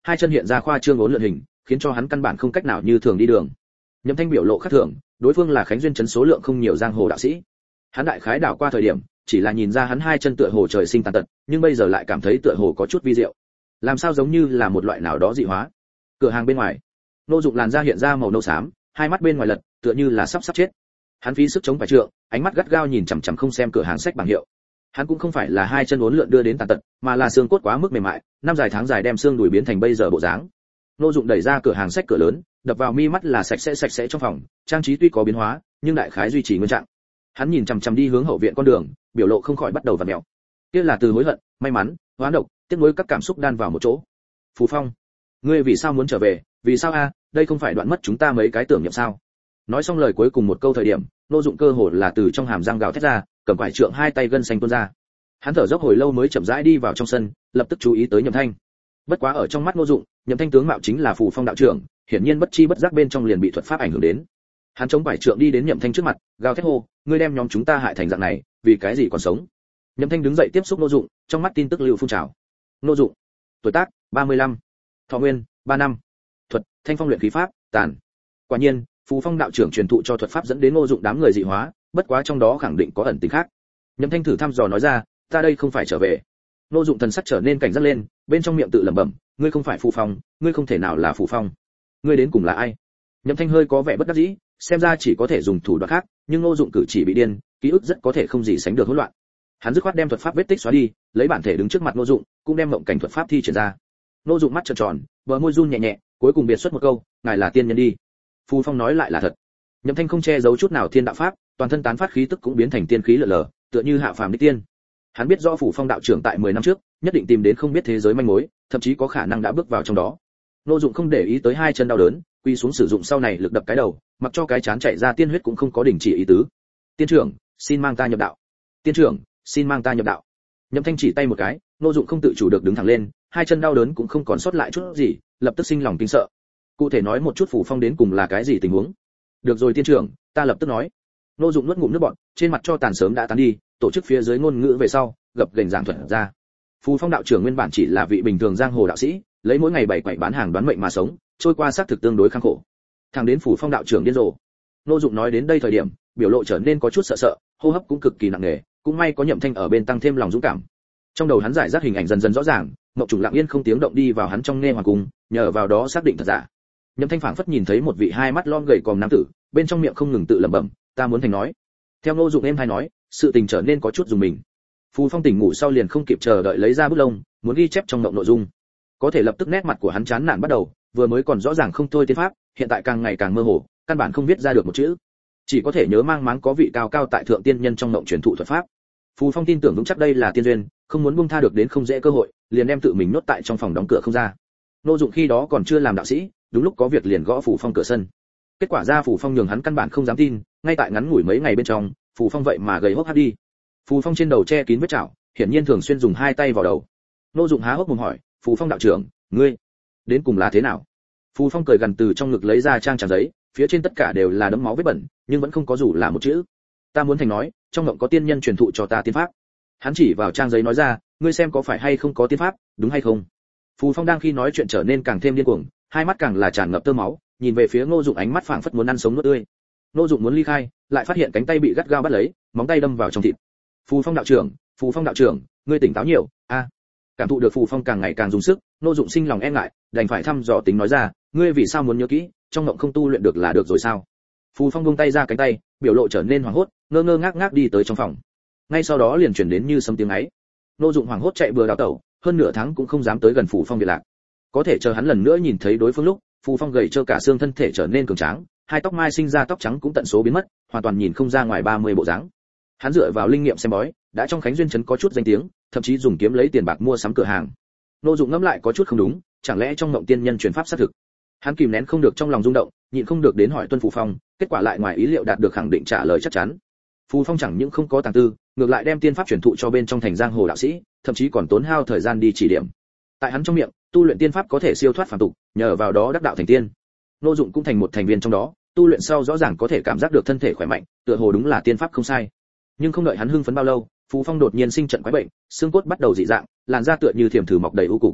hai chân hiện ra khoa trương uốn lượn hình, khiến cho hắn căn bản không cách nào như thường đi đường. Nhậm Thanh biểu lộ khác thường, đối phương là Khánh Duyên trấn số lượng không nhiều giang hồ đạo sĩ. Hắn đại khái đảo qua thời điểm, chỉ là nhìn ra hắn hai chân tựa hồ trời sinh tàn tật, nhưng bây giờ lại cảm thấy tựa hồ có chút vi diệu. Làm sao giống như là một loại nào đó dị hóa. Cửa hàng bên ngoài, Ngô Dụng làn da hiện ra màu nâu xám, hai mắt bên ngoài lật, tựa như là sắp chết. Hắn phí sức chống phải trượng, ánh mắt gắt gao nhìn chằm chằm không xem cửa hàng sách bảng hiệu. Hắn cũng không phải là hai chân uốn lượn đưa đến tàn tật, mà là xương cốt quá mức mềm mại, năm dài tháng dài đem xương đùi biến thành bây giờ bộ dáng. Ngô Dụng đẩy ra cửa hàng sách cửa lớn, đập vào mi mắt là sạch sẽ trong phòng, trang trí tuy có biến hóa, nhưng đại khái duy trì nguyên trạng. Hắn nhìn chằm chằm đi hướng hậu viện con đường, biểu lộ không khỏi bắt đầu vặn vẹo. Kia là từ hối hận, may mắn, hoán độc, tiếc nuối các cảm xúc đan vào một chỗ. Phù Phong, ngươi vì sao muốn trở về? Vì sao a? Đây không phải đoạn mất chúng ta mấy cái tưởng niệm sao? Nói xong lời cuối cùng một câu thời điểm, Ngô Dụng cơ hồ là từ trong hàm răng gào thét ra, cầm quải trượng hai tay gân xanh tuôn ra. Hắn thở dốc hồi lâu mới chậm rãi đi vào trong sân, lập tức chú ý tới Nhậm Thanh. Bất quá ở trong mắt Ngô Dụng, Nhậm Thanh tướng mạo chính là Phù Phong đạo trưởng, hiển nhiên bất chi bất giác bên trong liền bị thuật pháp ảnh hưởng đến. Hắn chống quải trượng đi đến Nhậm Thanh trước mặt, gào thét hô, ngươi đem nhóm chúng ta hại thành dạng này, vì cái gì còn sống? Nhậm Thanh đứng dậy tiếp xúc Ngô Dụng, trong mắt tin tức lưu phun trào. Ngô Dụng, tuổi tác 35, thọ nguyên 3 năm, thuật Thanh Phong luyện khí pháp, tàn. Quả nhiên, Phù Phong đạo trưởng truyền thụ cho thuật pháp dẫn đến Ngô Dụng đám người dị hóa, bất quá trong đó khẳng định có ẩn tình khác. Nhậm Thanh thử thăm dò nói ra, ta đây không phải trở về. Ngô Dụng thần sắc trở nên cảnh giác lên, bên trong miệng tự lẩm bẩm, ngươi không phải Phù Phong, ngươi không thể nào là Phù Phong. Ngươi đến cùng là ai? Nhậm Thanh hơi có vẻ bất đắc dĩ, xem ra chỉ có thể dùng thủ đoạn khác, nhưng Ngô Dụng cử chỉ bị điên, ký ức rất có thể không gì sánh được hỗn loạn. Hắn dứt khoát đem thuật pháp vết tích xóa đi, lấy bản thể đứng trước mặt Ngô Dụng, cũng đem mộng cảnh thuật pháp thi triển ra. Ngô Dụng mắt trợn tròn, bờ môi run nhẹ nhẹ, cuối cùng biệt xuất một câu, ngài là tiên nhân đi. Phù Phong nói lại là thật. Nhậm Thanh không che giấu chút nào thiên đạo pháp, toàn thân tán phát khí tức cũng biến thành tiên khí lờ lờ, tựa như hạ phàm đích tiên. Hắn biết rõ Phù Phong đạo trưởng tại 10 năm trước, nhất định tìm đến không biết thế giới manh mối, thậm chí có khả năng đã bước vào trong đó. Ngô Dụng không để ý tới hai chân đau đớn, quy xuống sử dụng sau này lực đập cái đầu, mặc cho cái chán chảy ra tiên huyết cũng không có đình chỉ ý tứ. Tiên trưởng, xin mang ta nhập đạo. Tiên trưởng, xin mang ta nhập đạo. Nhậm Thanh chỉ tay một cái, Ngô Dụng không tự chủ được đứng thẳng lên, hai chân đau đớn cũng không còn sót lại chút gì, lập tức sinh lòng kinh sợ. Cụ thể nói một chút Phù Phong đến cùng là cái gì tình huống? Được rồi tiên trưởng, ta lập tức nói. Ngô Dụng nuốt ngụm nước bọt, trên mặt cho tàn sớm đã tán đi, tổ chức phía dưới ngôn ngữ về sau, gập gềnh giảng thuật ra. Phù Phong đạo trưởng nguyên bản chỉ là vị bình thường giang hồ đạo sĩ, lấy mỗi ngày 7 quẩy bán hàng đoán mệnh mà sống, trôi qua xác thực tương đối khăng khổ. Thẳng đến Phù Phong đạo trưởng điên rồ. Ngô Dụng nói đến đây thời điểm, biểu lộ trở nên có chút sợ sợ, hô hấp cũng cực kỳ nặng nề, cũng may có Nhậm Thanh ở bên tăng thêm lòng dũng cảm. Trong đầu hắn giải rác hình ảnh dần dần rõ ràng, Ngọc Trùng lặng yên không tiếng động đi vào hắn trong nghe hoàng cung, nhờ vào đó xác định thật giả. Nhậm Thanh phảng phất nhìn thấy một vị hai mắt lom gầy còm nam tử, bên trong miệng không ngừng tự lẩm bẩm, ta muốn thành nói. Theo Ngô Dụng êm hay nói, sự tình trở nên có chút dùng mình. Phù Phong tỉnh ngủ sau liền không kịp chờ đợi lấy ra bút lông, muốn ghi chép trong mộng nội dung. Có thể lập tức nét mặt của hắn chán nản bắt đầu, vừa mới còn rõ ràng không thôi tiên pháp, hiện tại càng ngày càng mơ hồ, căn bản không viết ra được một chữ. Chỉ có thể nhớ mang máng có vị cao cao tại thượng tiên nhân trong mộng truyền thụ thuật pháp. Phù Phong tin tưởng vững chắc đây là tiên duyên, không muốn buông tha được đến không dễ cơ hội, liền đem tự mình nhốt tại trong phòng đóng cửa không ra. Ngô Dụng khi đó còn chưa làm đạo sĩ, đúng lúc có việc liền gõ Phù Phong cửa sân. Kết quả ra Phù Phong nhường hắn căn bản không dám tin, ngay tại ngắn ngủi mấy ngày bên trong, Phù Phong vậy mà gầy hốc hác đi. Phù Phong trên đầu che kín vết chảo, hiển nhiên thường xuyên dùng hai tay vào đầu. Ngô Dụng há hốc mồm hỏi, Phù Phong đạo trưởng, ngươi đến cùng là thế nào? Phù Phong cười gần từ trong ngực lấy ra trang giấy, phía trên tất cả đều là đẫm máu vết bẩn, nhưng vẫn không có dù là một chữ. Ta muốn thành nói, trong mộng có tiên nhân truyền thụ cho ta tiên pháp. Hắn chỉ vào trang giấy nói ra, ngươi xem có phải hay không có tiên pháp, đúng hay không? Phù Phong đang khi nói chuyện trở nên càng thêm điên cuồng, hai mắt càng là tràn ngập tơ máu, nhìn về phía Ngô Dụng ánh mắt phảng phất muốn ăn sống nuốt tươi. Ngô Dụng muốn ly khai, lại phát hiện cánh tay bị gắt gao bắt lấy, móng tay đâm vào trong thịt. Phù Phong đạo trưởng, ngươi tỉnh táo nhiều, a. Cảm thụ được Phù Phong càng ngày càng dùng sức, Ngô Dụng sinh lòng e ngại, đành phải thăm dò tính nói ra, ngươi vì sao muốn nhớ kỹ, trong mộng không tu luyện được là được rồi sao? Phù Phong buông tay ra cánh tay, biểu lộ trở nên hoảng hốt, ngơ ngơ ngác ngác đi tới trong phòng. Ngay sau đó liền truyền đến như sấm tiếng ấy. Ngô Dụng hoảng hốt chạy bừa đào tẩu, hơn nửa tháng cũng không dám tới gần Phù Phong biệt lạc. Có thể chờ hắn lần nữa nhìn thấy đối phương lúc, Phù Phong gầy trơ cả xương thân thể trở nên cường tráng, hai tóc mai sinh ra tóc trắng cũng tận số biến mất, hoàn toàn nhìn không ra ngoài 30 bộ dáng. Hắn dựa vào linh nghiệm xem bói, đã trong Khánh Duyên trấn có chút danh tiếng, thậm chí dùng kiếm lấy tiền bạc mua sắm cửa hàng. Ngô Dụng ngẫm lại có chút không đúng, chẳng lẽ trong mộng tiên nhân truyền pháp xác thực? Hắn kìm nén không được trong lòng rung động, nhịn không được đến hỏi Tuân Phù Phong, kết quả lại ngoài ý liệu đạt được khẳng định trả lời chắc chắn. Phù Phong chẳng những không có tàng tư, ngược lại đem tiên pháp truyền thụ cho bên trong thành giang hồ đạo sĩ, thậm chí còn tốn hao thời gian đi chỉ điểm. Tại hắn trong miệng, tu luyện tiên pháp có thể siêu thoát phàm tục, nhờ vào đó đắc đạo thành tiên. Ngô Dụng cũng thành một thành viên trong đó, tu luyện sau rõ ràng có thể cảm giác được thân thể khỏe mạnh, tựa hồ đúng là tiên pháp không sai. Nhưng không đợi hắn hưng phấn bao lâu, Phù Phong đột nhiên sinh trận quái bệnh, xương cốt bắt đầu dị dạng, làn da tựa như thiểm thử mọc đầy u cục.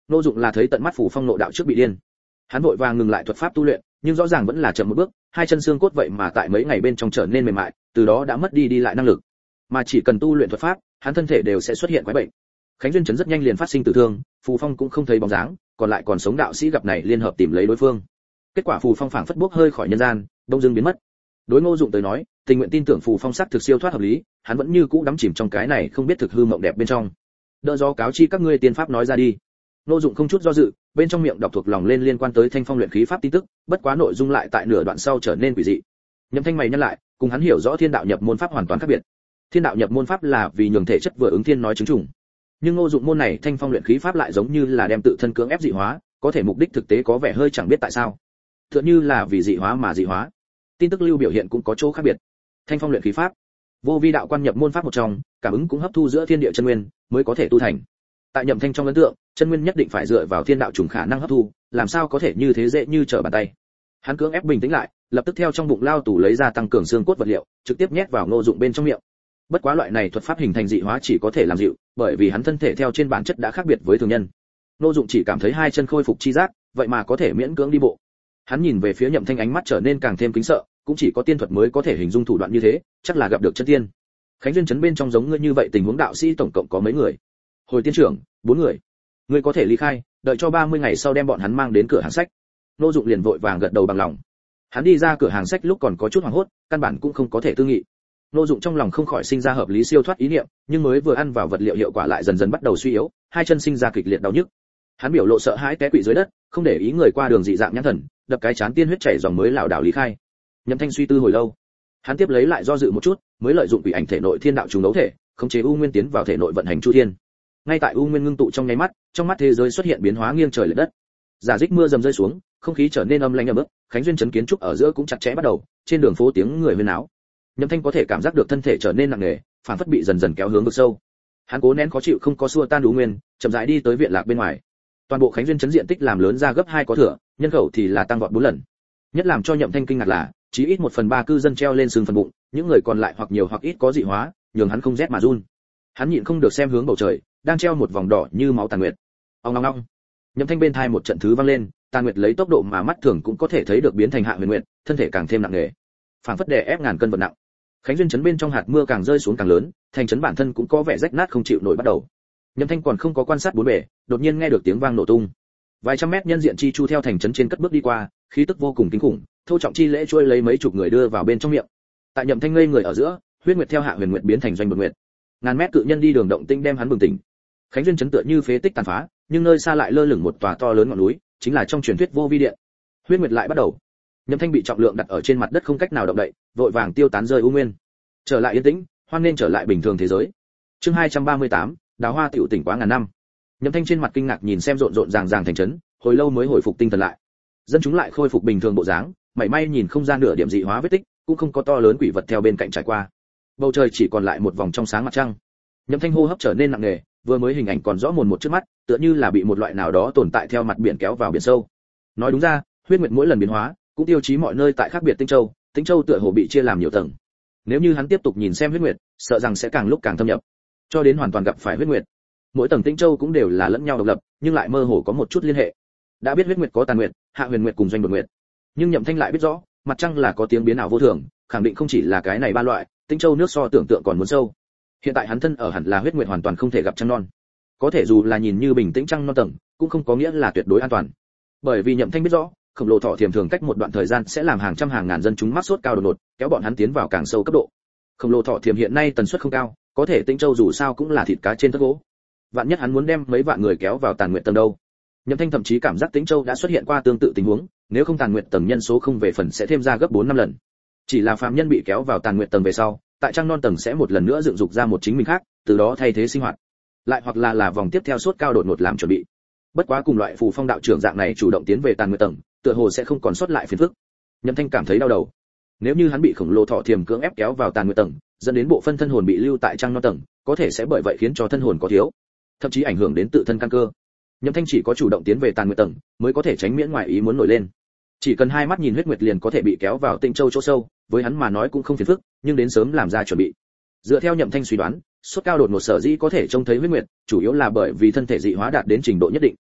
Ngô Dụng là thấy tận mắt Phù Phong nộ đạo trước bị điên. Hắn vội vàng ngừng lại thuật pháp tu luyện, nhưng rõ ràng vẫn là chậm một bước, hai chân xương cốt vậy mà tại mấy ngày bên trong trở nên mềm mại, từ đó đã mất đi lại năng lực. Mà chỉ cần tu luyện thuật pháp, hắn thân thể đều sẽ xuất hiện quái bệnh. Khánh Duyên Trấn rất nhanh liền phát sinh tử thương, Phù Phong cũng không thấy bóng dáng, còn lại còn sống đạo sĩ gặp này liên hợp tìm lấy đối phương. Kết quả Phù Phong phảng phất bốc hơi khỏi nhân gian, đông dưng biến mất. Đối Ngô Dụng tới nói, tình nguyện tin tưởng Phù Phong sắc thực siêu thoát hợp lý, hắn vẫn như cũ đắm chìm trong cái này không biết thực hư mộng đẹp bên trong. Đỡ do cáo chi các ngươi tiên pháp nói ra đi. Ngô Dụng không chút do dự, bên trong miệng đọc thuộc lòng lên liên quan tới Thanh Phong luyện khí pháp tin tức, bất quá nội dung lại tại nửa đoạn sau trở nên quỷ dị. Nhậm Thanh mày nhăn lại, cùng hắn hiểu rõ Thiên đạo nhập môn pháp hoàn toàn khác biệt. Thiên đạo nhập môn pháp là vì nhường thể chất vừa ứng thiên nói chứng chủng. Nhưng Ngô Dụng môn này Thanh Phong luyện khí pháp lại giống như là đem tự thân cưỡng ép dị hóa, có thể mục đích thực tế có vẻ hơi chẳng biết tại sao. Tựa như là vì dị hóa mà dị hóa. Tin tức lưu biểu hiện cũng có chỗ khác biệt. Thanh Phong luyện khí pháp, vô vi đạo quan nhập môn pháp một trong, cảm ứng cũng hấp thu giữa thiên địa chân nguyên, mới có thể tu thành. Tại Nhậm Thanh trong ấn tượng, chân nguyên nhất định phải dựa vào thiên đạo trùng khả năng hấp thu, làm sao có thể như thế dễ như trở bàn tay. Hắn cưỡng ép bình tĩnh lại, lập tức theo trong bụng lao tủ lấy ra tăng cường xương cốt vật liệu, trực tiếp nhét vào Ngô Dụng bên trong miệng. Bất quá loại này thuật pháp hình thành dị hóa chỉ có thể làm dịu, bởi vì hắn thân thể theo trên bản chất đã khác biệt với thường nhân. Ngô Dụng chỉ cảm thấy hai chân khôi phục chi giác, vậy mà có thể miễn cưỡng đi bộ. Hắn nhìn về phía Nhậm Thanh, ánh mắt trở nên càng thêm kính sợ, cũng chỉ có tiên thuật mới có thể hình dung thủ đoạn như thế, chắc là gặp được chân tiên. Khánh Duyên Trấn bên trong giống ngươi như vậy tình huống đạo sĩ tổng cộng có mấy người? Hồi tiên trưởng, 4 người. Ngươi có thể ly khai, đợi cho 30 ngày sau đem bọn hắn mang đến cửa hàng sách. Ngô Dụng liền vội vàng gật đầu bằng lòng. Hắn đi ra cửa hàng sách lúc còn có chút hoảng hốt, căn bản cũng không có thể tư nghị. Ngô Dụng trong lòng không khỏi sinh ra hợp lý siêu thoát ý niệm, nhưng mới vừa ăn vào vật liệu hiệu quả lại dần dần bắt đầu suy yếu, hai chân sinh ra kịch liệt đau nhức. Hắn biểu lộ sợ hãi té quỵ dưới đất, không để ý người qua đường dị dạng nhãn thần, đập cái chán tiên huyết chảy dòng mới lảo đảo lý khai. Nhậm Thanh suy tư hồi lâu, hắn tiếp lấy lại do dự một chút, mới lợi dụng quỷ ảnh thể nội thiên đạo trùng đấu thể, khống chế u nguyên tiến vào thể nội vận hành chu thiên. Ngay tại u nguyên ngưng tụ trong nháy mắt, trong mắt thế giới xuất hiện biến hóa nghiêng trời lệch đất. Giả dích mưa dầm rơi xuống, không khí trở nên âm lãnh ẩm ướt, Khánh Duyên Trấn kiến trúc ở giữa cũng chặt chẽ bắt đầu, trên đường phố tiếng người huyên náo. Nhậm Thanh có thể cảm giác được thân thể trở nên nặng nề, phản phất bị dần dần kéo hướng vực sâu. Hắn cố nén khó chịu không có xua tan u nguyên, chậm rãi đi tới viện lạc bên ngoài. Toàn bộ Khánh Duyên Trấn diện tích làm lớn ra gấp 2 có thừa, nhân khẩu thì là tăng vọt 4 lần. Nhất làm cho Nhậm Thanh kinh ngạc là, chí ít 1/3 cư dân treo lên xương phần bụng, những người còn lại hoặc nhiều hoặc ít có dị hóa, nhường hắn không rét mà run. Hắn nhịn không được xem hướng bầu trời, đang treo một vòng đỏ như máu tàn nguyệt. Ong ong ong. Nhậm Thanh bên tai một trận thứ vang lên, tàn nguyệt lấy tốc độ mà mắt thường cũng có thể thấy được biến thành hạ huyền nguyệt, thân thể càng thêm nặng nề, phảng phất đè ép ngàn cân vật nặng. Khánh Duyên Trấn bên trong hạt mưa càng rơi xuống càng lớn, thành trấn bản thân cũng có vẻ rách nát không chịu nổi bắt đầu. Nhậm Thanh còn không có quan sát bốn bề, đột nhiên nghe được tiếng vang nổ tung. Vài trăm mét nhân diện chi chu theo thành trấn trên cất bước đi qua, khí tức vô cùng kinh khủng, thô trọng chi lễ trôi lấy mấy chục người đưa vào bên trong miệng. Tại Nhậm Thanh ngây người ở giữa, huyết nguyệt theo hạ huyền nguyệt biến thành doanh bực nguyệt. Ngàn mét cự nhân đi đường động tinh đem hắn bừng tỉnh. Khánh Duyên Trấn tựa như phế tích tàn phá, nhưng nơi xa lại lơ lửng một tòa to lớn ngọn núi, chính là trong truyền thuyết vô vi điện. Huyết nguyệt lại bắt đầu. Nhậm Thanh bị trọng lượng đặt ở trên mặt đất không cách nào động đậy, vội vàng tiêu tán rơi u nguyên. Trở lại yên tĩnh, hoan nên trở lại bình thường thế giới. Chương 238, đào hoa tiểu tỉnh quá ngàn năm. Nhậm Thanh trên mặt kinh ngạc nhìn xem rộn rộn ràng ràng thành trấn, hồi lâu mới hồi phục tinh thần lại. Dân chúng lại khôi phục bình thường bộ dáng, mảy may nhìn không ra nửa điểm dị hóa vết tích, cũng không có to lớn quỷ vật theo bên cạnh trải qua. Bầu trời chỉ còn lại một vòng trong sáng mặt trăng. Nhậm Thanh hô hấp trở nên nặng nề, vừa mới hình ảnh còn rõ mồn một trước mắt, tựa như là bị một loại nào đó tồn tại theo mặt biển kéo vào biển sâu. Nói đúng ra, huyết nguyệt mỗi lần biến hóa, cũng tiêu chí mọi nơi tại khác biệt Tinh Châu tựa hồ bị chia làm nhiều tầng. Nếu như hắn tiếp tục nhìn xem huyết nguyệt, sợ rằng sẽ càng lúc càng thâm nhập, cho đến hoàn toàn gặp phải huyết nguyệt. Mỗi tầng Tinh Châu cũng đều là lẫn nhau độc lập, nhưng lại mơ hồ có một chút liên hệ. Đã biết huyết nguyệt có tàn nguyệt, hạ huyền nguyệt cùng doanh đột nguyệt, nhưng Nhậm Thanh lại biết rõ, mặt trăng là có tiếng biến ảo vô thường, khẳng định không chỉ là cái này ba loại, Tinh Châu nước so tưởng tượng còn muốn sâu. Hiện tại hắn thân ở hẳn là huyết nguyệt hoàn toàn không thể gặp trăng non. Có thể dù là nhìn như bình tĩnh trăng non tầng, cũng không có nghĩa là tuyệt đối an toàn. Bởi vì Nhậm Thanh biết rõ, khổng lồ thọ thiềm thường cách một đoạn thời gian sẽ làm hàng trăm hàng ngàn dân chúng mắc sốt cao đột ngột, kéo bọn hắn tiến vào càng sâu cấp độ. Khổng lồ thọ thiềm hiện nay tần suất không cao, có thể Tinh Châu dù sao cũng là thịt cá trên tất gỗ. Vạn nhất hắn muốn đem mấy vạn người kéo vào tàn nguyệt tầng đâu. Nhậm Thanh thậm chí cảm giác Tinh Châu đã xuất hiện qua tương tự tình huống, nếu không tàn nguyệt tầng nhân số không về phần sẽ thêm ra gấp 4 năm lần. Chỉ là phàm nhân bị kéo vào tàn nguyệt tầng về sau, tại trăng non tầng sẽ một lần nữa dựng dục ra một chính mình khác, từ đó thay thế sinh hoạt. Lại hoặc là vòng tiếp theo sốt cao đột ngột làm chuẩn bị. Bất quá cùng loại phù phong đạo trưởng dạng này chủ động tiến về tàn nguyệt tầng, tựa hồ sẽ không còn sót lại phiền phức. Nhậm Thanh cảm thấy đau đầu. Nếu như hắn bị khổng lồ thọ thiềm cưỡng ép kéo vào tàn nguyệt tầng, dẫn đến bộ phân thân hồn bị lưu tại trăng non tầng, có thể sẽ bởi vậy khiến cho thân hồn có thiếu, thậm chí ảnh hưởng đến tự thân căn cơ. Nhậm Thanh chỉ có chủ động tiến về tàn nguyệt tầng, mới có thể tránh miễn ngoài ý muốn nổi lên. Chỉ cần hai mắt nhìn huyết nguyệt liền có thể bị kéo vào Tinh Châu chỗ sâu, với hắn mà nói cũng không phiền phức, nhưng đến sớm làm ra chuẩn bị. Dựa theo Nhậm Thanh suy đoán, sốt cao đột ngột sở dĩ có thể trông thấy huyết nguyệt, chủ yếu là bởi vì thân thể dị hóa đạt đến trình độ nhất định.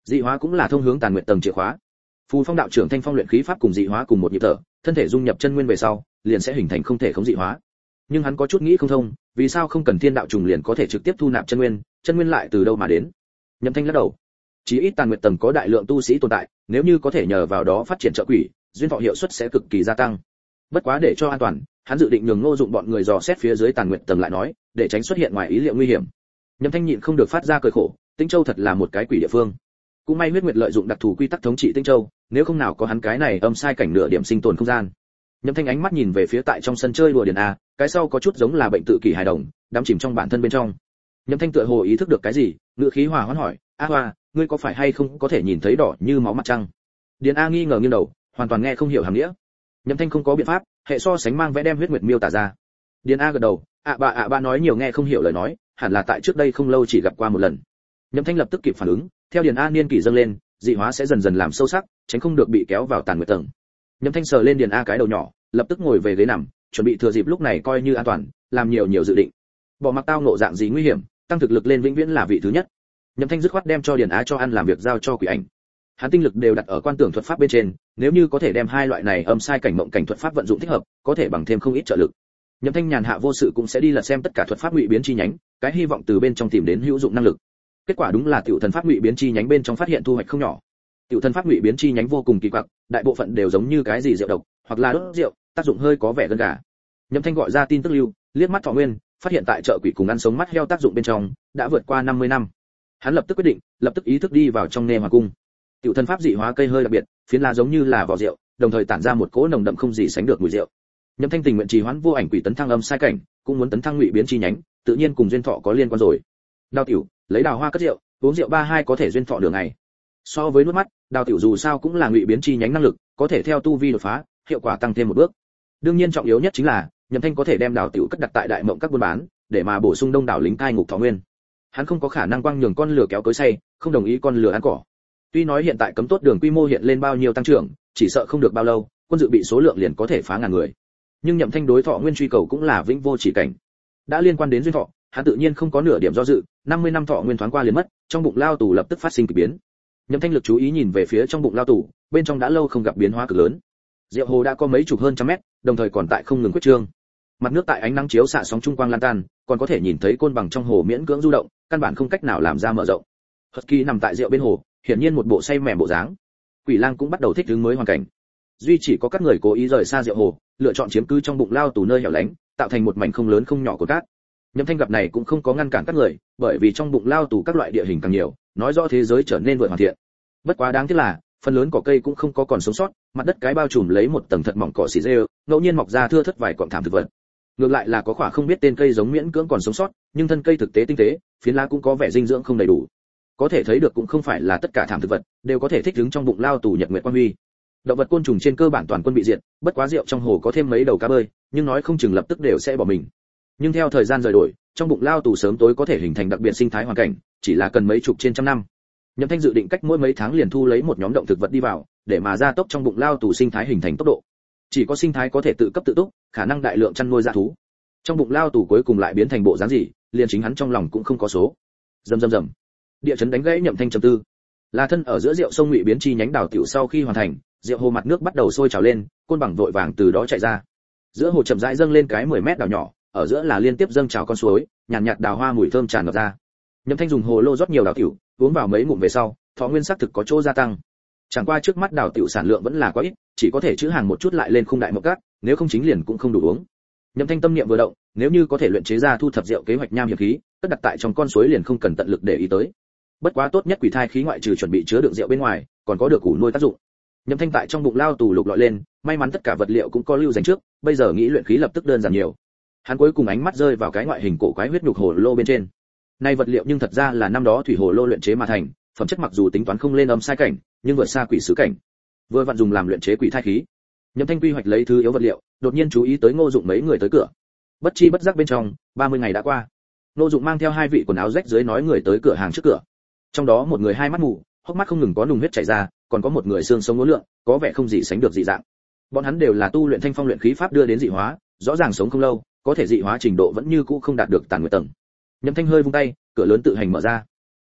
Dị hóa cũng là thông hướng tàn nguyện tầng chìa khóa. Phù Phong đạo trưởng thanh phong luyện khí pháp cùng dị hóa cùng một nhịp thở, thân thể dung nhập chân nguyên về sau, liền sẽ hình thành không thể khống dị hóa. Nhưng hắn có chút nghĩ không thông, vì sao không cần thiên đạo trùng liền có thể trực tiếp thu nạp chân nguyên lại từ đâu mà đến? Nhậm Thanh lắc đầu. Chí ít tàn nguyệt tầng có đại lượng tu sĩ tồn tại, nếu như có thể nhờ vào đó phát triển trợ quỷ, duyên thọ hiệu suất sẽ cực kỳ gia tăng. Bất quá để cho an toàn, hắn dự định nhường Ngô Dụng bọn người dò xét phía dưới tàn nguyệt tầng lại nói, để tránh xuất hiện ngoài ý liệu nguy hiểm. Nhậm Thanh nhịn không được phát ra cười khổ, Tinh Châu thật là một cái quỷ địa phương. Cũng may Huyết Nguyệt lợi dụng đặc thù quy tắc thống trị Tinh Châu, nếu không nào có hắn cái này âm sai cảnh nửa điểm sinh tồn không gian. Nhậm Thanh ánh mắt nhìn về phía tại trong sân chơi đùa điền a, cái sau có chút giống là bệnh tự kỷ hài đồng, đắm chìm trong bản thân bên trong. Nhậm Thanh tựa hồ ý thức được cái gì, ngữ khí hòa hoãn hỏi, "A Hoa, ngươi có phải hay không có thể nhìn thấy đỏ như máu mặt trăng?" Điền A nghi ngờ nghiêng đầu, hoàn toàn nghe không hiểu hàm nghĩa. Nhậm Thanh không có biện pháp, hệ so sánh mang vẽ đem Huyết Nguyệt miêu tả ra. Điền A gật đầu, ạ bà nói nhiều nghe không hiểu lời nói, hẳn là tại trước đây không lâu chỉ gặp qua một lần. Nhậm Thanh lập tức kịp phản ứng, theo Điền A niên kỷ dâng lên, dị hóa sẽ dần dần làm sâu sắc, tránh không được bị kéo vào tàn nguyệt tầng. Nhậm Thanh sờ lên Điền A cái đầu nhỏ, lập tức ngồi về ghế nằm, chuẩn bị thừa dịp lúc này coi như an toàn, làm nhiều dự định. Bỏ mặc tao ngộ dạng gì nguy hiểm, tăng thực lực lên vĩnh viễn là vị thứ nhất. Nhậm Thanh dứt khoát đem cho Điền Á cho ăn làm việc giao cho quỷ ảnh. Hắn tinh lực đều đặt ở quan tưởng thuật pháp bên trên, nếu như có thể đem hai loại này âm sai cảnh mộng cảnh thuật pháp vận dụng thích hợp, có thể bằng thêm không ít trợ lực. Nhậm Thanh nhàn hạ vô sự cũng sẽ đi lật xem tất cả thuật pháp ngụy biến chi nhánh, cái hy vọng từ bên trong tìm đến hữu dụng năng lực. Kết quả đúng là tiểu thần pháp ngụy biến chi nhánh bên trong phát hiện thu hoạch không nhỏ. Tiểu thần pháp ngụy biến chi nhánh vô cùng kỳ quặc, đại bộ phận đều giống như cái gì rượu độc, hoặc là đốt rượu, tác dụng hơi có vẻ gần gà. Nhậm Thanh gọi ra tin tức lưu, liếc mắt Thọ Nguyên, phát hiện tại chợ quỷ cùng ăn sống mắt heo tác dụng bên trong đã vượt qua 50 năm. Hắn lập tức quyết định, lập tức ý thức đi vào trong nê hoàng cung. Tiểu thần pháp dị hóa cây hơi đặc biệt, phiến lá giống như là vỏ rượu, đồng thời tản ra một cỗ nồng đậm không gì sánh được mùi rượu. Nhậm Thanh tình nguyện trì hoãn vô ảnh quỷ tấn thăng âm sai cảnh, cũng muốn tấn thăng ngụy biến chi nhánh, tự nhiên cùng duyên thọ có liên quan rồi. Đào tiểu, lấy đào hoa cất rượu, uống rượu 32 có thể duyên thọ đường ngày. So với nuốt mắt, đào tiểu dù sao cũng là ngụy biến chi nhánh năng lực, có thể theo tu vi đột phá, hiệu quả tăng thêm một bước. Đương nhiên trọng yếu nhất chính là, Nhậm Thanh có thể đem đào tiểu cất đặt tại đại mộng các buôn bán, để mà bổ sung đông đảo lính cai ngục Thọ Nguyên. Hắn không có khả năng quăng nhường con lừa kéo cối say, không đồng ý con lừa ăn cỏ. Tuy nói hiện tại cấm tốt đường quy mô hiện lên bao nhiêu tăng trưởng, chỉ sợ không được bao lâu, quân dự bị số lượng liền có thể phá ngàn người. Nhưng Nhậm Thanh đối Thọ Nguyên truy cầu cũng là vĩnh vô chỉ cảnh. Đã liên quan đến duyên thọ, hắn tự nhiên không có nửa điểm do dự, 50 năm Thọ Nguyên thoáng qua liền mất, trong bụng lao tù lập tức phát sinh kỳ biến. Nhậm Thanh lực chú ý nhìn về phía trong bụng lao tù, bên trong đã lâu không gặp biến hóa cực lớn. Rượu hồ đã có mấy chục hơn trăm mét, đồng thời còn tại không ngừng quyết trương. Mặt nước tại ánh nắng chiếu xạ sóng trung quang lan tan, còn có thể nhìn thấy côn bằng trong hồ miễn cưỡng du động, căn bản không cách nào làm ra mở rộng. Husky nằm tại rượu bên hồ, hiển nhiên một bộ say mềm bộ dáng. Quỷ lang cũng bắt đầu thích ứng mới hoàn cảnh. Duy chỉ có các người cố ý rời xa rượu hồ, lựa chọn chiếm cứ trong bụng lao tù nơi hẻo lánh, tạo thành một mảnh không lớn không nhỏ của cát. Nhậm Thanh gặp này cũng không có ngăn cản các người, bởi vì trong bụng lao tù các loại địa hình càng nhiều, nói rõ thế giới trở nên vượt hoàn thiện. Bất quá đáng tiếc là, phần lớn cỏ cây cũng không có còn sống sót, mặt đất cái bao trùm lấy một tầng thật mỏng cỏ xỉ rêu, ngẫu nhiên mọc ra thưa thớt vài cọng thảm thực vật. Ngược lại là có khỏa không biết tên cây giống miễn cưỡng còn sống sót, nhưng thân cây thực tế tinh tế, phiến lá cũng có vẻ dinh dưỡng không đầy đủ. Có thể thấy được cũng không phải là tất cả thảm thực vật đều có thể thích ứng trong bụng lao tù nhật nguyệt quang huy. Động vật côn trùng trên cơ bản toàn quân bị diệt, bất quá rượu trong hồ có thêm mấy đầu cá bơi, nhưng nói không chừng lập tức đều sẽ bỏ mình. Nhưng theo thời gian rời đổi, trong bụng lao tù sớm tối có thể hình thành đặc biệt sinh thái hoàn cảnh, chỉ là cần mấy chục trên trăm năm. Nhậm Thanh dự định cách mỗi mấy tháng liền thu lấy một nhóm động thực vật đi vào, để mà gia tốc trong bụng lao tù sinh thái hình thành tốc độ. Chỉ có sinh thái có thể tự cấp tự túc, khả năng đại lượng chăn nuôi dã thú. Trong bụng lao tù cuối cùng lại biến thành bộ dáng gì, liền chính hắn trong lòng cũng không có số. Rầm. Địa chấn đánh gãy Nhậm Thanh trầm tư. Là thân ở giữa rượu sông ngụy biến chi nhánh đảo tiểu sau khi hoàn thành, rượu hồ mặt nước bắt đầu sôi trào lên, côn bằng vội vàng từ đó chạy ra. Giữa hồ chậm rãi dâng lên cái 10 mét đảo nhỏ, ở giữa là liên tiếp dâng trào con suối, nhàn nhạt đào hoa mùi thơm tràn ngập ra. Nhậm Thanh dùng hồ lô rót nhiều đảo tiểu, uống vào mấy ngụm về sau, Thọ Nguyên sắc thực có chỗ gia tăng. Chẳng qua trước mắt đảo tiểu sản lượng vẫn là quá ít, chỉ có thể trữ hàng một chút lại lên khung đại mộng cát, nếu không chính liền cũng không đủ uống. Nhậm Thanh tâm niệm vừa động, nếu như có thể luyện chế ra thu thập rượu kế hoạch nham hiệp khí, cất đặt tại trong con suối liền không cần tận lực để ý tới. Bất quá tốt nhất quỷ thai khí ngoại trừ chuẩn bị chứa đựng rượu bên ngoài, còn có được củ nuôi tác dụng. Nhậm Thanh tại trong bụng lao tù lục lọi lên, may mắn tất cả vật liệu cũng có lưu dành trước, bây giờ nghĩ luyện khí lập tức đơn giản nhiều. Hắn cuối cùng ánh mắt rơi vào cái ngoại hình cổ quái huyết nhục hồ lô bên trên. Này vật liệu nhưng thật ra là năm đó thủy hồ lô luyện chế mà thành, phẩm chất mặc dù tính toán không lên âm sai cảnh, nhưng vượt xa quỷ sứ cảnh. Vừa vặn dùng làm luyện chế quỷ thai khí. Nhậm Thanh quy hoạch lấy thứ yếu vật liệu, đột nhiên chú ý tới Ngô Dụng mấy người tới cửa. Bất chi bất giác bên trong, 30 ngày đã qua. Ngô Dụng mang theo hai vị quần áo rách dưới nói người tới cửa hàng trước cửa. Trong đó một người hai mắt mù, hốc mắt không ngừng có nùng huyết chảy ra, còn có một người xương sống uốn lượn, có vẻ không gì sánh được dị dạng. Bọn hắn đều là tu luyện thanh phong luyện khí pháp đưa đến dị hóa, rõ ràng sống không lâu, có thể dị hóa trình độ vẫn như cũ không đạt được tàn nguyệt tầng. Nhậm Thanh hơi vung tay, cửa lớn tự hành mở ra.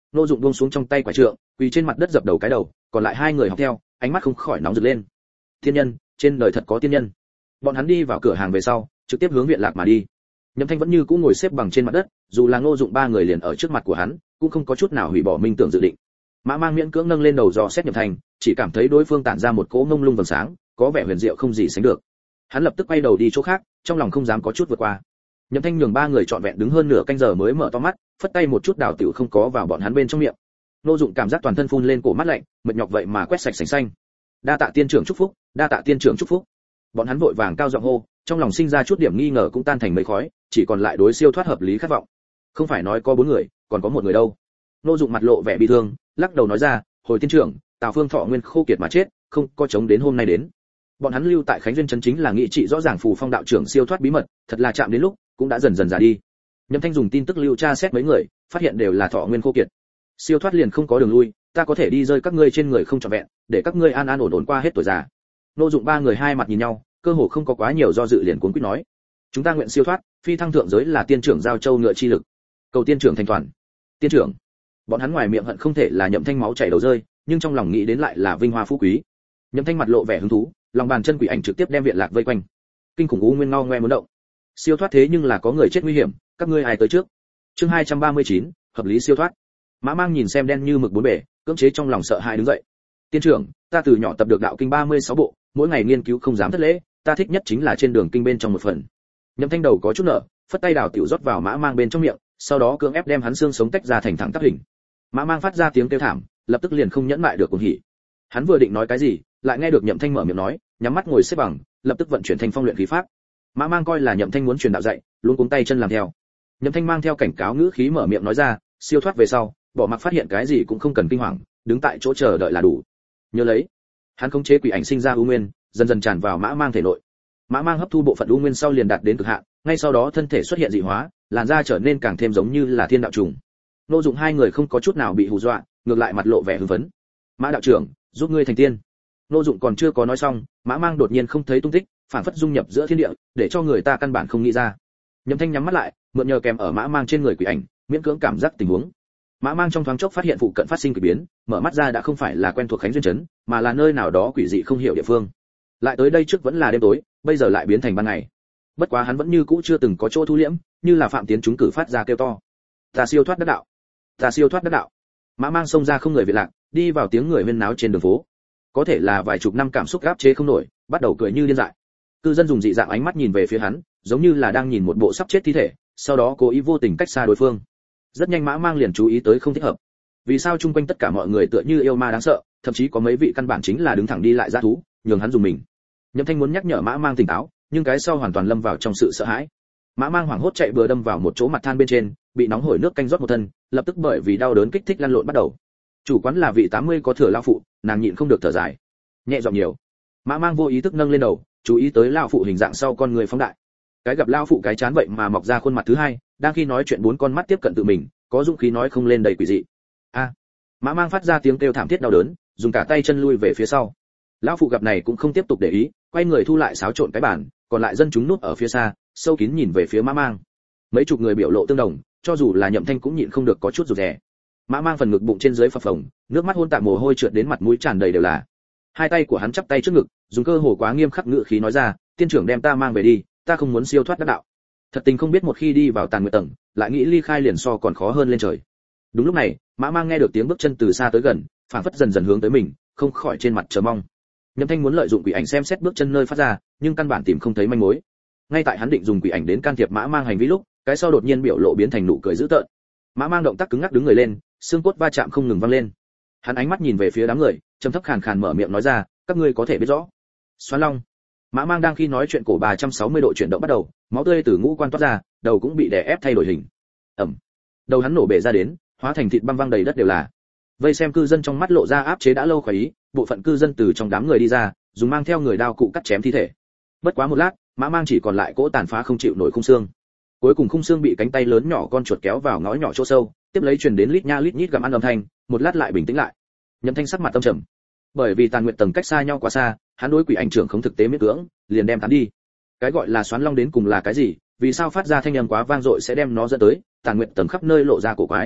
Ngô Dụng buông xuống trong tay quả trượng, quỳ trên mặt đất dập đầu cái đầu, còn lại hai người học theo, ánh mắt không khỏi nóng rực lên. Tiên nhân, trên đời thật có tiên nhân. Bọn hắn đi vào cửa hàng về sau, trực tiếp hướng viện lạc mà đi. Nhậm Thanh vẫn như cũ ngồi xếp bằng trên mặt đất, dù là Ngô Dụng ba người liền ở trước mặt của hắn, cũng không có chút nào hủy bỏ minh tưởng dự định. Mã Mang miễn cưỡng nâng lên đầu dò xét Nhậm Thanh, chỉ cảm thấy đối phương tản ra một cỗ ngông lung vầng sáng, có vẻ huyền diệu không gì sánh được. Hắn lập tức quay đầu đi chỗ khác, trong lòng không dám có chút vượt qua. Nhậm Thanh nhường ba người trọn vẹn đứng hơn nửa canh giờ mới mở to mắt, phất tay một chút đào tiểu không có vào bọn hắn bên trong miệng. Ngô Dụng cảm giác toàn thân phun lên cổ mát lạnh, mệt nhọc vậy mà quét sạch sành xanh. Đa tạ tiên trưởng chúc phúc, đa tạ tiên trưởng chúc phúc. Bọn hắn vội vàng cao giọng hô, trong lòng sinh ra chút điểm nghi ngờ cũng tan thành mây khói, chỉ còn lại đối siêu thoát hợp lý khát vọng. Không phải nói có 4 người, còn có một người đâu? Ngô Dụng mặt lộ vẻ bi thương, lắc đầu nói ra, hồi tiên trưởng, Tào Phương thọ nguyên khô kiệt mà chết, không có chống đến hôm nay đến. Bọn hắn lưu tại Khánh Duyên trấn chính là nghị trị rõ ràng phù phong đạo trưởng siêu thoát bí mật, thật là chạm đến lúc, cũng đã dần dần già đi. Nhậm Thanh dùng tin tức lưu tra xét mấy người, phát hiện đều là thọ nguyên khô kiệt. Siêu thoát liền không có đường lui, ta có thể đi rơi các ngươi trên người không trọn vẹn, để các ngươi an an ổn ổn qua hết tuổi già. Ngô Dụng ba người hai mặt nhìn nhau, cơ hồ không có quá nhiều do dự liền cuống quýt nói, chúng ta nguyện siêu thoát, phi thăng thượng giới là tiên trưởng giao châu ngựa chi lực, cầu tiên trưởng thành toàn. Tiên trưởng. Bọn hắn ngoài miệng hận không thể là Nhậm Thanh máu chảy đầu rơi, nhưng trong lòng nghĩ đến lại là vinh hoa phú quý. Nhậm Thanh mặt lộ vẻ hứng thú, lòng bàn chân quỷ ảnh trực tiếp đem viện lạc vây quanh. Kinh khủng u nguyên ngao ngoe muốn động. Siêu thoát thế nhưng là có người chết nguy hiểm, các ngươi ai tới trước? Chương 239, hợp lý siêu thoát. Mã Mang nhìn xem đen như mực bốn bể, cưỡng chế trong lòng sợ hãi đứng dậy. Tiên trưởng, ta từ nhỏ tập được đạo kinh 36 bộ, mỗi ngày nghiên cứu không dám thất lễ, ta thích nhất chính là trên đường kinh bên trong một phần. Nhậm Thanh đầu có chút nở, phất tay đào tiểu rót vào Mã Mang bên trong miệng, sau đó cưỡng ép đem hắn xương sống tách ra thành thẳng tắp hình. Mã Mang phát ra tiếng kêu thảm, lập tức liền không nhẫn lại được cuồng hỉ. Hắn vừa định nói cái gì, lại nghe được Nhậm Thanh mở miệng nói, nhắm mắt ngồi xếp bằng, lập tức vận chuyển thành phong luyện khí pháp. Mã Mang coi là Nhậm Thanh muốn truyền đạo dạy, luôn cuống tay chân làm theo. Nhậm Thanh mang theo cảnh cáo ngữ khí mở miệng nói ra, siêu thoát về sau, bỏ mặc phát hiện cái gì cũng không cần kinh hoàng, đứng tại chỗ chờ đợi là đủ. Nhớ lấy. Hắn khống chế quỷ ảnh sinh ra u nguyên, dần dần tràn vào Mã Mang thể nội. Mã Mang hấp thu bộ phận u nguyên sau liền đạt đến cực hạn, ngay sau đó thân thể xuất hiện dị hóa, làn da trở nên càng thêm giống như là thiên đạo trùng. Ngô Dụng hai người không có chút nào bị hù dọa, ngược lại mặt lộ vẻ hưng phấn. Mã đạo trưởng, giúp ngươi thành tiên. Ngô Dụng còn chưa có nói xong, Mã Mang đột nhiên không thấy tung tích, phản phất dung nhập giữa thiên địa, để cho người ta căn bản không nghĩ ra. Nhậm Thanh nhắm mắt lại, mượn nhờ kèm ở Mã Mang trên người quỷ ảnh, miễn cưỡng cảm giác tình huống. Mã Mang trong thoáng chốc phát hiện phụ cận phát sinh kỳ biến, mở mắt ra đã không phải là quen thuộc Khánh Duyên trấn, mà là nơi nào đó quỷ dị không hiểu địa phương. Lại tới đây trước vẫn là đêm tối, bây giờ lại biến thành ban ngày. Bất quá hắn vẫn như cũ chưa từng có chỗ thu liễm, như là phạm tiến chúng cử phát ra kêu to. Ta siêu thoát đắc đạo, ta siêu thoát đắc đạo. Mã Mang xông ra không người viện lạc, đi vào tiếng người huyên náo trên đường phố. Có thể là vài chục năm cảm xúc áp chế không nổi, bắt đầu cười như điên dại. Cư dân dùng dị dạng ánh mắt nhìn về phía hắn, giống như là đang nhìn một bộ sắp chết thi thể, sau đó cố ý vô tình cách xa đối phương. Rất nhanh Mã Mang liền chú ý tới không thích hợp. Vì sao chung quanh tất cả mọi người tựa như yêu ma đáng sợ, thậm chí có mấy vị căn bản chính là đứng thẳng đi lại dã thú, nhường hắn dùng mình. Nhậm Thanh muốn nhắc nhở Mã Mang tỉnh táo, nhưng cái sau hoàn toàn lâm vào trong sự sợ hãi. Mã Mang hoảng hốt chạy bừa đâm vào một chỗ mặt than bên trên, bị nóng hổi nước canh rót một thân, lập tức bởi vì đau đớn kích thích lăn lộn bắt đầu. Chủ quán là vị 80 có thừa lão phụ, nàng nhịn không được thở dài, nhẹ giọng nhiều. Mã Mang vô ý thức nâng lên đầu, chú ý tới lão phụ hình dạng sau con người phóng đại. Cái gặp lão phụ cái chán vậy mà mọc ra khuôn mặt thứ hai, đang khi nói chuyện 4 con mắt tiếp cận tự mình, có dũng khí nói không lên đầy quỷ dị. A! Mã Mang phát ra tiếng kêu thảm thiết đau đớn, dùng cả tay chân lui về phía sau. Lão phụ gặp này cũng không tiếp tục để ý, quay người thu lại xáo trộn cái bàn, còn lại dân chúng núp ở phía xa, sâu kín nhìn về phía Mã Mang. Mấy chục người biểu lộ tương đồng, cho dù là Nhậm Thanh cũng nhịn không được có chút rụt rè. Mã Mang phần ngực bụng trên dưới phập phồng, nước mắt hôn tạp mồ hôi trượt đến mặt mũi tràn đầy đều là. Hai tay của hắn chắp tay trước ngực, dùng cơ hồ quá nghiêm khắc ngữ khí nói ra, tiên trưởng đem ta mang về đi, ta không muốn siêu thoát đắc đạo. Thật tình không biết một khi đi vào tàn nguyệt tầng, lại nghĩ ly khai liền so còn khó hơn lên trời. Đúng lúc này, Mã Mang nghe được tiếng bước chân từ xa tới gần, phảng phất dần dần hướng tới mình, không khỏi trên mặt chờ mong. Nhậm Thanh muốn lợi dụng quỷ ảnh xem xét bước chân nơi phát ra, nhưng căn bản tìm không thấy manh mối. Ngay tại hắn định dùng quỷ ảnh đến can thiệp Mã Mang hành vi lúc, cái sau đột nhiên biểu lộ biến thành nụ cười dữ tợn. Mã Mang động tác cứng ngắc đứng người lên, xương cốt va chạm không ngừng vang lên. Hắn ánh mắt nhìn về phía đám người, trầm thấp khàn khàn mở miệng nói ra, các ngươi có thể biết rõ. Xoắn long. Mã Mang đang khi nói chuyện cổ 360 độ chuyển động bắt đầu, máu tươi từ ngũ quan toát ra, đầu cũng bị đè ép thay đổi hình. Ầm. Đầu hắn nổ bể ra đến, hóa thành thịt băm văng đầy đất đều là. Vây xem cư dân trong mắt lộ ra áp chế đã lâu khỏi ý, bộ phận cư dân từ trong đám người đi ra, dùng mang theo người đao cụ cắt chém thi thể. Bất quá một lát, Mã Mang chỉ còn lại cỗ tàn phá không chịu nổi khung xương. Cuối cùng khung xương bị cánh tay lớn nhỏ con chuột kéo vào ngõ nhỏ chỗ sâu, tiếp lấy truyền đến lít nha lít nhít gặm ăn âm thanh, một lát lại bình tĩnh lại. Nhậm Thanh sắc mặt tâm trầm. Bởi vì tàn nguyện tầng cách xa nhau quá xa, hắn đối quỷ ảnh trưởng không thực tế miễn cưỡng, liền đem tán đi. Cái gọi là xoắn long đến cùng là cái gì, vì sao phát ra thanh âm quá vang dội sẽ đem nó dẫn tới, tàn nguyện tầng khắp nơi lộ ra cổ quái.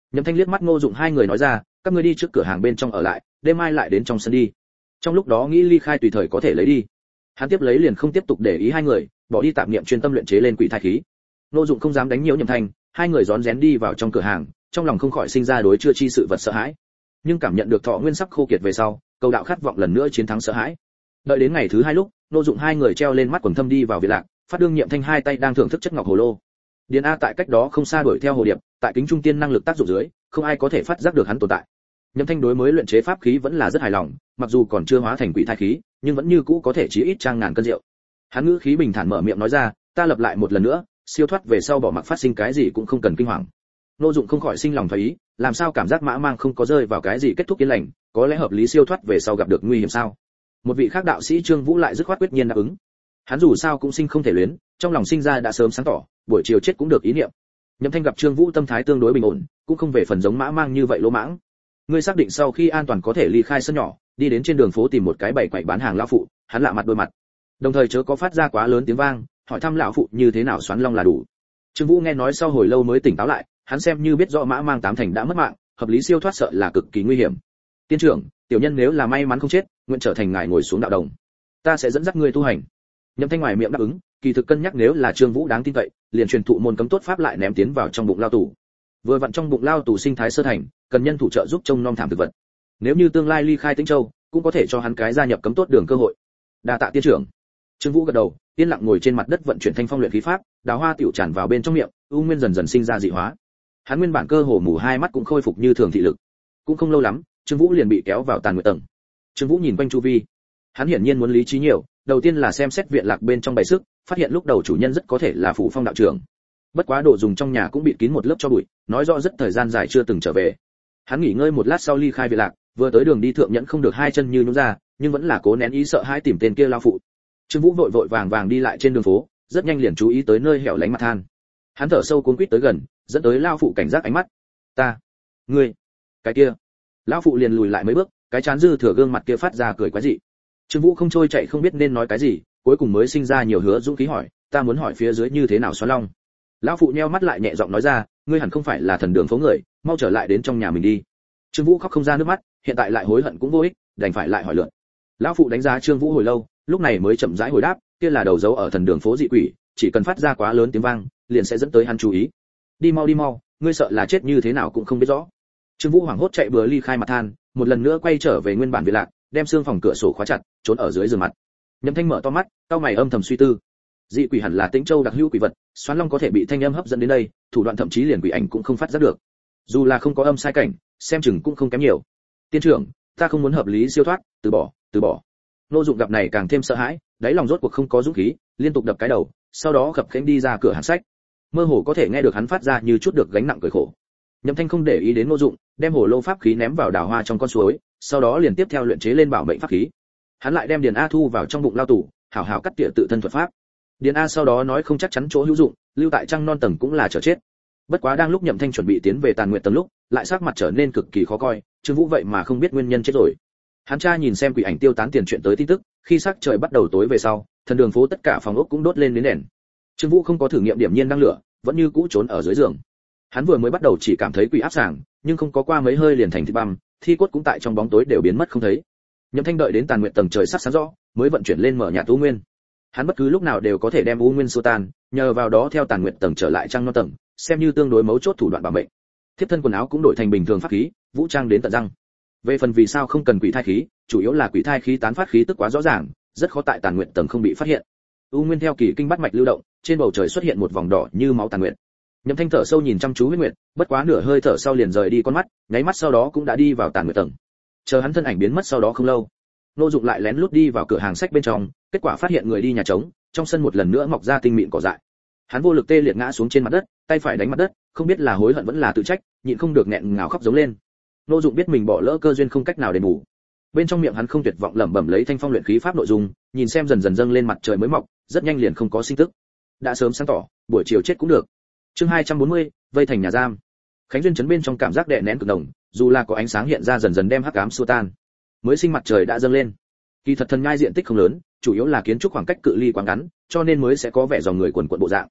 Nhậm Thanh liếc mắt Ngô Dụng hai người nói ra, các ngươi đi trước cửa hàng bên trong ở lại, đêm mai lại đến trong sân đi. Trong lúc đó nghĩ ly khai tùy thời có thể lấy đi. Hắn tiếp lấy liền không tiếp tục để ý hai người, bỏ đi tạp niệm chuyên tâm luyện chế lên quỷ thai khí. Ngô Dụng không dám đánh nhiễu Nhậm Thanh, hai người rón rén đi vào trong cửa hàng, trong lòng không khỏi sinh ra đối chưa chi sự vật sợ hãi. Nhưng cảm nhận được thọ nguyên sắp khô kiệt về sau, cầu đạo khát vọng lần nữa chiến thắng sợ hãi. Đợi đến ngày thứ hai lúc, Ngô Dụng hai người treo lên mắt quần thâm đi vào viện lạc, phát đương Nhiệm Thanh hai tay đang thưởng thức chất ngọc hồ lô. Điền A tại cách đó không xa đuổi theo hồ điệp, tại kính trung tiên năng lực tác dụng dưới, không ai có thể phát giác được hắn tồn tại. Nhậm Thanh đối mới luyện chế pháp khí vẫn là rất hài lòng, mặc dù còn chưa hóa thành quỷ thai khí, nhưng vẫn như cũ có thể chí ít trang ngàn cân rượu. Hắn ngữ khí bình thản mở miệng nói ra, ta lập lại một lần nữa, siêu thoát về sau bỏ mặc phát sinh cái gì cũng không cần kinh hoàng. Ngô Dụng không khỏi sinh lòng thấy ý, làm sao cảm giác mã mang không có rơi vào cái gì kết thúc yên lành, có lẽ hợp lý siêu thoát về sau gặp được nguy hiểm sao? Một vị khác đạo sĩ Trương Vũ lại dứt khoát quyết nhiên đáp ứng. Hắn dù sao cũng sinh không thể luyến, trong lòng sinh ra đã sớm sáng tỏ, buổi chiều chết cũng được ý niệm. Nhậm Thanh gặp Trương Vũ tâm thái tương đối bình ổn, cũng không về phần giống mã mang như vậy lỗ mãng. Ngươi xác định sau khi an toàn có thể ly khai sân nhỏ, đi đến trên đường phố tìm một cái bày quậy bán hàng lão phụ, hắn lạ mặt đôi mặt. Đồng thời chớ có phát ra quá lớn tiếng vang, hỏi thăm lão phụ như thế nào xoắn long là đủ. Trương Vũ nghe nói sau hồi lâu mới tỉnh táo lại, hắn xem như biết rõ mã mang tám thành đã mất mạng, hợp lý siêu thoát sợ là cực kỳ nguy hiểm. Tiên trưởng, tiểu nhân nếu là may mắn không chết, nguyện trở thành ngài ngồi xuống đạo đồng. Ta sẽ dẫn dắt ngươi tu hành. Nhậm Thanh ngoài miệng đáp ứng, kỳ thực cân nhắc nếu là Trương Vũ đáng tin cậy, liền truyền thụ môn cấm tốt pháp lại ném tiến vào trong bụng lao tù. Vừa vặn trong bụng lao tù sinh thái sơ thành, cần nhân thủ trợ giúp trông nom thảm thực vật. Nếu như tương lai ly khai Tĩnh Châu, cũng có thể cho hắn cái gia nhập cấm tốt đường cơ hội. Đa tạ tiên trưởng. Trương Vũ gật đầu, yên lặng ngồi trên mặt đất vận chuyển thanh phong luyện khí pháp, đào hoa tiểu tràn vào bên trong miệng, u nguyên dần dần sinh ra dị hóa. Hắn nguyên bản cơ hồ mù hai mắt cũng khôi phục như thường thị lực. Cũng không lâu lắm, Trương Vũ liền bị kéo vào tàn nguyệt tầng. Trương Vũ nhìn quanh chu vi, hắn hiển nhiên muốn lý trí nhiều, đầu tiên là xem xét viện lạc bên trong bày sức, phát hiện lúc đầu chủ nhân rất có thể là Phủ Phong đạo trưởng. Bất quá đồ dùng trong nhà cũng bị kín một lớp cho bụi, nói rõ rất thời gian dài chưa từng trở về. Hắn nghỉ ngơi một lát sau ly khai viện lạc, vừa tới đường đi thượng nhẫn không được hai chân như nhũn ra, nhưng vẫn là cố nén ý sợ hãi tìm tên kia lao phụ. Trương Vũ vội vội vàng vàng đi lại trên đường phố, rất nhanh liền chú ý tới nơi hẻo lánh mặt than. Hắn thở sâu cuống quýt tới gần, dẫn tới lao phụ cảnh giác ánh mắt. Ta, ngươi, cái kia. Lao phụ liền lùi lại mấy bước, cái chán dư thừa gương mặt kia phát ra cười quái dị. Trương Vũ không trôi chạy không biết nên nói cái gì, cuối cùng mới sinh ra nhiều hứa dũng khí hỏi, ta muốn hỏi phía dưới như thế nào xoắn long. Lão phụ nheo mắt lại nhẹ giọng nói ra, ngươi hẳn không phải là thần đường phố người, mau trở lại đến trong nhà mình đi. Trương Vũ khóc không ra nước mắt, hiện tại lại hối hận cũng vô ích, đành phải lại hỏi lượt. Lão phụ đánh giá Trương Vũ hồi lâu, lúc này mới chậm rãi hồi đáp, kia là đầu dấu ở thần đường phố dị quỷ, chỉ cần phát ra quá lớn tiếng vang, liền sẽ dẫn tới hắn chú ý. Đi mau, ngươi sợ là chết như thế nào cũng không biết rõ. Trương Vũ hoảng hốt chạy bừa ly khai mặt than, một lần nữa quay trở về nguyên bản viện lạc, đem xương phòng cửa sổ khóa chặt, trốn ở dưới giường mặt. Nhậm Thanh mở to mắt, cau mày âm thầm suy tư. Dị quỷ hẳn là Tĩnh Châu đặc hữu quỷ vật, xoắn long có thể bị thanh âm hấp dẫn đến đây, thủ đoạn thậm chí liền quỷ ảnh cũng không phát giác được. Dù là không có âm sai cảnh, xem chừng cũng không kém nhiều. Tiên trưởng, ta không muốn hợp lý siêu thoát, từ bỏ. Nô Dụng gặp này càng thêm sợ hãi, đáy lòng rốt cuộc không có dũng khí, liên tục đập cái đầu, sau đó khập khiễng đi ra cửa hàng sách. Mơ hồ có thể nghe được hắn phát ra như chút được gánh nặng cười khổ. Nhậm Thanh không để ý đến Nô Dụng, đem hồ lô pháp khí ném vào đào hoa trong con suối, sau đó liền tiếp theo luyện chế lên bảo mệnh pháp khí. Hắn lại đem Điền A thu vào trong bụng lao tù, hảo hảo cắt tỉa tự thân thuật pháp. Điền A sau đó nói không chắc chắn chỗ hữu dụng, lưu tại trăng non tầng cũng là chờ chết. Bất quá đang lúc Nhậm Thanh chuẩn bị tiến về Tàn Nguyệt tầng lúc, lại sắc mặt trở nên cực kỳ khó coi, Trương Vũ vậy mà không biết nguyên nhân chết rồi. Hắn tra nhìn xem quỷ ảnh tiêu tán tiền chuyện tới tin tức, khi sắc trời bắt đầu tối về sau, thần đường phố tất cả phòng ốc cũng đốt lên đến đèn. Trương Vũ không có thử nghiệm điểm nhiên năng lửa, vẫn như cũ trốn ở dưới giường. Hắn vừa mới bắt đầu chỉ cảm thấy quỷ áp sảng, nhưng không có qua mấy hơi liền thành thịt băm, thi cốt cũng tại trong bóng tối đều biến mất không thấy. Nhậm Thanh đợi đến Tàn Nguyệt tầng trời sắc sáng rõ, mới vận chuyển lên mở nhạt u nguyên. Hắn bất cứ lúc nào đều có thể đem u nguyên xua tan, nhờ vào đó theo Tàn Nguyệt tầng trở lại trăng non tầng, xem như tương đối mấu chốt thủ đoạn bảo mệnh. Thiếp thân quần áo cũng đổi thành bình thường pháp khí, vũ trang đến tận răng. Về phần vì sao không cần quỷ thai khí, chủ yếu là quỷ thai khí tán phát khí tức quá rõ ràng, rất khó tại Tàn Nguyệt tầng không bị phát hiện. U nguyên theo kỳ kinh bắt mạch lưu động, trên bầu trời xuất hiện một vòng đỏ như máu Tàn Nguyệt. Nhậm Thanh thở sâu nhìn chăm chú huyết nguyệt, bất quá nửa hơi thở sau liền rời đi con mắt, nháy mắt sau đó cũng đã đi vào Tàn Nguyệt tầng. Chờ hắn thân ảnh biến mất sau đó không lâu, Nô Dụng lại lén lút đi vào cửa hàng sách bên trong, kết quả phát hiện người đi nhà trống, trong sân một lần nữa mọc ra tinh mịn cỏ dại. Hắn vô lực tê liệt ngã xuống trên mặt đất, tay phải đánh mặt đất, không biết là hối hận vẫn là tự trách, nhịn không được nghẹn ngào khóc giống lên. Nô Dụng biết mình bỏ lỡ cơ duyên không cách nào đền bù. Bên trong miệng hắn không tuyệt vọng lẩm bẩm lấy thanh phong luyện khí pháp nội dung, nhìn xem dần dần dâng lên mặt trời mới mọc, rất nhanh liền không có sinh tức. Đã sớm sáng tỏ, buổi chiều chết cũng được. Chương 240, vây thành nhà giam. Khánh duyên trấn bên trong cảm giác đè nén cực nồng, dù là có ánh sáng hiện ra dần dần đem hắc ám xua tan. Mới sinh mặt trời đã dâng lên. Kỳ thật thần nhai diện tích không lớn, chủ yếu là kiến trúc khoảng cách cự ly quá ngắn, cho nên mới sẽ có vẻ dòng người quần quật bộ dạng.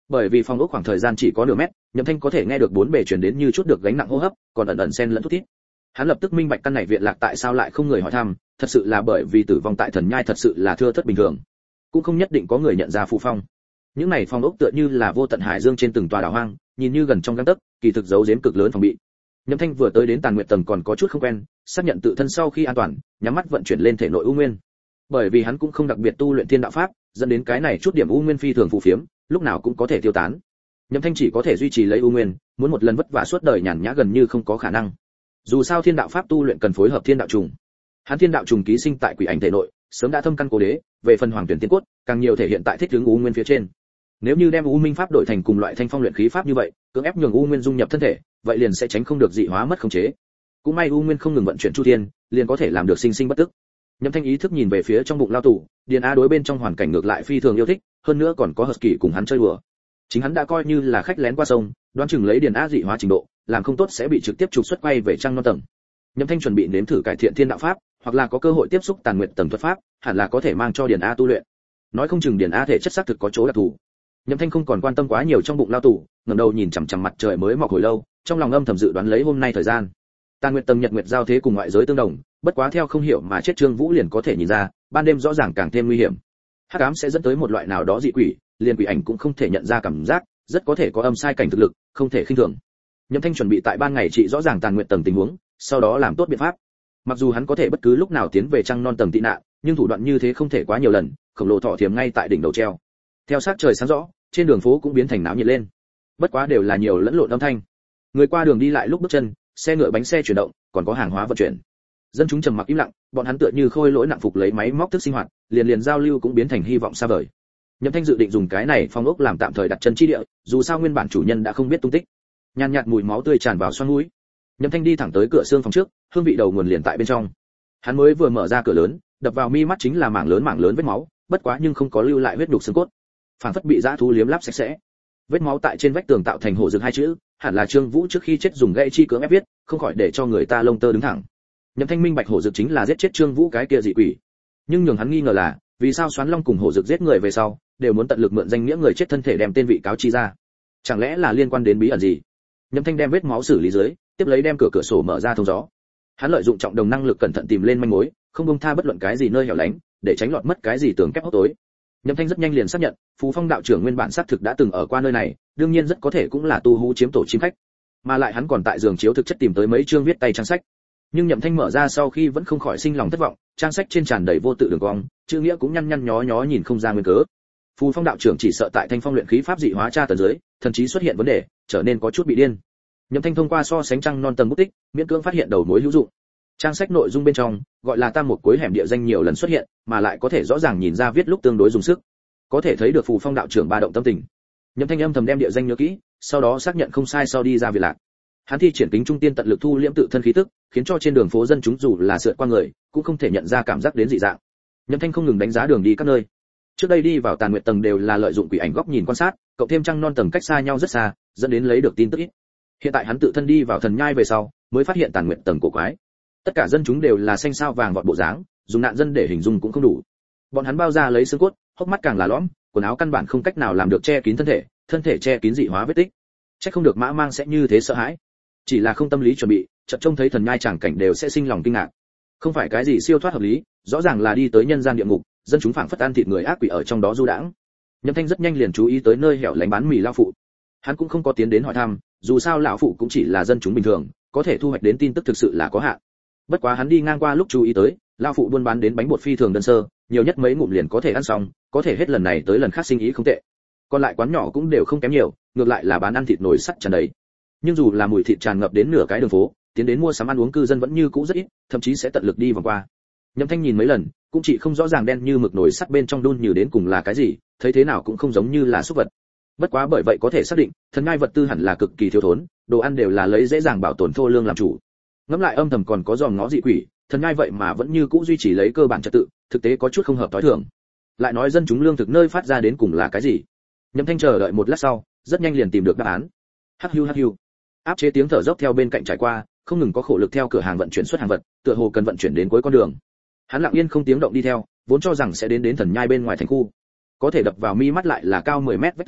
Bởi vì phòng ốc khoảng thời gian chỉ có nửa mét, Nhậm Thanh có thể nghe được bốn bề truyền đến như chút được gánh nặng hô hấp, còn ẩn ẩn xen lẫn thút thít. Hắn lập tức minh bạch căn này viện lạc tại sao lại không người hỏi thăm, thật sự là bởi vì tử vong tại Thần Nhai thật sự là thưa thớt bình thường, cũng không nhất định có người nhận ra Phù Phong. Những này phòng ốc tựa như là vô tận hải dương trên từng tòa đảo hoang, nhìn như gần trong gang tấc, kỳ thực giấu giếm cực lớn phòng bị. Nhậm Thanh vừa tới đến Tàn Nguyệt tầng còn có chút không quen, xác nhận tự thân sau khi an toàn, nhắm mắt vận chuyển lên thể nội u nguyên. Bởi vì hắn cũng không đặc biệt tu luyện thiên đạo pháp, dẫn đến cái này chút điểm u nguyên phi thường phù phiếm, lúc nào cũng có thể tiêu tán. Nhậm Thanh chỉ có thể duy trì lấy u nguyên, muốn một lần vất vả suốt đời nhàn nhã gần như không có khả năng. Dù sao thiên đạo pháp tu luyện cần phối hợp thiên đạo trùng. Hắn thiên đạo trùng ký sinh tại quỷ ảnh thể nội, sớm đã thâm căn cố đế, về phần hoàng tuyển tiên cốt, càng nhiều thể hiện tại thích ứng u nguyên phía trên. Nếu như đem u minh pháp đổi thành cùng loại thanh phong luyện khí pháp như vậy, cưỡng ép nhường u nguyên dung nhập thân thể, vậy liền sẽ tránh không được dị hóa mất khống chế. Cũng may u nguyên không ngừng vận chuyển chu thiên, liền có thể làm được sinh sinh bất tức. Nhậm Thanh ý thức nhìn về phía trong bụng lao tù, Điền A đối bên trong hoàn cảnh ngược lại phi thường yêu thích, hơn nữa còn có Husky cùng hắn chơi đùa. Chính hắn đã coi như là khách lén qua sông, đoán chừng lấy Điền A dị hóa trình độ, làm không tốt sẽ bị trực tiếp trục xuất quay về Trăng Non tầng. Nhậm Thanh chuẩn bị nếm thử cải thiện thiên đạo pháp, hoặc là có cơ hội tiếp xúc Tàn Nguyệt tầng thuật pháp, hẳn là có thể mang cho Điền A tu luyện. Nói không chừng Điền A thể chất xác thực có chỗ đặc thù. Nhậm Thanh không còn quan tâm quá nhiều trong bụng lao tù, ngẩng đầu nhìn chằm chằm mặt trời mới mọc hồi lâu, trong lòng âm thầm dự đoán lấy hôm nay thời gian. Tàn Nguyệt tầng nhật nguyệt giao thế cùng ngoại giới tương đồng, bất quá theo không hiểu mà chết Trương Vũ liền có thể nhìn ra, ban đêm rõ ràng càng thêm nguy hiểm. Hắc ám sẽ dẫn tới một loại nào đó dị quỷ, liền quỷ ảnh cũng không thể nhận ra cảm giác, rất có thể có âm sai cảnh thực lực, không thể khinh thường. Nhậm Thanh chuẩn bị tại ban ngày trị rõ ràng Tàn Nguyệt tầng tình huống, sau đó làm tốt biện pháp. Mặc dù hắn có thể bất cứ lúc nào tiến về Trăng Non tầng tị nạn, nhưng thủ đoạn như thế không thể quá nhiều lần, khổng lồ thọ thiềm ngay tại đỉnh đầu treo. Theo sát trời sáng rõ, trên đường phố cũng biến thành náo nhiệt lên. Bất quá đều là nhiều lẫn lộn âm thanh. Người qua đường đi lại lúc bước chân, xe ngựa bánh xe chuyển động, còn có hàng hóa vận chuyển. Dân chúng trầm mặc im lặng, bọn hắn tựa như khôi lỗi nặng phục lấy máy móc thức sinh hoạt, liền giao lưu cũng biến thành hy vọng xa vời. Nhậm Thanh dự định dùng cái này phong ốc làm tạm thời đặt chân chi địa, dù sao nguyên bản chủ nhân đã không biết tung tích. Nhàn nhạt mùi máu tươi tràn vào xoang mũi. Nhậm Thanh đi thẳng tới cửa xương phòng trước, hương vị đầu nguồn liền tại bên trong. Hắn mới vừa mở ra cửa lớn, đập vào mi mắt chính là mảng lớn vết máu, bất quá nhưng không có lưu lại huyết đục xương cốt, phảng phất bị dã thú liếm láp sạch sẽ. Vết máu tại trên vách tường tạo thành hổ rực hai chữ, hẳn là Trương Vũ trước khi chết dùng gậy chi cưỡng ép viết, không khỏi để cho người ta lông tơ đứng thẳng. Nhậm Thanh minh bạch hổ rực chính là giết chết Trương Vũ cái kia dị quỷ, nhưng nhường hắn nghi ngờ là, vì sao Xoán Long cùng hổ rực giết người về sau, đều muốn tận lực mượn danh nghĩa người chết thân thể đem tên vị cáo chi ra, chẳng lẽ là liên quan đến bí ẩn gì? Nhậm Thanh đem vết máu xử lý dưới, tiếp lấy đem cửa sổ mở ra thông gió. Hắn lợi dụng trọng đồng năng lực cẩn thận tìm lên manh mối, không buông tha bất luận cái gì nơi hẻo lánh, để tránh lọt mất cái gì tường kép hốc tối. Nhậm Thanh rất nhanh liền xác nhận, Phù Phong đạo trưởng nguyên bản xác thực đã từng ở qua nơi này, đương nhiên rất có thể cũng là tu hú chiếm tổ chim khách, mà lại hắn còn tại giường chiếu thực chất tìm tới mấy chương viết tay trang sách. Nhưng Nhậm Thanh mở ra sau khi vẫn không khỏi sinh lòng thất vọng, trang sách trên tràn đầy vô tự đường cong, chữ nghĩa cũng nhăn nhó nhó nhìn không ra nguyên cớ. Phù Phong đạo trưởng chỉ sợ tại Thanh Phong luyện khí pháp dị hóa tra tầng dưới, thần trí xuất hiện vấn đề, trở nên có chút bị điên. Nhậm Thanh thông qua so sánh Trăng Non tầng bút tích, miễn cưỡng phát hiện đầu mối hữu dụng. Trang sách nội dung bên trong, gọi là tam một cuối hẻm địa danh nhiều lần xuất hiện, mà lại có thể rõ ràng nhìn ra viết lúc tương đối dùng sức. Có thể thấy được Phù Phong đạo trưởng ba động tâm tình. Nhậm Thanh âm thầm đem địa danh nhớ kỹ, sau đó xác nhận không sai sau đi ra viện lạc. Hắn thi triển kính trung tiên tận lực thu liễm tự thân khí tức, khiến cho trên đường phố dân chúng dù là sượt qua người, cũng không thể nhận ra cảm giác đến dị dạng. Nhậm Thanh không ngừng đánh giá đường đi các nơi. Trước đây đi vào Tàn Nguyệt tầng đều là lợi dụng quỷ ảnh góc nhìn quan sát, cộng thêm Trăng Non tầng cách xa nhau rất xa, dẫn đến lấy được tin tức ít. Hiện tại hắn tự thân đi vào Thần Nhai về sau, mới phát hiện Tàn Nguyệt tầng cổ quái. Tất cả dân chúng đều là xanh sao vàng vọt bộ dáng, dùng nạn dân để hình dung cũng không đủ. Bọn hắn bao ra lấy xương cốt, hốc mắt càng là lõm, quần áo căn bản không cách nào làm được che kín thân thể che kín dị hóa vết tích. Chắc không được Mã Mang sẽ như thế sợ hãi. Chỉ là không tâm lý chuẩn bị, chợt trông thấy Thần Nhai tràng cảnh đều sẽ sinh lòng kinh ngạc. Không phải cái gì siêu thoát hợp lý, rõ ràng là đi tới nhân gian địa ngục, dân chúng phảng phất ăn thịt người ác quỷ ở trong đó du đãng. Nhậm Thanh rất nhanh liền chú ý tới nơi hẻo lánh bán mì lão phụ. Hắn cũng không có tiến đến hỏi thăm, dù sao lão phụ cũng chỉ là dân chúng bình thường, có thể thu hoạch đến tin tức thực sự là có hạn. Bất quá hắn đi ngang qua lúc chú ý tới, lão phụ buôn bán đến bánh bột phi thường đơn sơ, nhiều nhất mấy ngụm liền có thể ăn xong, có thể hết lần này tới lần khác sinh ý không tệ. Còn lại quán nhỏ cũng đều không kém nhiều, ngược lại là bán ăn thịt nồi sắt tràn đầy. Nhưng dù là mùi thịt tràn ngập đến nửa cái đường phố, tiến đến mua sắm ăn uống cư dân vẫn như cũ rất ít, thậm chí sẽ tận lực đi vòng qua. Nhậm Thanh nhìn mấy lần, cũng chỉ không rõ ràng đen như mực nồi sắt bên trong đun như đến cùng là cái gì, thấy thế nào cũng không giống như là súc vật. Bất quá bởi vậy có thể xác định, Thần Nhai vật tư hẳn là cực kỳ thiếu thốn, đồ ăn đều là lấy dễ dàng bảo tồn thô lương làm chủ. Ngẫm lại âm thầm còn có dòm ngó dị quỷ, Thần Nhai vậy mà vẫn như cũ duy trì lấy cơ bản trật tự, thực tế có chút không hợp tối thường. Lại nói dân chúng lương thực nơi phát ra đến cùng là cái gì? Nhậm Thanh chờ đợi một lát sau, rất nhanh liền tìm được đáp án. Hắc hưu. Áp chế tiếng thở dốc theo bên cạnh trải qua, không ngừng có khổ lực theo cửa hàng vận chuyển xuất hàng vật, tựa hồ cần vận chuyển đến cuối con đường. Hắn lặng yên không tiếng động đi theo, vốn cho rằng sẽ đến Thần Nhai bên ngoài thành khu. Có thể đập vào mi mắt lại là cao 10 mét vách tường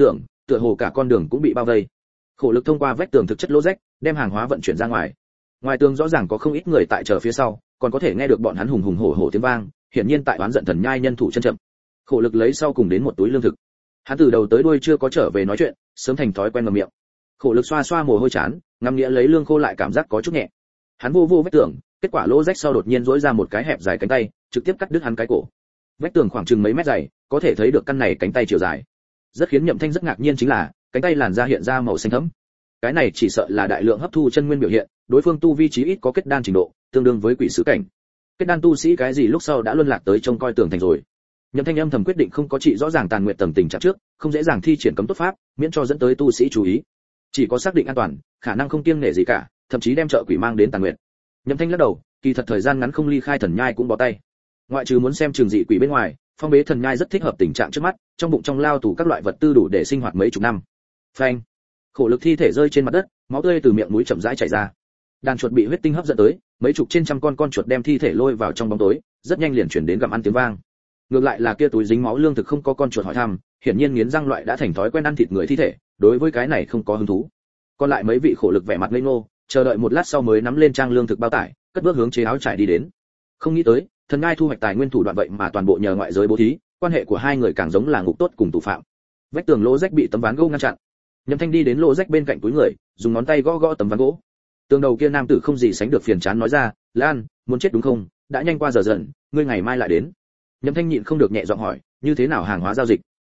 tựa hồ cả con đường cũng bị bao vây. Khổ lực thông qua vách tường thực chất lỗ rách, đem hàng hóa vận chuyển ra ngoài. Ngoài tường rõ ràng có không ít người tại chờ phía sau, còn có thể nghe được bọn hắn hùng hùng hổ hổ tiếng vang, hiển nhiên tại oán giận Thần Nhai nhân thủ chân chậm. Khổ lực lấy sau cùng đến một túi lương thực. Hắn từ đầu tới đuôi chưa có trở về nói chuyện, sớm thành thói quen ngậm miệng. Khổ lực xoa xoa mồ hôi chán, ngắm nghĩa lấy lương khô lại cảm giác có chút nhẹ. Hắn vô vô vách tường, kết quả lỗ rách sau đột nhiên duỗi ra một cái hẹp dài cánh tay, trực tiếp cắt đứt hắn cái cổ. Vách tường khoảng chừng mấy mét dày, có thể thấy được căn này cánh tay chiều dài. Rất khiến Nhậm Thanh rất ngạc nhiên chính là, cánh tay làn da hiện ra màu xanh thẫm. Cái này chỉ sợ là đại lượng hấp thu chân nguyên biểu hiện, đối phương tu vi chí ít có kết đan trình độ, tương đương với quỷ sứ cảnh. Kết đan tu sĩ cái gì lúc sau đã luân lạc tới trông coi tường thành rồi. Nhậm Thanh âm thầm quyết định không có trị rõ ràng tàn nguyệt tầng tình trạng trước, không dễ dàng thi triển cấm tốt pháp, miễn cho dẫn tới tu sĩ chú ý. Chỉ có xác định an toàn, khả năng không kiêng nể gì cả, thậm chí đem trợ quỷ mang đến tàn nguyệt. Nhậm Thanh lắc đầu, kỳ thật thời gian ngắn không ly khai Thần Nhai cũng bó tay. Ngoại trừ muốn xem trường dị quỷ bên ngoài, phong bế Thần Nhai rất thích hợp tình trạng trước mắt, trong bụng trong lao tù các loại vật tư đủ để sinh hoạt mấy chục năm. Phanh! Khổ lực thi thể rơi trên mặt đất, máu tươi từ miệng mũi chậm rãi chảy ra. Đàn chuột bị huyết tinh hấp dẫn tới, mấy chục trên trăm con chuột đem thi thể lôi vào trong bóng tối, rất nhanh liền chuyển đến gặm ăn tiếng vang. Ngược lại là kia túi dính máu lương thực không có con chuột hỏi thăm, hiển nhiên nghiến răng loại đã thành thói quen ăn thịt người thi thể, đối với cái này không có hứng thú. Còn lại mấy vị khổ lực vẻ mặt ngây ngô, chờ đợi một lát sau mới nắm lên trang lương thực bao tải, cất bước hướng chế áo trải đi đến. Không nghĩ tới, Thần Ngai thu hoạch tài nguyên thủ đoạn vậy mà toàn bộ nhờ ngoại giới bố thí, quan hệ của hai người càng giống là ngục tốt cùng tù phạm. Vách tường lỗ rách bị tấm ván gỗ ngăn chặn. Nhậm Thanh đi đến lỗ rách bên cạnh túi người, dùng ngón tay gõ gõ tấm ván gỗ. Tường đầu kia nam tử không gì sánh được phiền chán nói ra, "Lan, muốn chết đúng không? Đã nhanh qua giờ dần, ngươi ngày mai lại đến." Nhậm Thanh nhịn không được nhẹ giọng hỏi, "Như thế nào hàng hóa giao dịch?"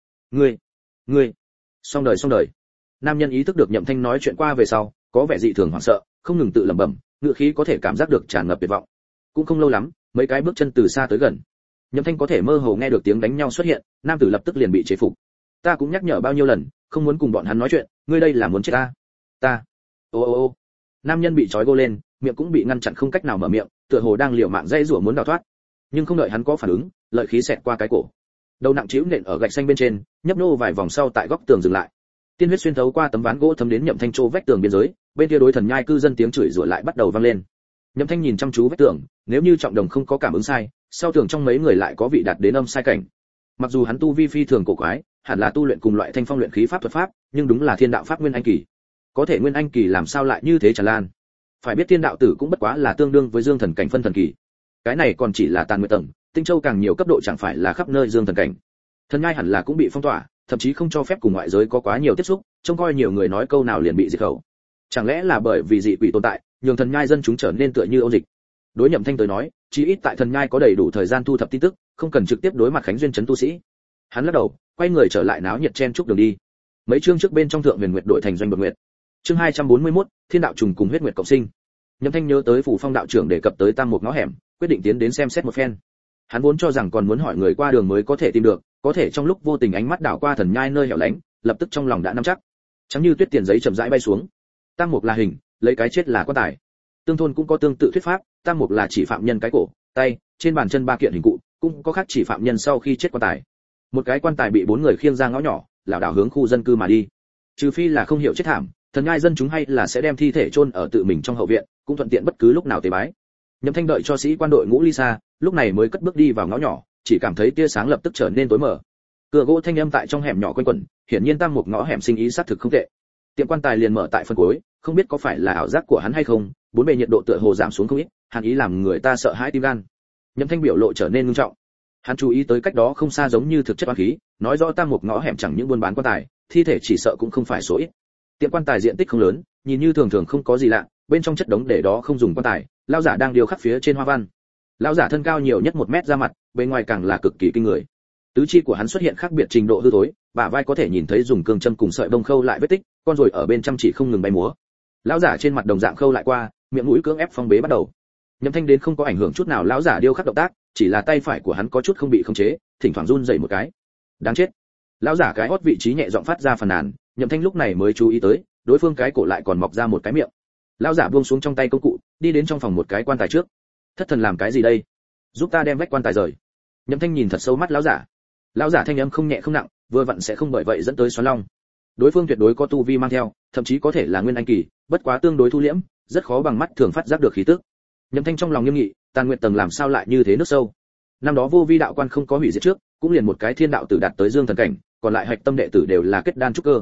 Ngươi. Xong đời. Nam nhân ý thức được Nhậm Thanh nói chuyện qua về sau, có vẻ dị thường hoảng sợ, không ngừng tự lẩm bẩm, ngữ khí có thể cảm giác được tràn ngập tuyệt vọng. Cũng không lâu lắm, mấy cái bước chân từ xa tới gần. Nhậm Thanh có thể mơ hồ nghe được tiếng đánh nhau xuất hiện, nam tử lập tức liền bị chế phục. "Ta cũng nhắc nhở bao nhiêu lần, không muốn cùng bọn hắn nói chuyện, ngươi đây là muốn chết ta." "Ta." Ô. Nam nhân bị trói gô lên, miệng cũng bị ngăn chặn không cách nào mở miệng, tựa hồ đang liều mạng dây rủa muốn đào thoát. Nhưng không đợi hắn có phản ứng, lợi khí xẹt qua cái cổ. Đầu nặng trĩu nện ở gạch xanh bên trên, nhấp nô vài vòng sau tại góc tường dừng lại. Tiên huyết xuyên thấu qua tấm ván gỗ thấm đến Nhậm Thanh chỗ vách tường biên giới, bên kia đối Thần Nhai cư dân tiếng chửi rủa lại bắt đầu vang lên. Nhậm Thanh nhìn chăm chú vách tường, nếu như Trọng Đồng không có cảm ứng sai, sau tường trong mấy người lại có vị đạt đến âm sai cảnh. Mặc dù hắn tu vi phi thường cổ quái, hẳn là tu luyện cùng loại thanh phong luyện khí pháp thuật pháp, nhưng đúng là thiên đạo pháp nguyên anh kỳ. Có thể nguyên anh kỳ làm sao lại như thế tràn lan? Phải biết thiên đạo tử cũng bất quá là tương đương với dương thần cảnh phân thần kỳ. Cái này còn chỉ là tàn nguyệt tầng, tinh châu càng nhiều cấp độ chẳng phải là khắp nơi dương thần cảnh. Thần Nhai hẳn là cũng bị phong tỏa, thậm chí không cho phép cùng ngoại giới có quá nhiều tiếp xúc, trông coi nhiều người nói câu nào liền bị diệt khẩu. Chẳng lẽ là bởi vì dị quỷ tồn tại, nhường Thần Nhai dân chúng trở nên tựa như ôn dịch? Đối Nhậm Thanh tới nói, chí ít tại Thần Nhai có đầy đủ thời gian thu thập tin tức, không cần trực tiếp đối mặt Khánh Duyên trấn tu sĩ. Hắn lắc đầu, quay người trở lại náo nhiệt chen chúc đường đi. Mấy chương trước bên trong thượng huyền nguyệt đổi thành doanh bậc nguyệt. Chương 241, Thiên đạo trùng cùng huyết nguyệt cộng sinh. Nhậm Thanh nhớ tới phủ phong đạo trưởng đề cập tới tam một ngõ hẻm, quyết định tiến đến xem xét một phen. Hắn vốn cho rằng còn muốn hỏi người qua đường mới có thể tìm được, có thể trong lúc vô tình ánh mắt đảo qua Thần Nhai nơi hẻo lánh, lập tức trong lòng đã nắm chắc. Chẳng như tuyết tiền giấy chậm rãi bay xuống. Tam mục là hình, lấy cái chết là quan tài. Tương thôn cũng có tương tự thuyết pháp, tam mục là chỉ phạm nhân cái cổ, tay, trên bàn chân ba kiện hình cụ, cũng có khác chỉ phạm nhân sau khi chết quan tài. Một cái quan tài bị bốn người khiêng ra ngõ nhỏ, lảo đảo hướng khu dân cư mà đi. Trừ phi là không hiểu chết thảm, Thần Nhai dân chúng hay là sẽ đem thi thể chôn ở tự mình trong hậu viện, cũng thuận tiện bất cứ lúc nào tế bái. Nhậm Thanh đợi cho sĩ quan đội ngũ ly xa, lúc này mới cất bước đi vào ngõ nhỏ, chỉ cảm thấy tia sáng lập tức trở nên tối mờ. Cửa gỗ thanh âm tại trong hẻm nhỏ quanh quẩn, hiển nhiên tam một ngõ hẻm sinh ý sát thực không tệ. Tiệm quan tài liền mở tại phân cuối, không biết có phải là ảo giác của hắn hay không, bốn bề nhiệt độ tựa hồ giảm xuống không ít, hàn ý làm người ta sợ hãi tim gan. Nhậm Thanh biểu lộ trở nên nghiêm trọng. Hắn chú ý tới cách đó không xa giống như thực chất oán khí, nói rõ tam một ngõ hẻm chẳng những buôn bán quan tài, thi thể chỉ sợ cũng không phải số ít. Tiệm quan tài diện tích không lớn, nhìn như thường thường không có gì lạ, bên trong chất đống để đó không dùng quan tài, lão giả đang điêu khắc phía trên hoa văn. Lão giả thân cao nhiều nhất 1 mét ra mặt, bên ngoài càng là cực kỳ kinh người. Tứ chi của hắn xuất hiện khác biệt trình độ hư thối, bả vai có thể nhìn thấy dùng cương châm cùng sợi bông khâu lại vết tích, con rồi ở bên trong chỉ không ngừng bay múa. Lão giả trên mặt đồng dạng khâu lại qua, miệng mũi cưỡng ép phong bế bắt đầu. Nhậm Thanh đến không có ảnh hưởng chút nào lão giả điêu khắc động tác, chỉ là tay phải của hắn có chút không bị khống chế, thỉnh thoảng run rẩy một cái. Đáng chết. Lão giả cái hót vị trí nhẹ giọng phát ra phàn nàn, Nhậm Thanh lúc này mới chú ý tới, đối phương cái cổ lại còn mọc ra một cái miệng. Lão giả buông xuống trong tay công cụ, đi đến trong phòng một cái quan tài trước. Thất thần làm cái gì đây? Giúp ta đem vách quan tài rời. Nhậm Thanh nhìn thật sâu mắt lão giả. Lão giả thanh âm không nhẹ không nặng, vừa vặn sẽ không bởi vậy dẫn tới xoắn long. Đối phương tuyệt đối có tu vi mang theo, thậm chí có thể là nguyên anh kỳ, bất quá tương đối thu liễm, rất khó bằng mắt thường phát giác được khí tức. Nhậm Thanh trong lòng nghiêm nghị, tàn nguyện tầng làm sao lại như thế nước sâu. Năm đó vô vi đạo quan không có hủy diệt trước, cũng liền một cái thiên đạo tử đạt tới dương thần cảnh, còn lại hạch tâm đệ tử đều là kết đan trúc cơ.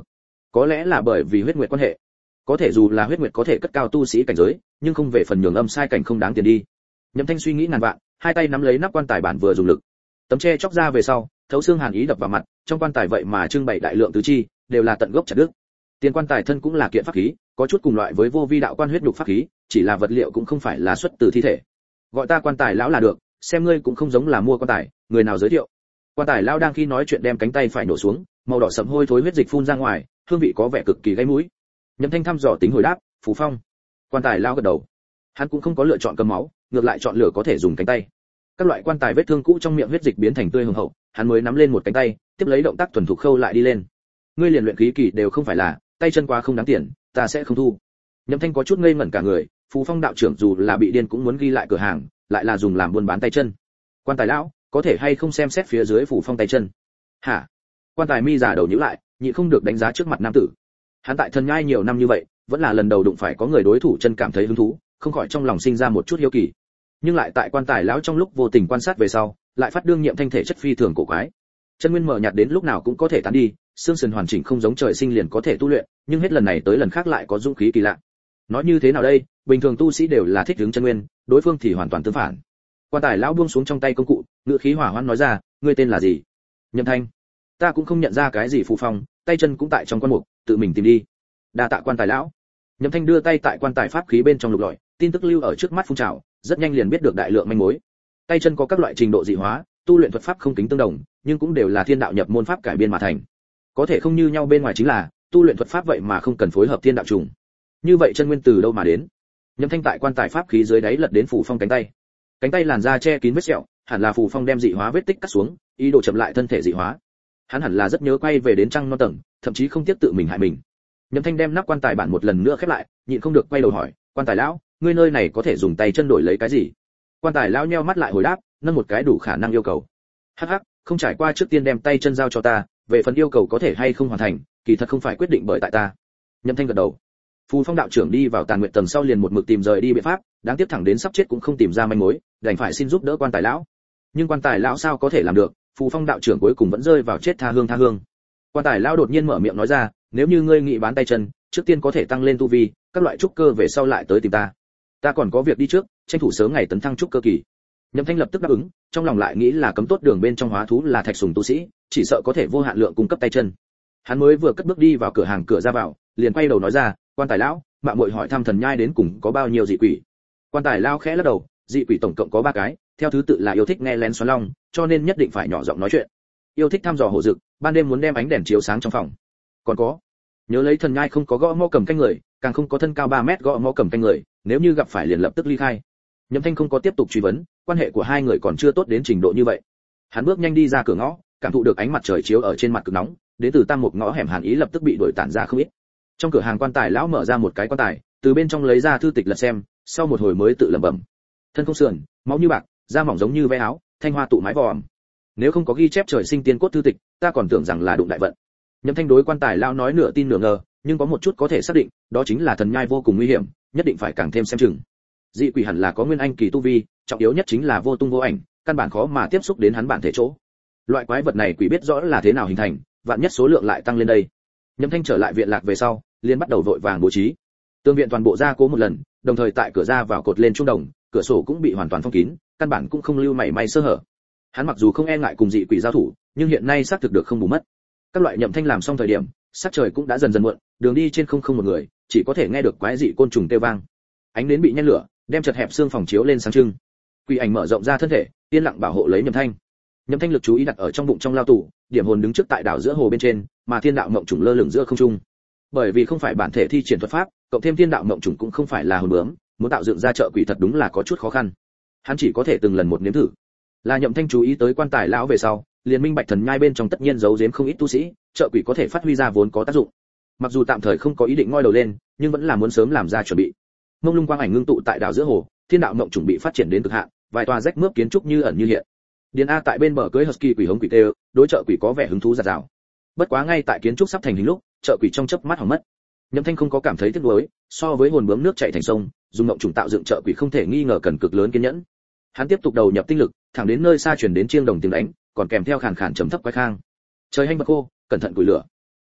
Có lẽ là bởi vì huyết nguyệt quan hệ. Có thể dù là huyết nguyệt có thể cất cao tu sĩ cảnh giới, nhưng không về phần nhường âm sai cảnh không đáng tiền đi. Nhậm Thanh suy nghĩ ngàn vạn, hai tay nắm lấy nắp quan tài bản vừa dùng lực. Tấm tre chóc ra về sau, thấu xương hàn ý đập vào mặt, trong quan tài vậy mà trưng bày đại lượng tứ chi, đều là tận gốc chặt đứt. Tiền quan tài thân cũng là kiện pháp khí, có chút cùng loại với vô vi đạo quan huyết nhục pháp khí, chỉ là vật liệu cũng không phải là xuất từ thi thể. Gọi ta quan tài lão là được, xem ngươi cũng không giống là mua quan tài, người nào giới thiệu. Quan tài lão đang khi nói chuyện đem cánh tay phải nổ xuống, màu đỏ sẫm hôi thối huyết dịch phun ra ngoài, hương vị có vẻ cực kỳ gây mũi. Nhậm Thanh thăm dò tính hồi đáp, Phù Phong. Quan tài lão gật đầu. Hắn cũng không có lựa chọn cầm máu, ngược lại chọn lựa có thể dùng cánh tay. Các loại quan tài vết thương cũ trong miệng huyết dịch biến thành tươi hồng hậu, hắn mới nắm lên một cánh tay, tiếp lấy động tác thuần thục khâu lại đi lên. Ngươi liền luyện khí kỳ đều không phải là, tay chân quá không đáng tiền, ta sẽ không thu. Nhậm Thanh có chút ngây ngẩn cả người, Phù Phong đạo trưởng dù là bị điên cũng muốn ghi lại cửa hàng, lại là dùng làm buôn bán tay chân. Quan tài lão, có thể hay không xem xét phía dưới Phù Phong tay chân? Hả? Quan tài mi giả đầu nhíu lại, nhịn không được đánh giá trước mặt nam tử. Hắn tại Thần Nhai nhiều năm như vậy, vẫn là lần đầu đụng phải có người đối thủ chân cảm thấy hứng thú, không khỏi trong lòng sinh ra một chút hiếu kỳ. Nhưng lại tại quan tài lão trong lúc vô tình quan sát về sau, lại phát đương nhiệm thanh thể chất phi thường cổ quái. Chân nguyên mờ nhạt đến lúc nào cũng có thể tán đi, xương sườn hoàn chỉnh không giống trời sinh liền có thể tu luyện, nhưng hết lần này tới lần khác lại có dũng khí kỳ lạ. Nói như thế nào đây, bình thường tu sĩ đều là thích ứng chân nguyên, đối phương thì hoàn toàn tương phản. Quan tài lão buông xuống trong tay công cụ, ngữ khí hỏa hoãn nói ra, ngươi tên là gì? Nhậm Thanh. Ta cũng không nhận ra cái gì Phù Phong, tay chân cũng tại trong quan mục, tự mình tìm đi. Đa tạ quan tài lão. Nhậm Thanh đưa tay tại quan tài pháp khí bên trong lục lọi, tin tức lưu ở trước mắt phun trào, rất nhanh liền biết được đại lượng manh mối. Tay chân có các loại trình độ dị hóa, tu luyện thuật pháp không tính tương đồng, nhưng cũng đều là thiên đạo nhập môn pháp cải biên mà thành. Có thể không như nhau bên ngoài chính là, tu luyện thuật pháp vậy mà không cần phối hợp thiên đạo trùng. Như vậy chân nguyên từ đâu mà đến? Nhậm Thanh tại quan tài pháp khí dưới đáy lật đến Phù Phong cánh tay. Cánh tay làn da che kín vết sẹo, hẳn là Phù Phong đem dị hóa vết tích cắt xuống, ý đồ chậm lại thân thể dị hóa. Hắn hẳn là rất nhớ quay về đến trăng non tầng, thậm chí không tiếc tự mình hại mình. Nhậm Thanh đem nắp quan tài bản một lần nữa khép lại, nhịn không được quay đầu hỏi, quan tài lão, ngươi nơi này có thể dùng tay chân đổi lấy cái gì? Quan tài lão nheo mắt lại hồi đáp, nâng một cái đủ khả năng yêu cầu. Hắc hắc, không trải qua trước tiên đem tay chân giao cho ta, về phần yêu cầu có thể hay không hoàn thành, kỳ thật không phải quyết định bởi tại ta. Nhậm Thanh gật đầu. Phù Phong đạo trưởng đi vào Tàn Nguyệt tầng sau liền một mực tìm rời đi biện pháp, đáng tiếc thẳng đến sắp chết cũng không tìm ra manh mối, đành phải xin giúp đỡ quan tài lão. Nhưng quan tài lão sao có thể làm được, Phù Phong đạo trưởng cuối cùng vẫn rơi vào chết tha hương. Quan tài lão đột nhiên mở miệng nói ra, nếu như ngươi nghĩ bán tay chân, trước tiên có thể tăng lên tu vi, các loại trúc cơ về sau lại tới tìm ta. Ta còn có việc đi trước, tranh thủ sớm ngày tấn thăng trúc cơ kỳ. Nhậm Thanh lập tức đáp ứng, trong lòng lại nghĩ là cấm tốt đường bên trong hóa thú là thạch sùng tu sĩ, chỉ sợ có thể vô hạn lượng cung cấp tay chân. Hắn mới vừa cất bước đi vào cửa hàng cửa ra vào, liền quay đầu nói ra, quan tài lão, mạo muội hỏi thăm Thần Nhai đến cùng có bao nhiêu dị quỷ. Quan tài lão khẽ lắc đầu, dị quỷ tổng cộng có 3 cái, theo thứ tự là yêu thích nghe lén xoắn long, cho nên nhất định phải nhỏ giọng nói chuyện. Yêu thích thăm dò hồ dực, ban đêm muốn đem ánh đèn chiếu sáng trong phòng. Còn có, nhớ lấy Thần Nhai không có gõ mõ cầm canh người, càng không có thân cao 3 mét gõ mõ cầm canh người, nếu như gặp phải liền lập tức ly khai. Nhậm Thanh không có tiếp tục truy vấn, quan hệ của hai người còn chưa tốt đến trình độ như vậy. Hắn bước nhanh đi ra cửa ngõ, cảm thụ được ánh mặt trời chiếu ở trên mặt cực nóng, đến từ tam một ngõ hẻm hàn ý lập tức bị đuổi tản ra không ít. Trong cửa hàng quan tài lão mở ra một cái quan tài, từ bên trong lấy ra thư tịch lật xem, sau một hồi mới tự lẩm bẩm. Thân không sườn, máu như bạc, da mỏng giống như ve áo, thanh hoa tụ mái vòm. Nếu không có ghi chép trời sinh tiên cốt thư tịch, ta còn tưởng rằng là đụng đại vận. Nhậm Thanh đối quan tài lão nói nửa tin nửa ngờ, nhưng có một chút có thể xác định, đó chính là Thần Nhai vô cùng nguy hiểm, nhất định phải càng thêm xem chừng. Dị quỷ hẳn là có nguyên anh kỳ tu vi, trọng yếu nhất chính là vô tung vô ảnh, căn bản khó mà tiếp xúc đến hắn bản thể chỗ. Loại quái vật này quỷ biết rõ là thế nào hình thành, vạn nhất số lượng lại tăng lên đây. Nhậm Thanh trở lại viện lạc về sau, liền bắt đầu vội vàng bố trí. Tường viện toàn bộ gia cố một lần, đồng thời tại cửa ra vào cột lên trung đồng, cửa sổ cũng bị hoàn toàn phong kín, căn bản cũng không lưu mảy may sơ hở. Hắn mặc dù không e ngại cùng dị quỷ giao thủ, nhưng hiện nay xác thực được không bù mất. Các loại Nhậm Thanh làm xong thời điểm, sắc trời cũng đã dần dần muộn, đường đi trên không một người, chỉ có thể nghe được quái dị côn trùng kêu vang. Ánh nến bị nhen lửa, đem chật hẹp xương phòng chiếu lên sáng trưng. Quỷ ảnh mở rộng ra thân thể, yên lặng bảo hộ lấy Nhậm Thanh. Nhậm Thanh lực chú ý đặt ở trong bụng trong lao tù, điểm hồn đứng trước tại đảo giữa hồ bên trên, mà thiên đạo mộng trùng lơ lửng giữa không trung. Bởi vì không phải bản thể thi triển thuật pháp, cộng thêm thiên đạo mộng trùng cũng không phải là hồn bướm, muốn tạo dựng ra trợ quỷ thật đúng là có chút khó khăn. Hắn chỉ có thể từng lần một nếm thử. Là Nhậm Thanh chú ý tới quan tài lão về sau, liền minh bạch Thần Nhai bên trong tất nhiên giấu giếm không ít tu sĩ, trợ quỷ có thể phát huy ra vốn có tác dụng. Mặc dù tạm thời không có ý định ngoi đầu lên, nhưng vẫn là muốn sớm làm ra chuẩn bị. Mông lung quang ảnh ngưng tụ tại đảo giữa hồ, thiên đạo mộng trùng bị phát triển đến cực hạn, vài tòa rách mướp kiến trúc như ẩn như hiện. Điền A tại bên bờ cưới husky quỷ hống quỷ tê, đối trợ quỷ có vẻ hứng thú giạt rào. Bất quá ngay tại kiến trúc sắp thành hình lúc, trợ quỷ trong chớp mắt hỏng mất. Nhậm Thanh không có cảm thấy tiếc nuối, so với hồn bướm nước chảy thành sông, dùng mộng trùng tạo dựng trợ quỷ không thể nghi ngờ cần cực lớn kiên nhẫn. Hắn tiếp tục đầu nhập tinh lực, thẳng đến nơi xa truyền đến chiêng đồng tiếng đánh, còn kèm theo khàn khàn trầm thấp quái khang. Trời hanh bật khô, cẩn thận củi lửa.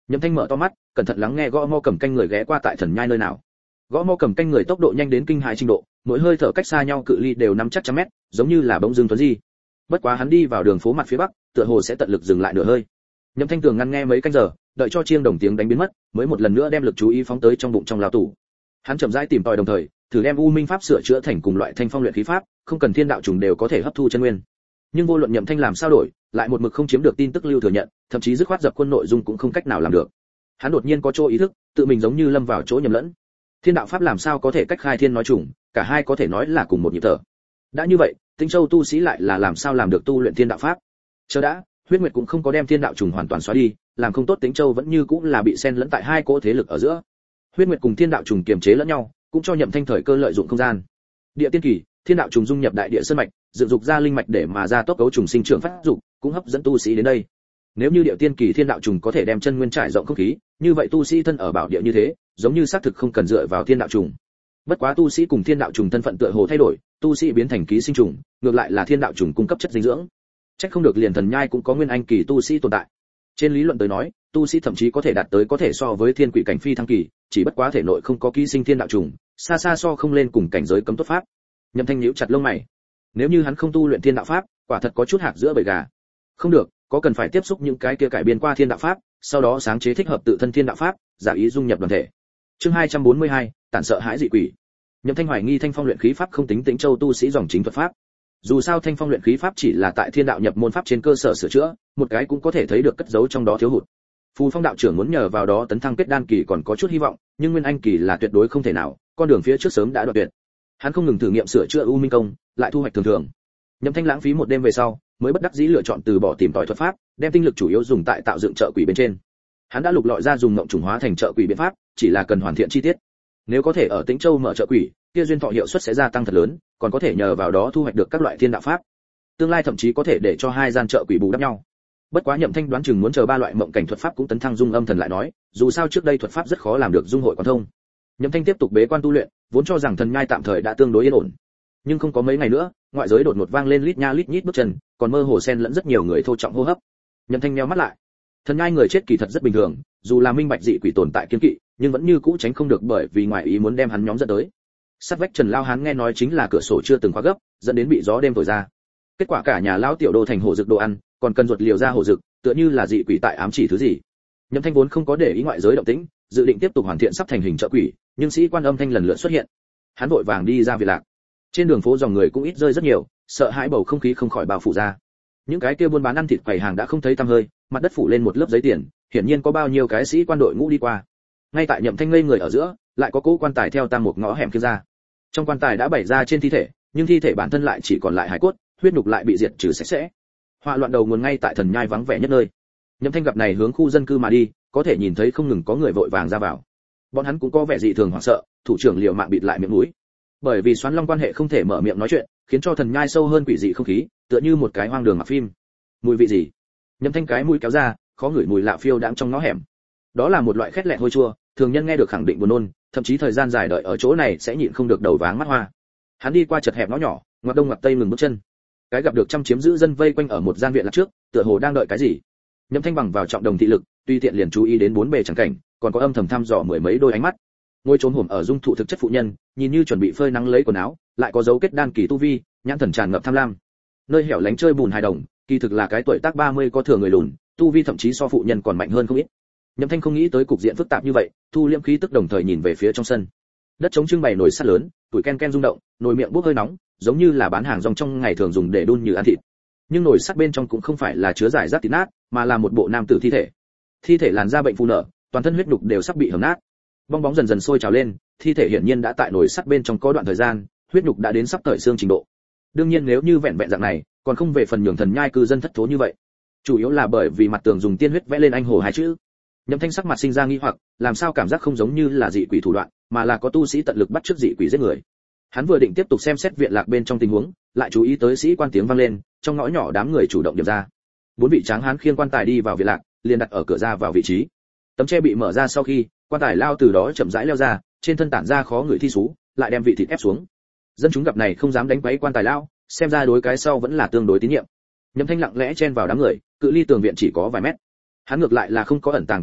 Nhậm Thanh mở to mắt, cẩn thận lắng nghe gõ mõ cầm canh người ghé qua tại thần nhai nơi nào. Gõ mõ cầm canh người tốc độ nhanh đến kinh hãi trình độ, mỗi hơi thở cách xa nhau cự ly đều nắm chắc trăm mét, giống như là bỗng dưng tuấn di. Bất quá hắn đi vào đường phố mặt phía bắc, tựa hồ sẽ tận lực dừng lại nửa hơi. Nhậm Thanh tường ngăn nghe mấy canh giờ, đợi cho chiêng đồng tiếng đánh biến mất, mới một lần nữa đem lực chú ý phóng tới trong bụng trong lao tủ. Hắn chậm rãi tìm tòi đồng thời, thử đem u minh pháp sửa chữa thành cùng loại thanh phong luyện khí pháp, không cần thiên đạo trùng đều có thể hấp thu chân nguyên. Nhưng vô luận Nhậm Thanh làm sao đổi, lại một mực không chiếm được tin tức lưu thừa nhận, thậm chí dứt khoát dập quân nội dung cũng không cách nào làm được. Hắn đột nhiên có chỗ ý thức, tự mình giống như lâm vào chỗ nhầm lẫn. Thiên đạo pháp làm sao có thể cách khai thiên nói trùng, cả hai có thể nói là cùng một nhịp thở. Đã như vậy, Tĩnh Châu tu sĩ lại là làm sao làm được tu luyện thiên đạo pháp? Chờ đã, Huyết Nguyệt cũng không có đem thiên đạo trùng hoàn toàn xóa đi, làm không tốt Tĩnh Châu vẫn như cũng là bị xen lẫn tại hai cỗ thế lực ở giữa. Huyết Nguyệt cùng thiên đạo trùng kiềm chế lẫn nhau, cũng cho Nhậm Thanh thời cơ lợi dụng không gian. Địa tiên kỳ, thiên đạo trùng dung nhập đại địa sơn mạch, dựng dục ra linh mạch để mà ra tốc cấu trùng sinh trưởng phát dục, cũng hấp dẫn tu sĩ đến đây. Nếu như địa tiên kỳ thiên đạo trùng có thể đem chân nguyên trải rộng không khí, như vậy tu sĩ thân ở bảo địa như thế, giống như xác thực không cần dựa vào thiên đạo trùng. Bất quá tu sĩ cùng thiên đạo trùng thân phận tựa hồ thay đổi, tu sĩ biến thành ký sinh trùng, ngược lại là thiên đạo trùng cung cấp chất dinh dưỡng. Chắc không được liền thần nhai cũng có nguyên anh kỳ tu sĩ tồn tại. Trên lý luận tới nói, tu sĩ thậm chí có thể đạt tới có thể so với thiên quỷ cảnh phi thăng kỳ, chỉ bất quá thể nội không có ký sinh thiên đạo trùng, xa xa so không lên cùng cảnh giới cấm tốt pháp. Nhậm Thanh nhíu chặt lông mày. Nếu như hắn không tu luyện thiên đạo pháp, quả thật có chút hạc giữa bầy gà. Không được, có cần phải tiếp xúc những cái kia cải biến qua thiên đạo pháp, sau đó sáng chế thích hợp tự thân thiên đạo pháp, giả ý dung nhập đoàn thể. Chương 242, tản sợ hãi dị quỷ. Nhậm Thanh hoài nghi thanh phong luyện khí pháp không tính Tĩnh Châu tu sĩ dòng chính thuật pháp. Dù sao thanh phong luyện khí pháp chỉ là tại thiên đạo nhập môn pháp trên cơ sở sửa chữa, một cái cũng có thể thấy được cất giấu trong đó thiếu hụt. Phù Phong đạo trưởng muốn nhờ vào đó tấn thăng kết đan kỳ còn có chút hy vọng, nhưng nguyên anh kỳ là tuyệt đối không thể nào, con đường phía trước sớm đã đoạn tuyệt. Hắn không ngừng thử nghiệm sửa chữa u minh công, lại thu hoạch thường thường. Nhậm Thanh lãng phí một đêm về sau, mới bất đắc dĩ lựa chọn từ bỏ tìm tòi thuật pháp, đem tinh lực chủ yếu dùng tại tạo dựng trợ quỷ bên trên. Hắn đã lục lọi ra dùng ngộng trùng hóa thành trợ quỷ biện pháp, chỉ là cần hoàn thiện chi tiết. Nếu có thể ở Tĩnh Châu mở trợ quỷ, kia duyên thọ hiệu suất sẽ gia tăng thật lớn, còn có thể nhờ vào đó thu hoạch được các loại thiên đạo pháp. Tương lai thậm chí có thể để cho hai gian trợ quỷ bù đắp nhau. Bất quá Nhậm Thanh đoán chừng muốn chờ ba loại mộng cảnh thuật pháp cũng tấn thăng dung âm thần lại nói, dù sao trước đây thuật pháp rất khó làm được dung hội quan thông. Nhậm Thanh tiếp tục bế quan tu luyện, vốn cho rằng thần nhai tạm thời đã tương đối yên ổn. Nhưng không có mấy ngày nữa, ngoại giới đột ngột vang lên lít nha lít nhít bước chân, còn mơ hồ xen lẫn rất nhiều người thô trọng hô hấp. Nhậm Thanh nheo mắt lại. Thần nhai người chết kỳ thật rất bình thường, dù là minh bạch dị quỷ tồn tại kiên kỵ, nhưng vẫn như cũ tránh không được bởi vì ngoại ý muốn đem hắn nhóm dẫn tới. Sát vách Trần Lao Hán nghe nói chính là cửa sổ chưa từng khóa gấp, dẫn đến bị gió đêm thổi ra. Kết quả cả nhà lão tiểu đô thành hổ rực đồ ăn, còn cần ruột liều ra hổ rực, tựa như là dị quỷ tại ám chỉ thứ gì. Nhậm Thanh vốn không có để ý ngoại giới động tĩnh, dự định tiếp tục hoàn thiện sắp thành hình trợ quỷ, nhưng sĩ quan âm thanh lần lượt xuất hiện. Hắn vội vàng đi ra Việt Lạc. Trên đường phố dòng người cũng ít rơi rất nhiều, sợ hãi bầu không khí không khỏi bao phủ ra. Những cái kia buôn bán ăn thịt quầy hàng đã không thấy tăm hơi, mặt đất phủ lên một lớp giấy tiền, hiển nhiên có bao nhiêu cái sĩ quan đội ngũ đi qua. Ngay tại Nhậm Thanh ngây người ở giữa, lại có cỗ quan tài theo tam một ngõ hẻm kia ra. Trong quan tài đã bày ra trên thi thể, nhưng thi thể bản thân lại chỉ còn lại hải cốt, huyết nhục lại bị diệt trừ sạch sẽ. Họa loạn đầu nguồn ngay tại thần nhai vắng vẻ nhất nơi. Nhậm Thanh gặp này hướng khu dân cư mà đi, có thể nhìn thấy không ngừng có người vội vàng ra vào. Bọn hắn cũng có vẻ dị thường hoảng sợ, thủ trưởng liều mạng bịt lại miệng mũi. Bởi vì Xoán Long quan hệ không thể mở miệng nói chuyện, khiến cho thần nhai sâu hơn quỷ dị không khí, tựa như một cái hoang đường mặc phim. Mùi vị gì? Nhậm Thanh cái mũi kéo ra, khó ngửi mùi lạ phiêu đãng trong ngõ hẻm. Đó là một loại khét lẹt hôi chua, thường nhân nghe được khẳng định buồn nôn, thậm chí thời gian dài đợi ở chỗ này sẽ nhịn không được đầu váng mắt hoa. Hắn đi qua chật hẹp ngõ nhỏ, ngoặt đông ngoặt tây ngừng bước chân. Cái gặp được trăm chiếm giữ dân vây quanh ở một gian viện lạc trước, tựa hồ đang đợi cái gì. Nhậm Thanh bằng vào trọng đồng thị lực, tuy tiện liền chú ý đến bốn bề chẳng cảnh, còn có âm thầm thăm dò mười mấy đôi ánh mắt. Ngồi trốn hổm ở dung thụ thực chất phụ nhân, nhìn như chuẩn bị phơi nắng lấy quần áo, lại có dấu kết đan kỳ tu vi, nhãn thần tràn ngập tham lam. Nơi hẻo lánh chơi bùn hài đồng, kỳ thực là cái tuổi tác 30 có thừa người lùn, tu vi thậm chí so phụ nhân còn mạnh hơn không ít. Nhậm Thanh không nghĩ tới cục diện phức tạp như vậy, thu liễm khí tức đồng thời nhìn về phía trong sân. Đất trống trưng bày nồi sắt lớn, tuổi ken ken rung động, nồi miệng bốc hơi nóng, giống như là bán hàng rong trong ngày thường dùng để đun như ăn thịt. Nhưng nồi sắt bên trong cũng không phải là chứa giải rác thịt nát, mà là một bộ nam tử thi thể. Thi thể làn da bệnh phù nở, toàn thân huyết nhục đều sắp bị hầm nát. Bong bóng dần dần sôi trào lên, thi thể hiển nhiên đã tại nồi sắt bên trong có đoạn thời gian, huyết nhục đã đến sắp tởi xương trình độ. Đương nhiên nếu như vẹn vẹn dạng này, còn không về phần nhường thần nhai cư dân thất thố như vậy. Chủ yếu là bởi vì mặt tường dùng tiên huyết vẽ lên anh hồ hai chữ. Nhậm Thanh sắc mặt sinh ra nghi hoặc, làm sao cảm giác không giống như là dị quỷ thủ đoạn, mà là có tu sĩ tận lực bắt chước dị quỷ giết người. Hắn vừa định tiếp tục xem xét viện lạc bên trong tình huống, lại chú ý tới sĩ quan tiếng vang lên, trong ngõ nhỏ đám người chủ động điểm ra. Bốn vị tráng hán khiêng quan tài đi vào viện lạc, liền đặt ở cửa ra vào vị trí. Tấm tre bị mở ra sau khi, quan tài lao từ đó chậm rãi leo ra, trên thân tản ra khó người thi sú, lại đem vị thịt ép xuống. Dân chúng gặp này không dám đánh quấy quan tài lao, xem ra đối cái sau vẫn là tương đối tín nhiệm. Nhậm Thanh lặng lẽ chen vào đám người, cự ly tường viện chỉ có vài mét. Hắn ngược lại là không có ẩn tàng tự thân,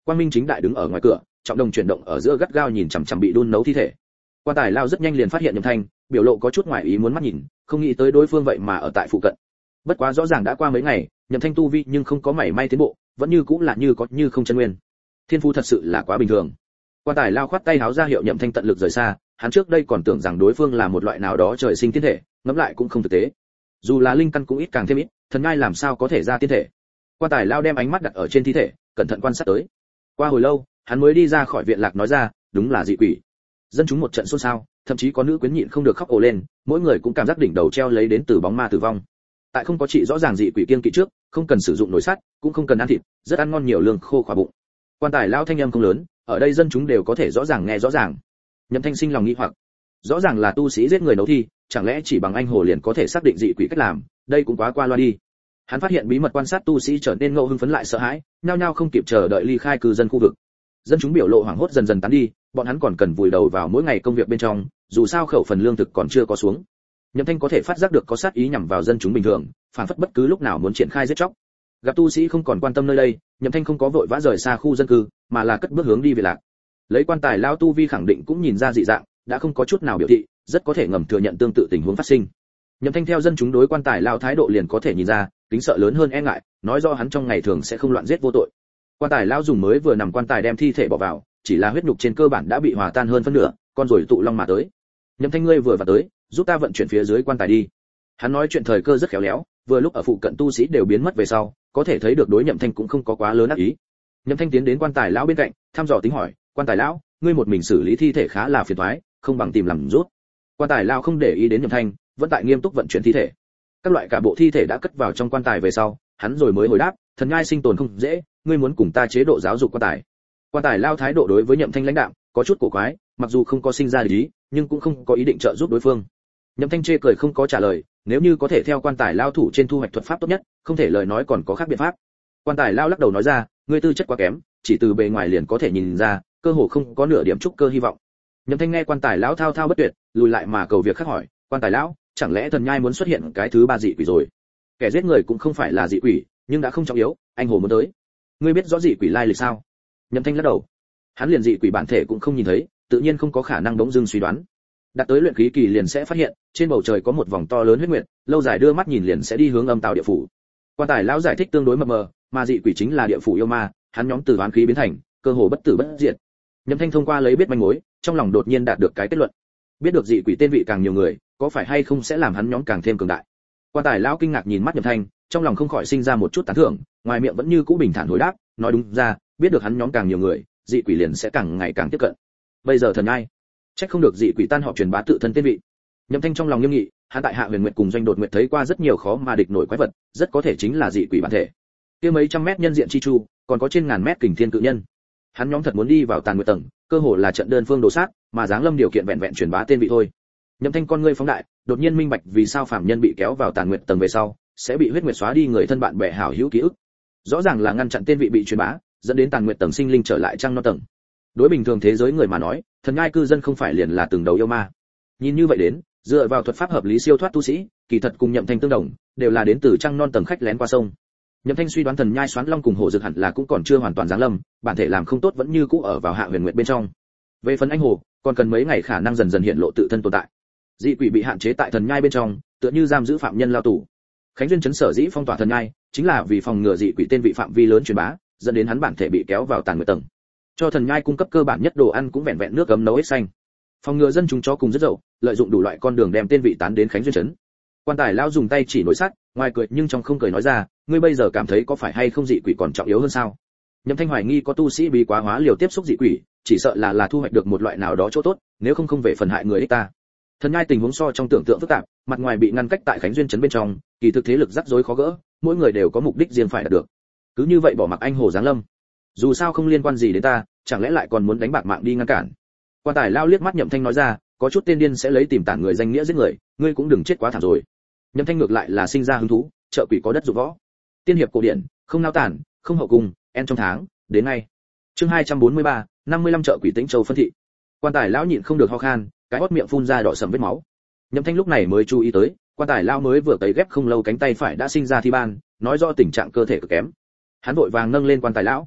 Quang Minh chính đại đứng ở ngoài cửa, trọng đồng chuyển động ở giữa gắt gao nhìn chằm chằm bị đun nấu thi thể. Quan tài lao rất nhanh liền phát hiện Nhậm Thanh, biểu lộ có chút ngoài ý muốn mắt nhìn, không nghĩ tới đối phương vậy mà ở tại phụ cận. Bất quá rõ ràng đã qua mấy ngày, Nhậm Thanh tu vi nhưng không có mảy may tiến bộ, vẫn như cũng là như có như không chân nguyên. Thiên phú thật sự là quá bình thường. Quan tài lao khoát tay háo ra hiệu Nhậm Thanh tận lực rời xa, hắn trước đây còn tưởng rằng đối phương là một loại nào đó trời sinh tiên thể, ngẫm lại cũng không thực tế. Dù là linh căn cũng ít càng thêm ít, thần ngai làm sao có thể ra tiên thể. Quan tài lao đem ánh mắt đặt ở trên thi thể, cẩn thận quan sát tới. Qua hồi lâu, hắn mới đi ra khỏi viện lạc nói ra, đúng là dị quỷ. Dân chúng một trận xôn xao, thậm chí có nữ quyến nhịn không được khóc ồ lên, mỗi người cũng cảm giác đỉnh đầu treo lấy đến từ bóng ma tử vong. Tại không có trị rõ ràng dị quỷ kiêng kỵ trước, không cần sử dụng nồi sắt, cũng không cần ăn thịt, rất ăn ngon nhiều lương khô khỏa bụng. Quan tài lao thanh âm không lớn, ở đây dân chúng đều có thể rõ ràng nghe rõ ràng. Nhậm Thanh sinh lòng nghi hoặc, rõ ràng là tu sĩ giết người nấu thi, chẳng lẽ chỉ bằng anh hồ liền có thể xác định dị quỷ cách làm, đây cũng quá qua loa đi. Hắn phát hiện bí mật quan sát tu sĩ trở nên ngẫu hưng phấn lại sợ hãi, nhao nhao không kịp chờ đợi ly khai cư dân khu vực. Dân chúng biểu lộ hoảng hốt dần dần tán đi, bọn hắn còn cần vùi đầu vào mỗi ngày công việc bên trong, dù sao khẩu phần lương thực còn chưa có xuống. Nhậm Thanh có thể phát giác được có sát ý nhằm vào dân chúng bình thường, phản phất bất cứ lúc nào muốn triển khai giết chóc. Gặp tu sĩ không còn quan tâm nơi đây, Nhậm Thanh không có vội vã rời xa khu dân cư, mà là cất bước hướng đi về lạc. Lấy quan tài lao tu vi khẳng định cũng nhìn ra dị dạng, đã không có chút nào biểu thị, rất có thể ngầm thừa nhận tương tự tình huống phát sinh. Nhậm Thanh theo dân chúng đối quan tài lao thái độ liền có thể nhìn ra, kính sợ lớn hơn e ngại, nói rõ hắn trong ngày thường sẽ không loạn giết vô tội. Quan tài lao dùng mới vừa nằm quan tài đem thi thể bỏ vào, chỉ là huyết nhục trên cơ bản đã bị hòa tan hơn phân nửa, con rồi tụ long mà tới. Nhậm Thanh ngươi vừa vào tới, giúp ta vận chuyển phía dưới quan tài đi. Hắn nói chuyện thời cơ rất khéo léo, vừa lúc ở phụ cận tu sĩ đều biến mất về sau, có thể thấy được đối Nhậm Thanh cũng không có quá lớn ác ý. Nhậm Thanh tiến đến quan tài lão bên cạnh, thăm dò tính hỏi, quan tài lão, ngươi một mình xử lý thi thể khá là phiền toái, không bằng tìm làm rút. Quan tài lão không để ý đến Nhậm Thanh, vẫn tại nghiêm túc vận chuyển thi thể. Các loại cả bộ thi thể đã cất vào trong quan tài về sau, hắn rồi mới hồi đáp, thần nhai sinh tồn không dễ, ngươi muốn cùng ta chế độ giáo dục quan tài. Quan tài lao thái độ đối với Nhậm Thanh lãnh đạm, có chút cổ quái, mặc dù không có sinh ra ý, nhưng cũng không có ý định trợ giúp đối phương. Nhậm Thanh chê cười không có trả lời, nếu như có thể theo quan tài lao thủ trên thu hoạch thuật pháp tốt nhất, không thể lời nói còn có khác biện pháp. Quan tài lao lắc đầu nói ra, ngươi tư chất quá kém, chỉ từ bề ngoài liền có thể nhìn ra, cơ hồ không có nửa điểm trúc cơ hy vọng. Nhậm Thanh nghe quan tài lão thao thao bất tuyệt, lùi lại mà cầu việc khác hỏi, quan tài lão, chẳng lẽ thần nhai muốn xuất hiện cái thứ ba dị quỷ rồi? Kẻ giết người cũng không phải là dị quỷ, nhưng đã không trọng yếu, anh hồ muốn tới. Ngươi biết rõ dị quỷ lai lịch sao? Nhậm Thanh lắc đầu. Hắn liền dị quỷ bản thể cũng không nhìn thấy, tự nhiên không có khả năng bỗng dưng suy đoán. Đặt tới luyện khí kỳ liền sẽ phát hiện, trên bầu trời có một vòng to lớn huyết nguyệt, lâu dài đưa mắt nhìn liền sẽ đi hướng âm tào địa phủ. Quan tài lão giải thích tương đối mập mờ, mà dị quỷ chính là địa phủ yêu ma, hắn nhóm từ oán khí biến thành, cơ hồ bất tử bất diệt. Nhậm Thanh thông qua lấy biết manh mối, trong lòng đột nhiên đạt được cái kết luận. Biết được dị quỷ tên vị càng nhiều người, có phải hay không sẽ làm hắn nhóm càng thêm cường đại. Quan tài lão kinh ngạc nhìn mắt Nhậm Thanh, trong lòng không khỏi sinh ra một chút tán thưởng, ngoài miệng vẫn như cũ bình thản hồi đáp, nói đúng ra, biết được hắn nhóm càng nhiều người, dị quỷ liền sẽ càng ngày càng tiếp cận. Bây giờ thần ai, trách không được dị quỷ tan họp truyền bá tự thân tên vị. Nhậm Thanh trong lòng nghiêm nghị, hắn tại Hạ Huyền Nguyệt cùng Doanh Đột Nguyệt thấy qua rất nhiều khó mà địch nổi quái vật, rất có thể chính là dị quỷ bản thể. Kia mấy trăm mét nhân diện chi chu, còn có trên ngàn mét kình thiên cự nhân. Hắn nhóm thật muốn đi vào Tàn Nguyệt tầng, cơ hồ là trận đơn phương đồ sát, mà giáng lâm điều kiện vẹn vẹn truyền bá tên vị thôi. Nhậm Thanh con ngươi phóng đại, đột nhiên minh bạch vì sao phàm nhân bị kéo vào Tàn Nguyệt tầng về sau, sẽ bị huyết nguyệt xóa đi người thân bạn bè hảo hữu ký ức. Rõ ràng là ngăn chặn tên vị bị truyền bá, dẫn đến Tàn Nguyệt tầng sinh linh trở lại trăng non tầng. Đối bình thường thế giới người mà nói, thần ngai cư dân không phải liền là từng đầu yêu ma. Nhìn như vậy đến, dựa vào thuật pháp hợp lý siêu thoát tu sĩ, kỳ thật cùng Nhậm Thanh tương đồng, đều là đến từ trăng non tầng khách lén qua sông. Nhậm Thanh suy đoán thần nhai xoán long cùng hổ dược hẳn là cũng còn chưa hoàn toàn giáng lâm, bản thể làm không tốt vẫn như cũ ở vào Hạ Huyền Nguyệt bên trong. Về phần anh hồ, còn cần mấy ngày khả năng dần dần hiện lộ tự thân tồn tại. Dị quỷ bị hạn chế tại thần nhai bên trong, tựa như giam giữ phạm nhân lao tù. Khánh Duyên trấn sở dĩ phong tỏa thần nhai, chính là vì phòng ngừa dị quỷ tên vị phạm vi lớn truyền bá, dẫn đến hắn bản thể bị kéo vào Tàn Nguyệt tầng. Cho thần nhai cung cấp cơ bản nhất đồ ăn cũng vẹn vẹn nước ấm nấu hết xanh. Phòng ngừa dân chúng chó cùng rất dậu, lợi dụng đủ loại con đường đem tên vị tán đến Khánh Duyên trấn. Quan tài lao dùng tay chỉ nổi sắt, ngoài cười nhưng trong không cười nói ra, ngươi bây giờ cảm thấy có phải hay không dị quỷ còn trọng yếu hơn sao? Nhậm Thanh hoài nghi có tu sĩ bí quá hóa liều tiếp xúc dị quỷ, chỉ sợ là thu hoạch được một loại nào đó chỗ tốt, nếu không về phần hại người ích ta. Thần nhai tình huống so trong tưởng tượng phức tạp, mặt ngoài bị ngăn cách tại Khánh Duyên trấn bên trong, kỳ thực thế lực rắc rối khó gỡ, mỗi người đều có mục đích riêng phải đạt được. Cứ như vậy bỏ mặc anh hồ giáng lâm, dù sao không liên quan gì đến ta, chẳng lẽ lại còn muốn đánh bạc mạng đi ngăn cản? Quan tài lao liếc mắt Nhậm Thanh nói ra, có chút tên điên sẽ lấy tìm tản người danh nghĩa giết người, ngươi cũng đừng chết quá thảm rồi. Nhậm Thanh ngược lại là sinh ra hứng thú, trợ quỷ có đất dụng võ. Tiên hiệp cổ điển, không nao tản, không hậu cung, en trong tháng, đến ngay. Chương 243, 55 trợ quỷ Tĩnh Châu phân thị. Quan tài lão nhịn không được ho khan, cái hót miệng phun ra đỏ sẫm vết máu. Nhậm Thanh lúc này mới chú ý tới, quan tài lão mới vừa tấy ghép không lâu cánh tay phải đã sinh ra thi ban, nói rõ tình trạng cơ thể cực kém. Hắn vội vàng nâng lên quan tài lão.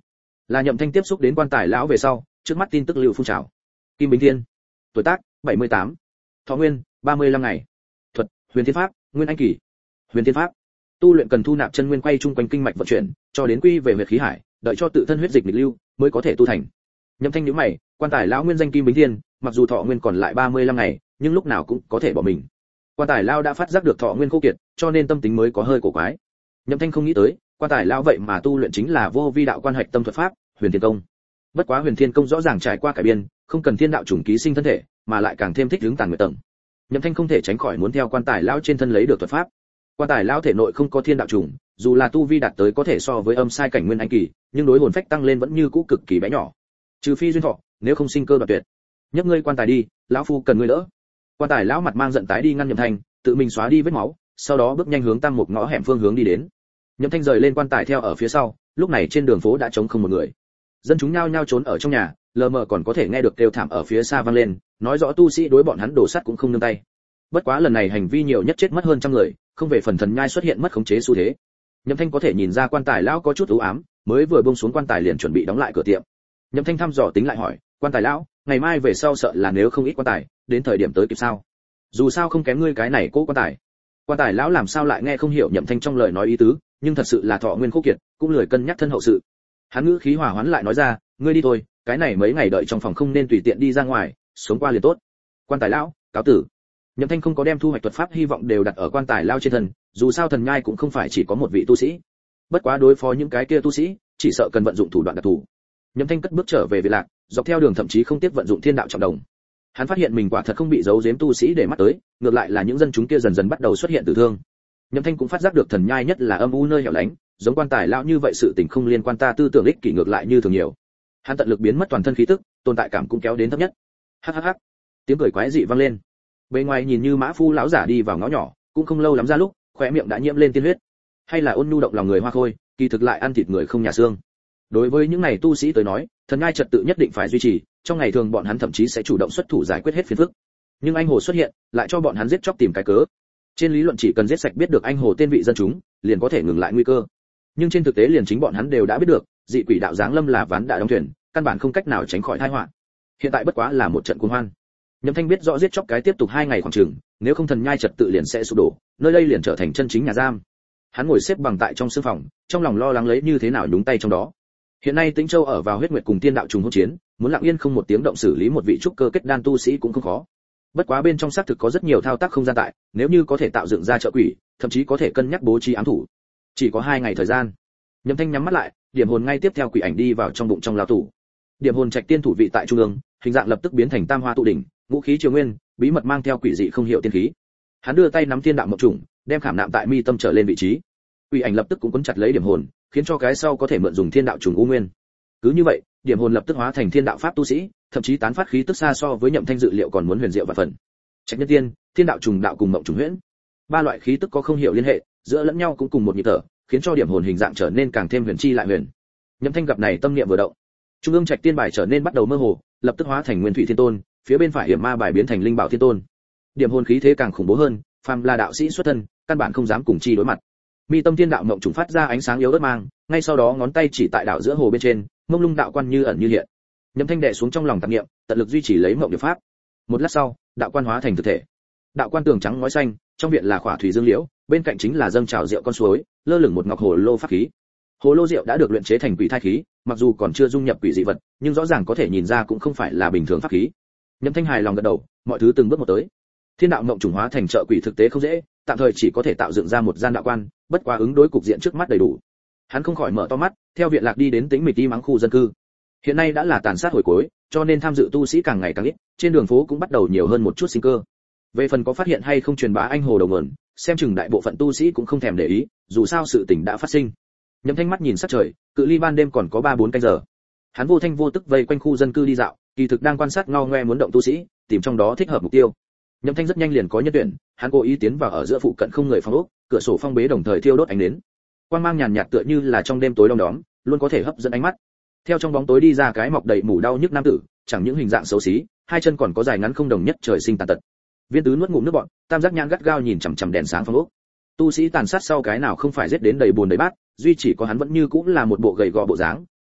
Là Nhậm Thanh tiếp xúc đến quan tài lão về sau, trước mắt tin tức lưu phun trào. Kim Bính Thiên, tuổi tác 78, thọ nguyên 35 ngày, thuật Huyền Thiên Pháp, Nguyên Anh kỳ. Huyền Thiên Pháp tu luyện cần thu nạp chân nguyên quay chung quanh kinh mạch vận chuyển, cho đến quy về huyệt khí hải, đợi cho tự thân huyết dịch nghịch lưu mới có thể tu thành. Nhậm Thanh nhíu mày, quan tài lão nguyên danh Kim Bính Thiên, mặc dù thọ nguyên còn lại 35 ngày, nhưng lúc nào cũng có thể bỏ mình. Quan tài lão đã phát giác được thọ nguyên khô kiệt, cho nên tâm tính mới có hơi cổ quái. Nhậm Thanh không nghĩ tới, quan tài lão vậy mà tu luyện chính là vô vi đạo quan hạch tâm thuật pháp, Huyền Thiên Công. Bất quá Huyền Thiên Công rõ ràng trải qua cải biên, không cần thiên đạo chủng ký sinh thân thể, mà lại càng thêm thích ứng tàn nguyệt tầng. Nhậm Thanh không thể tránh khỏi muốn theo quan tài lão trên thân lấy được thuật pháp. Quan tài lão thể nội không có thiên đạo chủng, dù là tu vi đạt tới có thể so với âm sai cảnh nguyên anh kỳ, nhưng đối hồn phách tăng lên vẫn như cũ cực kỳ bé nhỏ. Trừ phi duyên thọ, nếu không sinh cơ đoạn tuyệt. Nhấc ngươi quan tài đi, lão phu cần ngươi đỡ. Quan tài lão mặt mang giận tái đi ngăn Nhậm Thanh, tự mình xóa đi vết máu, sau đó bước nhanh hướng tam một ngõ hẻm phương hướng đi đến. Nhậm Thanh rời lên quan tài theo ở phía sau, lúc này trên đường phố đã trống không một người. Dân chúng nhao nhao trốn ở trong nhà, lờ mờ còn có thể nghe được kêu thảm ở phía xa vang lên, nói rõ tu sĩ đối bọn hắn đổ sắt cũng không nương tay. Bất quá lần này hành vi nhiều nhất chết mất hơn trăm người, không về phần thần nhai xuất hiện mất khống chế xu thế. Nhậm Thanh có thể nhìn ra quan tài lão có chút u ám, mới vừa buông xuống quan tài liền chuẩn bị đóng lại cửa tiệm. Nhậm Thanh thăm dò tính lại hỏi, quan tài lão, ngày mai về sau sợ là nếu không ít quan tài, đến thời điểm tới kịp sao? Dù sao không kém ngươi cái này cố quan tài. Quan tài lão làm sao lại nghe không hiểu Nhậm Thanh trong lời nói ý tứ, nhưng thật sự là thọ nguyên khô kiệt, cũng lười cân nhắc thân hậu sự. Hắn ngữ khí hòa hoãn lại nói ra, ngươi đi thôi, cái này mấy ngày đợi trong phòng không nên tùy tiện đi ra ngoài, sống qua liền tốt. Quan tài lão, cáo tử. Nhậm Thanh không có đem thu hoạch thuật pháp hy vọng đều đặt ở quan tài lao trên thân, dù sao thần nhai cũng không phải chỉ có một vị tu sĩ. Bất quá đối phó những cái kia tu sĩ, chỉ sợ cần vận dụng thủ đoạn đặc thù. Nhậm Thanh cất bước trở về Việt Lạc, dọc theo đường thậm chí không tiếc vận dụng thiên đạo trọng đồng. Hắn phát hiện mình quả thật không bị giấu giếm tu sĩ để mắt tới, ngược lại là những dân chúng kia dần dần bắt đầu xuất hiện tử thương. Nhậm Thanh cũng phát giác được thần nhai nhất là âm u nơi hẻo lánh, giống quan tài lão như vậy sự tình không liên quan ta tư tưởng ích kỷ ngược lại như thường nhiều. Hắn tận lực biến mất toàn thân khí tức, tồn tại cảm cũng kéo đến thấp nhất. Hắc hắc hắc. Tiếng cười quái dị vang lên. Bên ngoài nhìn như mã phu lão giả đi vào ngõ nhỏ, cũng không lâu lắm ra lúc, khóe miệng đã nhiễm lên tiên huyết. Hay là ôn nhu động lòng người hoa khôi, kỳ thực lại ăn thịt người không nhà xương. Đối với những này tu sĩ tới nói, thần nhai trật tự nhất định phải duy trì, trong ngày thường bọn hắn thậm chí sẽ chủ động xuất thủ giải quyết hết phiền phức. Nhưng anh hồ xuất hiện, lại cho bọn hắn giết chóc tìm cái cớ. Trên lý luận chỉ cần giết sạch biết được anh hồ tên vị dân chúng, liền có thể ngừng lại nguy cơ. Nhưng trên thực tế liền chính bọn hắn đều đã biết được, dị quỷ đạo giáng lâm là ván đã đóng thuyền, căn bản không cách nào tránh khỏi tai họa. Hiện tại bất quá là một trận cuồng hoan. Nhậm Thanh biết rõ giết chóc cái tiếp tục 2 ngày khoảng chừng, nếu không thần nhai trật tự liền sẽ sụp đổ, nơi đây liền trở thành chân chính nhà giam. Hắn ngồi xếp bằng tại trong sương phòng, trong lòng lo lắng lấy như thế nào nhúng tay trong đó. Hiện nay Tĩnh Châu ở vào huyết nguyệt cùng tiên đạo trùng hỗn chiến, muốn lặng yên không một tiếng động xử lý một vị trúc cơ kết đan tu sĩ cũng không khó. Bất quá bên trong xác thực có rất nhiều thao tác không gian tại, nếu như có thể tạo dựng ra trợ quỷ, thậm chí có thể cân nhắc bố trí ám thủ. Chỉ có 2 ngày thời gian. Nhậm Thanh nhắm mắt lại, điểm hồn ngay tiếp theo quỷ ảnh đi vào trong bụng trong lao tủ. Điểm hồn trạch tiên thủ vị tại trung ương, hình dạng lập tức biến thành tam hoa tụ đỉnh, ngũ khí triều nguyên, bí mật mang theo quỷ dị không hiểu tiên khí. Hắn đưa tay nắm thiên đạo mộc trùng, đem khảm nạm tại mi tâm trở lên vị trí. Quỷ ảnh lập tức cũng cuốn chặt lấy điểm hồn, khiến cho cái sau có thể mượn dùng thiên đạo trùng u nguyên. Cứ như vậy, điểm hồn lập tức hóa thành thiên đạo pháp tu sĩ, thậm chí tán phát khí tức xa so với Nhậm Thanh dự liệu còn muốn huyền diệu và phần. Trạch nhân tiên, thiên đạo trùng đạo cùng mộng trùng huyễn. 3 loại khí tức có không hiểu liên hệ, giữa lẫn nhau cũng cùng một nhịp thở, khiến cho điểm hồn hình dạng trở nên càng thêm huyền chi lại huyền. Nhậm Thanh gặp này tâm niệm vừa động, trung ương trạch tiên bài trở nên bắt đầu mơ hồ, lập tức hóa thành nguyên thủy thiên tôn, phía bên phải hiểm ma bài biến thành linh bảo thiên tôn. Điểm hồn khí thế càng khủng bố hơn, phàm là đạo sĩ xuất thân, căn bản không dám cùng chi đối mặt. Mi tâm thiên đạo mộng trùng phát ra ánh sáng yếu ớt mang, ngay sau đó ngón tay chỉ tại đạo giữa hồ bên trên, mông lung đạo quan như ẩn như hiện. Nhậm Thanh đè xuống trong lòng tạp niệm, tận lực duy trì lấy mộng điệp pháp. Một lát sau, đạo quan hóa thành thực thể. Đạo quan tường trắng ngói xanh, trong viện là khỏa thủy dương liễu, bên cạnh chính là dâng trào rượu con suối, lơ lửng một ngọc hồ lô pháp khí. Hồ lô rượu đã được luyện chế thành quỷ thai khí, mặc dù còn chưa dung nhập quỷ dị vật, nhưng rõ ràng có thể nhìn ra cũng không phải là bình thường pháp khí. Nhậm Thanh hài lòng gật đầu, mọi thứ từng bước một tới. Thiên đạo mộng trùng hóa thành trợ quỷ thực tế không dễ, tạm thời chỉ có thể tạo dựng ra một gian đạo quan, bất quá ứng đối cục diện trước mắt đầy đủ. Hắn không khỏi mở to mắt, theo viện lạc đi đến tĩnh mịch đi mắng khu dân cư. Hiện nay đã là tàn sát hồi cuối, cho nên tham dự tu sĩ càng ngày càng ít, trên đường phố cũng bắt đầu nhiều hơn một chút sinh cơ. Về phần có phát hiện hay không truyền bá anh hồ đầu nguồn, xem chừng đại bộ phận tu sĩ cũng không thèm để ý, dù sao sự tình đã phát sinh. Nhậm Thanh mắt nhìn sát trời, cự ly ban đêm còn có 3-4 canh giờ. Hắn vô thanh vô tức vây quanh khu dân cư đi dạo, kỳ thực đang quan sát ngao ngoe muốn động tu sĩ, tìm trong đó thích hợp mục tiêu. Nhậm Thanh rất nhanh liền có nhân tuyển, hắn cố ý tiến vào ở giữa phụ cận không người phòng ốc, cửa sổ phong bế đồng thời thiêu đốt ánh nến. Quang mang nhàn nhạt tựa như là trong đêm tối đông đóm, luôn có thể hấp dẫn ánh mắt. Theo trong bóng tối đi ra cái mọc đầy mủ đau nhức nam tử, chẳng những hình dạng xấu xí, hai chân còn có dài ngắn không đồng nhất trời sinh tàn tật. Viên Tứ nuốt ngụm nước bọt, tam giác nhãn gắt gao nhìn chằm chằm đèn sáng phong ốc. Tu sĩ tàn sát sau cái nào không phải giết đến đầy buồn đầy bát, duy chỉ có hắn vẫn như cũng là một bộ gầy gò bộ dáng,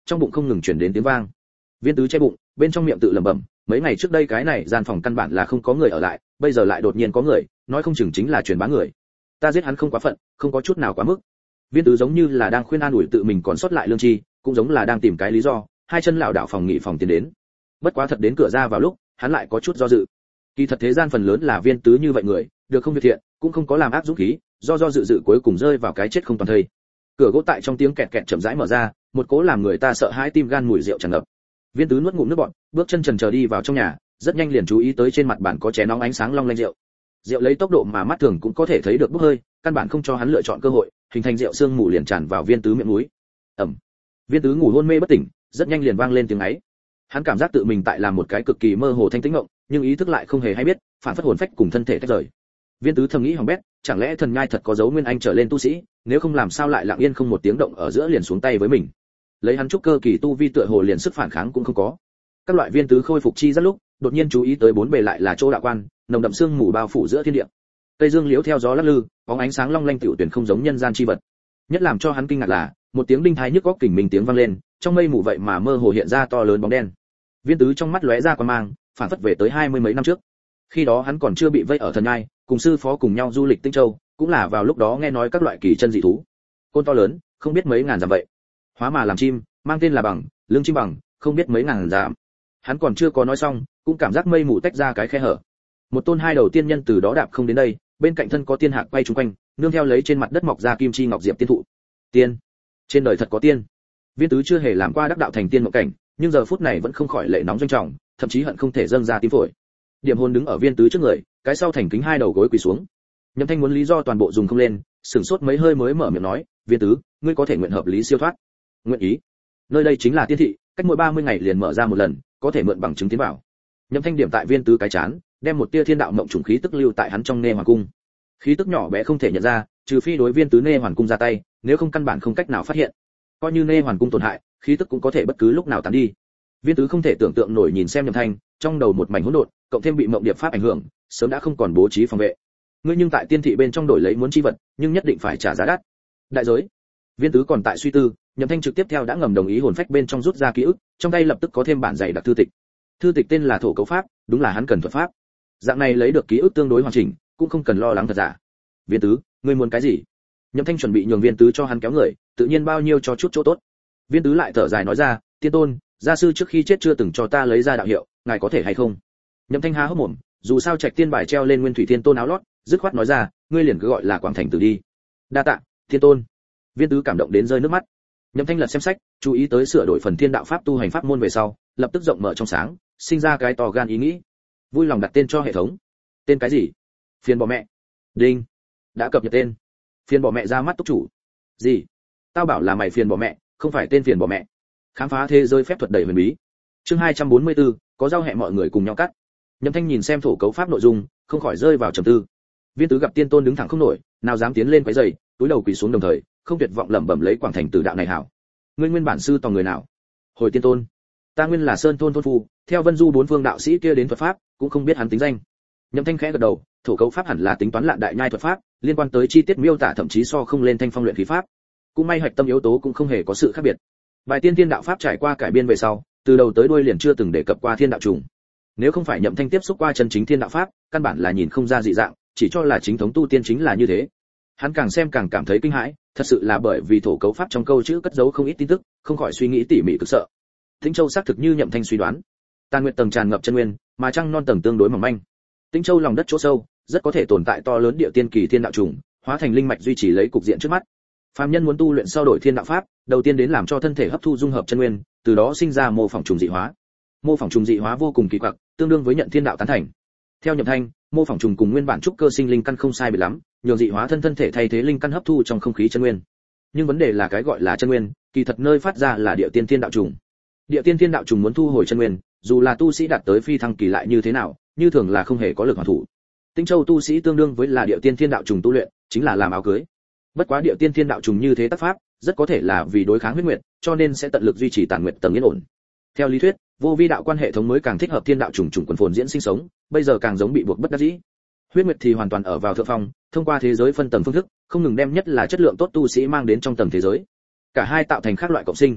trong bụng không ngừng truyền đến tiếng vang. Viên Tứ che bụng, bên trong miệng tự lẩm bẩm, mấy ngày trước đây cái này gian phòng căn bản là không có người ở lại, bây giờ lại đột nhiên có người, nói không chừng chính là truyền bá người. Ta giết hắn không quá phận, không có chút nào quá mức. Viên Tứ giống như là đang khuyên an ủi tự mình còn sót lại lương tri, cũng giống là đang tìm cái lý do, hai chân lảo đảo phòng nghỉ phòng tiến đến. Bất quá thật đến cửa ra vào lúc, hắn lại có chút do dự. Kỳ thật thế gian phần lớn là Viên Tứ như vậy người, được không việc thiện, cũng không có làm ác dũng khí, do dự cuối cùng rơi vào cái chết không toàn thây. Cửa gỗ tại trong tiếng kẹt kẹt chậm rãi mở ra, một cỗ làm người ta sợ hãi tim gan mùi rượu tràn ngập. Viên Tứ nuốt ngụm nước bọt, bước chân chần chờ đi vào trong nhà, rất nhanh liền chú ý tới trên mặt bàn có chén nóng ánh sáng long lanh rượu. Rượu lấy tốc độ mà mắt thường cũng có thể thấy được bốc hơi, căn bản không cho hắn lựa chọn cơ hội, hình thành rượu sương mù liền tràn vào Viên Tứ miệng mũi. Ẩm. Viên Tứ ngủ hôn mê bất tỉnh, rất nhanh liền vang lên tiếng ấy. Hắn cảm giác tự mình tại làm một cái cực kỳ mơ hồ thanh tĩnh ngộng, nhưng ý thức lại không hề hay biết, phản phất hồn phách cùng thân thể tách rời. Viên Tứ thầm nghĩ hỏng bét, chẳng lẽ thần nhai thật có dấu nguyên anh trở lên tu sĩ, nếu không làm sao lại lặng yên không một tiếng động ở giữa liền xuống tay với mình. Lấy hắn trúc cơ kỳ tu vi tựa hồ liền sức phản kháng cũng không có. Các loại Viên Tứ khôi phục chi rất lúc, đột nhiên chú ý tới bốn bề lại là chỗ đạo quan, nồng đậm sương mù bao phủ giữa thiên địa. Cây dương liễu theo gió lắc lư, bóng ánh sáng long lanh tiểu tuyển không giống nhân gian chi vật. Nhất làm cho hắn kinh ngạc là, một tiếng đinh thái nhức óc kình minh tiếng vang lên, trong mây mù vậy mà mơ hồ hiện ra to lớn bóng đen. Viên Tứ trong mắt lóe ra quan mang, phản phất về tới 20 mấy năm trước. Khi đó hắn còn chưa bị vây ở thần nhai, cùng sư phó cùng nhau du lịch Tinh Châu, cũng là vào lúc đó nghe nói các loại kỳ chân dị thú. Côn to lớn, không biết mấy ngàn dặm vậy. Hóa mà làm chim, mang tên là bằng, lưng chim bằng, không biết mấy ngàn dặm. Hắn còn chưa có nói xong, cũng cảm giác mây mù tách ra cái khe hở. Một tôn hai đầu tiên nhân từ đó đạp không đến đây, bên cạnh thân có tiên hạc quay chung quanh, nương theo lấy trên mặt đất mọc ra kim chi ngọc diệp tiên thụ. Tiên, trên đời thật có tiên. Viên Tứ chưa hề làm qua đắc đạo thành tiên mộng cảnh, nhưng giờ phút này vẫn không khỏi lệ nóng doanh trọng, thậm chí hận không thể dâng ra tim phổi. Điểm hồn đứng ở Viên Tứ trước người, cái sau thành kính hai đầu gối quỳ xuống. Nhậm Thanh muốn lý do toàn bộ dùng không lên, sửng sốt mấy hơi mới mở miệng nói, Viên Tứ, ngươi có thể nguyện hợp lý siêu thoát. Nguyện ý. Nơi đây chính là tiên thị, cách mỗi 30 ngày liền mở ra một lần, có thể mượn bằng chứng tiến vào. Nhậm Thanh điểm tại Viên Tứ cái chán, đem một tia thiên đạo mộng trùng khí tức lưu tại hắn trong nê hoàng cung. Khí tức nhỏ bé không thể nhận ra, trừ phi đối Viên Tứ nê hoàng cung ra tay, nếu không căn bản không cách nào phát hiện. Coi như nê hoàng cung tổn hại, khí tức cũng có thể bất cứ lúc nào tán đi. Viên Tứ không thể tưởng tượng nổi nhìn xem Nhậm Thanh, trong đầu một mảnh hỗn độn, cộng thêm bị mộng điệp pháp ảnh hưởng, sớm đã không còn bố trí phòng vệ. Ngươi nhưng tại tiên thị bên trong đổi lấy muốn chi vật, nhưng nhất định phải trả giá đắt. Đại giới. Viên Tứ còn tại suy tư, Nhậm Thanh trực tiếp theo đã ngầm đồng ý hồn phách bên trong rút ra ký ức, trong tay lập tức có thêm bản dày đặc thư tịch. Thư tịch tên là Thổ Cấu Pháp, đúng là hắn cần thuật pháp. Dạng này lấy được ký ức tương đối hoàn chỉnh, cũng không cần lo lắng thật giả. Viên Tứ, ngươi muốn cái gì? Nhậm Thanh chuẩn bị nhường Viên Tứ cho hắn kéo người, tự nhiên bao nhiêu cho chút chỗ tốt. Viên Tứ lại thở dài nói ra, tiên tôn, gia sư trước khi chết chưa từng cho ta lấy ra đạo hiệu, ngài có thể hay không? Nhậm Thanh há hốc mồm, dù sao Trạch Tiên bài treo lên Nguyên Thủy Thiên Tôn áo lót, dứt khoát nói ra, ngươi liền cứ gọi là Quảng Thành Tử đi. Đa tạ, Thiên Tôn. Viên Tứ cảm động đến rơi nước mắt. Nhậm Thanh lật xem sách, chú ý tới sửa đổi phần Thiên Đạo Pháp tu hành pháp môn về sau, lập tức rộng mở trong sáng, sinh ra cái to gan ý nghĩ. Vui lòng đặt tên cho hệ thống. Tên cái gì? Phiền bỏ mẹ. Đinh. Đã cập nhật tên. Phiền bỏ mẹ ra mắt túc chủ. Gì? Tao bảo là mày phiền bỏ mẹ, không phải tên phiền bỏ mẹ. Khám phá thế giới phép thuật đầy huyền bí. Chương 244, có giao hẹn mọi người cùng nhau cắt. Nhậm Thanh nhìn xem Thổ Cấu Pháp nội dung, không khỏi rơi vào trầm tư. Viên Tứ gặp Tiên Tôn đứng thẳng không nổi, nào dám tiến lên quấy rầy, túi đầu quỳ xuống đồng thời, không tuyệt vọng lẩm bẩm lấy Quảng Thành Tử đạo này hảo. Ngươi nguyên bản sư tòng người nào? Hồi Tiên Tôn, ta nguyên là Sơn Thôn thôn phu, theo Vân Du bốn phương đạo sĩ kia đến thuật pháp, cũng không biết hắn tính danh. Nhậm Thanh khẽ gật đầu, Thổ Cấu Pháp hẳn là tính toán lạn đại nhai thuật pháp, liên quan tới chi tiết miêu tả thậm chí so không lên Thanh Phong luyện khí pháp. Cũng may hạch tâm yếu tố cũng không hề có sự khác biệt. Bài tiên thiên đạo pháp trải qua cải biên về sau, từ đầu tới đuôi liền chưa từng đề cập qua thiên đạo trùng. Nếu không phải Nhậm Thanh tiếp xúc qua chân chính thiên đạo pháp, căn bản là nhìn không ra dị dạng, chỉ cho là chính thống tu tiên chính là như thế. Hắn càng xem càng cảm thấy kinh hãi, thật sự là bởi vì Thổ Cấu Pháp trong câu chữ cất giấu không ít tin tức, không khỏi suy nghĩ tỉ mỉ cực sợ. Tĩnh Châu xác thực như Nhậm Thanh suy đoán, Tàn Nguyệt tầng tràn ngập chân nguyên, mà trăng non tầng tương đối mỏng manh. Tĩnh Châu lòng đất chỗ sâu, rất có thể tồn tại to lớn địa tiên kỳ thiên đạo trùng, hóa thành linh mạch duy trì lấy cục diện trước mắt. Phàm nhân muốn tu luyện sau đổi thiên đạo pháp, đầu tiên đến làm cho thân thể hấp thu dung hợp chân nguyên, từ đó sinh ra mô phỏng trùng dị hóa. Mô phỏng trùng dị hóa vô cùng kỳ quặc, tương đương với nhận thiên đạo tán thành. Theo Nhậm Thanh, mô phỏng trùng cùng nguyên bản trúc cơ sinh linh căn không sai biệt lắm, nhường dị hóa thân thể thay thế linh căn hấp thu trong không khí chân nguyên. Nhưng vấn đề là cái gọi là chân nguyên, kỳ thật nơi phát ra là địa tiên thiên đạo trùng. Địa tiên thiên đạo trùng muốn thu hồi chân nguyên, dù là tu sĩ đạt tới phi thăng kỳ lại như thế nào, như thường là không hề có lực hoàn thủ. Tĩnh Châu tu sĩ tương đương với là địa tiên thiên đạo trùng tu luyện, chính là làm áo cưới. Bất quá địa tiên thiên đạo trùng như thế tác pháp, rất có thể là vì đối kháng huyết nguyệt, cho nên sẽ tận lực duy trì Tàn Nguyệt tầng yên ổn. Theo lý thuyết, vô vi đạo quan hệ thống mới càng thích hợp thiên đạo trùng quần phồn diễn sinh sống, bây giờ càng giống bị buộc bất đắc dĩ. Huyết nguyệt thì hoàn toàn ở vào thượng phong, thông qua thế giới phân tầng phương thức, không ngừng đem nhất là chất lượng tốt tu sĩ mang đến trong tầng thế giới. Cả hai tạo thành khác loại cộng sinh.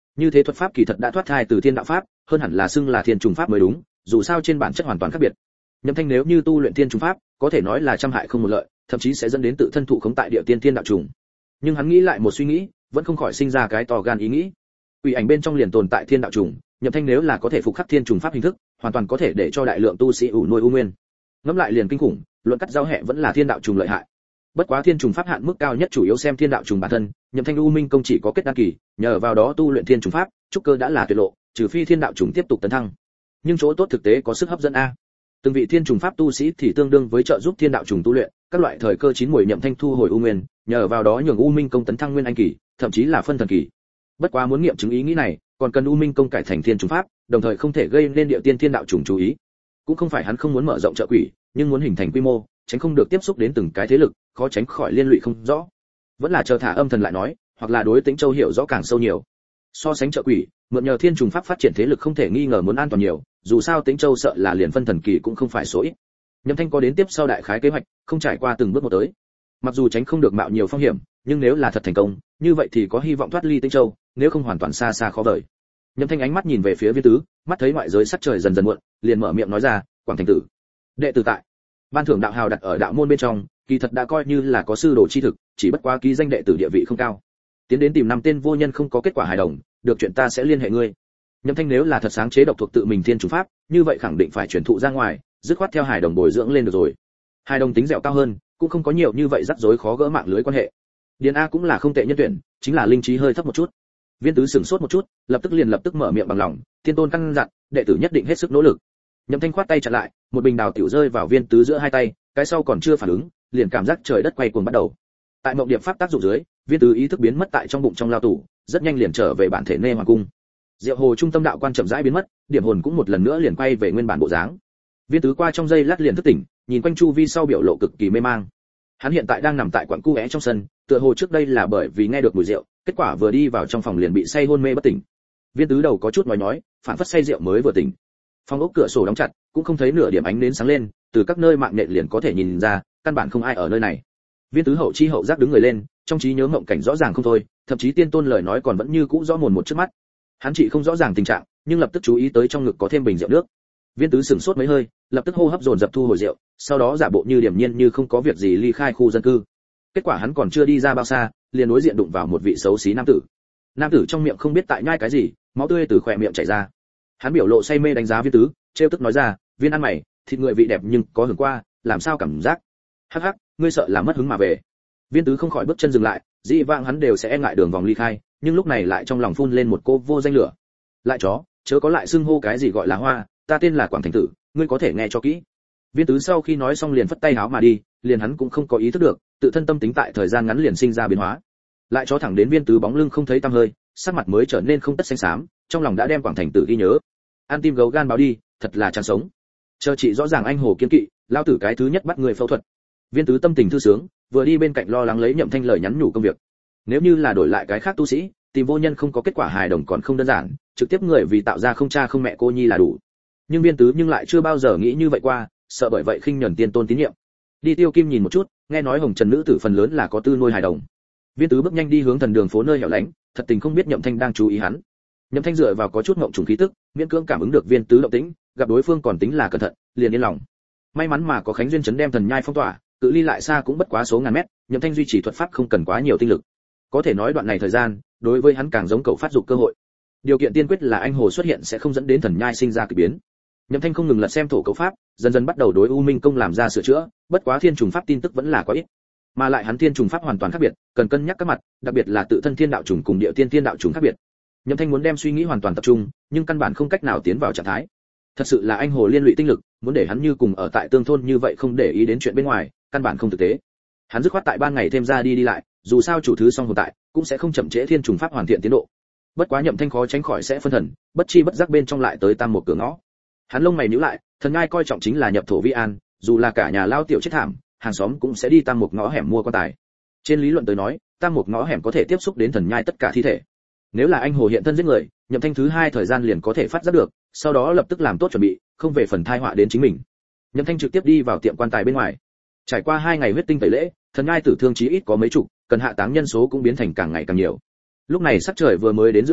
Như thế thuật pháp kỳ thật đã thoát thai từ thiên đạo pháp, hơn hẳn là xưng là thiên trùng pháp mới đúng, dù sao trên bản chất hoàn toàn khác biệt. Nhậm Thanh nếu như tu luyện thiên trùng pháp, có thể nói là trăm hại không một lợi, thậm chí sẽ dẫn đến tự thân thụ khống tại địa tiên thiên đạo trùng. Nhưng hắn nghĩ lại một suy nghĩ, vẫn không khỏi sinh ra cái to gan ý nghĩ. Ủy ảnh bên trong liền tồn tại thiên đạo trùng, Nhậm Thanh nếu là có thể phục khắc thiên trùng pháp hình thức, hoàn toàn có thể để cho đại lượng tu sĩ ủ nuôi u nguyên. Ngẫm lại liền kinh khủng, luận cắt giao hệ vẫn là thiên đạo trùng lợi hại. Bất quá thiên trùng pháp hạn mức cao nhất chủ yếu xem thiên đạo trùng bản thân, Nhậm Thanh U Minh công chỉ có kết đan kỳ, nhờ vào đó tu luyện thiên trùng pháp, trúc cơ đã là tuyệt lộ, trừ phi thiên đạo trùng tiếp tục tấn thăng. Nhưng chỗ tốt thực tế có sức hấp dẫn a. Từng vị thiên trùng pháp tu sĩ thì tương đương với trợ giúp thiên đạo trùng tu luyện, các loại thời cơ chín muồi Nhậm Thanh thu hồi u nguyên, nhờ vào đó nhường U Minh công tấn thăng nguyên anh kỳ, thậm chí là phân thần kỳ. Bất quá muốn nghiệm chứng ý nghĩ này, còn cần U Minh công cải thành thiên trùng pháp, đồng thời không thể gây nên địa tiên thiên đạo trùng chú ý. Cũng không phải hắn không muốn mở rộng trợ quỷ, nhưng muốn hình thành quy mô, tránh không được tiếp xúc đến từng cái thế lực, khó tránh khỏi liên lụy không rõ. Vẫn là chờ thả âm thần lại nói, hoặc là đối Tĩnh Châu hiểu rõ càng sâu nhiều. So sánh trợ quỷ, mượn nhờ thiên trùng pháp phát triển thế lực không thể nghi ngờ muốn an toàn nhiều, dù sao Tĩnh Châu sợ là liền phân thần kỳ cũng không phải số ít. Nhậm Thanh có đến tiếp sau đại khái kế hoạch, không trải qua từng bước một tới. Mặc dù tránh không được mạo nhiều phong hiểm, nhưng nếu là thật thành công, như vậy thì có hy vọng thoát ly Tĩnh Châu, nếu không hoàn toàn xa xa khó vời. Nhậm Thanh ánh mắt nhìn về phía Viên Tứ, mắt thấy ngoại giới sắc trời dần dần muộn, liền mở miệng nói ra, "Quảng thành tử, đệ tử tại." Ban thưởng đạo hào đặt ở đạo môn bên trong, kỳ thật đã coi như là có sư đồ chi thực, chỉ bất quá ký danh đệ tử địa vị không cao. Tiến đến tìm năm tên vô nhân không có kết quả hài đồng, được chuyện ta sẽ liên hệ ngươi. Nhậm Thanh nếu là thật sáng chế độc thuộc tự mình thiên chủ pháp, như vậy khẳng định phải truyền thụ ra ngoài, dứt khoát theo hài đồng bồi dưỡng lên được rồi. Hài đồng tính dẻo cao hơn, cũng không có nhiều như vậy rắc rối khó gỡ mạng lưới quan hệ. Điền A cũng là không tệ nhân tuyển, chính là linh trí hơi thấp một chút. Viên Tứ sửng sốt một chút, lập tức mở miệng bằng lòng, Thiên Tôn căn dặn, đệ tử nhất định hết sức nỗ lực. Nhậm Thanh khoát tay chặn lại, một bình đào tiểu rơi vào Viên Tứ giữa hai tay, cái sau còn chưa phản ứng, liền cảm giác trời đất quay cuồng bắt đầu. Tại mộng điệp pháp tác dụng dưới, Viên Tứ ý thức biến mất tại trong bụng trong lao tủ, rất nhanh liền trở về bản thể Nê Hoàng cung. Diệu Hồ trung tâm đạo quan chậm rãi biến mất, điểm hồn cũng một lần nữa liền quay về nguyên bản bộ dáng. Viên Tứ qua trong giây lát liền thức tỉnh, nhìn quanh chu vi sau biểu lộ cực kỳ mê mang. Hắn hiện tại đang nằm tại quặng cu é trong sân, tựa hồ trước đây là bởi vì nghe được mùi rượu, kết quả vừa đi vào trong phòng liền bị say hôn mê bất tỉnh. Viên Tứ đầu có chút nói, phản phất say rượu mới vừa tỉnh. Phòng ốc cửa sổ đóng chặt, cũng không thấy nửa điểm ánh nến sáng lên, từ các nơi mạng nhện liền có thể nhìn ra, căn bản không ai ở nơi này. Viên Tứ hậu chi hậu giác đứng người lên, trong trí nhớ mộng cảnh rõ ràng không thôi, thậm chí Tiên Tôn lời nói còn vẫn như cũ rõ mồn một trước mắt. Hắn chỉ không rõ ràng tình trạng, nhưng lập tức chú ý tới trong ngực có thêm bình rượu nước. Viên Tứ sửng sốt mấy hơi, lập tức hô hấp dồn dập thu hồi rượu, sau đó giả bộ như điềm nhiên như không có việc gì ly khai khu dân cư. Kết quả hắn còn chưa đi ra bao xa, liền đối diện đụng vào một vị xấu xí nam tử. Nam tử trong miệng không biết tại nhai cái gì, máu tươi từ khóe miệng chảy ra. Hắn biểu lộ say mê đánh giá Viên Tứ, trêu tức nói ra, "Viên ăn mày, thịt người vị đẹp nhưng có hưởng qua, làm sao cảm giác?" "Hắc hắc, ngươi sợ là mất hứng mà về." Viên Tứ không khỏi bước chân dừng lại, dĩ vãng hắn đều sẽ e ngại đường vòng ly khai, nhưng lúc này lại trong lòng phun lên một cô vô danh lửa. "Lại chó, chớ có lại xưng hô cái gì gọi là hoa, ta tên là Quảng Thành Tử, ngươi có thể nghe cho kỹ." Viên Tứ sau khi nói xong liền phất tay háo mà đi, liền hắn cũng không có ý thức được, tự thân tâm tính tại thời gian ngắn liền sinh ra biến hóa. Lại chó thẳng đến Viên Tứ bóng lưng không thấy tăm hơi, sắc mặt mới trở nên không tất xanh xám, trong lòng đã đem Quảng Thành Tử ghi nhớ. Ăn tim gấu gan báo đi, thật là chán sống. Chờ chị rõ ràng anh hồ kiên kỵ, lao tử cái thứ nhất bắt người phẫu thuật. Viên Tứ tâm tình thư sướng, vừa đi bên cạnh lo lắng lấy Nhậm Thanh lời nhắn nhủ công việc. Nếu như là đổi lại cái khác tu sĩ, tìm vô nhân không có kết quả hài đồng còn không đơn giản, trực tiếp người vì tạo ra không cha không mẹ cô nhi là đủ. Nhưng Viên Tứ nhưng lại chưa bao giờ nghĩ như vậy qua, sợ bởi vậy khinh nhẫn Tiên Tôn tín nhiệm. Đi Tiêu Kim nhìn một chút, nghe nói Hồng Trần nữ tử phần lớn là có tư nuôi hài đồng. Viên Tứ bước nhanh đi hướng thần đường phố nơi hẻo lánh, thật tình không biết Nhậm Thanh đang chú ý hắn. Nhậm Thanh dựa vào có chút ngộng trùng khí tức, miễn cưỡng cảm ứng được Viên Tứ động tĩnh, gặp đối phương còn tính là cẩn thận, liền yên lòng. May mắn mà có Khánh duyên chấn đem thần nhai phong tỏa, cự ly lại xa cũng bất quá số ngàn mét, Nhậm Thanh duy trì thuật pháp không cần quá nhiều tinh lực. Có thể nói đoạn này thời gian, đối với hắn càng giống cậu phát dục cơ hội. Điều kiện tiên quyết là anh hồ xuất hiện sẽ không dẫn đến thần nhai sinh ra kỳ biến. Nhậm Thanh không ngừng lật xem thổ cấu pháp, dần dần bắt đầu đối U Minh công làm ra sửa chữa, bất quá thiên trùng pháp tin tức vẫn là quá ít. Mà lại hắn thiên trùng pháp hoàn toàn khác biệt, cần cân nhắc các mặt, đặc biệt là tự thân thiên đạo trùng cùng địa tiên thiên đạo trùng khác biệt. Nhậm Thanh muốn đem suy nghĩ hoàn toàn tập trung, nhưng căn bản không cách nào tiến vào trạng thái. Thật sự là anh hồ liên lụy tinh lực, muốn để hắn như cùng ở tại tương thôn như vậy không để ý đến chuyện bên ngoài, căn bản không thực tế. Hắn dứt khoát tại ban ngày thêm ra đi lại, dù sao chủ thứ song hồn tại, cũng sẽ không chậm trễ thiên trùng pháp hoàn thiện tiến độ. Bất quá Nhậm Thanh khó tránh khỏi sẽ phân thần, bất chi bất giác bên trong lại tới tam một cửa ngõ. Hắn lông mày nhíu lại, thần ngai coi trọng chính là nhập thổ vi an, dù là cả nhà lao tiểu chết thảm, hàng xóm cũng sẽ đi tam một ngõ hẻm mua quan tài. Trên lý luận tới nói, tam một ngõ hẻm có thể tiếp xúc đến thần nhai tất cả thi thể. Nếu là anh hồ hiện thân giết người, Nhậm Thanh thứ hai thời gian liền có thể phát giác được, sau đó lập tức làm tốt chuẩn bị, không về phần tai họa đến chính mình. Nhậm Thanh trực tiếp đi vào tiệm quan tài bên ngoài. Trải qua 2 ngày huyết tinh tẩy lễ, thần nhai tử thương chí ít có mấy chục, cần hạ táng nhân số cũng biến thành càng ngày càng nhiều. Lúc này sắc trời vừa mới đến giữa trưa,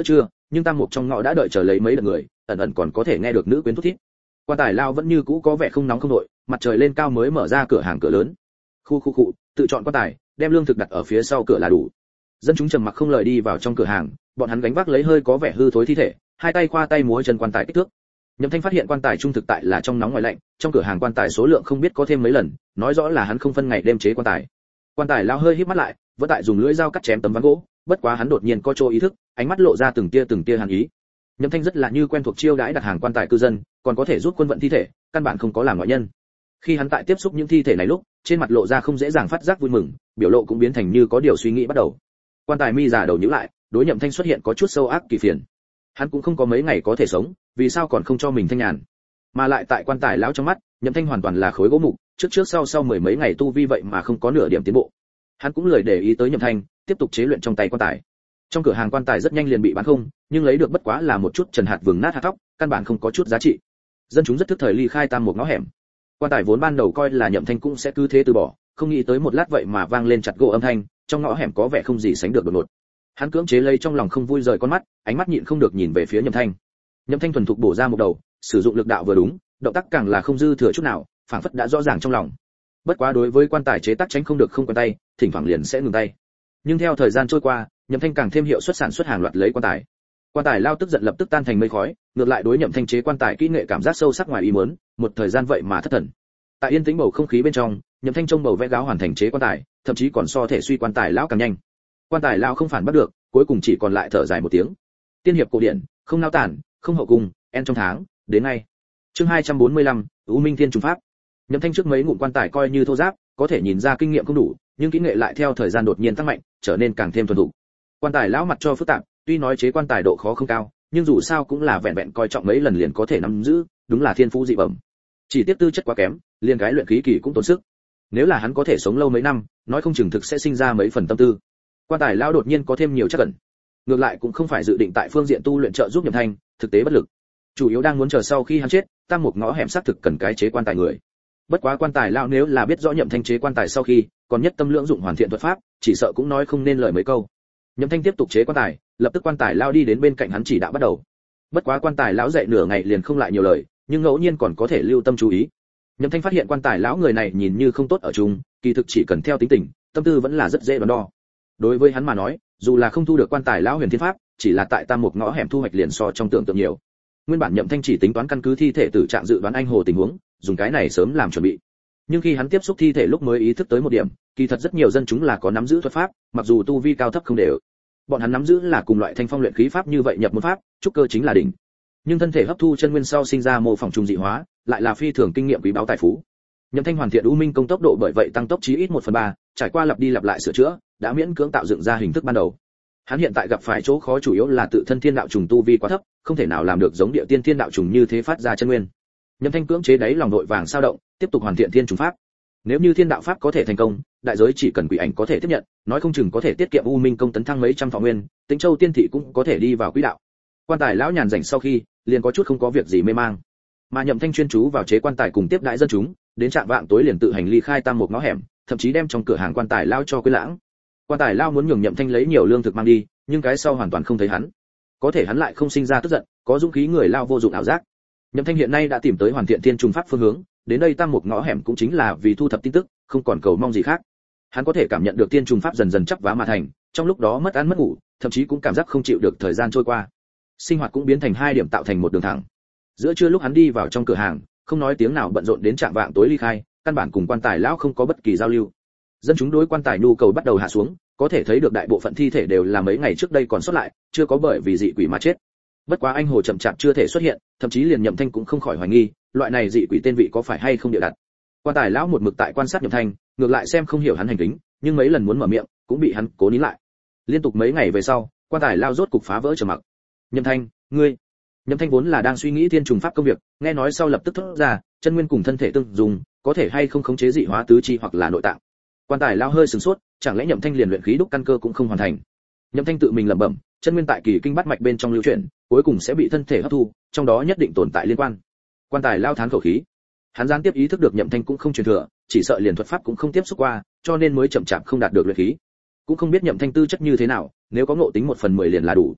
nhưng tam mục trong ngõ đã đợi chờ lấy mấy đợt người, ẩn ẩn còn có thể nghe được nữ quyến thút thít. Quan tài lao vẫn như cũ có vẻ không nóng không nội, mặt trời lên cao mới mở ra cửa hàng cửa lớn. Khu, tự chọn quan tài, đem lương thực đặt ở phía sau cửa là đủ. Dân chúng trầm mặc không lời đi vào trong cửa hàng, bọn hắn gánh vác lấy hơi có vẻ hư thối thi thể, hai tay khoa tay múa chân quan tài kích thước. Nhậm Thanh phát hiện quan tài trung thực tại là trong nóng ngoài lạnh, trong cửa hàng quan tài số lượng không biết có thêm mấy lần, nói rõ là hắn không phân ngày đêm chế quan tài. Quan tài lao hơi híp mắt lại, vẫn tại dùng lưỡi dao cắt chém tấm ván gỗ, bất quá hắn đột nhiên có chỗ ý thức, ánh mắt lộ ra từng tia hàn ý. Nhậm Thanh rất là như quen thuộc chiêu đãi đặt hàng quan tài cư dân, còn có thể giúp quân vận thi thể, căn bản không có làm ngoại nhân. Khi hắn tại tiếp xúc những thi thể này lúc, trên mặt lộ ra không dễ dàng phát giác vui mừng, biểu lộ cũng biến thành như có điều suy nghĩ bắt đầu. Quan tài mi già đầu nhíu lại, đối Nhậm Thanh xuất hiện có chút sâu ác kỳ phiền. Hắn cũng không có mấy ngày có thể sống, vì sao còn không cho mình thanh nhàn? Mà lại tại quan tài lão trong mắt, Nhậm Thanh hoàn toàn là khối gỗ mục, trước sau mười mấy ngày tu vi vậy mà không có nửa điểm tiến bộ. Hắn cũng lười để ý tới Nhậm Thanh, tiếp tục chế luyện trong tay quan tài. Trong cửa hàng quan tài rất nhanh liền bị bán không, nhưng lấy được bất quá là một chút trần hạt vừng nát hạt thóc, căn bản không có chút giá trị. Dân chúng rất thức thời ly khai tam một ngõ hẻm. Quan tài vốn ban đầu coi là Nhậm Thanh cũng sẽ cứ thế từ bỏ, không nghĩ tới một lát vậy mà vang lên chặt gỗ âm thanh, trong ngõ hẻm có vẻ không gì sánh được đột ngột. Hắn cưỡng chế lấy trong lòng không vui rời con mắt, ánh mắt nhịn không được nhìn về phía Nhậm Thanh. Nhậm Thanh thuần thục bổ ra một đầu, sử dụng lực đạo vừa đúng, động tác càng là không dư thừa chút nào, phảng phất đã rõ ràng trong lòng. Bất quá đối với quan tài chế tác tránh không được không quen tay, thỉnh thoảng liền sẽ ngừng tay. Nhưng theo thời gian trôi qua, Nhậm Thanh càng thêm hiệu suất sản xuất hàng loạt lấy quan tài. Quan tài lao tức giận lập tức tan thành mây khói, ngược lại đối Nhậm Thanh chế quan tài kỹ nghệ cảm giác sâu sắc ngoài ý muốn, một thời gian vậy mà thất thần. Tại yên tĩnh bầu không khí bên trong, Nhậm Thanh trông bầu vẽ gáo hoàn thành chế quan tài, thậm chí còn so thể suy quan tài lão càng nhanh. Quan tài lao không phản bắt được, cuối cùng chỉ còn lại thở dài một tiếng. Tiên hiệp cổ điển, không nao tản, không hậu cung, en trong tháng, đến ngay. Chương 245, U Minh Thiên trùng pháp. Nhậm Thanh trước mấy ngụm quan tài coi như thô ráp, có thể nhìn ra kinh nghiệm không đủ, nhưng kỹ nghệ lại theo thời gian đột nhiên tăng mạnh, trở nên càng thêm thuần thục. Quan tài lão mặt cho phức tạp, tuy nói chế quan tài độ khó không cao, nhưng dù sao cũng là vẹn vẹn coi trọng mấy lần liền có thể nắm giữ, đúng là thiên phú dị bẩm. Chỉ tiếc tư chất quá kém, liền cái luyện khí kỳ cũng tốn sức. Nếu là hắn có thể sống lâu mấy năm, nói không chừng thực sẽ sinh ra mấy phần tâm tư. Quan tài lão đột nhiên có thêm nhiều chắc ẩn. Ngược lại cũng không phải dự định tại phương diện tu luyện trợ giúp Nhậm Thanh, thực tế bất lực. Chủ yếu đang muốn chờ sau khi hắn chết, tam một ngõ hẻm xác thực cần cái chế quan tài người. Bất quá quan tài lão nếu là biết rõ Nhậm Thanh chế quan tài sau khi, còn nhất tâm lưỡng dụng hoàn thiện thuật pháp, chỉ sợ cũng nói không nên lời mấy câu. Nhậm Thanh tiếp tục chế quan tài, lập tức quan tài lão đi đến bên cạnh hắn chỉ đạo bắt đầu. Bất quá quan tài lão dậy nửa ngày liền không lại nhiều lời, nhưng ngẫu nhiên còn có thể lưu tâm chú ý. Nhậm Thanh phát hiện quan tài lão người này nhìn như không tốt ở chung, kỳ thực chỉ cần theo tính tình, tâm tư vẫn là rất dễ đoán đo. Đối với hắn mà nói, dù là không thu được quan tài lão huyền thiên pháp, chỉ là tại tam một ngõ hẻm thu hoạch liền so trong tưởng tượng nhiều. Nguyên bản Nhậm Thanh chỉ tính toán căn cứ thi thể tử trạng dự đoán anh hồ tình huống, dùng cái này sớm làm chuẩn bị. Nhưng khi hắn tiếp xúc thi thể lúc mới ý thức tới một điểm, kỳ thật rất nhiều dân chúng là có nắm giữ thuật pháp, mặc dù tu vi cao thấp không đều. Bọn hắn nắm giữ là cùng loại thanh phong luyện khí pháp như vậy nhập môn pháp, trúc cơ chính là đỉnh. Nhưng thân thể hấp thu chân nguyên sau sinh ra mô phỏng trùng dị hóa, lại là phi thường kinh nghiệm quý báu tài phú. Nhậm Thanh hoàn thiện U Minh công tốc độ bởi vậy tăng tốc chí ít 1/3, trải qua lặp đi lặp lại sửa chữa, đã miễn cưỡng tạo dựng ra hình thức ban đầu. Hắn hiện tại gặp phải chỗ khó chủ yếu là tự thân thiên đạo trùng tu vi quá thấp, không thể nào làm được giống địa tiên thiên đạo trùng như thế phát ra chân nguyên. Nhậm Thanh cưỡng chế đáy lòng nội vàng sao động, tiếp tục hoàn thiện thiên trùng pháp. Nếu như thiên đạo pháp có thể thành công, đại giới chỉ cần quỷ ảnh có thể tiếp nhận, nói không chừng có thể tiết kiệm U Minh công tấn thăng mấy trăm thọ nguyên, Tĩnh Châu tiên thị cũng có thể đi vào quỹ đạo. Quan tài lão nhàn rảnh sau khi, liền có chút không có việc gì mê mang. Mà Nhậm Thanh chuyên chú vào chế quan tài cùng tiếp đãi dân chúng, đến trạng vạng tối liền tự hành ly khai tam một ngõ hẻm, thậm chí đem trong cửa hàng quan tài lão cho quên lãng. Quan tài lão muốn nhường Nhậm Thanh lấy nhiều lương thực mang đi, nhưng cái sau hoàn toàn không thấy hắn. Có thể hắn lại không sinh ra tức giận, có dũng khí người lão vô dụng ảo giác. Nhậm Thanh hiện nay đã tìm tới hoàn thiện thiên trùng pháp phương hướng, đến đây tam một ngõ hẻm cũng chính là vì thu thập tin tức, không còn cầu mong gì khác. Hắn có thể cảm nhận được thiên trùng pháp dần dần chắp vá mà thành, trong lúc đó mất ăn mất ngủ, thậm chí cũng cảm giác không chịu được thời gian trôi qua. Sinh hoạt cũng biến thành hai điểm tạo thành một đường thẳng. Giữa trưa lúc hắn đi vào trong cửa hàng, không nói tiếng nào bận rộn đến trạng vạng tối ly khai, căn bản cùng quan tài lão không có bất kỳ giao lưu. Dân chúng đối quan tài nhu cầu bắt đầu hạ xuống, có thể thấy được đại bộ phận thi thể đều là mấy ngày trước đây còn sót lại, chưa có bởi vì dị quỷ mà chết. Bất quá anh hồ chậm chạp chưa thể xuất hiện, thậm chí liền Nhậm Thanh cũng không khỏi hoài nghi, loại này dị quỷ tên vị có phải hay không địa đặt. Quan tài lão một mực tại quan sát Nhậm Thanh, ngược lại xem không hiểu hắn hành tính, nhưng mấy lần muốn mở miệng, cũng bị hắn cố nín lại. Liên tục mấy ngày về sau, quan tài lão rốt cục phá vỡ trầm mặc. Nhậm Thanh, ngươi. Nhậm Thanh vốn là đang suy nghĩ thiên trùng pháp công việc, nghe nói sau lập tức thốt ra, chân nguyên cùng thân thể tương dùng, có thể hay không khống chế dị hóa tứ chi hoặc là nội tạng. Quan tài lão hơi sửng sốt, chẳng lẽ Nhậm Thanh liền luyện khí đúc căn cơ cũng không hoàn thành. Nhậm Thanh tự mình lẩm bẩm, chân nguyên tại kỳ kinh bát mạch bên trong lưu chuyển, cuối cùng sẽ bị thân thể hấp thu, trong đó nhất định tồn tại liên quan. Quan tài lao thán khẩu khí. Hắn gián tiếp ý thức được Nhậm Thanh cũng không truyền thừa, chỉ sợ liền thuật pháp cũng không tiếp xúc qua, cho nên mới chậm chạp không đạt được luyện khí. Cũng không biết Nhậm Thanh tư chất như thế nào, nếu có ngộ tính 1/10 liền là đủ.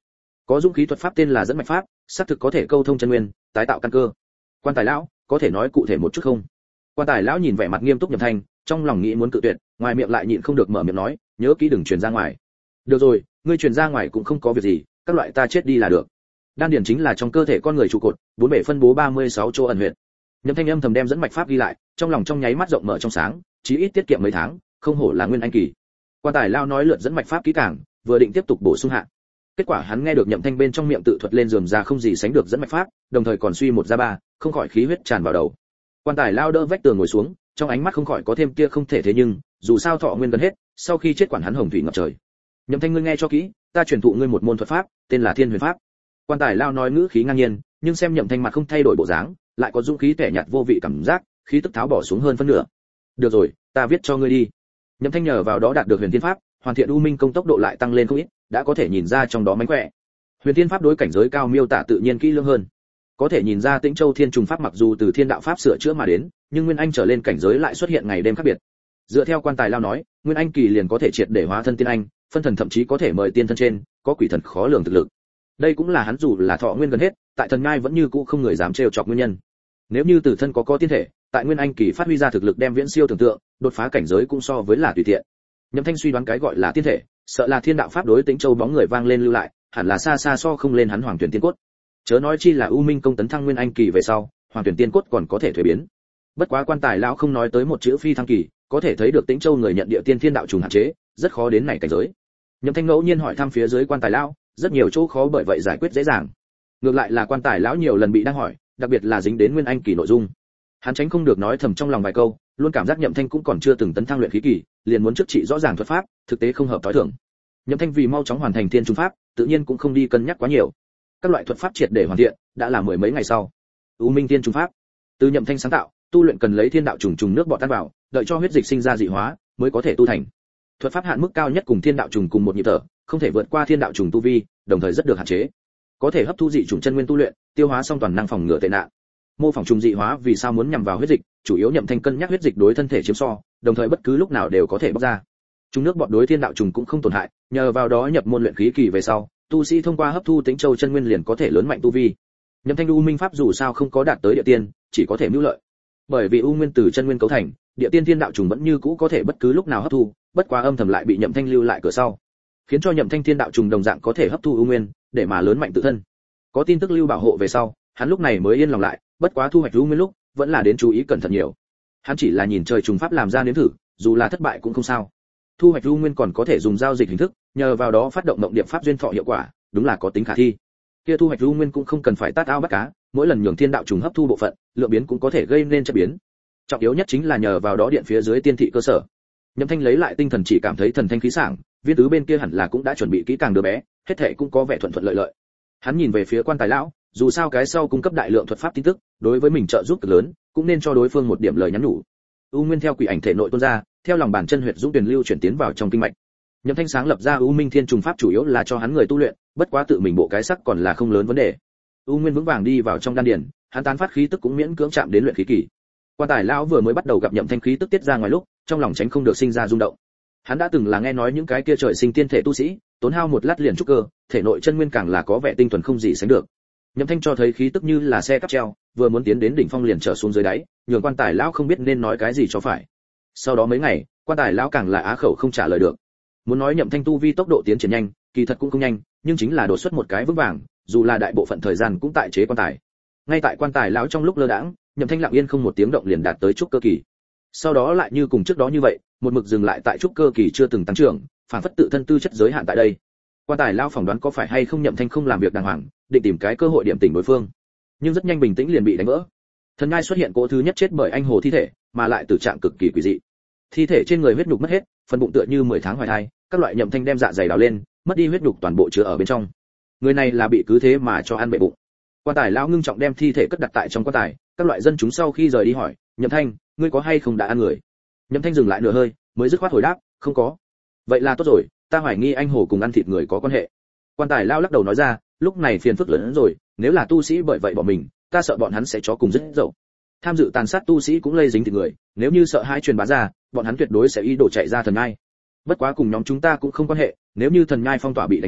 Có dũng khí thuật pháp tên là dẫn mạch pháp, xác thực có thể câu thông chân nguyên, tái tạo căn cơ. Quan tài lão, có thể nói cụ thể một chút không? Quan tài lão nhìn vẻ mặt nghiêm túc Nhậm Thanh, trong lòng nghĩ muốn cự tuyệt, ngoài miệng lại nhịn không được mở miệng nói, nhớ kỹ đừng truyền ra ngoài. Được rồi, ngươi truyền ra ngoài cũng không có việc gì, các loại ta chết đi là được. Đan điền chính là trong cơ thể con người trụ cột, bốn bể phân bố 36 chỗ ẩn huyệt. Nhậm Thanh âm thầm đem dẫn mạch pháp ghi lại, trong lòng trong nháy mắt rộng mở trong sáng, chí ít tiết kiệm mấy tháng, không hổ là nguyên anh kỳ. Quan tài lao nói lượt dẫn mạch pháp kỹ càng, vừa định tiếp tục bổ sung hạ. Kết quả hắn nghe được Nhậm Thanh bên trong miệng tự thuật lên rườm ra không gì sánh được dẫn mạch pháp, đồng thời còn suy một ra ba, không khỏi khí huyết tràn vào đầu. Quan tài lao đỡ vách tường ngồi xuống, trong ánh mắt không khỏi có thêm tia không thể thế nhưng, dù sao thọ nguyên gần hết, sau khi chết quản hắn hồng thủy ngập trời. Nhậm Thanh, ngươi nghe cho kỹ, ta truyền thụ ngươi một môn thuật pháp, tên là Thiên Huyền Pháp. Quan tài lao nói ngữ khí ngang nhiên, nhưng xem Nhậm Thanh mặt không thay đổi bộ dáng, lại có dũng khí tẻ nhạt vô vị cảm giác, khí tức tháo bỏ xuống hơn phân nửa. Được rồi, ta viết cho ngươi đi. Nhậm Thanh nhờ vào đó đạt được Huyền Thiên Pháp, hoàn thiện U Minh công tốc độ lại tăng lên không ít, đã có thể nhìn ra trong đó mánh khỏe. Huyền Thiên Pháp đối cảnh giới cao miêu tả tự nhiên kỹ lưỡng hơn, có thể nhìn ra Tĩnh Châu Thiên Trùng Pháp mặc dù từ Thiên Đạo Pháp sửa chữa mà đến, nhưng Nguyên Anh trở lên cảnh giới lại xuất hiện ngày đêm khác biệt. Dựa theo quan tài lao nói, Nguyên Anh kỳ liền có thể triệt để hóa thân tiên anh, phân thần thậm chí có thể mời tiên thân trên, có quỷ thần khó lường thực lực. Đây cũng là hắn dù là thọ nguyên gần hết, tại thần ngai vẫn như cũ không người dám trêu chọc nguyên nhân. Nếu như tử thân có tiên thể, tại Nguyên Anh kỳ phát huy ra thực lực đem viễn siêu tưởng tượng, đột phá cảnh giới cũng so với là tùy tiện. Nhậm Thanh suy đoán cái gọi là tiên thể, sợ là Thiên Đạo Pháp đối Tĩnh Châu bóng người vang lên lưu lại, hẳn là xa xa so không lên hắn Hoàng Tuyển Tiên Cốt. Chớ nói chi là U Minh công tấn thăng Nguyên Anh kỳ về sau, Hoàng Tuyển Tiên Cốt còn có thể thuế biến. Bất quá quan tài lão không nói tới một chữ phi thăng kỳ, có thể thấy được Tĩnh Châu người nhận địa tiên thiên đạo trùng hạn chế, rất khó đến này cảnh giới. Nhậm Thanh ngẫu nhiên hỏi thăm phía dưới quan tài lão, rất nhiều chỗ khó bởi vậy giải quyết dễ dàng. Ngược lại là quan tài lão nhiều lần bị đang hỏi, đặc biệt là dính đến Nguyên Anh kỳ nội dung. Hắn tránh không được nói thầm trong lòng vài câu, luôn cảm giác Nhậm Thanh cũng còn chưa từng tấn thăng luyện khí kỳ, liền muốn trước trị rõ ràng thuật pháp, thực tế không hợp tối thường. Nhậm Thanh vì mau chóng hoàn thành thiên trung pháp, tự nhiên cũng không đi cân nhắc quá nhiều. Các loại thuật pháp triệt để hoàn thiện, đã là mười mấy ngày sau. U Minh Thiên Trung Pháp, từ Nhậm Thanh sáng tạo, tu luyện cần lấy thiên đạo trùng trùng nước bọt tan vào, đợi cho huyết dịch sinh ra dị hóa, mới có thể tu thành. Thuật pháp hạn mức cao nhất cùng thiên đạo trùng cùng một nhịp thở, không thể vượt qua thiên đạo trùng tu vi, đồng thời rất được hạn chế. Có thể hấp thu dị trùng chân nguyên tu luyện, tiêu hóa xong toàn năng phòng ngừa tệ nạn. Mô phỏng trùng dị hóa vì sao muốn nhằm vào huyết dịch, chủ yếu Nhậm Thanh cân nhắc huyết dịch đối thân thể chiếm so, đồng thời bất cứ lúc nào đều có thể bóc ra. Trùng nước bọt đối thiên đạo trùng cũng không tổn hại, nhờ vào đó nhập môn luyện khí kỳ về sau, tu sĩ thông qua hấp thu Tĩnh Châu chân nguyên liền có thể lớn mạnh tu vi. Nhậm Thanh U Minh pháp dù sao không có đạt tới địa tiên, chỉ có thể mưu lợi. Bởi vì U Nguyên từ chân nguyên cấu thành, địa tiên thiên đạo trùng vẫn như cũ có thể bất cứ lúc nào hấp thu, bất quá âm thầm lại bị Nhậm Thanh lưu lại cửa sau, khiến cho Nhậm Thanh thiên đạo trùng đồng dạng có thể hấp thu U Nguyên, để mà lớn mạnh tự thân. Có tin tức lưu bảo hộ về sau, hắn lúc này mới yên lòng lại, bất quá thu hoạch U Nguyên lúc, vẫn là đến chú ý cẩn thận nhiều. Hắn chỉ là nhìn trời trùng pháp làm ra nếm thử, dù là thất bại cũng không sao. Thu hoạch U Nguyên còn có thể dùng giao dịch hình thức, nhờ vào đó phát động động điệp pháp duyên thọ hiệu quả, đúng là có tính khả thi. Kia thu hoạch U Nguyên cũng không cần phải tát ao bắt cá, mỗi lần nhường thiên đạo trùng hấp thu bộ phận, lượng biến cũng có thể gây nên chất biến. Trọng yếu nhất chính là nhờ vào đó điện phía dưới tiên thị cơ sở. Nhậm Thanh lấy lại tinh thần chỉ cảm thấy thần thanh khí sảng, viên tứ bên kia hẳn là cũng đã chuẩn bị kỹ càng đứa bé, hết thảy cũng có vẻ thuận thuận lợi lợi. Hắn nhìn về phía quan tài lão, dù sao cái sau cung cấp đại lượng thuật pháp tin tức, đối với mình trợ giúp cực lớn, cũng nên cho đối phương một điểm lời nhắn nhủ. U Nguyên theo quỷ ảnh thể nội tuôn ra, theo lòng bàn chân huyệt dũng tuyển lưu chuyển tiến vào trong kinh mạch. Nhậm Thanh sáng lập ra U Minh Thiên Trùng Pháp chủ yếu là cho hắn người tu luyện, bất quá tự mình bộ cái sắc còn là không lớn vấn đề. U Nguyên vững vàng đi vào trong đan điền, hắn tán phát khí tức cũng miễn cưỡng chạm đến luyện khí kỳ. Quan tài lão vừa mới bắt đầu gặp Nhậm Thanh khí tức tiết ra ngoài lúc, trong lòng tránh không được sinh ra rung động. Hắn đã từng là nghe nói những cái kia trời sinh tiên thể tu sĩ, tốn hao một lát liền trúc cơ, thể nội chân nguyên càng là có vẻ tinh thuần không gì sánh được. Nhậm Thanh cho thấy khí tức như là xe cáp treo, vừa muốn tiến đến đỉnh phong liền trở xuống dưới đáy, nhường quan tài lão không biết nên nói cái gì cho phải. Sau đó mấy ngày, quan tài lão càng là á khẩu không trả lời được. Muốn nói Nhậm Thanh tu vi tốc độ tiến triển nhanh, kỳ thật cũng không nhanh, nhưng chính là đột xuất một cái vững vàng, dù là đại bộ phận thời gian cũng tại chế quan tài. Ngay tại quan tài lão trong lúc lơ đãng, Nhậm Thanh lặng yên không một tiếng động liền đạt tới trúc cơ kỳ. Sau đó lại như cùng trước đó như vậy, một mực dừng lại tại trúc cơ kỳ chưa từng tăng trưởng, phản phất tự thân tư chất giới hạn tại đây. Quan tài lão phỏng đoán có phải hay không Nhậm Thanh không làm việc đàng hoàng, định tìm cái cơ hội điểm tỉnh đối phương. Nhưng rất nhanh bình tĩnh liền bị đánh vỡ. Thần ngai xuất hiện cỗ thứ nhất chết bởi anh hồ thi thể, mà lại tử trạng cực kỳ quỷ dị. Thi thể trên người huyết nhục mất hết, phần bụng tựa như 10 tháng hoài thai, các loại Nhậm Thanh đem dạ dày đào lên, mất đi huyết nhục toàn bộ chứa ở bên trong. Người này là bị cứ thế mà cho ăn bệ bụng. Quan tài lão ngưng trọng đem thi thể cất đặt tại trong quan tài, các loại dân chúng sau khi rời đi hỏi, Nhậm Thanh, ngươi có hay không đã ăn người? Nhậm Thanh dừng lại nửa hơi, mới dứt khoát hồi đáp, không có. Vậy là tốt rồi, ta hoài nghi anh hồ cùng ăn thịt người có quan hệ. Quan tài lão lắc đầu nói ra, lúc này phiền phức lớn hơn rồi, nếu là tu sĩ bởi vậy bỏ mình, ta sợ bọn hắn sẽ chó cùng rất dậu. Tham dự tàn sát tu sĩ cũng lây dính thịt người, nếu như sợ hai truyền bá ra, bọn hắn tuyệt đối sẽ ý đồ chạy ra thần nhai. Bất quá cùng nhóm chúng ta cũng không quan hệ, nếu như thần nhai phong tỏa bị đánh phá,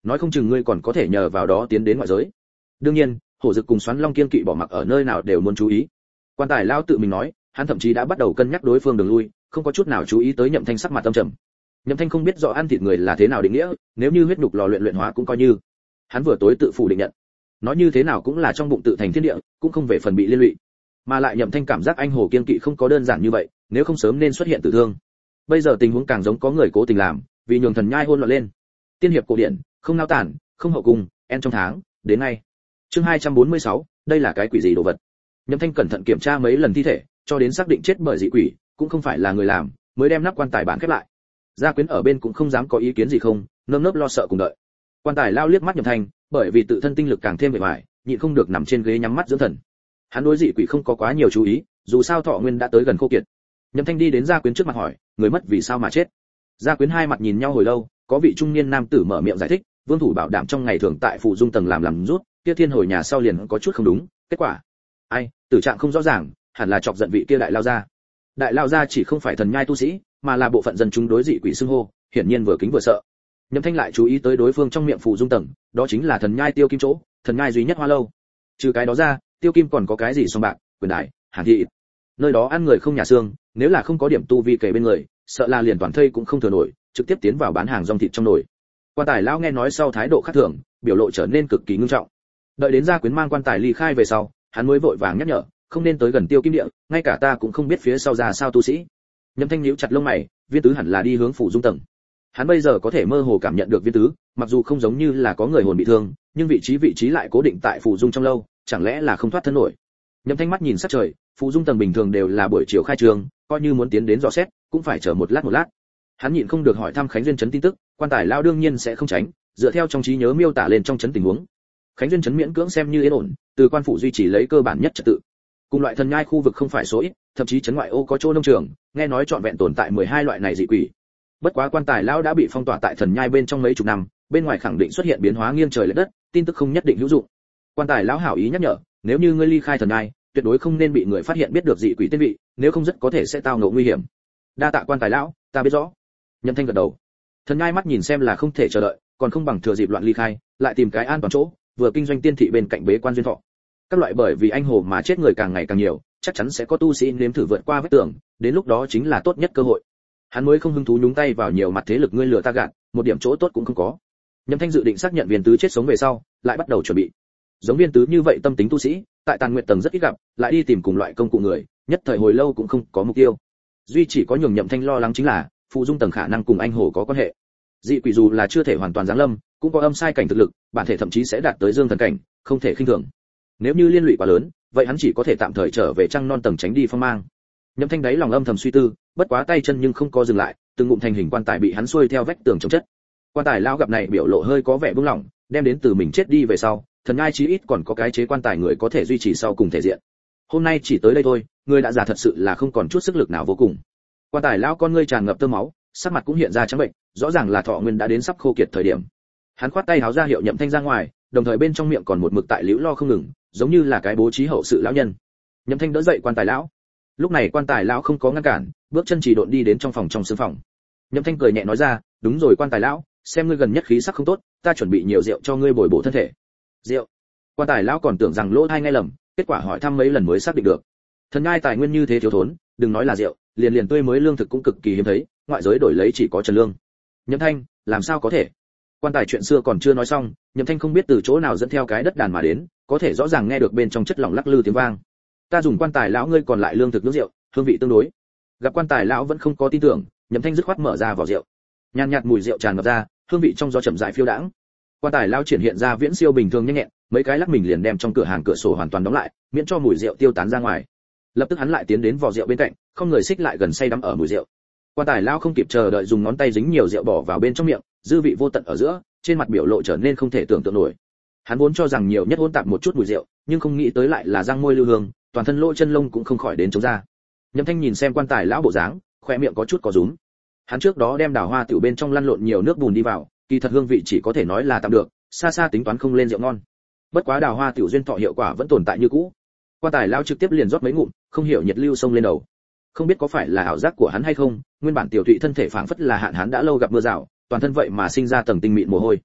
nói không chừng ngươi còn có thể nhờ vào đó tiến đến ngoại giới. Đương nhiên, Hổ Dực cùng Xoắn Long kiên kỵ bỏ mặc ở nơi nào đều muốn chú ý. Quan tài lão tự mình nói, hắn thậm chí đã bắt đầu cân nhắc đối phương đường lui, không có chút nào chú ý tới Nhậm Thanh sắc mặt âm trầm. Nhậm Thanh không biết rõ ăn thịt người là thế nào định nghĩa, nếu như huyết nhục lò luyện hóa cũng coi như. Hắn vừa tối tự phủ định nhận. Nói như thế nào cũng là trong bụng tự thành thiên địa, cũng không về phần bị liên lụy. Mà lại Nhậm Thanh cảm giác anh Hồ kiên kỵ không có đơn giản như vậy, nếu không sớm nên xuất hiện tử thương. Bây giờ tình huống càng giống có người cố tình làm, vì nhường thần nhai hôn loạn lên. Tiên hiệp cổ điển, không nao tản, không hậu cung, en trong tháng, đến ngay. Chương 246, đây là cái quỷ gì đồ vật? Nhậm Thanh cẩn thận kiểm tra mấy lần thi thể, cho đến xác định chết bởi dị quỷ, cũng không phải là người làm, mới đem nắp quan tài bản khép lại. Gia Quyến ở bên cũng không dám có ý kiến gì không, nơm nớp lo sợ cùng đợi. Quan tài lao liếc mắt Nhậm Thanh, bởi vì tự thân tinh lực càng thêm bề bại, nhịn không được nằm trên ghế nhắm mắt dưỡng thần. Hắn đối dị quỷ không có quá nhiều chú ý, dù sao thọ nguyên đã tới gần khô kiệt. Nhậm Thanh đi đến Gia Quyến trước mặt hỏi, người mất vì sao mà chết? Gia Quyến hai mặt nhìn nhau hồi lâu, có vị trung niên nam tử mở miệng giải thích, Vương thủ bảo đảm trong ngày thường tại phụ dung tầng làm rút, kia thiên hồi nhà sau liền có chút không đúng, kết quả ai, tử trạng không rõ ràng, hẳn là chọc giận vị kia đại lao gia. Đại lao gia chỉ không phải thần nhai tu sĩ, mà là bộ phận dân chúng đối dị quỷ xưng hô, hiển nhiên vừa kính vừa sợ. Nhậm Thanh lại chú ý tới đối phương trong miệng phụ dung tầng, đó chính là thần nhai Tiêu Kim chỗ, thần nhai duy nhất Hoa lâu. Trừ cái đó ra, Tiêu Kim còn có cái gì song bạc, quyền đại, hàn thị. Nơi đó ăn người không nhà xương, nếu là không có điểm tu vi kể bên người, sợ là liền toàn thây cũng không thừa nổi, trực tiếp tiến vào bán hàng rong thịt trong nồi. Quan tài lão nghe nói sau thái độ khác thường, biểu lộ trở nên cực kỳ nghiêm trọng. Đợi đến Gia Quyến mang quan tài ly khai về sau, hắn mới vội vàng nhắc nhở, không nên tới gần Tiêu Kim địa, ngay cả ta cũng không biết phía sau ra sao tu sĩ. Nhậm Thanh nhíu chặt lông mày, Viên Tứ hẳn là đi hướng phủ dung tầng. Hắn bây giờ có thể mơ hồ cảm nhận được Viên Tứ, mặc dù không giống như là có người hồn bị thương, nhưng vị trí lại cố định tại phủ dung trong lâu, chẳng lẽ là không thoát thân nổi. Nhậm Thanh mắt nhìn sát trời, phủ dung tầng bình thường đều là buổi chiều khai trường, coi như muốn tiến đến dò xét, cũng phải chờ một lát. Hắn nhịn không được hỏi thăm Khánh Duyên trấn tin tức, quan tài lao đương nhiên sẽ không tránh, dựa theo trong trí nhớ miêu tả lên trong trấn tình huống. Khánh Duyên trấn miễn cưỡng xem như yên ổn, từ quan phủ duy trì lấy cơ bản nhất trật tự. Cùng loại thần nhai khu vực không phải số ít, thậm chí trấn ngoại ô có chỗ nông trường, nghe nói trọn vẹn tồn tại 12 loại này dị quỷ. Bất quá quan tài lão đã bị phong tỏa tại thần nhai bên trong mấy chục năm, bên ngoài khẳng định xuất hiện biến hóa nghiêng trời lệch đất, tin tức không nhất định hữu dụng. Quan tài lão hảo ý nhắc nhở, nếu như ngươi ly khai thần nhai, tuyệt đối không nên bị người phát hiện biết được dị quỷ tên vị, nếu không rất có thể sẽ tao ngộ nguy hiểm. Đa tạ quan tài lão, ta biết rõ. Nhậm Thanh gật đầu. Thần nhai mắt nhìn xem là không thể chờ đợi, còn không bằng thừa dịp loạn ly khai, lại tìm cái an toàn chỗ, vừa kinh doanh tiên thị bên cạnh bế quan duyên thọ. Các loại bởi vì anh hồ mà chết người càng ngày càng nhiều, chắc chắn sẽ có tu sĩ nếm thử vượt qua vết tường, đến lúc đó chính là tốt nhất cơ hội. Hắn mới không hứng thú nhúng tay vào nhiều mặt thế lực ngươi lừa ta gạt, một điểm chỗ tốt cũng không có. Nhậm Thanh dự định xác nhận Viên Tứ chết sống về sau, lại bắt đầu chuẩn bị. Giống Viên Tứ như vậy tâm tính tu sĩ, tại Tàn Nguyệt tầng rất ít gặp, lại đi tìm cùng loại công cụ người, nhất thời hồi lâu cũng không có mục tiêu. Duy chỉ có nhường Nhậm Thanh lo lắng chính là, phụ dung tầng khả năng cùng anh hồ có quan hệ. Dị quỷ dù là chưa thể hoàn toàn giáng lâm, cũng có âm sai cảnh thực lực, bản thể thậm chí sẽ đạt tới dương thần cảnh, không thể khinh thường. Nếu như liên lụy quá lớn, vậy hắn chỉ có thể tạm thời trở về trăng non tầng tránh đi phong mang. Nhậm Thanh đáy lòng âm thầm suy tư, bất quá tay chân nhưng không có dừng lại, từng ngụm thành hình quan tài bị hắn xuôi theo vách tường chống chất. Quan tài lao gặp này biểu lộ hơi có vẻ buông lỏng, đem đến từ mình chết đi về sau, thần ngai chí ít còn có cái chế quan tài người có thể duy trì sau cùng thể diện. Hôm nay chỉ tới đây thôi, người đã già thật sự là không còn chút sức lực nào vô cùng. Quan tài lão con ngươi tràn ngập tơ máu, sắc mặt cũng hiện ra trắng bệnh, rõ ràng là thọ nguyên đã đến sắp khô kiệt thời điểm. Hắn khoát tay háo ra hiệu Nhậm Thanh ra ngoài, đồng thời bên trong miệng còn một mực tại liễu lo không ngừng, giống như là cái bố trí hậu sự lão nhân. Nhậm Thanh đỡ dậy quan tài lão. Lúc này quan tài lão không có ngăn cản, bước chân chỉ độn đi đến trong phòng trong sương phòng. Nhậm Thanh cười nhẹ nói ra, đúng rồi quan tài lão, xem ngươi gần nhất khí sắc không tốt, ta chuẩn bị nhiều rượu cho ngươi bồi bổ thân thể. Rượu? Quan tài lão còn tưởng rằng lỗ tai nghe lầm, kết quả hỏi thăm mấy lần mới xác định được. Thần nhai tài nguyên như thế thiếu thốn, đừng nói là rượu, liền tươi mới lương thực cũng cực kỳ hiếm thấy, ngoại giới đổi lấy chỉ có trần lương. Nhậm Thanh, làm sao có thể? Quan tài chuyện xưa còn chưa nói xong, Nhậm Thanh không biết từ chỗ nào dẫn theo cái đất đàn mà đến, có thể rõ ràng nghe được bên trong chất lỏng lắc lư tiếng vang. Ta dùng quan tài lão ngươi còn lại lương thực nước rượu, hương vị tương đối. Gặp quan tài lão vẫn không có tin tưởng, Nhậm Thanh dứt khoát mở ra vỏ rượu. Nhàn nhạt mùi rượu tràn ngập ra, hương vị trong gió chậm rãi phiêu đãng. Quan tài lão triển hiện ra viễn siêu bình thường nhanh nhẹn, mấy cái lắc mình liền đem trong cửa hàng cửa sổ hoàn toàn đóng lại, miễn cho mùi rượu tiêu tán ra ngoài. Lập tức hắn lại tiến đến vỏ rượu bên cạnh, không người xích lại gần say đắm ở mùi rượu. Quan tài lão không kịp chờ đợi dùng ngón tay dính nhiều rượu bỏ vào bên trong miệng, dư vị vô tận ở giữa, trên mặt biểu lộ trở nên không thể tưởng tượng nổi. Hắn vốn cho rằng nhiều nhất hỗn tạp một chút mùi rượu, nhưng không nghĩ tới lại là răng môi lưu hương, toàn thân lỗ chân lông cũng không khỏi đến chống ra. Nhậm Thanh nhìn xem quan tài lão bộ dáng, khóe miệng có chút có rúm. Hắn trước đó đem đào hoa tiểu bên trong lăn lộn nhiều nước bùn đi vào, kỳ thật hương vị chỉ có thể nói là tạm được, xa xa tính toán không lên rượu ngon. Bất quá đào hoa tiểu duyên thọ hiệu quả vẫn tồn tại như cũ. Quan tài lão trực tiếp liền rót mấy ngụm, không hiểu nhiệt lưu sông lên đầu. Không biết có phải là ảo giác của hắn hay không, nguyên bản tiểu thụy thân thể phảng phất là hạn hán đã lâu gặp mưa rào, toàn thân vậy mà sinh ra tầng tinh mịn mồ hôi.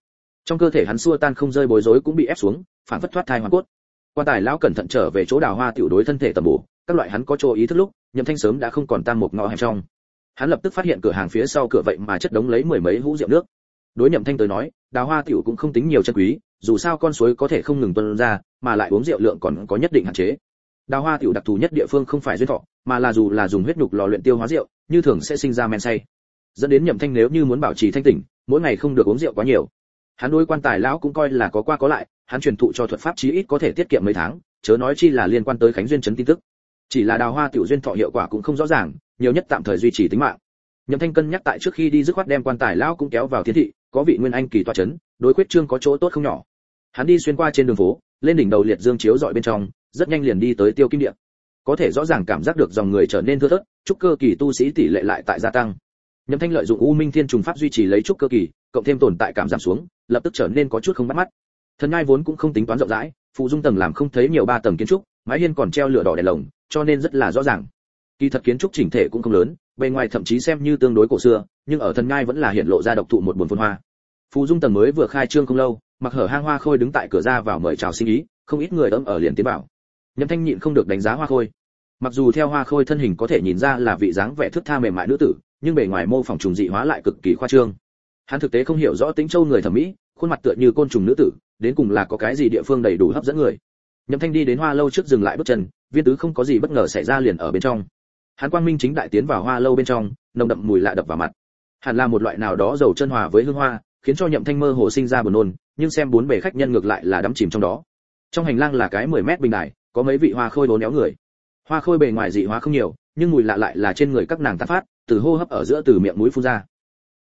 Trong cơ thể hắn xua tan không rơi bối rối cũng bị ép xuống, phản phất thoát thai hoàn cốt. Quan tài lão cẩn thận trở về chỗ đào hoa tiểu đối thân thể tầm bổ, các loại hắn có chỗ ý thức lúc, Nhậm Thanh sớm đã không còn tam một ngõ hẻm trong. Hắn lập tức phát hiện cửa hàng phía sau cửa vậy mà chất đống lấy mười mấy hũ rượu nước. Đối Nhậm Thanh tới nói, đào hoa tiểu cũng không tính nhiều chân quý, dù sao con suối có thể không ngừng tuôn ra, mà lại uống rượu lượng còn có nhất định hạn chế. Đào hoa tiểu đặc thù nhất địa phương không phải duyên thọ, mà là dù là dùng huyết nhục lò luyện tiêu hóa rượu, như thường sẽ sinh ra men say. Dẫn đến Nhậm Thanh nếu như muốn bảo trì thanh tỉnh, mỗi ngày không được uống rượu quá nhiều. Hắn đối quan tài lão cũng coi là có qua có lại, hắn truyền thụ cho thuật pháp chí ít có thể tiết kiệm mấy tháng, chớ nói chi là liên quan tới Khánh Duyên trấn tin tức. Chỉ là đào hoa tiểu duyên thọ hiệu quả cũng không rõ ràng, nhiều nhất tạm thời duy trì tính mạng. Nhậm Thanh cân nhắc tại trước khi đi dứt khoát đem quan tài lão cũng kéo vào thiên thị, có vị nguyên anh kỳ tọa chấn, đối quyết trương có chỗ tốt không nhỏ. Hắn đi xuyên qua trên đường phố, lên đỉnh đầu liệt dương chiếu dọi bên trong, rất nhanh liền đi tới Tiêu Kim Điện. Có thể rõ ràng cảm giác được dòng người trở nên thưa thớt, trúc cơ kỳ tu sĩ tỷ lệ lại tại gia tăng. Nhậm Thanh lợi dụng U Minh Thiên trùng pháp duy trì lấy trúc cơ kỳ, cộng thêm tồn tại cảm giảm xuống, lập tức trở nên có chút không bắt mắt. Thần nhai vốn cũng không tính toán rộng rãi, phụ dung tầng làm không thấy nhiều ba tầng kiến trúc, mái hiên còn treo lửa đỏ đèn lồng, cho nên rất là rõ ràng. Kỳ thật kiến trúc chỉnh thể cũng không lớn, bề ngoài thậm chí xem như tương đối cổ xưa, nhưng ở thần nhai vẫn là hiện lộ ra độc thụ một buồn phồn hoa. Phụ dung tầng mới vừa khai trương không lâu, mặc hở hang hoa khôi đứng tại cửa ra vào mời chào sinh ý, không ít người ở liền tiến vào. Nhậm Thanh nhịn không được đánh giá hoa khôi. Mặc dù theo hoa khôi thân hình có thể nhìn ra là vị dáng vẻ thướt tha mềm mại nữ tử, nhưng bề ngoài mô phỏng trùng dị hóa lại cực kỳ khoa trương. Hắn thực tế không hiểu rõ tính châu người thẩm mỹ, khuôn mặt tựa như côn trùng nữ tử, đến cùng là có cái gì địa phương đầy đủ hấp dẫn người. Nhậm Thanh đi đến hoa lâu trước dừng lại bước chân, Viên Tứ không có gì bất ngờ xảy ra liền ở bên trong. Hắn quang minh chính đại tiến vào hoa lâu bên trong, nồng đậm mùi lạ đập vào mặt. Hẳn là một loại nào đó dầu chân hòa với hương hoa, khiến cho Nhậm Thanh mơ hồ sinh ra buồn nôn, nhưng xem bốn bề khách nhân ngược lại là đắm chìm trong đó. Trong hành lang là cái 10 mét bình đài, có mấy vị hoa khôi bốn éo người. Hoa khôi bề ngoài dị hóa không nhiều, nhưng mùi lạ lại là trên người các nàng tán phát, từ hô hấp ở giữa từ miệng mũi phun ra.